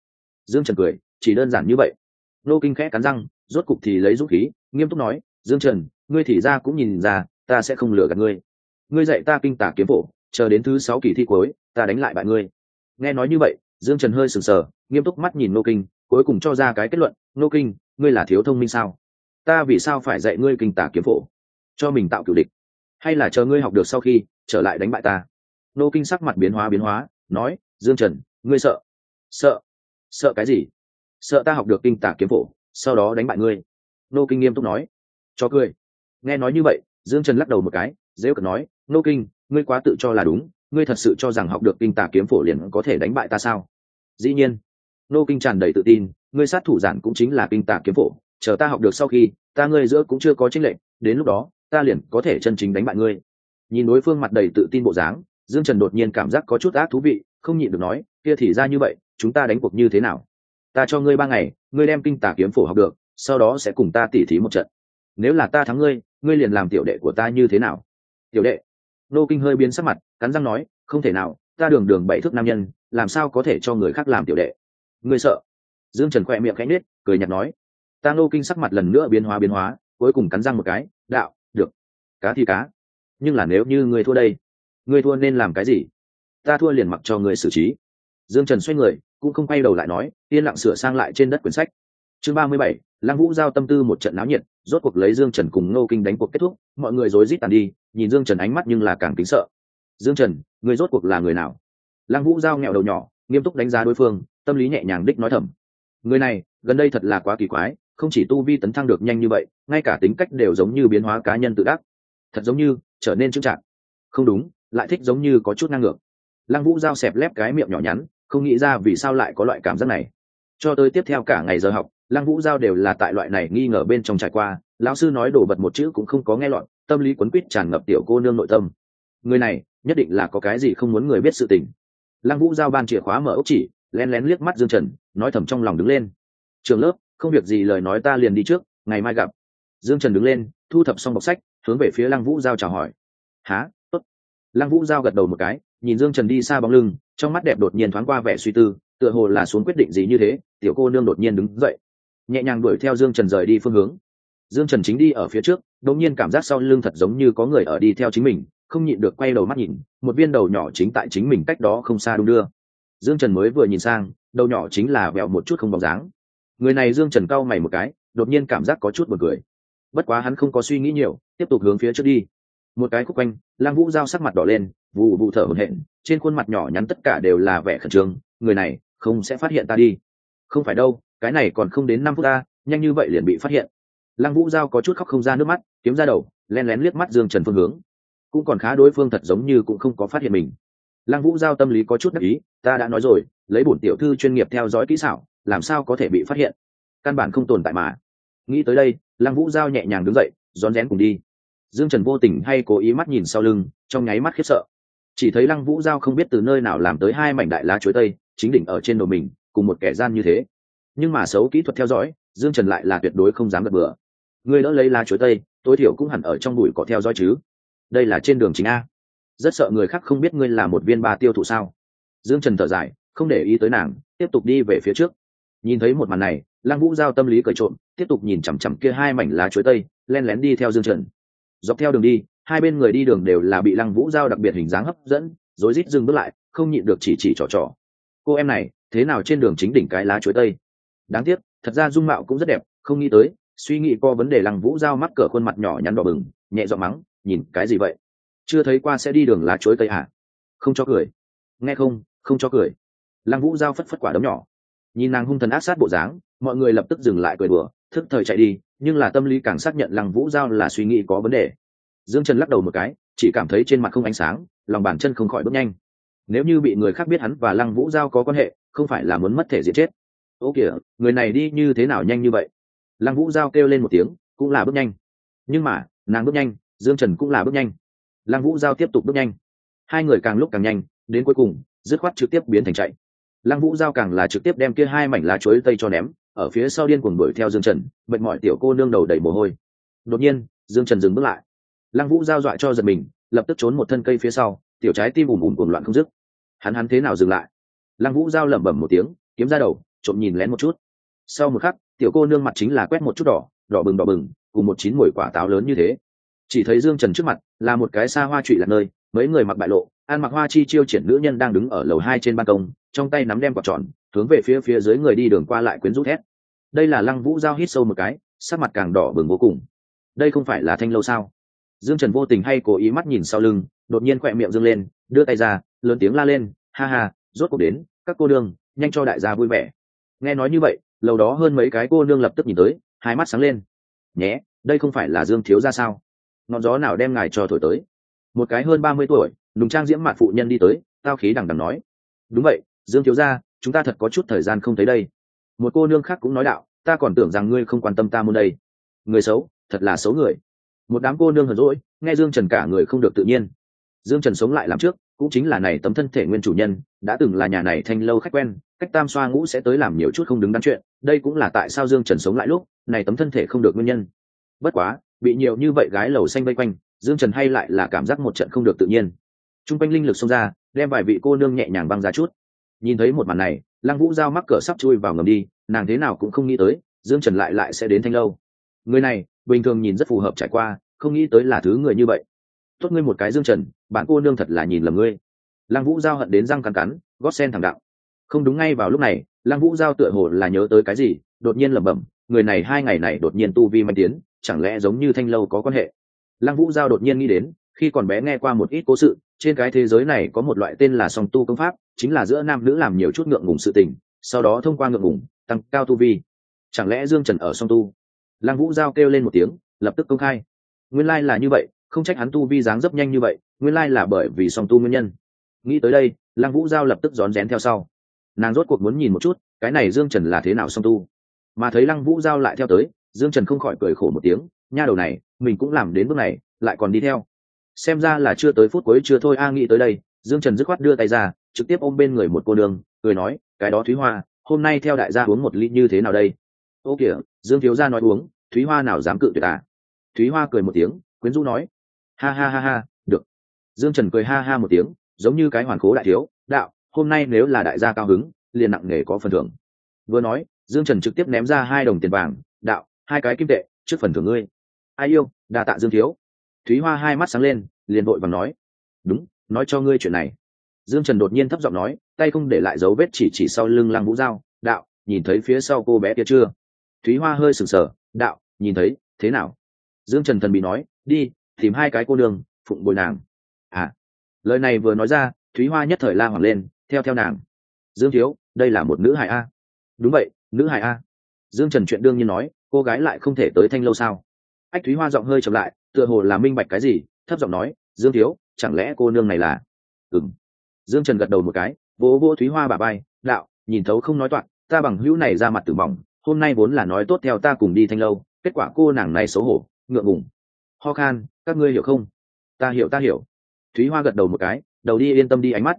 Dương Trần cười, chỉ đơn giản như vậy. Nô Kinh khẽ cắn răng, rốt cục thì lấy dũng khí, nghiêm túc nói, Dương Trần, ngươi thì ra cũng nhìn ra, ta sẽ không lừa gạt ngươi. Ngươi dạy ta kinh tả kiếm phổ, chờ đến thứ 6 kỳ thi cuối, ta đánh lại bại ngươi. Nghe nói như vậy, Dương Trần hơi sừng sờ, nghiêm túc mắt nhìn Nô Kinh, cuối cùng cho ra cái kết luận, Nô Kinh, ngươi là thiếu thông minh sao? Ta vì sao phải dạy ngươi kinh tả kiếm phổ? Cho mình tạo cửu địch, hay là chờ ngươi học được sau khi trở lại đánh bại ta? Nô Kinh sắc mặt biến hóa, nói, Dương Trần, ngươi sợ? Sợ cái gì? Sợ ta học được kinh tả kiếm phổ, sau đó đánh bại ngươi. Nô Kinh nghiêm túc nói. Cho cười. Nghe nói như vậy, Dương Trần lắc đầu một cái, dễ cợt nói, Nô Kinh, ngươi quá tự cho là đúng, ngươi thật sự cho rằng học được kinh tả kiếm phổ liền có thể đánh bại ta sao? Dĩ nhiên. Nô Kinh tràn đầy tự tin, ngươi sát thủ giản cũng chính là kinh tả kiếm phổ, chờ ta học được sau khi, ta ngươi giữa cũng chưa có chênh lệch, đến lúc đó, ta liền có thể chân chính đánh bại ngươi. Nhìn đối phương mặt đầy tự tin bộ dáng, Dương Trần đột nhiên cảm giác có chút ác thú vị, không nhịn được nói, kia thì ra như vậy, chúng ta đánh cuộc như thế nào? Ta cho ngươi 3 ngày, ngươi đem kinh tả kiếm phổ học được, sau đó sẽ cùng ta tỉ thí một trận. Nếu là ta thắng ngươi, ngươi liền làm tiểu đệ của ta như thế nào? Tiểu đệ? Nô Kinh hơi biến sắc mặt, cắn răng nói, không thể nào, ta đường 7 thước nam nhân, làm sao có thể cho người khác làm tiểu đệ? Ngươi sợ? Dương Trần khẽ miệng khẽ nhếch, cười nhạt nói. Ta Nô Kinh sắc mặt lần nữa biến hóa, cuối cùng cắn răng một cái, đạo, được. Cá thì cá. Nhưng là nếu như ngươi thua đây, ngươi thua nên làm cái gì? Ta thua liền mặc cho ngươi xử trí. Dương Trần xoay người, cũng không quay đầu lại nói, yên lặng sửa sang lại trên đất quyển sách. Chương 37, Lăng Vũ giao tâm tư một trận náo nhiệt, rốt cuộc lấy Dương Trần cùng Ngô Kinh đánh cuộc kết thúc, mọi người rối rít tàn đi, nhìn Dương Trần ánh mắt nhưng là càng kính sợ. Dương Trần, ngươi rốt cuộc là người nào? Lăng Vũ giao nghẹo đầu nhỏ, nghiêm túc đánh giá đối phương, tâm lý nhẹ nhàng đích nói thầm. Người này, gần đây thật là quá kỳ quái, không chỉ tu vi tấn thăng được nhanh như vậy, ngay cả tính cách đều giống như biến hóa cá nhân tự đắc. Thật giống như trở nên chững chạc. Không đúng, lại thích giống như có chút ngang ngược. Lăng Vũ giao xẹp lép cái miệng nhỏ nhắn, không nghĩ ra vì sao lại có loại cảm giác này. Cho tới tiếp theo cả ngày giờ học, Lăng Vũ giao đều là tại loại này nghi ngờ bên trong trải qua, lão sư nói đồ vật một chữ cũng không có nghe lọt, tâm lý quấn quýt tràn ngập tiểu cô nương nội tâm. Người này nhất định là có cái gì không muốn người biết sự tình. Lăng Vũ giao ban chìa khóa mở ốc chỉ, lén lén liếc mắt Dương Trần, nói thầm trong lòng đứng lên. Trường lớp, không việc gì lời nói ta liền đi trước, ngày mai gặp. Dương Trần đứng lên, thu thập xong bọc sách, hướng về phía Lăng Vũ giao chào hỏi. Há, tốt. Lăng Vũ giao gật đầu một cái, nhìn Dương Trần đi xa bóng lưng, trong mắt đẹp đột nhiên thoáng qua vẻ suy tư, tựa hồ là xuống quyết định gì như thế. Tiểu cô nương đột nhiên đứng dậy, nhẹ nhàng đuổi theo Dương Trần rời đi phương hướng. Dương Trần chính đi ở phía trước, đột nhiên cảm giác sau lưng thật giống như có người ở đi theo chính mình, không nhịn được quay đầu mắt nhìn, một viên đầu nhỏ chính tại chính mình cách đó không xa đung đưa. Dương Trần mới vừa nhìn sang, đầu nhỏ chính là vẹo một chút không bóng dáng. Người này Dương Trần cau mày một cái, đột nhiên cảm giác có chút buồn cười. Bất quá hắn không có suy nghĩ nhiều, tiếp tục hướng phía trước đi. Một cái khúc quanh, Lăng Vũ giao sắc mặt đỏ lên, vụ vụ thở hổn hển, trên khuôn mặt nhỏ nhắn tất cả đều là vẻ khẩn trương. Người này không sẽ phát hiện ta đi? Không phải đâu, cái này còn không đến 5 phút ta, nhanh như vậy liền bị phát hiện. Lăng Vũ giao có chút khóc không ra nước mắt, kiếm ra đầu, lén lén liếc mắt Dương Trần phương hướng. Cũng còn khá, đối phương thật giống như cũng không có phát hiện mình. Lăng Vũ giao tâm lý có chút đắc ý, ta đã nói rồi, lấy bổn tiểu thư chuyên nghiệp theo dõi kỹ xảo, làm sao có thể bị phát hiện? Căn bản không tồn tại mà. Nghĩ tới đây, Lăng Vũ giao nhẹ nhàng đứng dậy, rón rén cùng đi. Dương Trần vô tình hay cố ý mắt nhìn sau lưng, trong nháy mắt khiếp sợ. Chỉ thấy Lăng Vũ giao không biết từ nơi nào làm tới 2 mảnh đại lá chuối tây, chính đỉnh ở trên đầu mình, cùng một kẻ gian như thế. Nhưng mà xấu kỹ thuật theo dõi, Dương Trần lại là tuyệt đối không dám gật bừa. Ngươi đỡ lấy lá chuối tây, tối thiểu cũng hẳn ở trong bụi cỏ theo dõi chứ. Đây là trên đường chính a. Rất sợ người khác không biết ngươi là một viên ba tiêu thụ sao? Dương Trần thở dài, không để ý tới nàng, tiếp tục đi về phía trước. Nhìn thấy một màn này, Lăng Vũ giao tâm lý cởi trộn, tiếp tục nhìn chằm chằm kia 2 mảnh lá chuối tây, lén lén đi theo Dương Trần. Dọc theo đường đi, hai bên người đi đường đều là bị Lăng Vũ giao đặc biệt hình dáng hấp dẫn, rối rít dừng bước lại, không nhịn được chỉ trò. Cô em này, thế nào trên đường chính đỉnh cái lá chuối tây? Đáng tiếc, thật ra dung mạo cũng rất đẹp, không nghĩ tới, suy nghĩ co vấn đề. Lăng Vũ giao mắc cỡ khuôn mặt nhỏ nhắn đỏ bừng, nhẹ giọng mắng, nhìn cái gì vậy? Chưa thấy qua sẽ đi đường lá chuối tây à? Không cho cười. Nghe không cho cười. Lăng Vũ giao phất quả đấm nhỏ. Nhìn nàng hung thần ác sát bộ dáng, mọi người lập tức dừng lại cười đùa, thức thời chạy đi, nhưng là tâm lý càng xác nhận Lăng Vũ giao là suy nghĩ có vấn đề. Dương Trần lắc đầu một cái, chỉ cảm thấy trên mặt không ánh sáng, lòng bàn chân không khỏi bước nhanh. Nếu như bị người khác biết hắn và Lăng Vũ giao có quan hệ, không phải là muốn mất thể diện chết. Ô kìa, người này đi như thế nào nhanh như vậy? Lăng Vũ giao kêu lên một tiếng, cũng là bước nhanh. Nhưng mà, nàng bước nhanh, Dương Trần cũng là bước nhanh. Lăng Vũ giao tiếp tục bước nhanh. Hai người càng lúc càng nhanh, đến cuối cùng, dứt khoát trực tiếp biến thành chạy. Lăng Vũ giao càng là trực tiếp đem kia 2 mảnh lá chuối tây cho ném, ở phía sau điên cuồng đuổi theo Dương Trần, mệt mỏi tiểu cô nương đầu đầy mồ hôi. Đột nhiên, Dương Trần dừng bước lại. Lăng Vũ giao dọa cho giật mình, lập tức trốn một thân cây phía sau, tiểu trái tim ùm ùm cuồng loạn không dứt. Hắn thế nào dừng lại? Lăng Vũ giao lẩm bẩm một tiếng, kiếm ra đầu, trộm nhìn lén một chút. Sau một khắc, tiểu cô nương mặt chính là quét một chút đỏ đỏ bừng cùng một chín mùi quả táo lớn như thế. Chỉ thấy Dương Trần trước mặt là một cái xa hoa trụy lạc nơi, mấy người mặc bại lộ, ăn mặc hoa chi chiêu triển nữ nhân đang đứng ở lầu 2 trên ban công, trong tay nắm đem quạt tròn, hướng về phía dưới người đi đường qua lại quyến rũ thét. Đây là Lăng Vũ Giao hít sâu một cái, sắc mặt càng đỏ bừng vô cùng. Đây không phải là Thanh Lâu sao? Dương Trần vô tình hay cố ý mắt nhìn sau lưng, đột nhiên khỏe miệng dương lên, đưa tay ra, lớn tiếng la lên, ha ha, rốt cuộc đến, các cô nương, nhanh cho đại gia vui vẻ. Nghe nói như vậy, lầu đó hơn mấy cái cô nương lập tức nhìn tới, hai mắt sáng lên. Nhé, đây không phải là Dương thiếu gia sao? Ngọn gió nào đem ngài cho thổi tới? Một cái hơn 30 tuổi, nùng trang diễm mạn phụ nhân đi tới, tao khí đằng đằng nói. Đúng vậy, Dương thiếu gia, chúng ta thật có chút thời gian không thấy đây. Một cô nương khác cũng nói đạo, ta còn tưởng rằng ngươi không quan tâm ta muốn đây. Người xấu, thật là xấu người. Một đám cô nương hờn dỗi, nghe Dương Trần cả người không được tự nhiên. Dương Trần sống lại làm trước, cũng chính là này tấm thân thể nguyên chủ nhân, đã từng là nhà này Thanh Lâu khách quen, cách tam xoa ngũ sẽ tới làm nhiều chút không đứng đắn chuyện, đây cũng là tại sao Dương Trần sống lại lúc này tấm thân thể không được nguyên nhân. Bất quá, bị nhiều như vậy gái lầu xanh vây quanh, Dương Trần hay lại là cảm giác một trận không được tự nhiên. Trung quanh linh lực xông ra, đem vài vị cô nương nhẹ nhàng băng ra chút. Nhìn thấy một màn này, Lăng Vũ Giao mắc cỡ sắp chui vào ngầm đi, nàng thế nào cũng không nghĩ tới, Dương Trần lại sẽ đến Thanh Lâu. Người này, bình thường nhìn rất phù hợp trải qua, không nghĩ tới là thứ người như vậy. Tốt ngươi một cái Dương Trần, bạn cô nương thật là nhìn lầm ngươi. Lăng Vũ Giao hận đến răng cắn, gót sen thẳng đạo. Không đúng, ngay vào lúc này, Lăng Vũ Giao tựa hồ là nhớ tới cái gì, đột nhiên lẩm bẩm, người này 2 ngày này đột nhiên tu vi manh tiến, chẳng lẽ giống như Thanh Lâu có quan hệ. Lăng Vũ Giao đột nhiên nghĩ đến, khi còn bé nghe qua một ít cố sự, trên cái thế giới này có một loại tên là song tu công pháp, chính là giữa nam nữ làm nhiều chút ngượng ngùng sự tình, sau đó thông qua ngượng ngùng tăng cao tu vi. Chẳng lẽ Dương Trần ở song tu? Lăng Vũ Giao kêu lên một tiếng, lập tức công khai. Nguyên lai là như vậy, không trách hắn tu vi dáng dấp nhanh như vậy, nguyên lai là bởi vì song tu nguyên nhân. Nghĩ tới đây, Lăng Vũ Giao lập tức rón rén theo sau. Nàng rốt cuộc muốn nhìn một chút, cái này Dương Trần là thế nào song tu. Mà thấy Lăng Vũ Giao lại theo tới, Dương Trần không khỏi cười khổ một tiếng, nha đầu này, mình cũng làm đến bước này, lại còn đi theo. Xem ra là chưa tới phút cuối chưa thôi a. Nghĩ tới đây, Dương Trần dứt khoát đưa tay ra, trực tiếp ôm bên người một cô nương, cười nói, cái đó Thúy Hoa, hôm nay theo đại gia uống một ly như thế nào đây? Ô kìa, Dương thiếu gia nói uống, Thúy Hoa nào dám cự tuyệt à? Thúy Hoa cười một tiếng, quyến rũ nói, ha ha ha ha, được. Dương Trần cười ha ha một tiếng, giống như cái hoàn khố đại thiếu đạo, hôm nay nếu là đại gia cao hứng, liền nặng nề có phần thưởng. Vừa nói, Dương Trần trực tiếp ném ra 2 đồng tiền vàng, đạo, 2 cái kim tệ trước phần thưởng ngươi. Ai yêu, đa tạ Dương thiếu. Thúy Hoa hai mắt sáng lên, liền vội vàng nói, đúng, nói cho ngươi chuyện này. Dương Trần đột nhiên thấp giọng nói, tay không để lại dấu vết chỉ sau lưng Lăng Vũ Giao, đạo, nhìn thấy phía sau cô bé kia chưa? Thúy Hoa hơi sừng sờ, đạo, nhìn thấy, thế nào? Dương Trần thần bị nói, đi tìm 2 cái cô nương, phụng bồi nàng. À, lời này vừa nói ra, Thúy Hoa nhất thời la hoảng lên, theo nàng. Dương thiếu, đây là một nữ hài a. Đúng vậy, nữ hài a. Dương Trần chuyện đương nhiên nói, cô gái lại không thể tới Thanh Lâu sao? Ách. Thúy Hoa giọng hơi chậm lại, tựa hồ là minh bạch cái gì, thấp giọng nói, Dương thiếu, chẳng lẽ cô nương này là? Ừm. Dương Trần gật đầu một cái, vỗ vỗ Thúy Hoa bả vai, đạo, nhìn thấu không nói toạc, ta bằng hữu này ra mặt tử mỏng, hôm nay vốn là nói tốt theo ta cùng đi Thanh Lâu, kết quả cô nàng này xấu hổ, ngượng ngùng, ho khan, các ngươi hiểu không? Ta hiểu. Thúy Hoa gật đầu một cái, đầu đi yên tâm đi ánh mắt.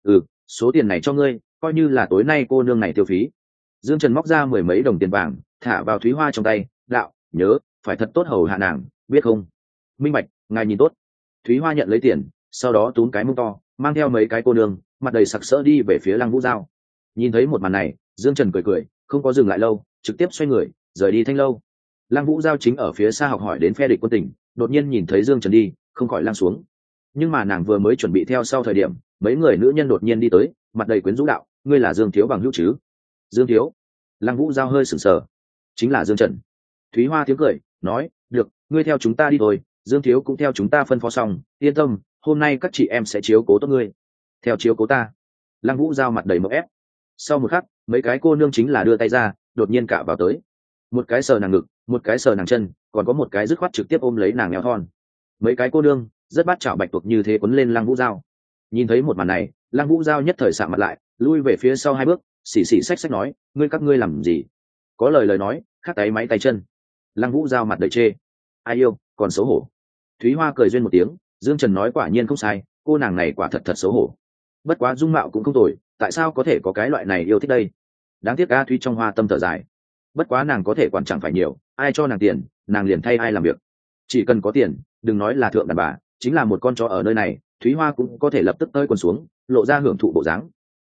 Số tiền này cho ngươi, coi như là tối nay cô nương này tiêu phí. Dương Trần móc ra 10 mấy đồng tiền vàng, thả vào Thúy Hoa trong tay, đạo, nhớ, phải thật tốt hầu hạ nàng, biết không? Minh bạch, ngài nhìn tốt. Thúy Hoa nhận lấy tiền, sau đó túm cái mông to, mang theo mấy cái cô nương, mặt đầy sặc sỡ đi về phía Lăng Vũ Giao. Nhìn thấy một màn này, Dương Trần cười, không có dừng lại lâu, trực tiếp xoay người, rời đi Thanh Lâu. Lăng Vũ Giao chính ở phía xa học hỏi đến phe địch quân tình, đột nhiên nhìn thấy Dương Trần đi, không khỏi lăng xuống. Nhưng mà nàng vừa mới chuẩn bị theo sau thời điểm, mấy người nữ nhân đột nhiên đi tới, mặt đầy quyến rũ đạo, ngươi là Dương thiếu bằng hữu chứ? Dương thiếu. Lăng Vũ Giao hơi sửng sờ, chính là Dương Trần. Thúy Hoa tiếng cười, nói, được, ngươi theo chúng ta đi thôi, Dương thiếu cũng theo chúng ta phân phó xong, yên tâm, hôm nay các chị em sẽ chiếu cố tốt ngươi. Theo chiếu cố ta. Lăng Vũ Giao mặt đầy mộng ép. Sau một khắc, mấy cái cô nương chính là đưa tay ra, đột nhiên cả vào tới. Một cái sờ nàng ngực, một cái sờ nàng chân, còn có một cái dứt khoát trực tiếp ôm lấy nàng eo thon. Mấy cái cô nương rất bát chảo bạch tuộc như thế quấn lên Lăng Vũ Giao. Nhìn thấy một màn này, Lăng Vũ Giao nhất thời sạm mặt lại, lui về phía sau 2 bước, xì xách nói, các ngươi làm gì? Có lời nói, khác tay máy tay chân. Lăng Vũ Giao mặt đầy chê, ai yêu, còn xấu hổ. Thúy Hoa cười duyên một tiếng, Dương Trần nói quả nhiên không sai, cô nàng này quả thật xấu hổ. Bất quá dung mạo cũng không tồi, tại sao có thể có cái loại này yêu thích đây? Đáng tiếc A Thúy trong Hoa tâm thở dài. Bất quá nàng có thể quản chẳng phải nhiều, ai cho nàng tiền, nàng liền thay ai làm việc. Chỉ cần có tiền, đừng nói là thượng đàn bà, chính là một con chó ở nơi này, Thúy Hoa cũng có thể lập tức tơi quần xuống, lộ ra hưởng thụ bộ dáng.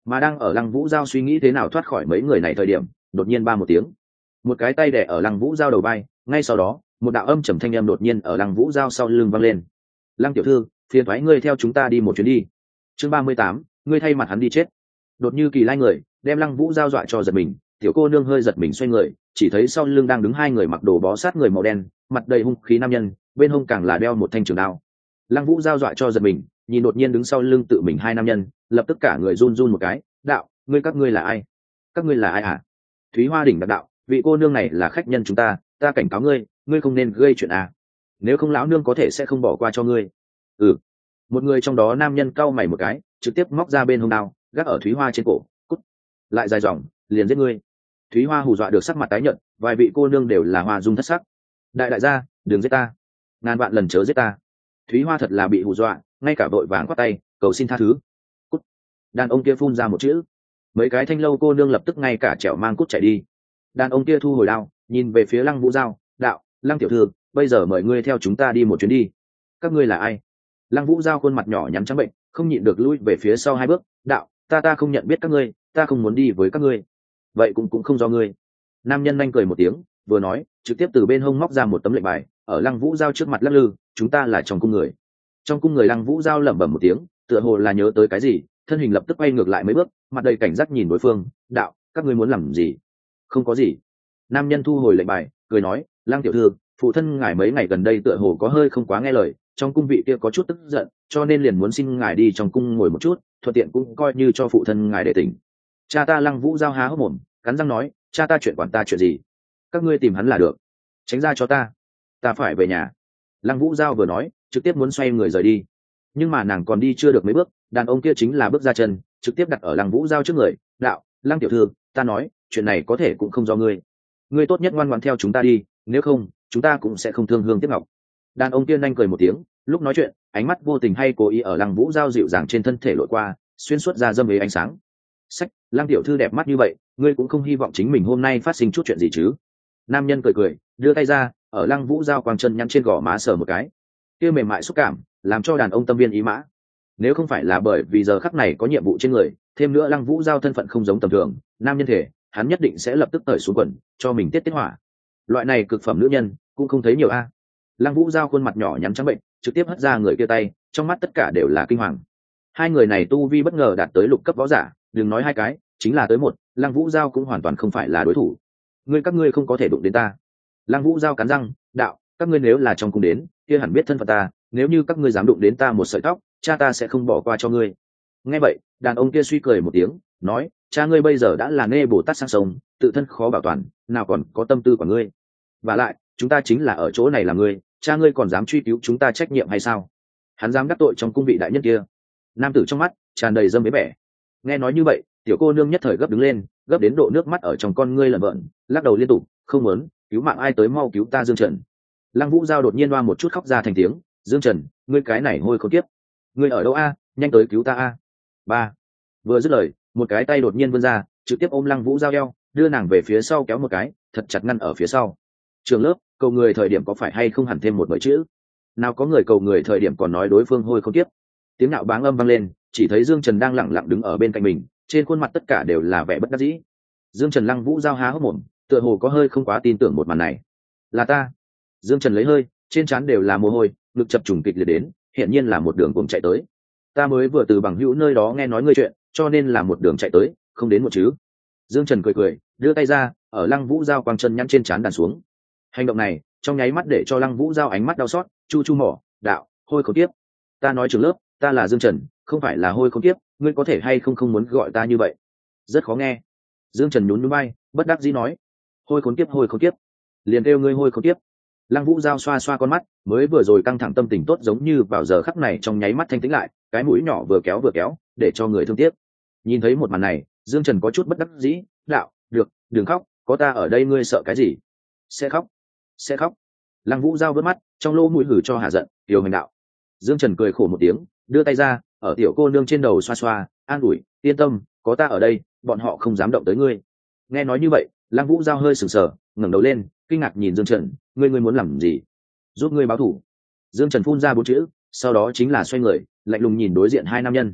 Mà đang ở Lăng Vũ Giao suy nghĩ thế nào thoát khỏi mấy người này thời điểm, đột nhiên ba một tiếng, một cái tay đè ở Lăng Vũ Giao đầu vai, ngay sau đó một đạo âm trầm thanh âm đột nhiên ở Lăng Vũ Giao sau lưng vang lên. Lăng tiểu thư, phiền thoái ngươi theo chúng ta đi một chuyến đi. Chương 38, ngươi thay mặt hắn đi chết. Đột như kỳ lai người đem Lăng Vũ Giao dọa cho giật mình, tiểu cô nương hơi giật mình xoay người, chỉ thấy sau lưng đang đứng hai người mặc đồ bó sát người màu đen, mặt đầy hung khí nam nhân, bên hông càng là đeo một thanh trường đao. Lăng Vũ Giao dọa cho giật mình, nhìn đột nhiên đứng sau lưng tự mình hai nam nhân, lập tức cả người run run một cái. Đạo, các ngươi là ai? Các ngươi là ai hả? Thúy Hoa đỉnh đặc đạo, vị cô nương này là khách nhân chúng ta, ta cảnh cáo ngươi, ngươi không nên gây chuyện à? Nếu không lão nương có thể sẽ không bỏ qua cho ngươi. Ừ. Một người trong đó nam nhân cau mày một cái, trực tiếp móc ra bên hông đao, gác ở Thúy Hoa trên cổ. Cút. Lại dài dòng, liền giết ngươi. Thúy Hoa hù dọa được sắc mặt tái nhợt, vài vị cô nương đều là hoa dung thất sắc. Đại gia, đừng giết ta, ngàn vạn lần chớ giết ta. Thúy Hoa thật là bị hù dọa, ngay cả vội vàng quát tay cầu xin tha thứ. Cút. Đàn ông kia phun ra một chữ, mấy cái thanh lâu cô nương lập tức ngay cả chẻo mang cút chạy đi. Đàn ông kia thu hồi đao, nhìn về phía Lăng Vũ Giao, đạo, Lăng tiểu thư, bây giờ mời ngươi theo chúng ta đi một chuyến đi. Các ngươi là ai? Lăng Vũ Giao khuôn mặt nhỏ nhắn trắng bệnh, không nhịn được lui về phía sau hai bước. Đạo, ta không nhận biết các ngươi, ta không muốn đi với các ngươi. Vậy cũng không do ngươi. Nam nhân nhanh cười một tiếng, vừa nói trực tiếp từ bên hông móc ra một tấm lệnh bài, ở Lăng Vũ Giao trước mặt lắc lư. Chúng ta là trong cung người. Trong cung người. Lăng Vũ Giao lẩm bẩm một tiếng, tựa hồ là nhớ tới cái gì, thân hình lập tức quay ngược lại mấy bước, mặt đầy cảnh giác nhìn đối phương. Đạo, các ngươi muốn làm gì? Không có gì. Nam nhân thu hồi lệnh bài, cười nói, Lăng tiểu thư, phụ thân ngài mấy ngày gần đây tựa hồ có hơi không quá nghe lời, trong cung vị kia có chút tức giận, cho nên liền muốn xin ngài đi trong cung ngồi một chút, thuận tiện cũng coi như cho phụ thân ngài để tỉnh. Cha ta. Lăng Vũ Giao há hốc mồm, cắn răng nói, cha ta chuyện quản ta chuyện gì? Các ngươi tìm hắn là được, tránh ra cho ta phải về nhà. Lăng Vũ Giao vừa nói trực tiếp muốn xoay người rời đi, nhưng mà nàng còn đi chưa được mấy bước, đàn ông kia chính là bước ra chân trực tiếp đặt ở Lăng Vũ Giao trước người. Đạo, Lăng tiểu thư, ta nói chuyện này có thể cũng không do ngươi tốt nhất ngoan ngoãn theo chúng ta đi, nếu không chúng ta cũng sẽ không thương hương tiếc ngọc. Đàn ông kia nhanh cười một tiếng, lúc nói chuyện ánh mắt vô tình hay cố ý ở Lăng Vũ Giao dịu dàng trên thân thể lội qua, xuyên suốt ra dâm ế ánh sáng. Sách, Lăng tiểu thư đẹp mắt như vậy, ngươi cũng không hy vọng chính mình hôm nay phát sinh chút chuyện gì chứ? Nam nhân cười đưa tay ra, ở Lăng Vũ Giao quàng chân nhăn trên gò má sờ một cái, kia mềm mại xúc cảm làm cho đàn ông tâm viên ý mã. Nếu không phải là bởi vì giờ khắc này có nhiệm vụ trên người, thêm nữa Lăng Vũ Giao thân phận không giống tầm thường, nam nhân thể hắn nhất định sẽ lập tức tởi xuống quần cho mình tiết hỏa. Loại này cực phẩm nữ nhân cũng không thấy nhiều a. Lăng Vũ Giao khuôn mặt nhỏ nhắn trắng bệnh, trực tiếp hất ra người kia tay, trong mắt tất cả đều là kinh hoàng. Hai người này tu vi bất ngờ đạt tới lục cấp võ giả, đừng nói hai cái, chính là tới một, Lăng Vũ Giao cũng hoàn toàn không phải là đối thủ. Các ngươi không có thể đụng đến ta. Lăng Vũ Giao cắn răng, đạo, các ngươi nếu là trong cung đến, kia hẳn biết thân phận ta, nếu như các ngươi dám đụng đến ta một sợi tóc, cha ta sẽ không bỏ qua cho ngươi. Nghe vậy, đàn ông kia suy cười một tiếng, nói, cha ngươi bây giờ đã là Nê Bồ Tát sang sông, tự thân khó bảo toàn, nào còn có tâm tư của ngươi. Và lại, chúng ta chính là ở chỗ này là ngươi, cha ngươi còn dám truy cứu chúng ta trách nhiệm hay sao? Hắn dám đắc tội trong cung vị đại nhân kia. Nam tử trong mắt tràn đầy dâm bế bẻ. Nghe nói như vậy, tiểu cô nương nhất thời gấp đứng lên, gấp đến độ nước mắt ở trong con ngươi lởn vởn, lắc đầu liên tục, không muốn, cứu mạng ai tới mau cứu ta Dương Trần. Lăng Vũ Giao đột nhiên oa một chút khóc ra thành tiếng, Dương Trần, ngươi cái này hôi khốn kiếp, ngươi ở đâu a? Nhanh tới cứu ta a. Ba. Vừa dứt lời, một cái tay đột nhiên vươn ra, trực tiếp ôm Lăng Vũ Giao eo, đưa nàng về phía sau kéo một cái, thật chặt ngăn ở phía sau. Trường lớp, cầu người thời điểm có phải hay không hẳn thêm một bởi chữ? Nào có người cầu người thời điểm còn nói đối phương hôi khốn kiếp. Tiếng nạo báng âm vang lên, chỉ thấy Dương Trần đang lẳng lặng đứng ở bên cạnh mình, trên khuôn mặt tất cả đều là vẻ bất đắc dĩ. Dương Trần. Lăng Vũ Giao há hốc mồm, tựa hồ có hơi không quá tin tưởng một màn này. Là ta. Dương Trần lấy hơi, trên trán đều là mồ hôi, ngực chập trùng kịch liệt đến, hiện nhiên là một đường cùng chạy tới. Ta mới vừa từ bằng hữu nơi đó nghe nói ngươi chuyện, cho nên là một đường chạy tới, không đến một chứ. Dương Trần cười, đưa tay ra, ở Lăng Vũ Giao quang chân nhăn trên trán đàn xuống. Hành động này trong nháy mắt để cho Lăng Vũ Giao ánh mắt đau xót, chu mỏ, đạo, hôi khốn kiếp. Ta nói trường lớp, ta là Dương Trần, không phải là hôi khốn kiếp, ngươi có thể hay không muốn gọi ta như vậy? Rất khó nghe. Dương Trần nhún nhún vai, bất đắc dĩ nói, hôi khốn kiếp, liền kêu ngươi hôi khốn kiếp. Lăng Vũ Giao xoa xoa con mắt, mới vừa rồi căng thẳng tâm tình tốt giống như vào giờ khắc này trong nháy mắt thanh tĩnh lại, cái mũi nhỏ vừa kéo, để cho người thương tiếc. Nhìn thấy một màn này, Dương Trần có chút bất đắc dĩ, đạo, được, đừng khóc, có ta ở đây ngươi sợ cái gì? Sẽ khóc. Lăng Vũ Giao vớt mắt, trong lỗ mũi hử cho hạ giận, tiểu hành đạo. Dương Trần cười khổ một tiếng, đưa tay ra, ở tiểu cô nương trên đầu xoa xoa, an ủi, yên tâm, có ta ở đây, bọn họ không dám động tới ngươi. Nghe nói như vậy, Lăng Vũ Giao hơi sừng sờ, ngẩng đầu lên, kinh ngạc nhìn Dương Trần, ngươi muốn làm gì? Giúp ngươi báo thù. Dương Trần phun ra bốn chữ, sau đó chính là xoay người, lạnh lùng nhìn đối diện hai nam nhân.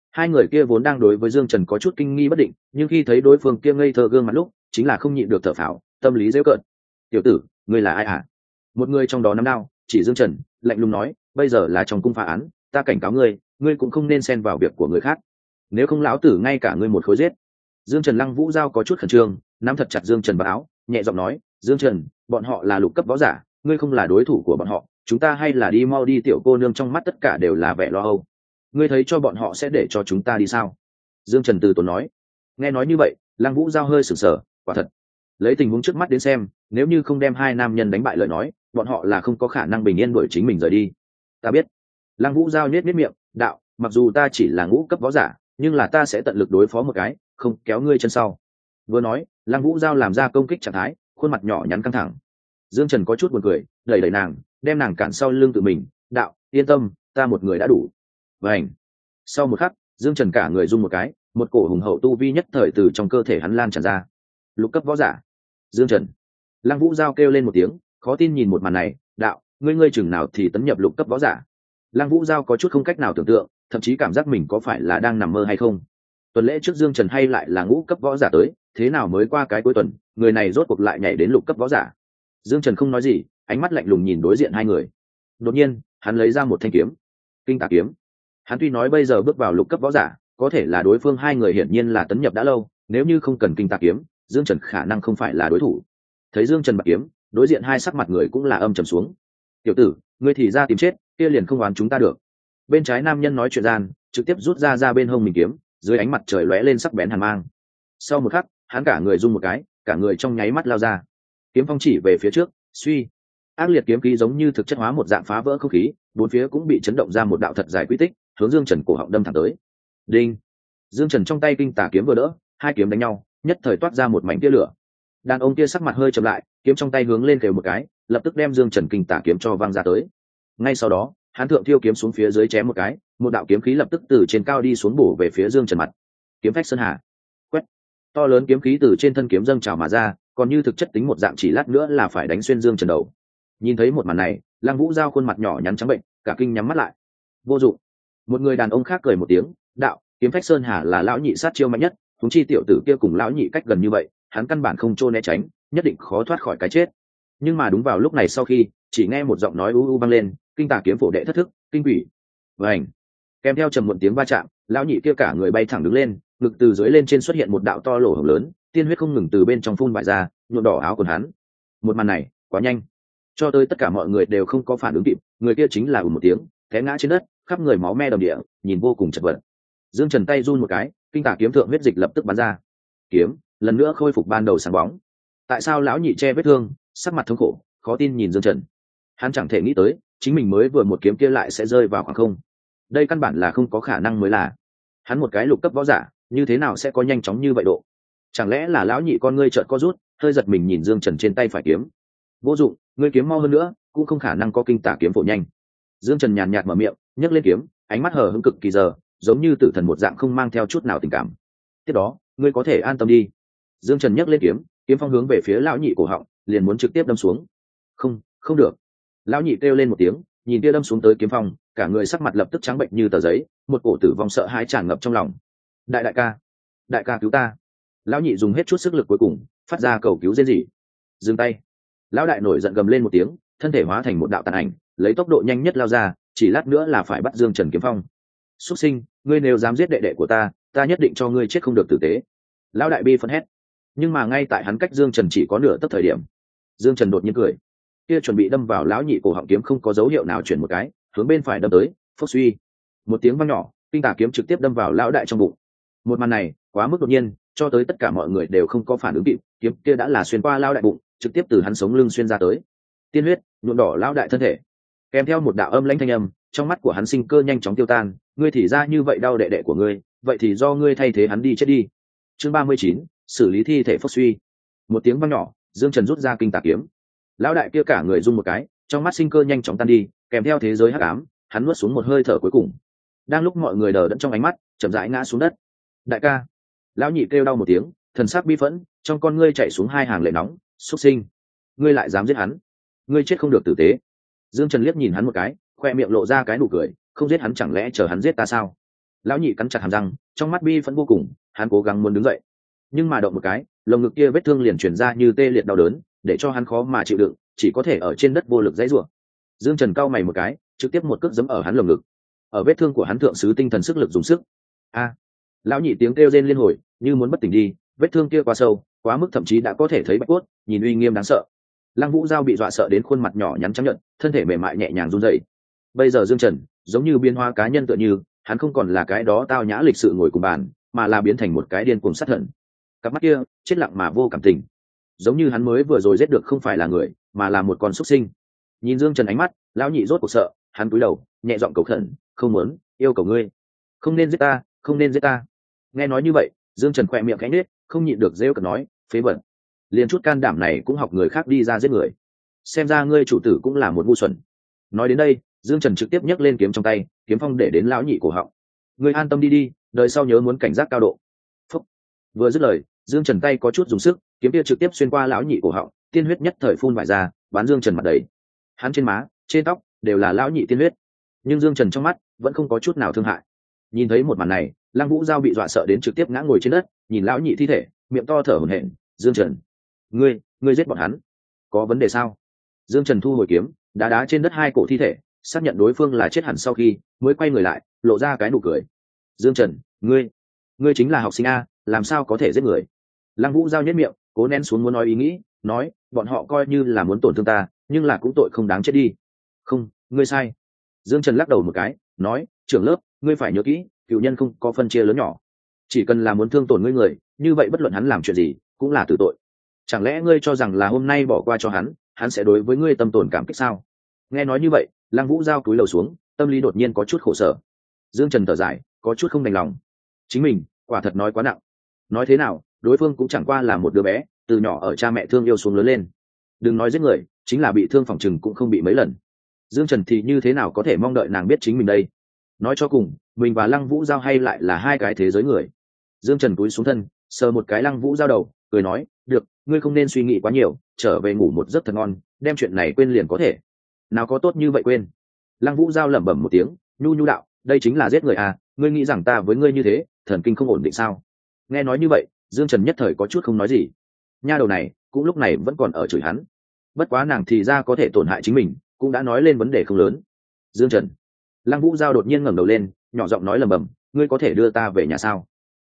Hai người kia vốn đang đối với Dương Trần có chút kinh nghi bất định, nhưng khi thấy đối phương kia ngây thơ gương mặt lúc, chính là không nhịn được thở phào, tâm lý giễu cợt. Tiểu tử, ngươi là ai hả? Một người trong đó nắm đao chỉ Dương Trần, lạnh lùng nói, bây giờ là trong cung phá án, ta cảnh cáo ngươi, ngươi cũng không nên xen vào việc của người khác, nếu không lão tử ngay cả ngươi một khối giết. Dương Trần Lăng Vũ Giao có chút khẩn trương, nắm thật chặt Dương Trần vào áo, nhẹ giọng nói, Dương Trần, bọn họ là lục cấp võ giả, ngươi không là đối thủ của bọn họ, chúng ta hay là đi mau đi. Tiểu cô nương trong mắt tất cả đều là vẻ lo âu. Ngươi thấy cho bọn họ sẽ để cho chúng ta đi sao? Dương Trần từ tốn nói. Nghe nói như vậy, Lăng Vũ Giao hơi sửng sở, quả thật, lấy tình huống trước mắt đến xem, nếu như không đem hai nam nhân đánh bại lời nói, bọn họ là không có khả năng bình yên đuổi chính mình rời đi. Ta biết. Lăng Vũ Giao nhếch miệng, đạo, mặc dù ta chỉ là ngũ cấp võ giả, nhưng là ta sẽ tận lực đối phó một cái, không kéo ngươi chân sau. Vừa nói, Lăng Vũ Giao làm ra công kích trạng thái, khuôn mặt nhỏ nhắn căng thẳng. Dương Trần có chút buồn cười, đẩy đẩy nàng, đem nàng cản sau lưng tự mình, đạo, yên tâm, ta một người đã đủ. Vành. Sau một khắc, Dương Trần cả người rung một cái, một cổ hùng hậu tu vi nhất thời từ trong cơ thể hắn lan tràn ra. Lục cấp võ giả. Dương Trần. Lăng Vũ Giao kêu lên một tiếng, khó tin nhìn một màn này, đạo, ngươi chừng nào thì tấn nhập lục cấp võ giả. Lăng Vũ Giao có chút không cách nào tưởng tượng, thậm chí cảm giác mình có phải là đang nằm mơ hay không. Tuần lễ trước Dương Trần hay lại là ngũ cấp võ giả tới, thế nào mới qua cái cuối tuần, người này rốt cuộc lại nhảy đến lục cấp võ giả. Dương Trần không nói gì, ánh mắt lạnh lùng nhìn đối diện hai người. Đột nhiên, hắn lấy ra một thanh kiếm, Kinh Tà kiếm. Hắn tuy nói bây giờ bước vào lục cấp võ giả, có thể là đối phương hai người hiển nhiên là tấn nhập đã lâu, nếu như không cần Kinh Tà kiếm, Dương Trần khả năng không phải là đối thủ. Thấy Dương Trần bật kiếm, đối diện hai sắc mặt người cũng là âm trầm xuống. Tiểu tử, ngươi thì ra tìm chết, kia liền không oán chúng ta được. Bên trái nam nhân nói chuyện gian, trực tiếp rút ra bên hông mình kiếm, dưới ánh mặt trời lóe lên sắc bén hàn mang. Sau một khắc, hắn cả người rung một cái, cả người trong nháy mắt lao ra. Kiếm phong chỉ về phía trước, suy. Ác liệt kiếm khí giống như thực chất hóa một dạng phá vỡ không khí, bốn phía cũng bị chấn động ra một đạo thật dài quy tích, hướng Dương Trần cổ họng đâm thẳng tới. Đinh. Dương Trần trong tay Kinh Tà kiếm vừa đỡ, hai kiếm đánh nhau, nhất thời toát ra một mảnh tia lửa. Đàn ông kia sắc mặt hơi trầm lại, kiếm trong tay hướng lên kêu một cái, lập tức đem Dương Trần Kinh Tà kiếm cho văng ra tới. Ngay sau đó, hắn thượng thiêu kiếm xuống phía dưới chém một cái, một đạo kiếm khí lập tức từ trên cao đi xuống bổ về phía Dương Trần mặt. Kiếm phách sơn hà. Quét. To lớn kiếm khí từ trên thân kiếm dâng trào mà ra, còn như thực chất tính một dạng chỉ lát nữa là phải đánh xuyên Dương Trần đầu. Nhìn thấy một màn này, Lăng Vũ Giao khuôn mặt nhỏ nhắn trắng bệnh, cả kinh nhắm mắt lại. Vô dụng. Một người đàn ông khác cười một tiếng, đạo, kiếm phách sơn hà là lão nhị sát chiêu mạnh nhất, chúng chi tiểu tử kia cùng lão nhị cách gần như vậy, hắn căn bản không trô né tránh, nhất định khó thoát khỏi cái chết. Nhưng mà đúng vào lúc này sau khi, chỉ nghe một giọng nói u u vang lên, Kinh Tà kiếm phổ đệ thất thức, kinh quỷ. Vành. Kèm theo trầm muộn tiếng va chạm, lão nhị kia cả người bay thẳng đứng lên, ngực từ dưới lên trên xuất hiện một đạo to lỗ hổng lớn, tiên huyết không ngừng từ bên trong phun vải ra, nhuộm đỏ áo quần hắn. Một màn này, quá nhanh, cho tới tất cả mọi người đều không có phản ứng kịp, người kia chính là một tiếng, té ngã trên đất, khắp người máu me đầm địa, nhìn vô cùng chật vật. Dương Trần tay run một cái, Kinh Tà kiếm thượng huyết dịch lập tức bắn ra. Kiếm lần nữa khôi phục ban đầu sáng bóng. Tại sao lão nhị che vết thương, sắc mặt thống khổ, khó tin nhìn Dương Trần. Hắn chẳng thể nghĩ tới, chính mình mới vừa một kiếm kia lại sẽ rơi vào khoảng không. Đây căn bản là không có khả năng mới là. Hắn một cái lục cấp võ giả, như thế nào sẽ có nhanh chóng như vậy độ? Chẳng lẽ là lão nhị con ngươi trợn co rút, hơi giật mình nhìn Dương Trần trên tay phải kiếm. Vô dụng, ngươi kiếm mau hơn nữa, cũng không khả năng có Kinh Tà kiếm phổ nhanh. Dương Trần nhàn nhạt mở miệng, nhấc lên kiếm, ánh mắt hờ hững cực kỳ giờ, giống như tử thần một dạng không mang theo chút nào tình cảm. Tiếp đó, ngươi có thể an tâm đi. Dương Trần nhấc lên kiếm, kiếm phong hướng về phía lão nhị cổ họng, liền muốn trực tiếp đâm xuống. Không, không được. Lão nhị kêu lên một tiếng, nhìn kia đâm xuống tới kiếm phong, cả người sắc mặt lập tức trắng bệnh như tờ giấy, một cổ tử vong sợ hãi tràn ngập trong lòng. Đại ca cứu ta. Lão nhị dùng hết chút sức lực cuối cùng, phát ra cầu cứu rên rỉ. Dừng tay. Lão đại nổi giận gầm lên một tiếng, thân thể hóa thành một đạo tàn ảnh, lấy tốc độ nhanh nhất lao ra, chỉ lát nữa là phải bắt Dương Trần kiếm phong. Xuất sinh, ngươi nếu dám giết đệ đệ của ta, ta nhất định cho ngươi chết không được tử tế. Lão đại bi phẫn hét. Nhưng mà ngay tại hắn cách Dương Trần chỉ có nửa tấc thời điểm, Dương Trần đột nhiên cười, kia chuẩn bị đâm vào lão nhị cổ họng kiếm không có dấu hiệu nào chuyển một cái, hướng bên phải đâm tới, phốc suy. Một tiếng vang nhỏ, Kinh Tà kiếm trực tiếp đâm vào lão đại trong bụng. Một màn này quá mức đột nhiên, cho tới tất cả mọi người đều không có phản ứng kịp, kiếm kia đã là xuyên qua lão đại bụng, trực tiếp từ hắn sống lưng xuyên ra tới. Tiên huyết nhuộm đỏ lão đại thân thể, kèm theo một đạo âm lãnh thanh âm, trong mắt của hắn sinh cơ nhanh chóng tiêu tan. Ngươi thì ra như vậy đau đệ đệ của ngươi, vậy thì do ngươi thay thế hắn đi chết đi. Chương 39, xử lý thi thể phốc suy. Một tiếng vang nhỏ, Dương Trần rút ra Kinh Tà kiếm. Lão đại kia cả người rung một cái, trong mắt sinh cơ nhanh chóng tan đi, kèm theo thế giới hắc ám, hắn nuốt xuống một hơi thở cuối cùng. Đang lúc mọi người đờ đẫn trong ánh mắt, chậm rãi ngã xuống đất. Đại ca. Lão nhị kêu đau một tiếng, thần sắc bi phẫn, trong con ngươi chảy xuống hai hàng lệ nóng. Xuất sinh, ngươi lại dám giết hắn, ngươi chết không được tử tế. Dương Trần liếc nhìn hắn một cái, khoe miệng lộ ra cái nụ cười, không giết hắn chẳng lẽ chờ hắn giết ta sao? Lão nhị cắn chặt hàm răng, trong mắt bi phẫn vô cùng, hắn cố gắng muốn đứng dậy, nhưng mà động một cái, lồng ngực kia vết thương liền truyền ra như tê liệt đau đớn, để cho hắn khó mà chịu đựng, chỉ có thể ở trên đất vô lực dãy rủa. Dương Trần cau mày một cái, trực tiếp một cước giẫm ở hắn lồng ngực. Ở vết thương của hắn thượng sứ tinh thần sức lực dùng sức. A! Lão nhị tiếng kêu rên liên hồi, như muốn bất tỉnh đi, vết thương kia quá sâu, quá mức thậm chí đã có thể thấy bạch cốt, nhìn uy nghiêm đáng sợ. Lăng Vũ Giao bị dọa sợ đến khuôn mặt nhỏ nhắn trắng nhợt, thân thể mềm mại nhẹ nhàng run rẩy. Bây giờ Dương Trần, giống như biến hóa cá nhân tựa như, hắn không còn là cái đó tao nhã lịch sự ngồi cùng bàn, mà là biến thành một cái điên cuồng sát thần. Cặp mắt kia, chết lặng mà vô cảm tình, giống như hắn mới vừa rồi giết được không phải là người, mà là một con súc sinh. Nhìn Dương Trần ánh mắt, lão nhị rốt cuộc sợ, hắn cúi đầu, nhẹ giọng cầu khẩn, "Không muốn, yêu cầu ngươi, không nên giết ta, không nên giết ta." Nghe nói như vậy, Dương Trần khỏe miệng khẽ nhếch, không nhịn được rêu cợt nói, "Phế vật, liền chút can đảm này cũng học người khác đi ra giết người. Xem ra ngươi chủ tử cũng là một ngu xuẩn." Nói đến đây, Dương Trần trực tiếp nhấc lên kiếm trong tay, kiếm phong để đến lão nhị cổ họng. "Ngươi an tâm đi đi, đời sau nhớ muốn cảnh giác cao độ." Phúc. Vừa dứt lời, Dương Trần tay có chút dùng sức, kiếm kia trực tiếp xuyên qua lão nhị cổ họng, tiên huyết nhất thời phun vải ra, bắn Dương Trần mặt đầy. Hắn trên má, trên tóc đều là lão nhị tiên huyết, nhưng Dương Trần trong mắt vẫn không có chút nào thương hại. Nhìn thấy một màn này, Lăng Vũ Giao bị dọa sợ đến trực tiếp ngã ngồi trên đất, nhìn lão nhị thi thể, miệng to thở hổn hển, "Dương Trần, ngươi giết bọn hắn, có vấn đề sao?" Dương Trần thu hồi kiếm, đá trên đất hai cổ thi thể, xác nhận đối phương là chết hẳn sau khi, mới quay người lại, lộ ra cái nụ cười. "Dương Trần, ngươi chính là học sinh a, làm sao có thể giết người?" Lăng Vũ Giao nhếch miệng, cố nén xuống muốn nói ý nghĩ, nói, "Bọn họ coi như là muốn tổn thương ta, nhưng là cũng tội không đáng chết đi." "Không, ngươi sai." Dương Trần lắc đầu một cái, nói, "Trưởng lớp, ngươi phải nhớ kỹ, cựu nhân không có phân chia lớn nhỏ, chỉ cần là muốn thương tổn ngươi người, như vậy bất luận hắn làm chuyện gì cũng là tử tội. Chẳng lẽ ngươi cho rằng là hôm nay bỏ qua cho hắn sẽ đối với ngươi tâm tổn cảm kích sao?" Nghe nói như vậy, Lăng Vũ Giao cúi đầu xuống, tâm lý đột nhiên có chút khổ sở. Dương Trần thở dài, có chút không đành lòng, chính mình quả thật nói quá nặng. Nói thế nào, đối phương cũng chẳng qua là một đứa bé, từ nhỏ ở cha mẹ thương yêu xuống lớn lên, đừng nói giết người, chính là bị thương phòng chừng cũng không bị mấy lần. Dương Trần thì như thế nào có thể mong đợi nàng biết chính mình đây? Nói cho cùng, mình và Lăng Vũ Giao hay lại là hai cái thế giới người. Dương Trần cúi xuống thân, sờ một cái Lăng Vũ Giao đầu, cười nói, "Được, ngươi không nên suy nghĩ quá nhiều, trở về ngủ một giấc thật ngon, đem chuyện này quên liền có thể." "Nào có tốt như vậy quên." Lăng Vũ Giao lẩm bẩm một tiếng, nhu nhu đạo, "Đây chính là giết người à, ngươi nghĩ rằng ta với ngươi như thế, thần kinh không ổn định sao?" Nghe nói như vậy, Dương Trần nhất thời có chút không nói gì. Nha đầu này, cũng lúc này vẫn còn ở chửi hắn. Bất quá nàng thì ra có thể tổn hại chính mình, cũng đã nói lên vấn đề không lớn. "Dương Trần." Lăng Vũ Giao đột nhiên ngẩng đầu lên, nhỏ giọng nói lẩm bẩm, "Ngươi có thể đưa ta về nhà sao?"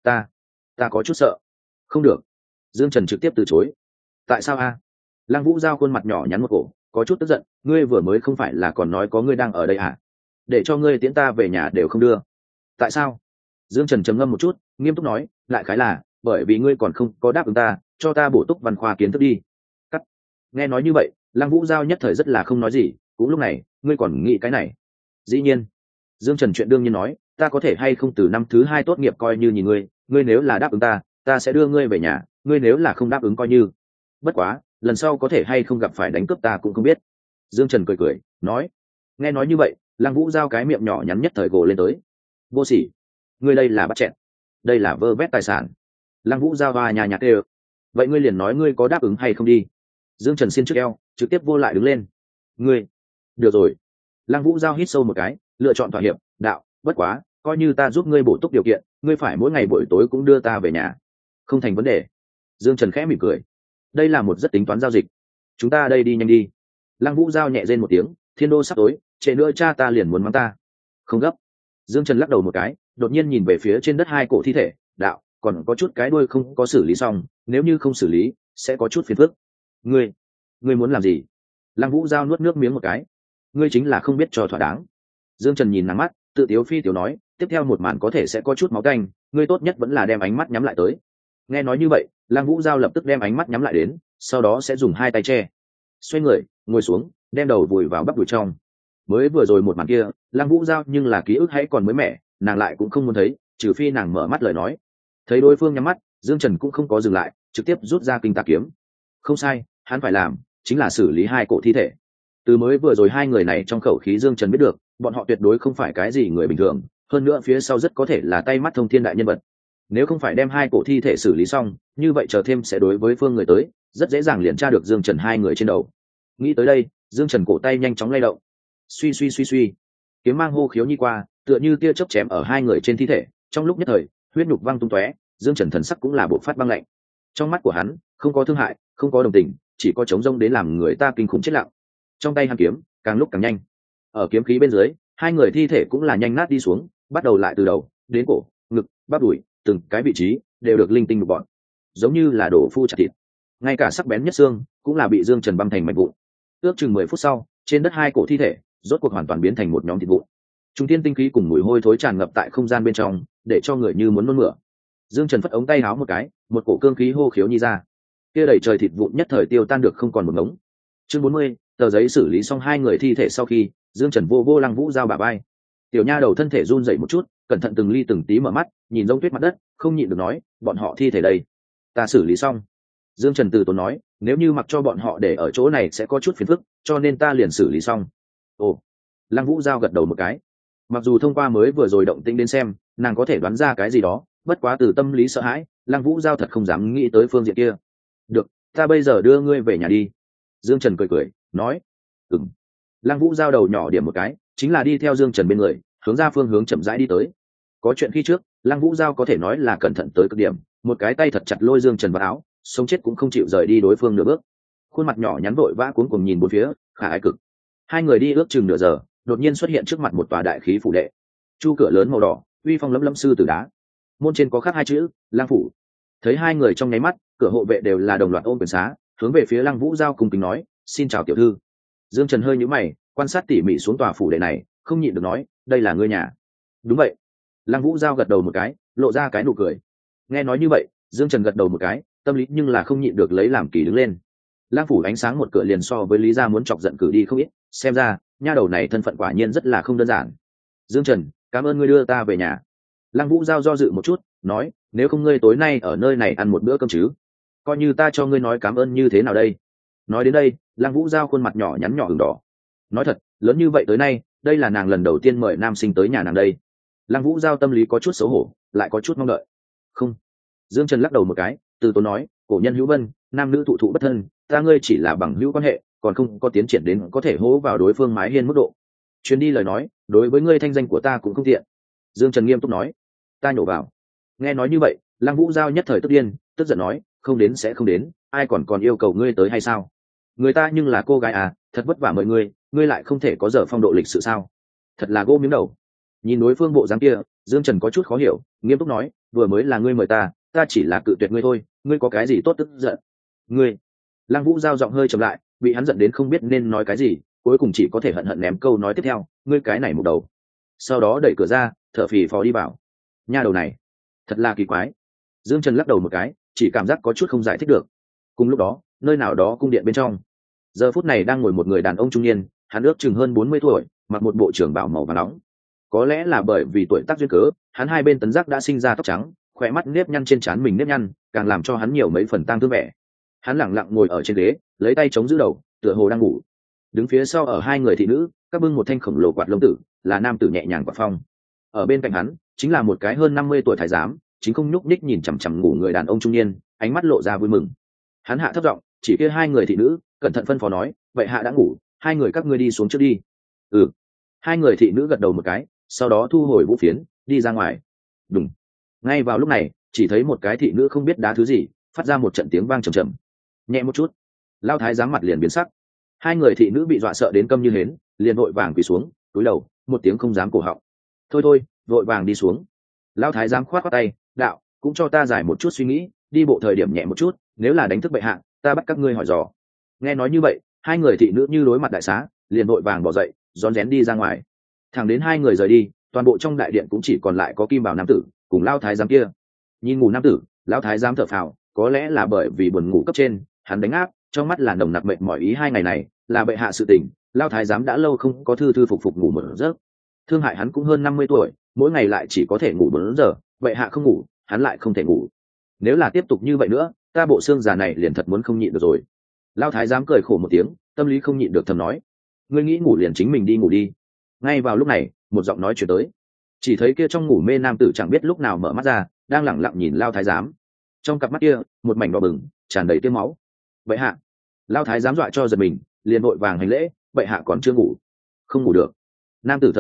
Ta có chút sợ." "Không được." Dương Trần trực tiếp từ chối. "Tại sao a?" Lăng Vũ Giao khuôn mặt nhỏ nhắn một cổ, có chút tức giận, "Ngươi vừa mới không phải là còn nói có ngươi đang ở đây à? Để cho ngươi tiễn ta về nhà đều không đưa." "Tại sao?" Dương Trần trầm ngâm một chút, nghiêm túc nói, "Lại khái là bởi vì ngươi còn không có đáp ứng ta, cho ta bổ túc văn khoa kiến thức đi." Cắt. Nghe nói như vậy, Lăng Vũ Giao nhất thời rất là không nói gì, cũng lúc này, "Ngươi còn nghĩ cái này?" "Dĩ nhiên." Dương Trần chuyện đương nhiên nói, "Ta có thể hay không từ năm thứ 2 tốt nghiệp coi như nhìn ngươi nếu là đáp ứng ta sẽ đưa ngươi về nhà, ngươi nếu là không đáp ứng coi như. Bất quá, lần sau có thể hay không gặp phải đánh cướp ta cũng không biết." Dương Trần cười, nói. Nghe nói như vậy, Lăng Vũ Giao cái miệng nhỏ nhắn nhất thời gồ lên tới. "Vô sỉ, ngươi đây là bắt chẹn, đây là vơ vét tài sản." Lăng Vũ Giao và nhà nhạc đều. "Vậy ngươi liền nói ngươi có đáp ứng hay không đi." Dương Trần xin trước eo, trực tiếp vô lại đứng lên. "Ngươi, được rồi." Lăng Vũ Giao hít sâu một cái, lựa chọn thỏa hiệp, đạo, "Bất quá, coi như ta giúp ngươi bổ túc điều kiện, ngươi phải mỗi ngày buổi tối cũng đưa ta về nhà." "Không thành vấn đề." Dương Trần khẽ mỉm cười. Đây là một rất tính toán giao dịch. "Chúng ta đây đi nhanh đi." Lăng Vũ Giao nhẹ rên một tiếng, "Thiên đô sắp tối, trễ nữa cha ta liền muốn mắng ta." "Không gấp." Dương Trần lắc đầu một cái, đột nhiên nhìn về phía trên đất hai cổ thi thể, đạo, "Còn có chút cái đuôi không có xử lý xong, nếu như không xử lý, sẽ có chút phiền phức." Ngươi muốn làm gì?" Lăng Vũ Giao nuốt nước miếng một cái. "Ngươi chính là không biết cho thỏa đáng." Dương Trần nhìn nắng mắt, tự tiếu phi tiểu nói, "Tiếp theo một màn có thể sẽ có chút máu canh, ngươi tốt nhất vẫn là đem ánh mắt nhắm lại tới." Nghe nói như vậy, Lăng Vũ Giao lập tức đem ánh mắt nhắm lại đến, sau đó sẽ dùng hai tay che, xoay người, ngồi xuống, đem đầu vùi vào bắp đùi trong. Mới vừa rồi một màn kia, Lăng Vũ Giao nhưng là ký ức hãy còn mới mẻ, nàng lại cũng không muốn thấy, trừ phi nàng mở mắt lời nói. Thấy đối phương nhắm mắt, Dương Trần cũng không có dừng lại, trực tiếp rút ra kinh tạc kiếm. Không sai, hắn phải làm chính là xử lý hai cổ thi thể. Từ mới vừa rồi hai người này trong khẩu khí Dương Trần biết được, bọn họ tuyệt đối không phải cái gì người bình thường, hơn nữa phía sau rất có thể là tay mắt thông thiên đại nhân vật. Nếu không phải đem hai cổ thi thể xử lý xong, như vậy chờ thêm sẽ đối với phương người tới, rất dễ dàng liền tra được Dương Trần hai người trên đầu. Nghĩ tới đây, Dương Trần cổ tay nhanh chóng lay động. Suy, kiếm mang hô khiếu nhi qua, tựa như tia chớp chém ở hai người trên thi thể. Trong lúc nhất thời, huyết nhục văng tung tóe, Dương Trần thần sắc cũng là bộc phát băng lạnh. Trong mắt của hắn không có thương hại, không có đồng tình, chỉ có trống rông đến làm người ta kinh khủng chết lặng. Trong tay hắn kiếm càng lúc càng nhanh, ở kiếm khí bên dưới, hai người thi thể cũng là nhanh nát đi xuống, bắt đầu lại từ đầu đến cổ, ngực, bắp đùi, từng cái vị trí đều được linh tinh một bọn, giống như là đổ phu chặt thịt. Ngay cả sắc bén nhất xương cũng là bị Dương Trần băm thành mảnh vụn. Ước chừng 10 phút sau, trên đất hai cổ thi thể rốt cuộc hoàn toàn biến thành một nhóm thịt vụn. Trung thiên tinh khí cùng mùi hôi thối tràn ngập tại không gian bên trong, để cho người như muốn nôn mửa. Dương Trần phất ống tay háo một cái, một cổ cương khí hô khiếu nhi ra, kia đầy trời thịt vụn nhất thời tiêu tan được không còn một ngống. Chương 40, tờ giấy xử lý xong hai người thi thể sau khi, Dương Trần vô vô Lăng Vũ Giao bả vai. Tiểu nha đầu thân thể run rẩy một chút, cẩn thận từng ly từng tí mở mắt, nhìn giống tuyết mặt đất, không nhịn được nói, bọn họ thi thể đây, ta xử lý xong. Dương Trần từ tốn nói, nếu như mặc cho bọn họ để ở chỗ này sẽ có chút phiền phức, cho nên ta liền xử lý xong. Ồ. Lăng Vũ Giao gật đầu một cái. Mặc dù thông qua mới vừa rồi động tĩnh đến xem, nàng có thể đoán ra cái gì đó, bất quá từ tâm lý sợ hãi, Lăng Vũ Giao thật không dám nghĩ tới phương diện kia. Được, ta bây giờ đưa ngươi về nhà đi. Dương Trần cười cười, nói. Ừm. Lăng Vũ Giao đầu nhỏ điểm một cái, chính là đi theo Dương Trần bên người, hướng ra phương hướng chậm rãi đi tới. Có chuyện khi trước, Lăng Vũ Giao có thể nói là cẩn thận tới cực điểm, một cái tay thật chặt lôi Dương Trần vào áo, sống chết cũng không chịu rời đi đối phương nửa bước. Khuôn mặt nhỏ nhắn vội vã cuống cuồng nhìn bốn phía, khả ái cực. Hai người đi ước chừng nửa giờ, đột nhiên xuất hiện trước mặt một tòa đại khí phủ đệ. Chu cửa lớn màu đỏ, uy phong lẫm lẫm sư tử đá. Môn trên có khắc hai chữ, Lang phủ. Thấy hai người trong nháy mắt, cửa hộ vệ đều là đồng loạt ôm quyền xá, hướng về phía Lăng Vũ Giao cùng kính nói, xin chào tiểu thư. Dương Trần hơi nhíu mày, quan sát tỉ mỉ xuống tòa phủ đệ này, không nhịn được nói, đây là ngươi nhà. Đúng vậy. Lăng Vũ Giao gật đầu một cái, lộ ra cái nụ cười. Nghe nói như vậy, Dương Trần gật đầu một cái, tâm lý nhưng là không nhịn được lấy làm kỳ đứng lên. Lang phủ ánh sáng một cửa liền so với Lý gia muốn chọc giận cử đi không ít, xem ra nha đầu này thân phận quả nhiên rất là không đơn giản. Dương Trần, cảm ơn ngươi đưa ta về nhà. Lăng Vũ Giao do dự một chút, nói, nếu không ngươi tối nay ở nơi này ăn một bữa cơm chứ, coi như ta cho ngươi nói cảm ơn như thế nào đây. Nói đến đây, Lăng Vũ Giao khuôn mặt nhỏ nhắn nhỏ ửng đỏ. Nói thật, lớn như vậy tới nay, đây là nàng lần đầu tiên mời nam sinh tới nhà nàng đây. Lăng Vũ Giao tâm lý có chút xấu hổ, lại có chút mong đợi. Không. Dương Trần lắc đầu một cái, từ tốn nói, cổ nhân hữu vân, nam nữ thụ thụ bất thân, ta ngươi chỉ là bằng hữu quan hệ, còn không có tiến triển đến có thể hố vào đối phương mái hiên mức độ. Chuyến đi lời nói, đối với ngươi thanh danh của ta cũng không tiện. Dương Trần nghiêm túc nói. Ta nhổ vào. Nghe nói như vậy, Lăng Vũ Giao nhất thời tức điên, tức giận nói, không đến sẽ không đến, ai còn yêu cầu ngươi tới hay sao? Người ta nhưng là cô gái à, thật vất vả mời ngươi lại không thể có giờ phong độ lịch sự sao? Thật là gỗ miếng đầu. Nhìn đối phương bộ dáng kia, Dương Trần có chút khó hiểu, nghiêm túc nói, vừa mới là ngươi mời ta chỉ là cự tuyệt ngươi thôi, ngươi có cái gì tốt tức giận? Ngươi. Lăng Vũ Giao giọng hơi trầm lại, bị hắn giận đến không biết nên nói cái gì, cuối cùng chỉ có thể hận hận ném câu nói tiếp theo, ngươi cái này một đầu. Sau đó đẩy cửa ra, thở phì phò đi vào. Nha đầu này, thật là kỳ quái. Dương Trần lắc đầu một cái, chỉ cảm giác có chút không giải thích được. Cùng lúc đó, nơi nào đó cung điện bên trong, giờ phút này đang ngồi một người đàn ông trung niên, hắn ước chừng hơn 40 tuổi, mặc một bộ trưởng bào màu vàng nóng. Có lẽ là bởi vì tuổi tác duyên cớ, hắn hai bên tấn giác đã sinh ra tóc trắng, khỏe mắt nếp nhăn trên trán mình nếp nhăn, càng làm cho hắn nhiều mấy phần tang thương vẻ. Hắn lẳng lặng ngồi ở trên ghế, lấy tay chống giữ đầu, tựa hồ đang ngủ. Đứng phía sau ở hai người thị nữ, các bưng một thanh khổng lồ quạt lông tử, là nam tử nhẹ nhàng quạt phong. Ở bên cạnh hắn, chính là một cái hơn 50 tuổi thái giám, chính không nhúc nhích nhìn chằm chằm ngủ người đàn ông trung niên, ánh mắt lộ ra vui mừng. Hắn hạ thấp giọng, chỉ kia hai người thị nữ, cẩn thận phân phó nói, vậy hạ đã ngủ, hai người các ngươi đi xuống trước đi. Ừ. Hai người thị nữ gật đầu một cái, sau đó thu hồi vũ phiến, đi ra ngoài. Đùng. Ngay vào lúc này, chỉ thấy một cái thị nữ không biết đá thứ gì, phát ra một trận tiếng vang trầm trầm. Nhẹ một chút, lao thái giám mặt liền biến sắc. Hai người thị nữ bị dọa sợ đến câm như hến, liền vội vàng quỳ xuống, cúi đầu, một tiếng không dám cổ họng. Thôi, vội vàng đi xuống. Lao thái giám khoát khoát tay, đạo, cũng cho ta giải một chút suy nghĩ, đi bộ thời điểm nhẹ một chút, nếu là đánh thức bệ hạ, ta bắt các ngươi hỏi dò. Nghe nói như vậy, hai người thị nữ như đối mặt đại xá, liền vội vàng bỏ dậy, rón rén đi ra ngoài. Thẳng đến hai người rời đi, toàn bộ trong đại điện cũng chỉ còn lại có Kim Bảo nam tử cùng Lao thái giám kia. Nhìn ngủ nam tử, Lao thái giám thở phào, có lẽ là bởi vì buồn ngủ cấp trên, hắn đánh áp, trong mắt là nồng nặc mệt mỏi ý hai ngày này, là bệ hạ sự tình, Lao thái giám đã lâu không có thư phục ngủ một giấc. Thương hại hắn cũng hơn 50 tuổi, mỗi ngày lại chỉ có thể ngủ 4 giờ, bệ hạ không ngủ, hắn lại không thể ngủ. Nếu là tiếp tục như vậy nữa, ta bộ xương già này liền thật muốn không nhịn được rồi. Lao thái giám cười khổ một tiếng, tâm lý không nhịn được thầm nói, ngươi nghĩ ngủ liền chính mình đi ngủ đi. Ngay vào lúc này, một giọng nói chuyển tới, chỉ thấy kia trong ngủ mê nam tử chẳng biết lúc nào mở mắt ra, đang lẳng lặng nhìn Lao thái giám. Trong cặp mắt kia, một mảnh đỏ bừng, tràn đầy tiêu máu. Bệ hạ. Lao thái giám dọa cho giật mình, liền vội vàng hành lễ, bệ hạ còn chưa ngủ. Không ngủ được. Nam tử thở dài,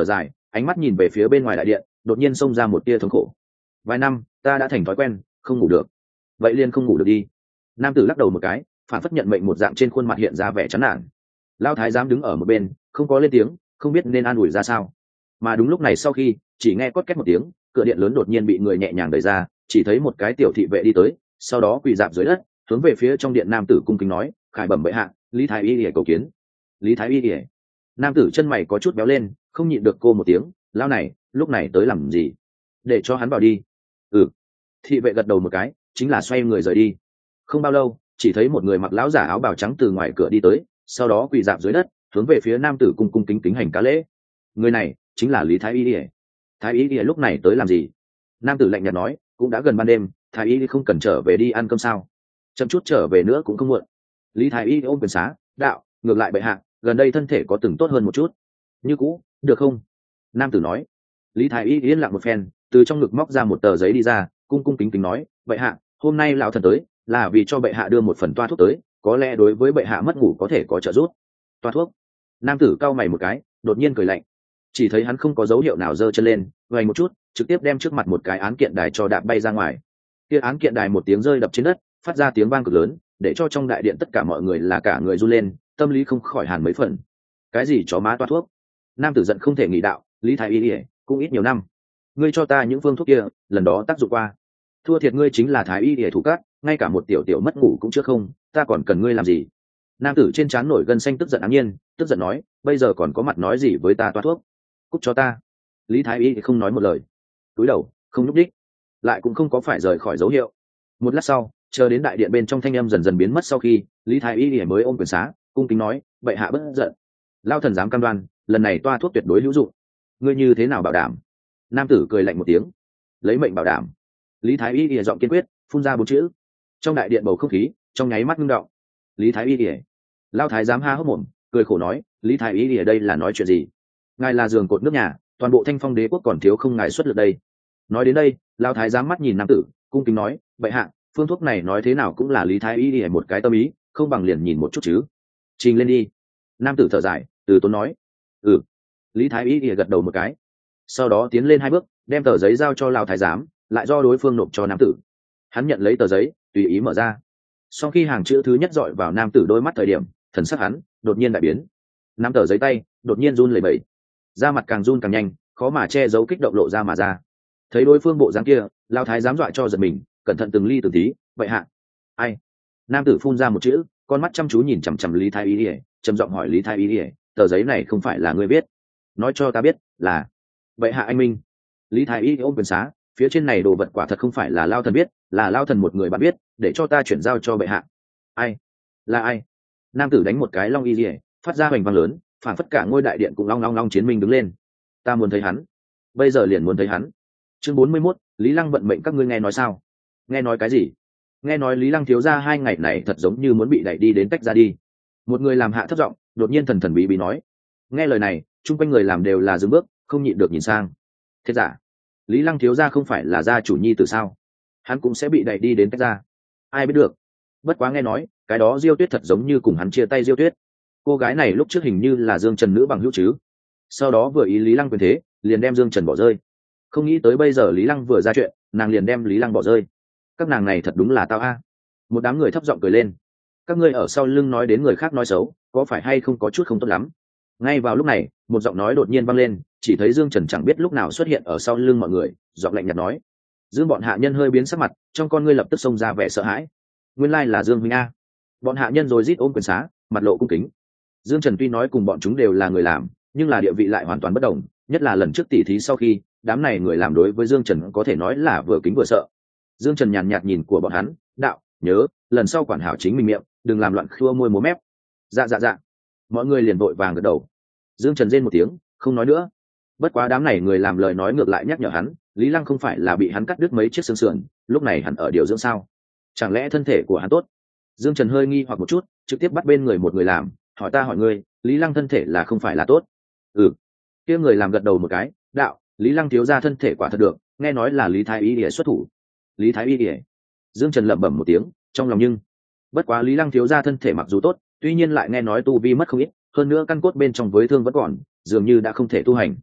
ánh mắt nhìn về phía bên ngoài đại điện, đột nhiên xông ra một tia thống khổ. Vài năm ta đã thành thói quen, không ngủ được. Vậy liền không ngủ được đi. Nam tử lắc đầu một cái, phản phất nhận mệnh một dạng, trên khuôn mặt hiện ra vẻ chán nản. Lão thái giám đứng ở một bên, không có lên tiếng, không biết nên an ủi ra sao. Mà đúng lúc này, sau khi chỉ nghe cót két một tiếng, cửa điện lớn đột nhiên bị người nhẹ nhàng đẩy ra, chỉ thấy một cái tiểu thị vệ đi tới, sau đó quỳ rạp dưới đất, hướng về phía trong điện nam tử cung kính nói: "Khải bẩm bệ hạ, Lý thái y để cầu kiến." Lý thái y để. Nam tử chân mày có chút béo lên, không nhịn được cô một tiếng: "Lão này, lúc này tới làm gì? Để cho hắn vào đi." "Ừ." Thị vệ gật đầu một cái, chính là xoay người rời đi. Không bao lâu, chỉ thấy một người mặc lão giả áo bào trắng từ ngoài cửa đi tới, sau đó quỳ rạp dưới đất, hướng về phía nam tử cung cung kính kính hành cá lễ. Người này chính là Lý thái y ỉa. Thái y ỉa lúc này tới làm gì? Nam tử lạnh nhạt nói: "Cũng đã gần ban đêm, thái y không cần trở về đi ăn cơm sao? Chậm chút trở về nữa cũng không muộn." Lý thái y ôm quyền xá đạo: "Ngược lại bệ hạ, gần đây thân thể có từng tốt hơn một chút." "Như cũ, được không?" Nam tử nói. Lý thái y yên lặng một phen, từ trong ngực móc ra một tờ giấy đi ra, cung cung kính kính nói: "Bệ hạ, hôm nay lão thần tới là vì cho bệ hạ đưa một phần toa thuốc tới, có lẽ đối với bệ hạ mất ngủ có thể có trợ giúp." "Toa thuốc?" Nam tử cau mày một cái, đột nhiên cười lạnh. Chỉ thấy hắn không có dấu hiệu nào giơ chân lên, vầy một chút, trực tiếp đem trước mặt một cái án kiện đài cho đạp bay ra ngoài. Kia án kiện đài một tiếng rơi đập trên đất, phát ra tiếng vang cực lớn, để cho trong đại điện tất cả mọi người là cả người run lên, tâm lý không khỏi hàn mấy phần. Cái gì chó má toa thuốc? Nam tử giận không thể nghỉ đạo: "Lý thái y cũng ít nhiều năm, ngươi cho ta những phương thuốc kia, lần đó tác dụng qua. Thua thiệt ngươi chính là thái y thủ cát, ngay cả một tiểu tiểu mất ngủ cũng chưa không, ta còn cần ngươi làm gì?" Nam tử trên trán nổi gân xanh, tức giận ám nhiên, tức giận nói: "Bây giờ còn có mặt nói gì với ta toa thuốc? Cút cho ta." Lý thái y không nói một lời, cúi đầu không nhúc đích, lại cũng không có phải rời khỏi dấu hiệu. Một lát sau, chờ đến đại điện bên trong thanh âm dần dần biến mất sau khi, Lý thái y mới ôm quyền xá, cung kính nói: "Bệ hạ bất giận, lao thần dám cam đoan, lần này toa thuốc tuyệt đối hữu dụng." "Ngươi như thế nào bảo đảm?" Nam tử cười lạnh một tiếng: "Lấy mệnh bảo đảm." Lý thái y giọng kiên quyết, phun ra bốn chữ. Trong đại điện bầu không khí trong nháy mắt ngưng động. "Lý thái y lao thái giám ha hốc mồm, cười khổ nói: "Lý thái y ở đây là nói chuyện gì? Ngài là giường cột nước nhà, toàn bộ Thanh Phong đế quốc còn thiếu không ngài xuất lực đây." Nói đến đây, lao thái giám mắt nhìn nam tử, cung kính nói: "Bệ hạ, phương thuốc này nói thế nào cũng là Lý thái y một cái tâm ý, không bằng liền nhìn một chút chứ." "Trình lên đi." Nam tử thở dài, từ tốn nói. "Ừ." Lý thái y gật đầu một cái, sau đó tiến lên hai bước, đem tờ giấy giao cho lao thái giám, lại do đối phương nộp cho nam tử. Hắn nhận lấy tờ giấy, tùy ý mở ra. Sau khi hàng chữ thứ nhất dọi vào nam tử đôi mắt thời điểm, thần sắc hắn đột nhiên đại biến. Nắm tờ giấy tay đột nhiên run lẩy bẩy, da mặt càng run càng nhanh, khó mà che giấu kích động lộ ra mà ra. Thấy đối phương bộ dáng kia, lao thái giám dọa cho giật mình, cẩn thận từng ly từng tí: "Vậy hạ." "Ai?" Nam tử phun ra một chữ, con mắt chăm chú nhìn chằm chằm Lý thái y, trầm giọng hỏi: "Lý thái y, tờ giấy này không phải là ngươi viết? Nói cho ta biết là." "Vậy hạ anh minh." Lý thái y ôm quyền xá: "Phía trên này đồ vật quả thật không phải là lao thần biết, là lao thần một người bạn biết, để cho ta chuyển giao cho bệ hạ." "Ai? Là ai?" Nam tử đánh một cái long y lìa, phát ra hoành vang lớn, phản phất cả ngôi đại điện cũng long long long chiến minh đứng lên. "Ta muốn thấy hắn, bây giờ liền muốn thấy hắn." Chương 41, Lý Lăng vận mệnh các ngươi nghe nói sao? "Nghe nói cái gì?" "Nghe nói Lý Lăng thiếu gia 2 ngày này thật giống như muốn bị đẩy đi đến tách ra đi." Một người làm hạ thấp giọng, đột nhiên thần thần bí bí nói. Nghe lời này, chung quanh người làm đều là dừng bước, không nhịn được nhìn sang. Thế giả, Lý Lăng thiếu gia không phải là gia chủ nhi từ sao? Hắn cũng sẽ bị đẩy đi đến tách ra. Ai biết được. Bất quá nghe nói, cái đó Diêu Tuyết thật giống như cùng hắn chia tay Diêu Tuyết. Cô gái này lúc trước hình như là Dương Trần nữ bằng hữu chứ. Sau đó vừa ý Lý Lăng quyền thế, liền đem Dương Trần bỏ rơi. Không nghĩ tới bây giờ Lý Lăng vừa ra chuyện, nàng liền đem Lý Lăng bỏ rơi. Các nàng này thật đúng là tao a. Một đám người thấp giọng cười lên. Các ngươi ở sau lưng nói đến người khác nói xấu, có phải hay không có chút không tốt lắm? Ngay vào lúc này, một giọng nói đột nhiên vang lên, chỉ thấy Dương Trần chẳng biết lúc nào xuất hiện ở sau lưng mọi người, giọng lạnh nhạt nói. Dương bọn hạ nhân hơi biến sắc mặt, trong con ngươi lập tức xông ra vẻ sợ hãi. Nguyên lai là Dương huynh a. Bọn hạ nhân rồi rít ôm quyền xá, mặt lộ cung kính. Dương Trần tuy nói cùng bọn chúng đều là người làm, nhưng là địa vị lại hoàn toàn bất đồng, nhất là lần trước tỉ thí sau khi, đám này người làm đối với Dương Trần có thể nói là vừa kính vừa sợ. Dương Trần nhàn nhạt nhìn của bọn hắn, đạo: "Nhớ, lần sau quản hảo chính mình miệng, đừng làm loạn khua môi múa mép." Dạ dạ dạ. Mọi người liền vội vàng gật đầu. Dương Trần rên một tiếng, không nói nữa. Bất quá đám này người làm lời nói ngược lại nhắc nhở hắn, Lý Lăng không phải là bị hắn cắt đứt mấy chiếc xương sườn, lúc này hẳn ở điều dưỡng sao? Chẳng lẽ thân thể của hắn tốt? Dương Trần hơi nghi hoặc một chút, trực tiếp bắt bên người một người làm, hỏi: "Ta hỏi ngươi, Lý Lăng thân thể là không phải là tốt?" "Ừ." Kia người làm gật đầu một cái, đạo: "Lý Lăng thiếu gia thân thể quả thật được, nghe nói là Lý thái y để xuất thủ." "Lý thái y để?" Dương Trần lẩm bẩm một tiếng, trong lòng nhưng bất quá Lý Lăng thiếu gia thân thể mặc dù tốt, tuy nhiên lại nghe nói tu vi mất không ít, hơn nữa căn cốt bên trong với thương vẫn còn, dường như đã không thể tu hành.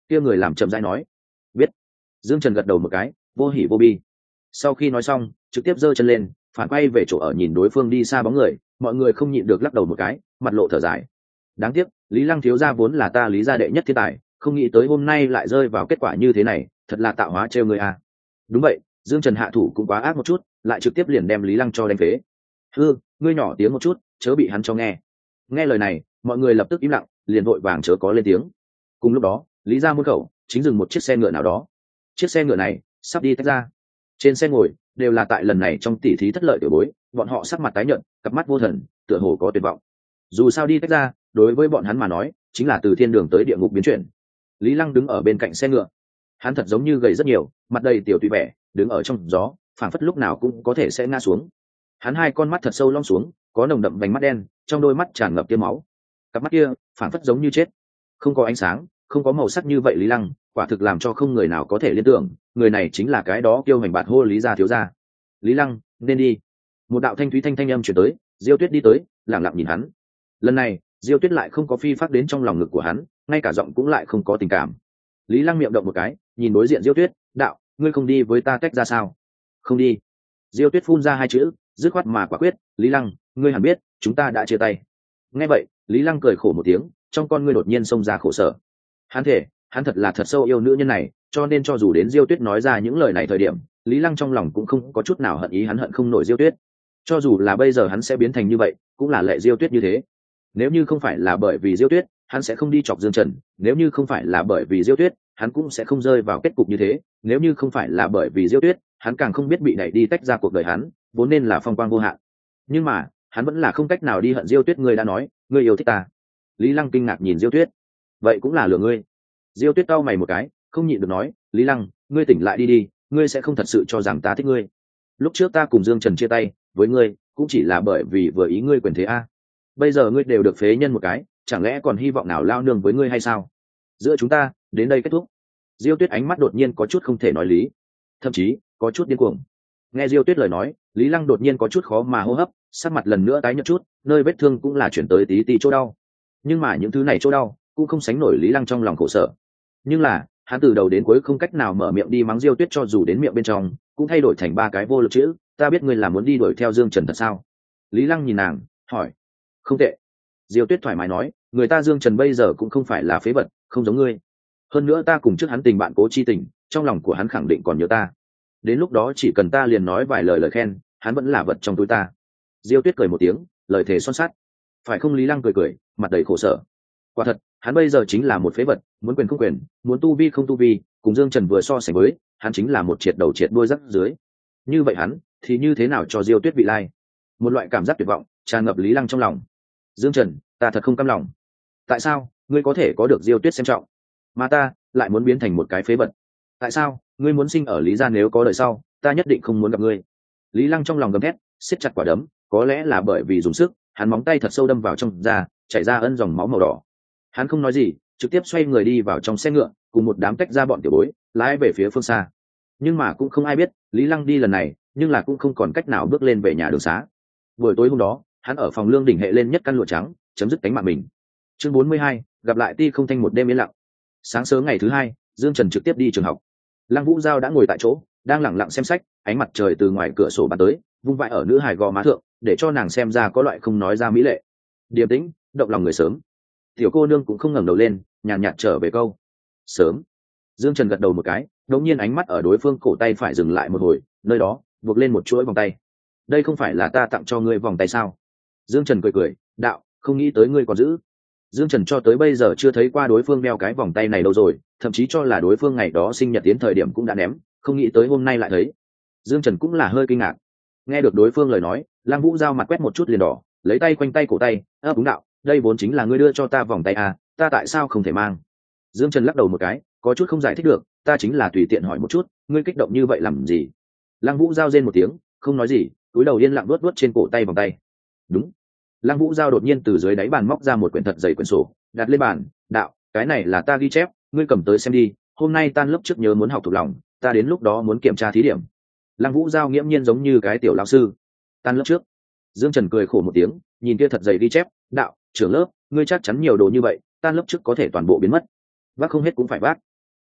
Kia người làm chậm rãi nói. Biết. Dương Trần gật đầu một cái, vô hỉ vô bi. Sau khi nói xong, trực tiếp giơ chân lên, phản quay về chỗ ở nhìn đối phương đi xa bóng người, mọi người không nhịn được lắc đầu một cái, mặt lộ thở dài. Đáng tiếc, Lý Lăng thiếu gia vốn là ta Lý gia đệ nhất thiên tài, không nghĩ tới hôm nay lại rơi vào kết quả như thế này, thật là tạo hóa trêu người à. Đúng vậy, Dương Trần hạ thủ cũng quá ác một chút, lại trực tiếp liền đem Lý Lăng cho đánh phế. Ngươi nhỏ tiếng một chút, chớ bị hắn cho nghe. Nghe lời này, mọi người lập tức im lặng, liền vội vàng chớ có lên tiếng. Cùng lúc đó, Lý gia môn khẩu chính dừng một chiếc xe ngựa nào đó. Chiếc xe ngựa này sắp đi tách ra. Trên xe ngồi đều là tại lần này trong tỉ thí thất lợi tiểu bối, bọn họ sắc mặt tái nhợt, cặp mắt vô thần, tựa hồ có tuyệt vọng. Dù sao đi tách ra, đối với bọn hắn mà nói, chính là từ thiên đường tới địa ngục biến chuyển. Lý Lăng đứng ở bên cạnh xe ngựa, hắn thật giống như gầy rất nhiều, mặt đầy tiểu tùy vẻ, đứng ở trong gió, phảng phất lúc nào cũng có thể sẽ ngã xuống. Hắn hai con mắt thật sâu lõm xuống, có nồng đậm vành mắt đen, trong đôi mắt tràn ngập tia máu. Cặp mắt kia phảng phất giống như chết, không có ánh sáng, không có màu sắc như vậy. Lý Lăng quả thực làm cho không người nào có thể liên tưởng, người này chính là cái đó kiêu hành bạt hô Lý gia thiếu gia. Lý Lăng, nên đi. Một đạo thanh thúy thanh âm truyền tới, Diêu Tuyết đi tới, lặng lặng nhìn hắn. Lần này, Diêu Tuyết lại không có phi phát đến trong lòng ngực của hắn, ngay cả giọng cũng lại không có tình cảm. Lý Lăng miệng động một cái, nhìn đối diện Diêu Tuyết, đạo, ngươi không đi với ta tách ra sao? Không đi. Diêu Tuyết phun ra hai chữ, dứt khoát mà quả quyết. Lý Lăng, ngươi hẳn biết, chúng ta đã chia tay. Nghe vậy, Lý Lăng cười khổ một tiếng, trong con ngươi đột nhiên xông ra khổ sở. Hắn thể, hắn thật là thật sâu yêu nữ nhân này, cho nên cho dù đến Diêu Tuyết nói ra những lời này thời điểm, Lý Lăng trong lòng cũng không có chút nào hận ý, hắn hận không nổi Diêu Tuyết. Cho dù là bây giờ hắn sẽ biến thành như vậy, cũng là lệ Diêu Tuyết như thế. Nếu như không phải là bởi vì Diêu Tuyết, hắn sẽ không đi chọc Dương Trần, nếu như không phải là bởi vì Diêu Tuyết, hắn cũng sẽ không rơi vào kết cục như thế, nếu như không phải là bởi vì Diêu Tuyết, hắn càng không biết bị đẩy đi tách ra cuộc đời hắn, vốn nên là phong quang vô hạn. Nhưng mà, hắn vẫn là không cách nào đi hận Diêu Tuyết. Ngươi đã nói, ngươi yêu thích ta. Lý Lăng kinh ngạc nhìn Diêu Tuyết. Vậy cũng là lừa ngươi. Diêu Tuyết cau mày một cái, không nhịn được nói, Lý Lăng, ngươi tỉnh lại đi đi, ngươi sẽ không thật sự cho rằng ta thích ngươi. Lúc trước ta cùng Dương Trần chia tay với ngươi, cũng chỉ là bởi vì vừa ý ngươi quyền thế a. Bây giờ ngươi đều được phế nhân một cái, chẳng lẽ còn hy vọng nào lao nương với ngươi hay sao? Giữa chúng ta đến đây kết thúc. Diêu Tuyết ánh mắt đột nhiên có chút không thể nói lý, thậm chí có chút điên cuồng. Nghe Diêu Tuyết lời nói, Lý Lăng đột nhiên có chút khó mà hô hấp, sắc mặt lần nữa tái nhợt chút, nơi vết thương cũng là chuyển tới tí tí chỗ đau. Nhưng mà những thứ này chỗ đau cũng không sánh nổi Lý Lăng trong lòng khổ sở. Nhưng là hắn từ đầu đến cuối không cách nào mở miệng đi mắng Diêu Tuyết, cho dù đến miệng bên trong cũng thay đổi thành ba cái vô lực chữ, ta biết ngươi là muốn đi đuổi theo Dương Trần thật sao? Lý Lăng nhìn nàng, hỏi. Không tệ. Diêu Tuyết thoải mái nói, người ta Dương Trần bây giờ cũng không phải là phế vật, không giống ngươi. Hơn nữa ta cùng trước hắn tình bạn cố chi tình, trong lòng của hắn khẳng định còn nhớ ta. Đến lúc đó chỉ cần ta liền nói vài lời khen, hắn vẫn là vật trong túi ta. Diêu Tuyết cười một tiếng, lời thề son sắt. Phải không? Lý Lăng cười, mặt đầy khổ sở. Quả thật, hắn bây giờ chính là một phế vật, muốn quyền không quyền, muốn tu vi không tu vi, cùng Dương Trần vừa so sánh với, hắn chính là một triệt đầu triệt đuôi rắc dưới. Như vậy hắn thì như thế nào cho Diêu Tuyết vị lai? Một loại cảm giác tuyệt vọng tràn ngập Lý Lăng trong lòng. Dương Trần, ta thật không cam lòng. Tại sao ngươi có thể có được Diêu Tuyết xem trọng, mà ta lại muốn biến thành một cái phế vật? Tại sao ngươi muốn sinh ở Lý gia, nếu có đời sau, ta nhất định không muốn gặp ngươi? Lý Lăng trong lòng gầm thét, siết chặt quả đấm, có lẽ là bởi vì dùng sức, hắn móng tay thật sâu đâm vào trong da, chảy ra ân dòng máu màu đỏ. Hắn không nói gì, trực tiếp xoay người đi vào trong xe ngựa, cùng một đám tách ra bọn tiểu bối lái về phía phương xa. Nhưng mà cũng không ai biết, Lý Lăng đi lần này, nhưng là cũng không còn cách nào bước lên về nhà đường xá. Buổi tối hôm đó, hắn ở phòng lương đỉnh hệ lên nhất căn lụa trắng, chấm dứt cánh mạng mình. Chương 42, gặp lại Ti Không Thanh một đêm yên lặng. Sáng sớm ngày thứ hai, Dương Trần trực tiếp đi trường học. Lăng Vũ Giao đã ngồi tại chỗ, đang lẳng lặng xem sách, ánh mặt trời từ ngoài cửa sổ bắn tới, vung vãi ở nữ hài gò má thượng, để cho nàng xem ra có loại không nói ra mỹ lệ. Điềm tĩnh, động lòng người sớm. Tiểu cô nương cũng không ngẩng đầu lên, nhàn nhạt trở về câu sớm. Dương Trần gật đầu một cái, đột nhiên ánh mắt ở đối phương cổ tay phải dừng lại một hồi, nơi đó buộc lên một chuỗi vòng tay. Đây không phải là ta tặng cho ngươi vòng tay sao? Dương Trần cười, đạo, không nghĩ tới ngươi còn giữ. Dương Trần cho tới bây giờ chưa thấy qua đối phương đeo cái vòng tay này đâu rồi, thậm chí cho là đối phương ngày đó sinh nhật tiến thời điểm cũng đã ném, không nghĩ tới hôm nay lại thấy. Dương Trần cũng là hơi kinh ngạc. Nghe được đối phương lời nói, Lăng Vũ Giao mặt quét một chút liền đỏ, lấy tay quanh tay cổ tay, đúng đạo, đây vốn chính là ngươi đưa cho ta vòng tay à, ta tại sao không thể mang? Dương Trần lắc đầu một cái, có chút không giải thích được, ta chính là tùy tiện hỏi một chút, ngươi kích động như vậy làm gì? Lăng Vũ Giao rên một tiếng, không nói gì, túi đầu yên lặng vuốt trên cổ tay vòng tay. Đúng. Lăng Vũ Giao đột nhiên từ dưới đáy bàn móc ra một quyển thật dày quyển sổ, đặt lên bàn, đạo, cái này là ta ghi chép, ngươi cầm tới xem đi, hôm nay tan lớp trước nhớ muốn học thuộc lòng, ta đến lúc đó muốn kiểm tra thí điểm. Lăng Vũ Giao nghiễm nhiên giống như cái tiểu lão sư. Tan lớp trước. Dương Trần cười khổ một tiếng, nhìn kia thật dày ghi chép, đạo, trưởng lớp, ngươi chắc chắn nhiều đồ như vậy, tan lớp trước có thể toàn bộ biến mất. Vác không hết cũng phải vác.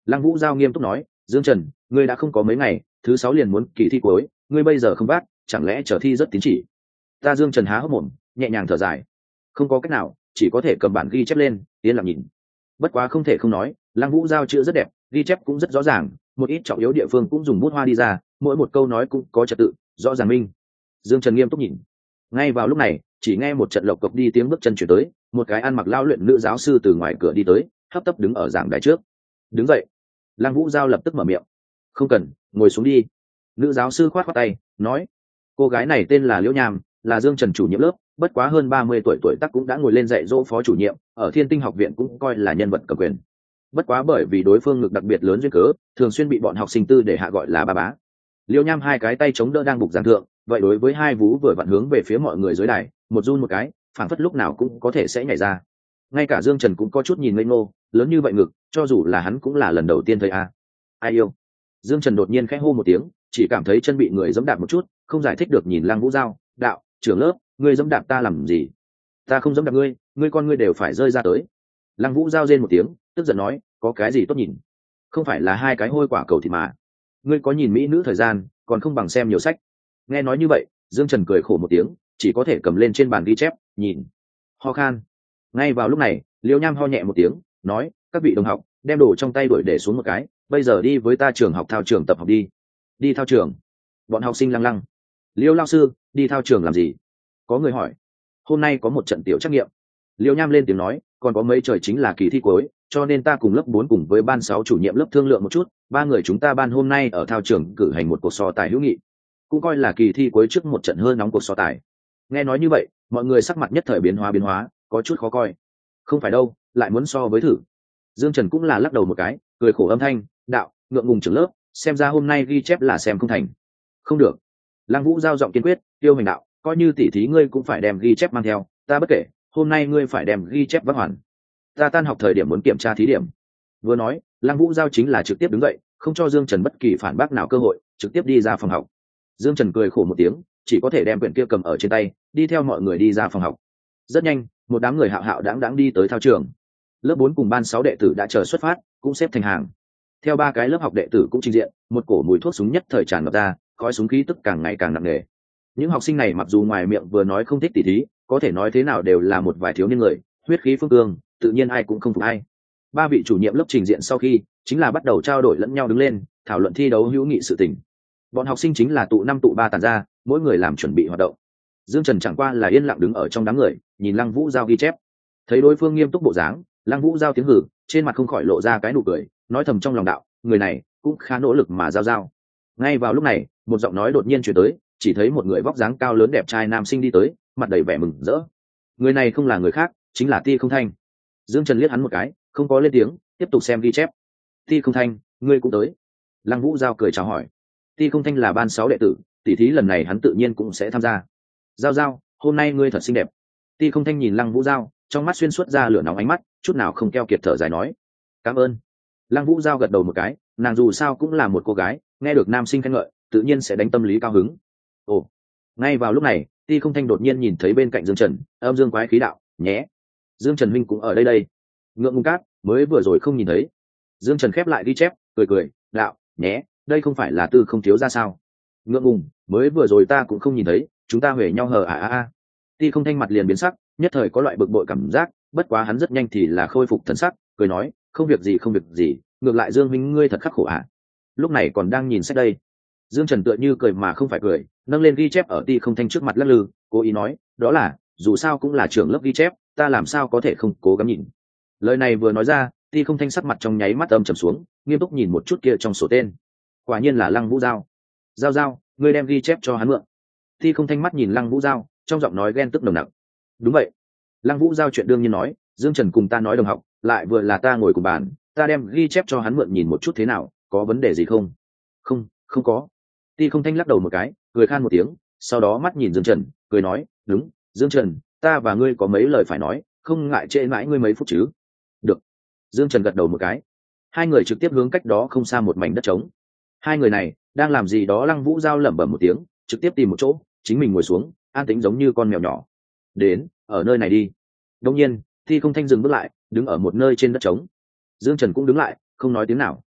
Lăng Vũ Giao nghiêm túc nói, Dương Trần, ngươi đã không có mấy ngày, thứ 6 liền muốn kỳ thi cuối, ngươi bây giờ không vác, chẳng lẽ chờ thi rất tín chỉ? Ta Dương Trần há hốc mồm, nhẹ nhàng thở dài, không có cách nào, chỉ có thể cầm bản ghi chép lên, yên lặng nhìn. Bất quá không thể không nói, Lăng Vũ Giao chữ rất đẹp, ghi chép cũng rất rõ ràng, một ít trọng yếu địa phương cũng dùng bút hoa đi ra, mỗi một câu nói cũng có trật tự, rõ ràng minh. Dương Trần nghiêm túc nhìn. Ngay vào lúc này, chỉ nghe một trận lộc cộc đi tiếng bước chân chuyển tới, một cái ăn mặc lao luyện nữ giáo sư từ ngoài cửa đi tới, hấp tấp đứng ở giảng đài trước. Đứng dậy. Lăng Vũ Giao lập tức mở miệng. Không cần, ngồi xuống đi. Nữ giáo sư khoát khoát tay, nói. Cô gái này tên là Liễu Nham, là Dương Trần chủ nhiệm lớp, bất quá hơn 30 tuổi tác cũng đã ngồi lên dạy dỗ phó chủ nhiệm, ở Thiên Tinh học viện cũng coi là nhân vật cầm quyền. Bất quá bởi vì đối phương ngực đặc biệt lớn duyên cớ, thường xuyên bị bọn học sinh tư để hạ gọi là ba bá. Liễu Nham hai cái tay chống đỡ đang bục giảng thượng, vậy đối với hai vú vừa vặn hướng về phía mọi người dưới đài, một run một cái, phảng phất lúc nào cũng có thể sẽ nhảy ra. Ngay cả Dương Trần cũng có chút nhìn ngây ngô, lớn như vậy ngực, cho dù là hắn cũng là lần đầu tiên thấy a. Ai yêu. Dương Trần đột nhiên khẽ hô một tiếng, chỉ cảm thấy chân bị người giẫm đạp một chút, không giải thích được nhìn Lăng Vũ Giao, đạo, trưởng lớp, ngươi giẫm đạp ta làm gì? Ta không giẫm đạp ngươi, ngươi con ngươi đều phải rơi ra tới. Lăng Vũ Giao rên một tiếng, tức giận nói, có cái gì tốt nhìn? Không phải là hai cái hôi quả cầu thịt mà. Ngươi có nhìn mỹ nữ thời gian, còn không bằng xem nhiều sách. Nghe nói như vậy, Dương Trần cười khổ một tiếng, chỉ có thể cầm lên trên bàn ghi chép, nhìn. Ho khan. Ngay vào lúc này, Liễu Nham ho nhẹ một tiếng, nói, các vị đồng học, đem đồ trong tay đuổi để xuống một cái, bây giờ đi với ta trường học thao trường tập học đi. Đi thao trường? Bọn học sinh lăng lăng. Liễu lao sư, đi thao trường làm gì? Có người hỏi. Hôm nay có một trận tiểu trắc nghiệm. Liễu Nham lên tiếng nói, còn có mấy trời chính là kỳ thi cuối, cho nên ta cùng lớp 4 cùng với ban 6 chủ nhiệm lớp thương lượng một chút, ba người chúng ta ban hôm nay ở thao trường cử hành một cuộc so tài hữu nghị, cũng coi là kỳ thi cuối trước một trận hơi nóng cuộc so tài. Nghe nói như vậy, mọi người sắc mặt nhất thời biến hóa, có chút khó coi. Không phải đâu, lại muốn so với thử. Dương Trần cũng là lắc đầu một cái, cười khổ âm thanh, đạo, ngượng ngùng trưởng lớp, xem ra hôm nay ghi chép là xem không thành. Không được. Lăng Vũ giao giọng kiên quyết, tiêu hành đạo, coi như tỉ thí ngươi cũng phải đem ghi chép mang theo, ta bất kể, hôm nay ngươi phải đem ghi chép vác hoàn. Ta tan học thời điểm muốn kiểm tra thí điểm. Vừa nói, Lăng Vũ giao chính là trực tiếp đứng dậy, không cho Dương Trần bất kỳ phản bác nào cơ hội, trực tiếp đi ra phòng học. Dương Trần cười khổ một tiếng, chỉ có thể đem quyển kia cầm ở trên tay, đi theo mọi người đi ra phòng học. Rất nhanh, một đám người hạo hạo đáng đi tới thao trường. Lớp 4 cùng ban 6 đệ tử đã chờ xuất phát, cũng xếp thành hàng. Theo ba cái lớp học đệ tử cũng trình diện, một cổ mùi thuốc súng nhất thời tràn ngập ra, khói súng khí tức càng ngày càng nặng nề. Những học sinh này mặc dù ngoài miệng vừa nói không thích tỉ thí, có thể nói thế nào đều là một vài thiếu niên người, huyết khí phương cương, tự nhiên ai cũng không phục ai. Ba vị chủ nhiệm lớp trình diện sau khi, chính là bắt đầu trao đổi lẫn nhau đứng lên, thảo luận thi đấu hữu nghị sự tình. Bọn học sinh chính là tụ 5 tụ 3 tàn ra, mỗi người làm chuẩn bị hoạt động. Dương Trần chẳng qua là yên lặng đứng ở trong đám người, nhìn Lăng Vũ giao ghi chép. Thấy đối phương nghiêm túc bộ dáng, Lăng Vũ giao tiếng hử, trên mặt không khỏi lộ ra cái nụ cười, nói thầm trong lòng đạo, người này cũng khá nỗ lực mà giao. Ngay vào lúc này, một giọng nói đột nhiên truyền tới, chỉ thấy một người vóc dáng cao lớn đẹp trai nam sinh đi tới, mặt đầy vẻ mừng rỡ. Người này không là người khác, chính là Ti Không Thanh. Dương Trần liếc hắn một cái, không có lên tiếng, tiếp tục xem ghi chép. Ti Không Thanh, ngươi cũng tới. Lăng Vũ giao cười chào hỏi. Ti Không Thanh là ban 6 đệ tử, tỷ thí lần này hắn tự nhiên cũng sẽ tham gia. Giao, hôm nay ngươi thật xinh đẹp. Ti Không Thanh nhìn Lăng Vũ giao, trong mắt xuyên suốt ra lửa nóng ánh mắt, chút nào không keo kiệt thở dài nói. Cảm ơn. Lăng Vũ giao gật đầu một cái, nàng dù sao cũng là một cô gái, nghe được nam sinh khen ngợi, tự nhiên sẽ đánh tâm lý cao hứng. Ồ. Ngay vào lúc này, Ti Không Thanh đột nhiên nhìn thấy bên cạnh Dương Trần, âm dương quái khí đạo, nhé. Dương Trần huynh cũng ở đây. Ngượng ngùng cát, mới vừa rồi không nhìn thấy. Dương Trần khép lại ghi chép, cười, đạo, nhé, đây không phải là Tư không thiếu ra sao? Ngượng ngùng, mới vừa rồi ta cũng không nhìn thấy, chúng ta huề nhau hờ à. Ti Không Thanh mặt liền biến sắc, nhất thời có loại bực bội cảm giác, bất quá hắn rất nhanh thì là khôi phục thần sắc, cười nói, không việc gì, ngược lại Dương huynh ngươi thật khắc khổ à? Lúc này còn đang nhìn sách đây. Dương Trần tựa như cười mà không phải cười, nâng lên ghi chép ở Ti Không Thanh trước mặt lắc lư, cố ý nói, đó là, dù sao cũng là trưởng lớp ghi chép, ta làm sao có thể không cố gắng nhìn. Lời này vừa nói ra, Ti Không Thanh sắc mặt trong nháy mắt âm trầm xuống, nghiêm túc nhìn một chút kia trong sổ tên. Quả nhiên là Lăng Vũ giao. Giao, ngươi đem ghi chép cho hắn mượn. Ti Không Thanh mắt nhìn Lăng Vũ giao, trong giọng nói ghen tức nồng nặc. Đúng vậy. Lăng Vũ giao chuyện đương nhiên nói, Dương Trần cùng ta nói đồng học, lại vừa là ta ngồi cùng bàn, ta đem ghi chép cho hắn mượn nhìn một chút thế nào, có vấn đề gì không? Không có. Ti Không Thanh lắc đầu một cái, cười khan một tiếng, sau đó mắt nhìn Dương Trần, cười nói, đúng, Dương Trần, ta và ngươi có mấy lời phải nói, không ngại trễ mãi ngươi mấy phút chứ? Được. Dương Trần gật đầu một cái. Hai người trực tiếp hướng cách đó không xa một mảnh đất trống. Hai người này đang làm gì đó? Lăng Vũ giao lẩm bẩm một tiếng, trực tiếp tìm một chỗ, chính mình ngồi xuống, an tĩnh giống như con mèo nhỏ. Đến, ở nơi này đi. Đương nhiên, Thi Không Thanh dừng bước lại, đứng ở một nơi trên đất trống. Dương Trần cũng đứng lại, không nói tiếng nào.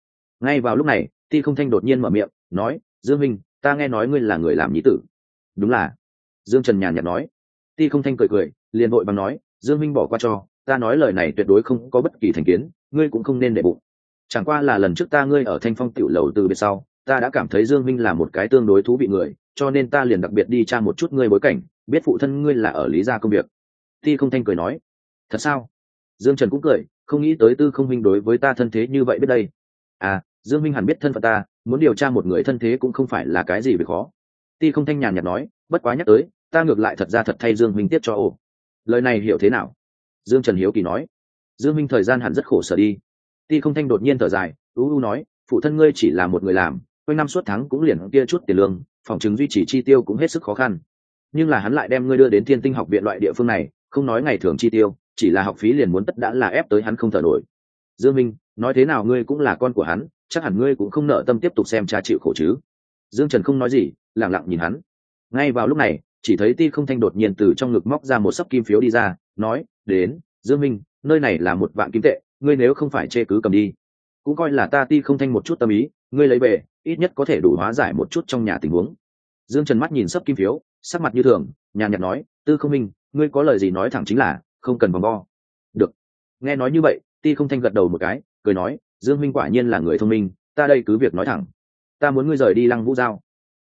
Ngay vào lúc này Ti Không Thanh đột nhiên mở miệng nói, Dương minh, ta nghe nói ngươi là người làm nhí tử. Đúng là. Dương Trần nhàn nhạt nói. Ti Không Thanh cười cười, liền vội bằng nói, Dương minh bỏ qua cho, ta nói lời này tuyệt đối không có bất kỳ thành kiến, ngươi cũng không nên để bụng. Chẳng qua là lần trước ngươi ở Thanh Phong tiểu lầu từ biệt sau, ta đã cảm thấy Dương minh là một cái tương đối thú vị người, cho nên ta liền đặc biệt đi tra một chút ngươi bối cảnh, biết phụ thân ngươi là ở Lý gia công việc. Ti Không Thanh cười nói, thật sao? Dương Trần cũng cười, không nghĩ tới Tư Không Minh đối với ta thân thế như vậy biết đây. À, Dương minh hẳn biết thân phận ta, muốn điều tra một người thân thế cũng không phải là cái gì việc khó. Ti Không Thanh nhàn nhạt nói, bất quá nhắc tới, ta ngược lại thật ra thật thay Dương minh tiếp cho ổ. Lời này hiểu thế nào? Dương Trần hiếu kỳ nói. Dương minh thời gian hẳn rất khổ sở đi. Ti Không Thanh đột nhiên thở dài, nói, phụ thân ngươi chỉ là một người làm, quanh năm suốt tháng cũng liền kia chút tiền lương, phòng chứng duy trì chi tiêu cũng hết sức khó khăn. Nhưng là hắn lại đem ngươi đưa đến Thiên Tinh học viện loại địa phương này, không nói ngày thường chi tiêu, chỉ là học phí liền muốn tất đã là ép tới hắn không thở nổi. Dương minh, nói thế nào ngươi cũng là con của hắn, chắc hẳn ngươi cũng không nợ tâm tiếp tục xem cha chịu khổ chứ? Dương Trần không nói gì, lặng lặng nhìn hắn. Ngay vào lúc này, chỉ thấy Ti Không Thanh đột nhiên từ trong ngực móc ra một xấp kim phiếu đi ra, nói, đến, Dương minh, nơi này là 1 vạn kim tệ, ngươi nếu không phải chê cứ cầm đi, cũng coi là ta Ti Không Thanh một chút tâm ý, ngươi lấy về, ít nhất có thể đủ hóa giải một chút trong nhà tình huống. Dương Trần mắt nhìn xấp kim phiếu, sắc mặt như thường, nhàn nhạt nói, Tư Không Minh, ngươi có lời gì nói thẳng chính là, không cần vòng vo. Được. Nghe nói như vậy, Ti Không Thanh gật đầu một cái, cười nói, Dương minh quả nhiên là người thông minh, ta đây cứ việc nói thẳng. Ta muốn ngươi rời đi Lăng Vũ Giao,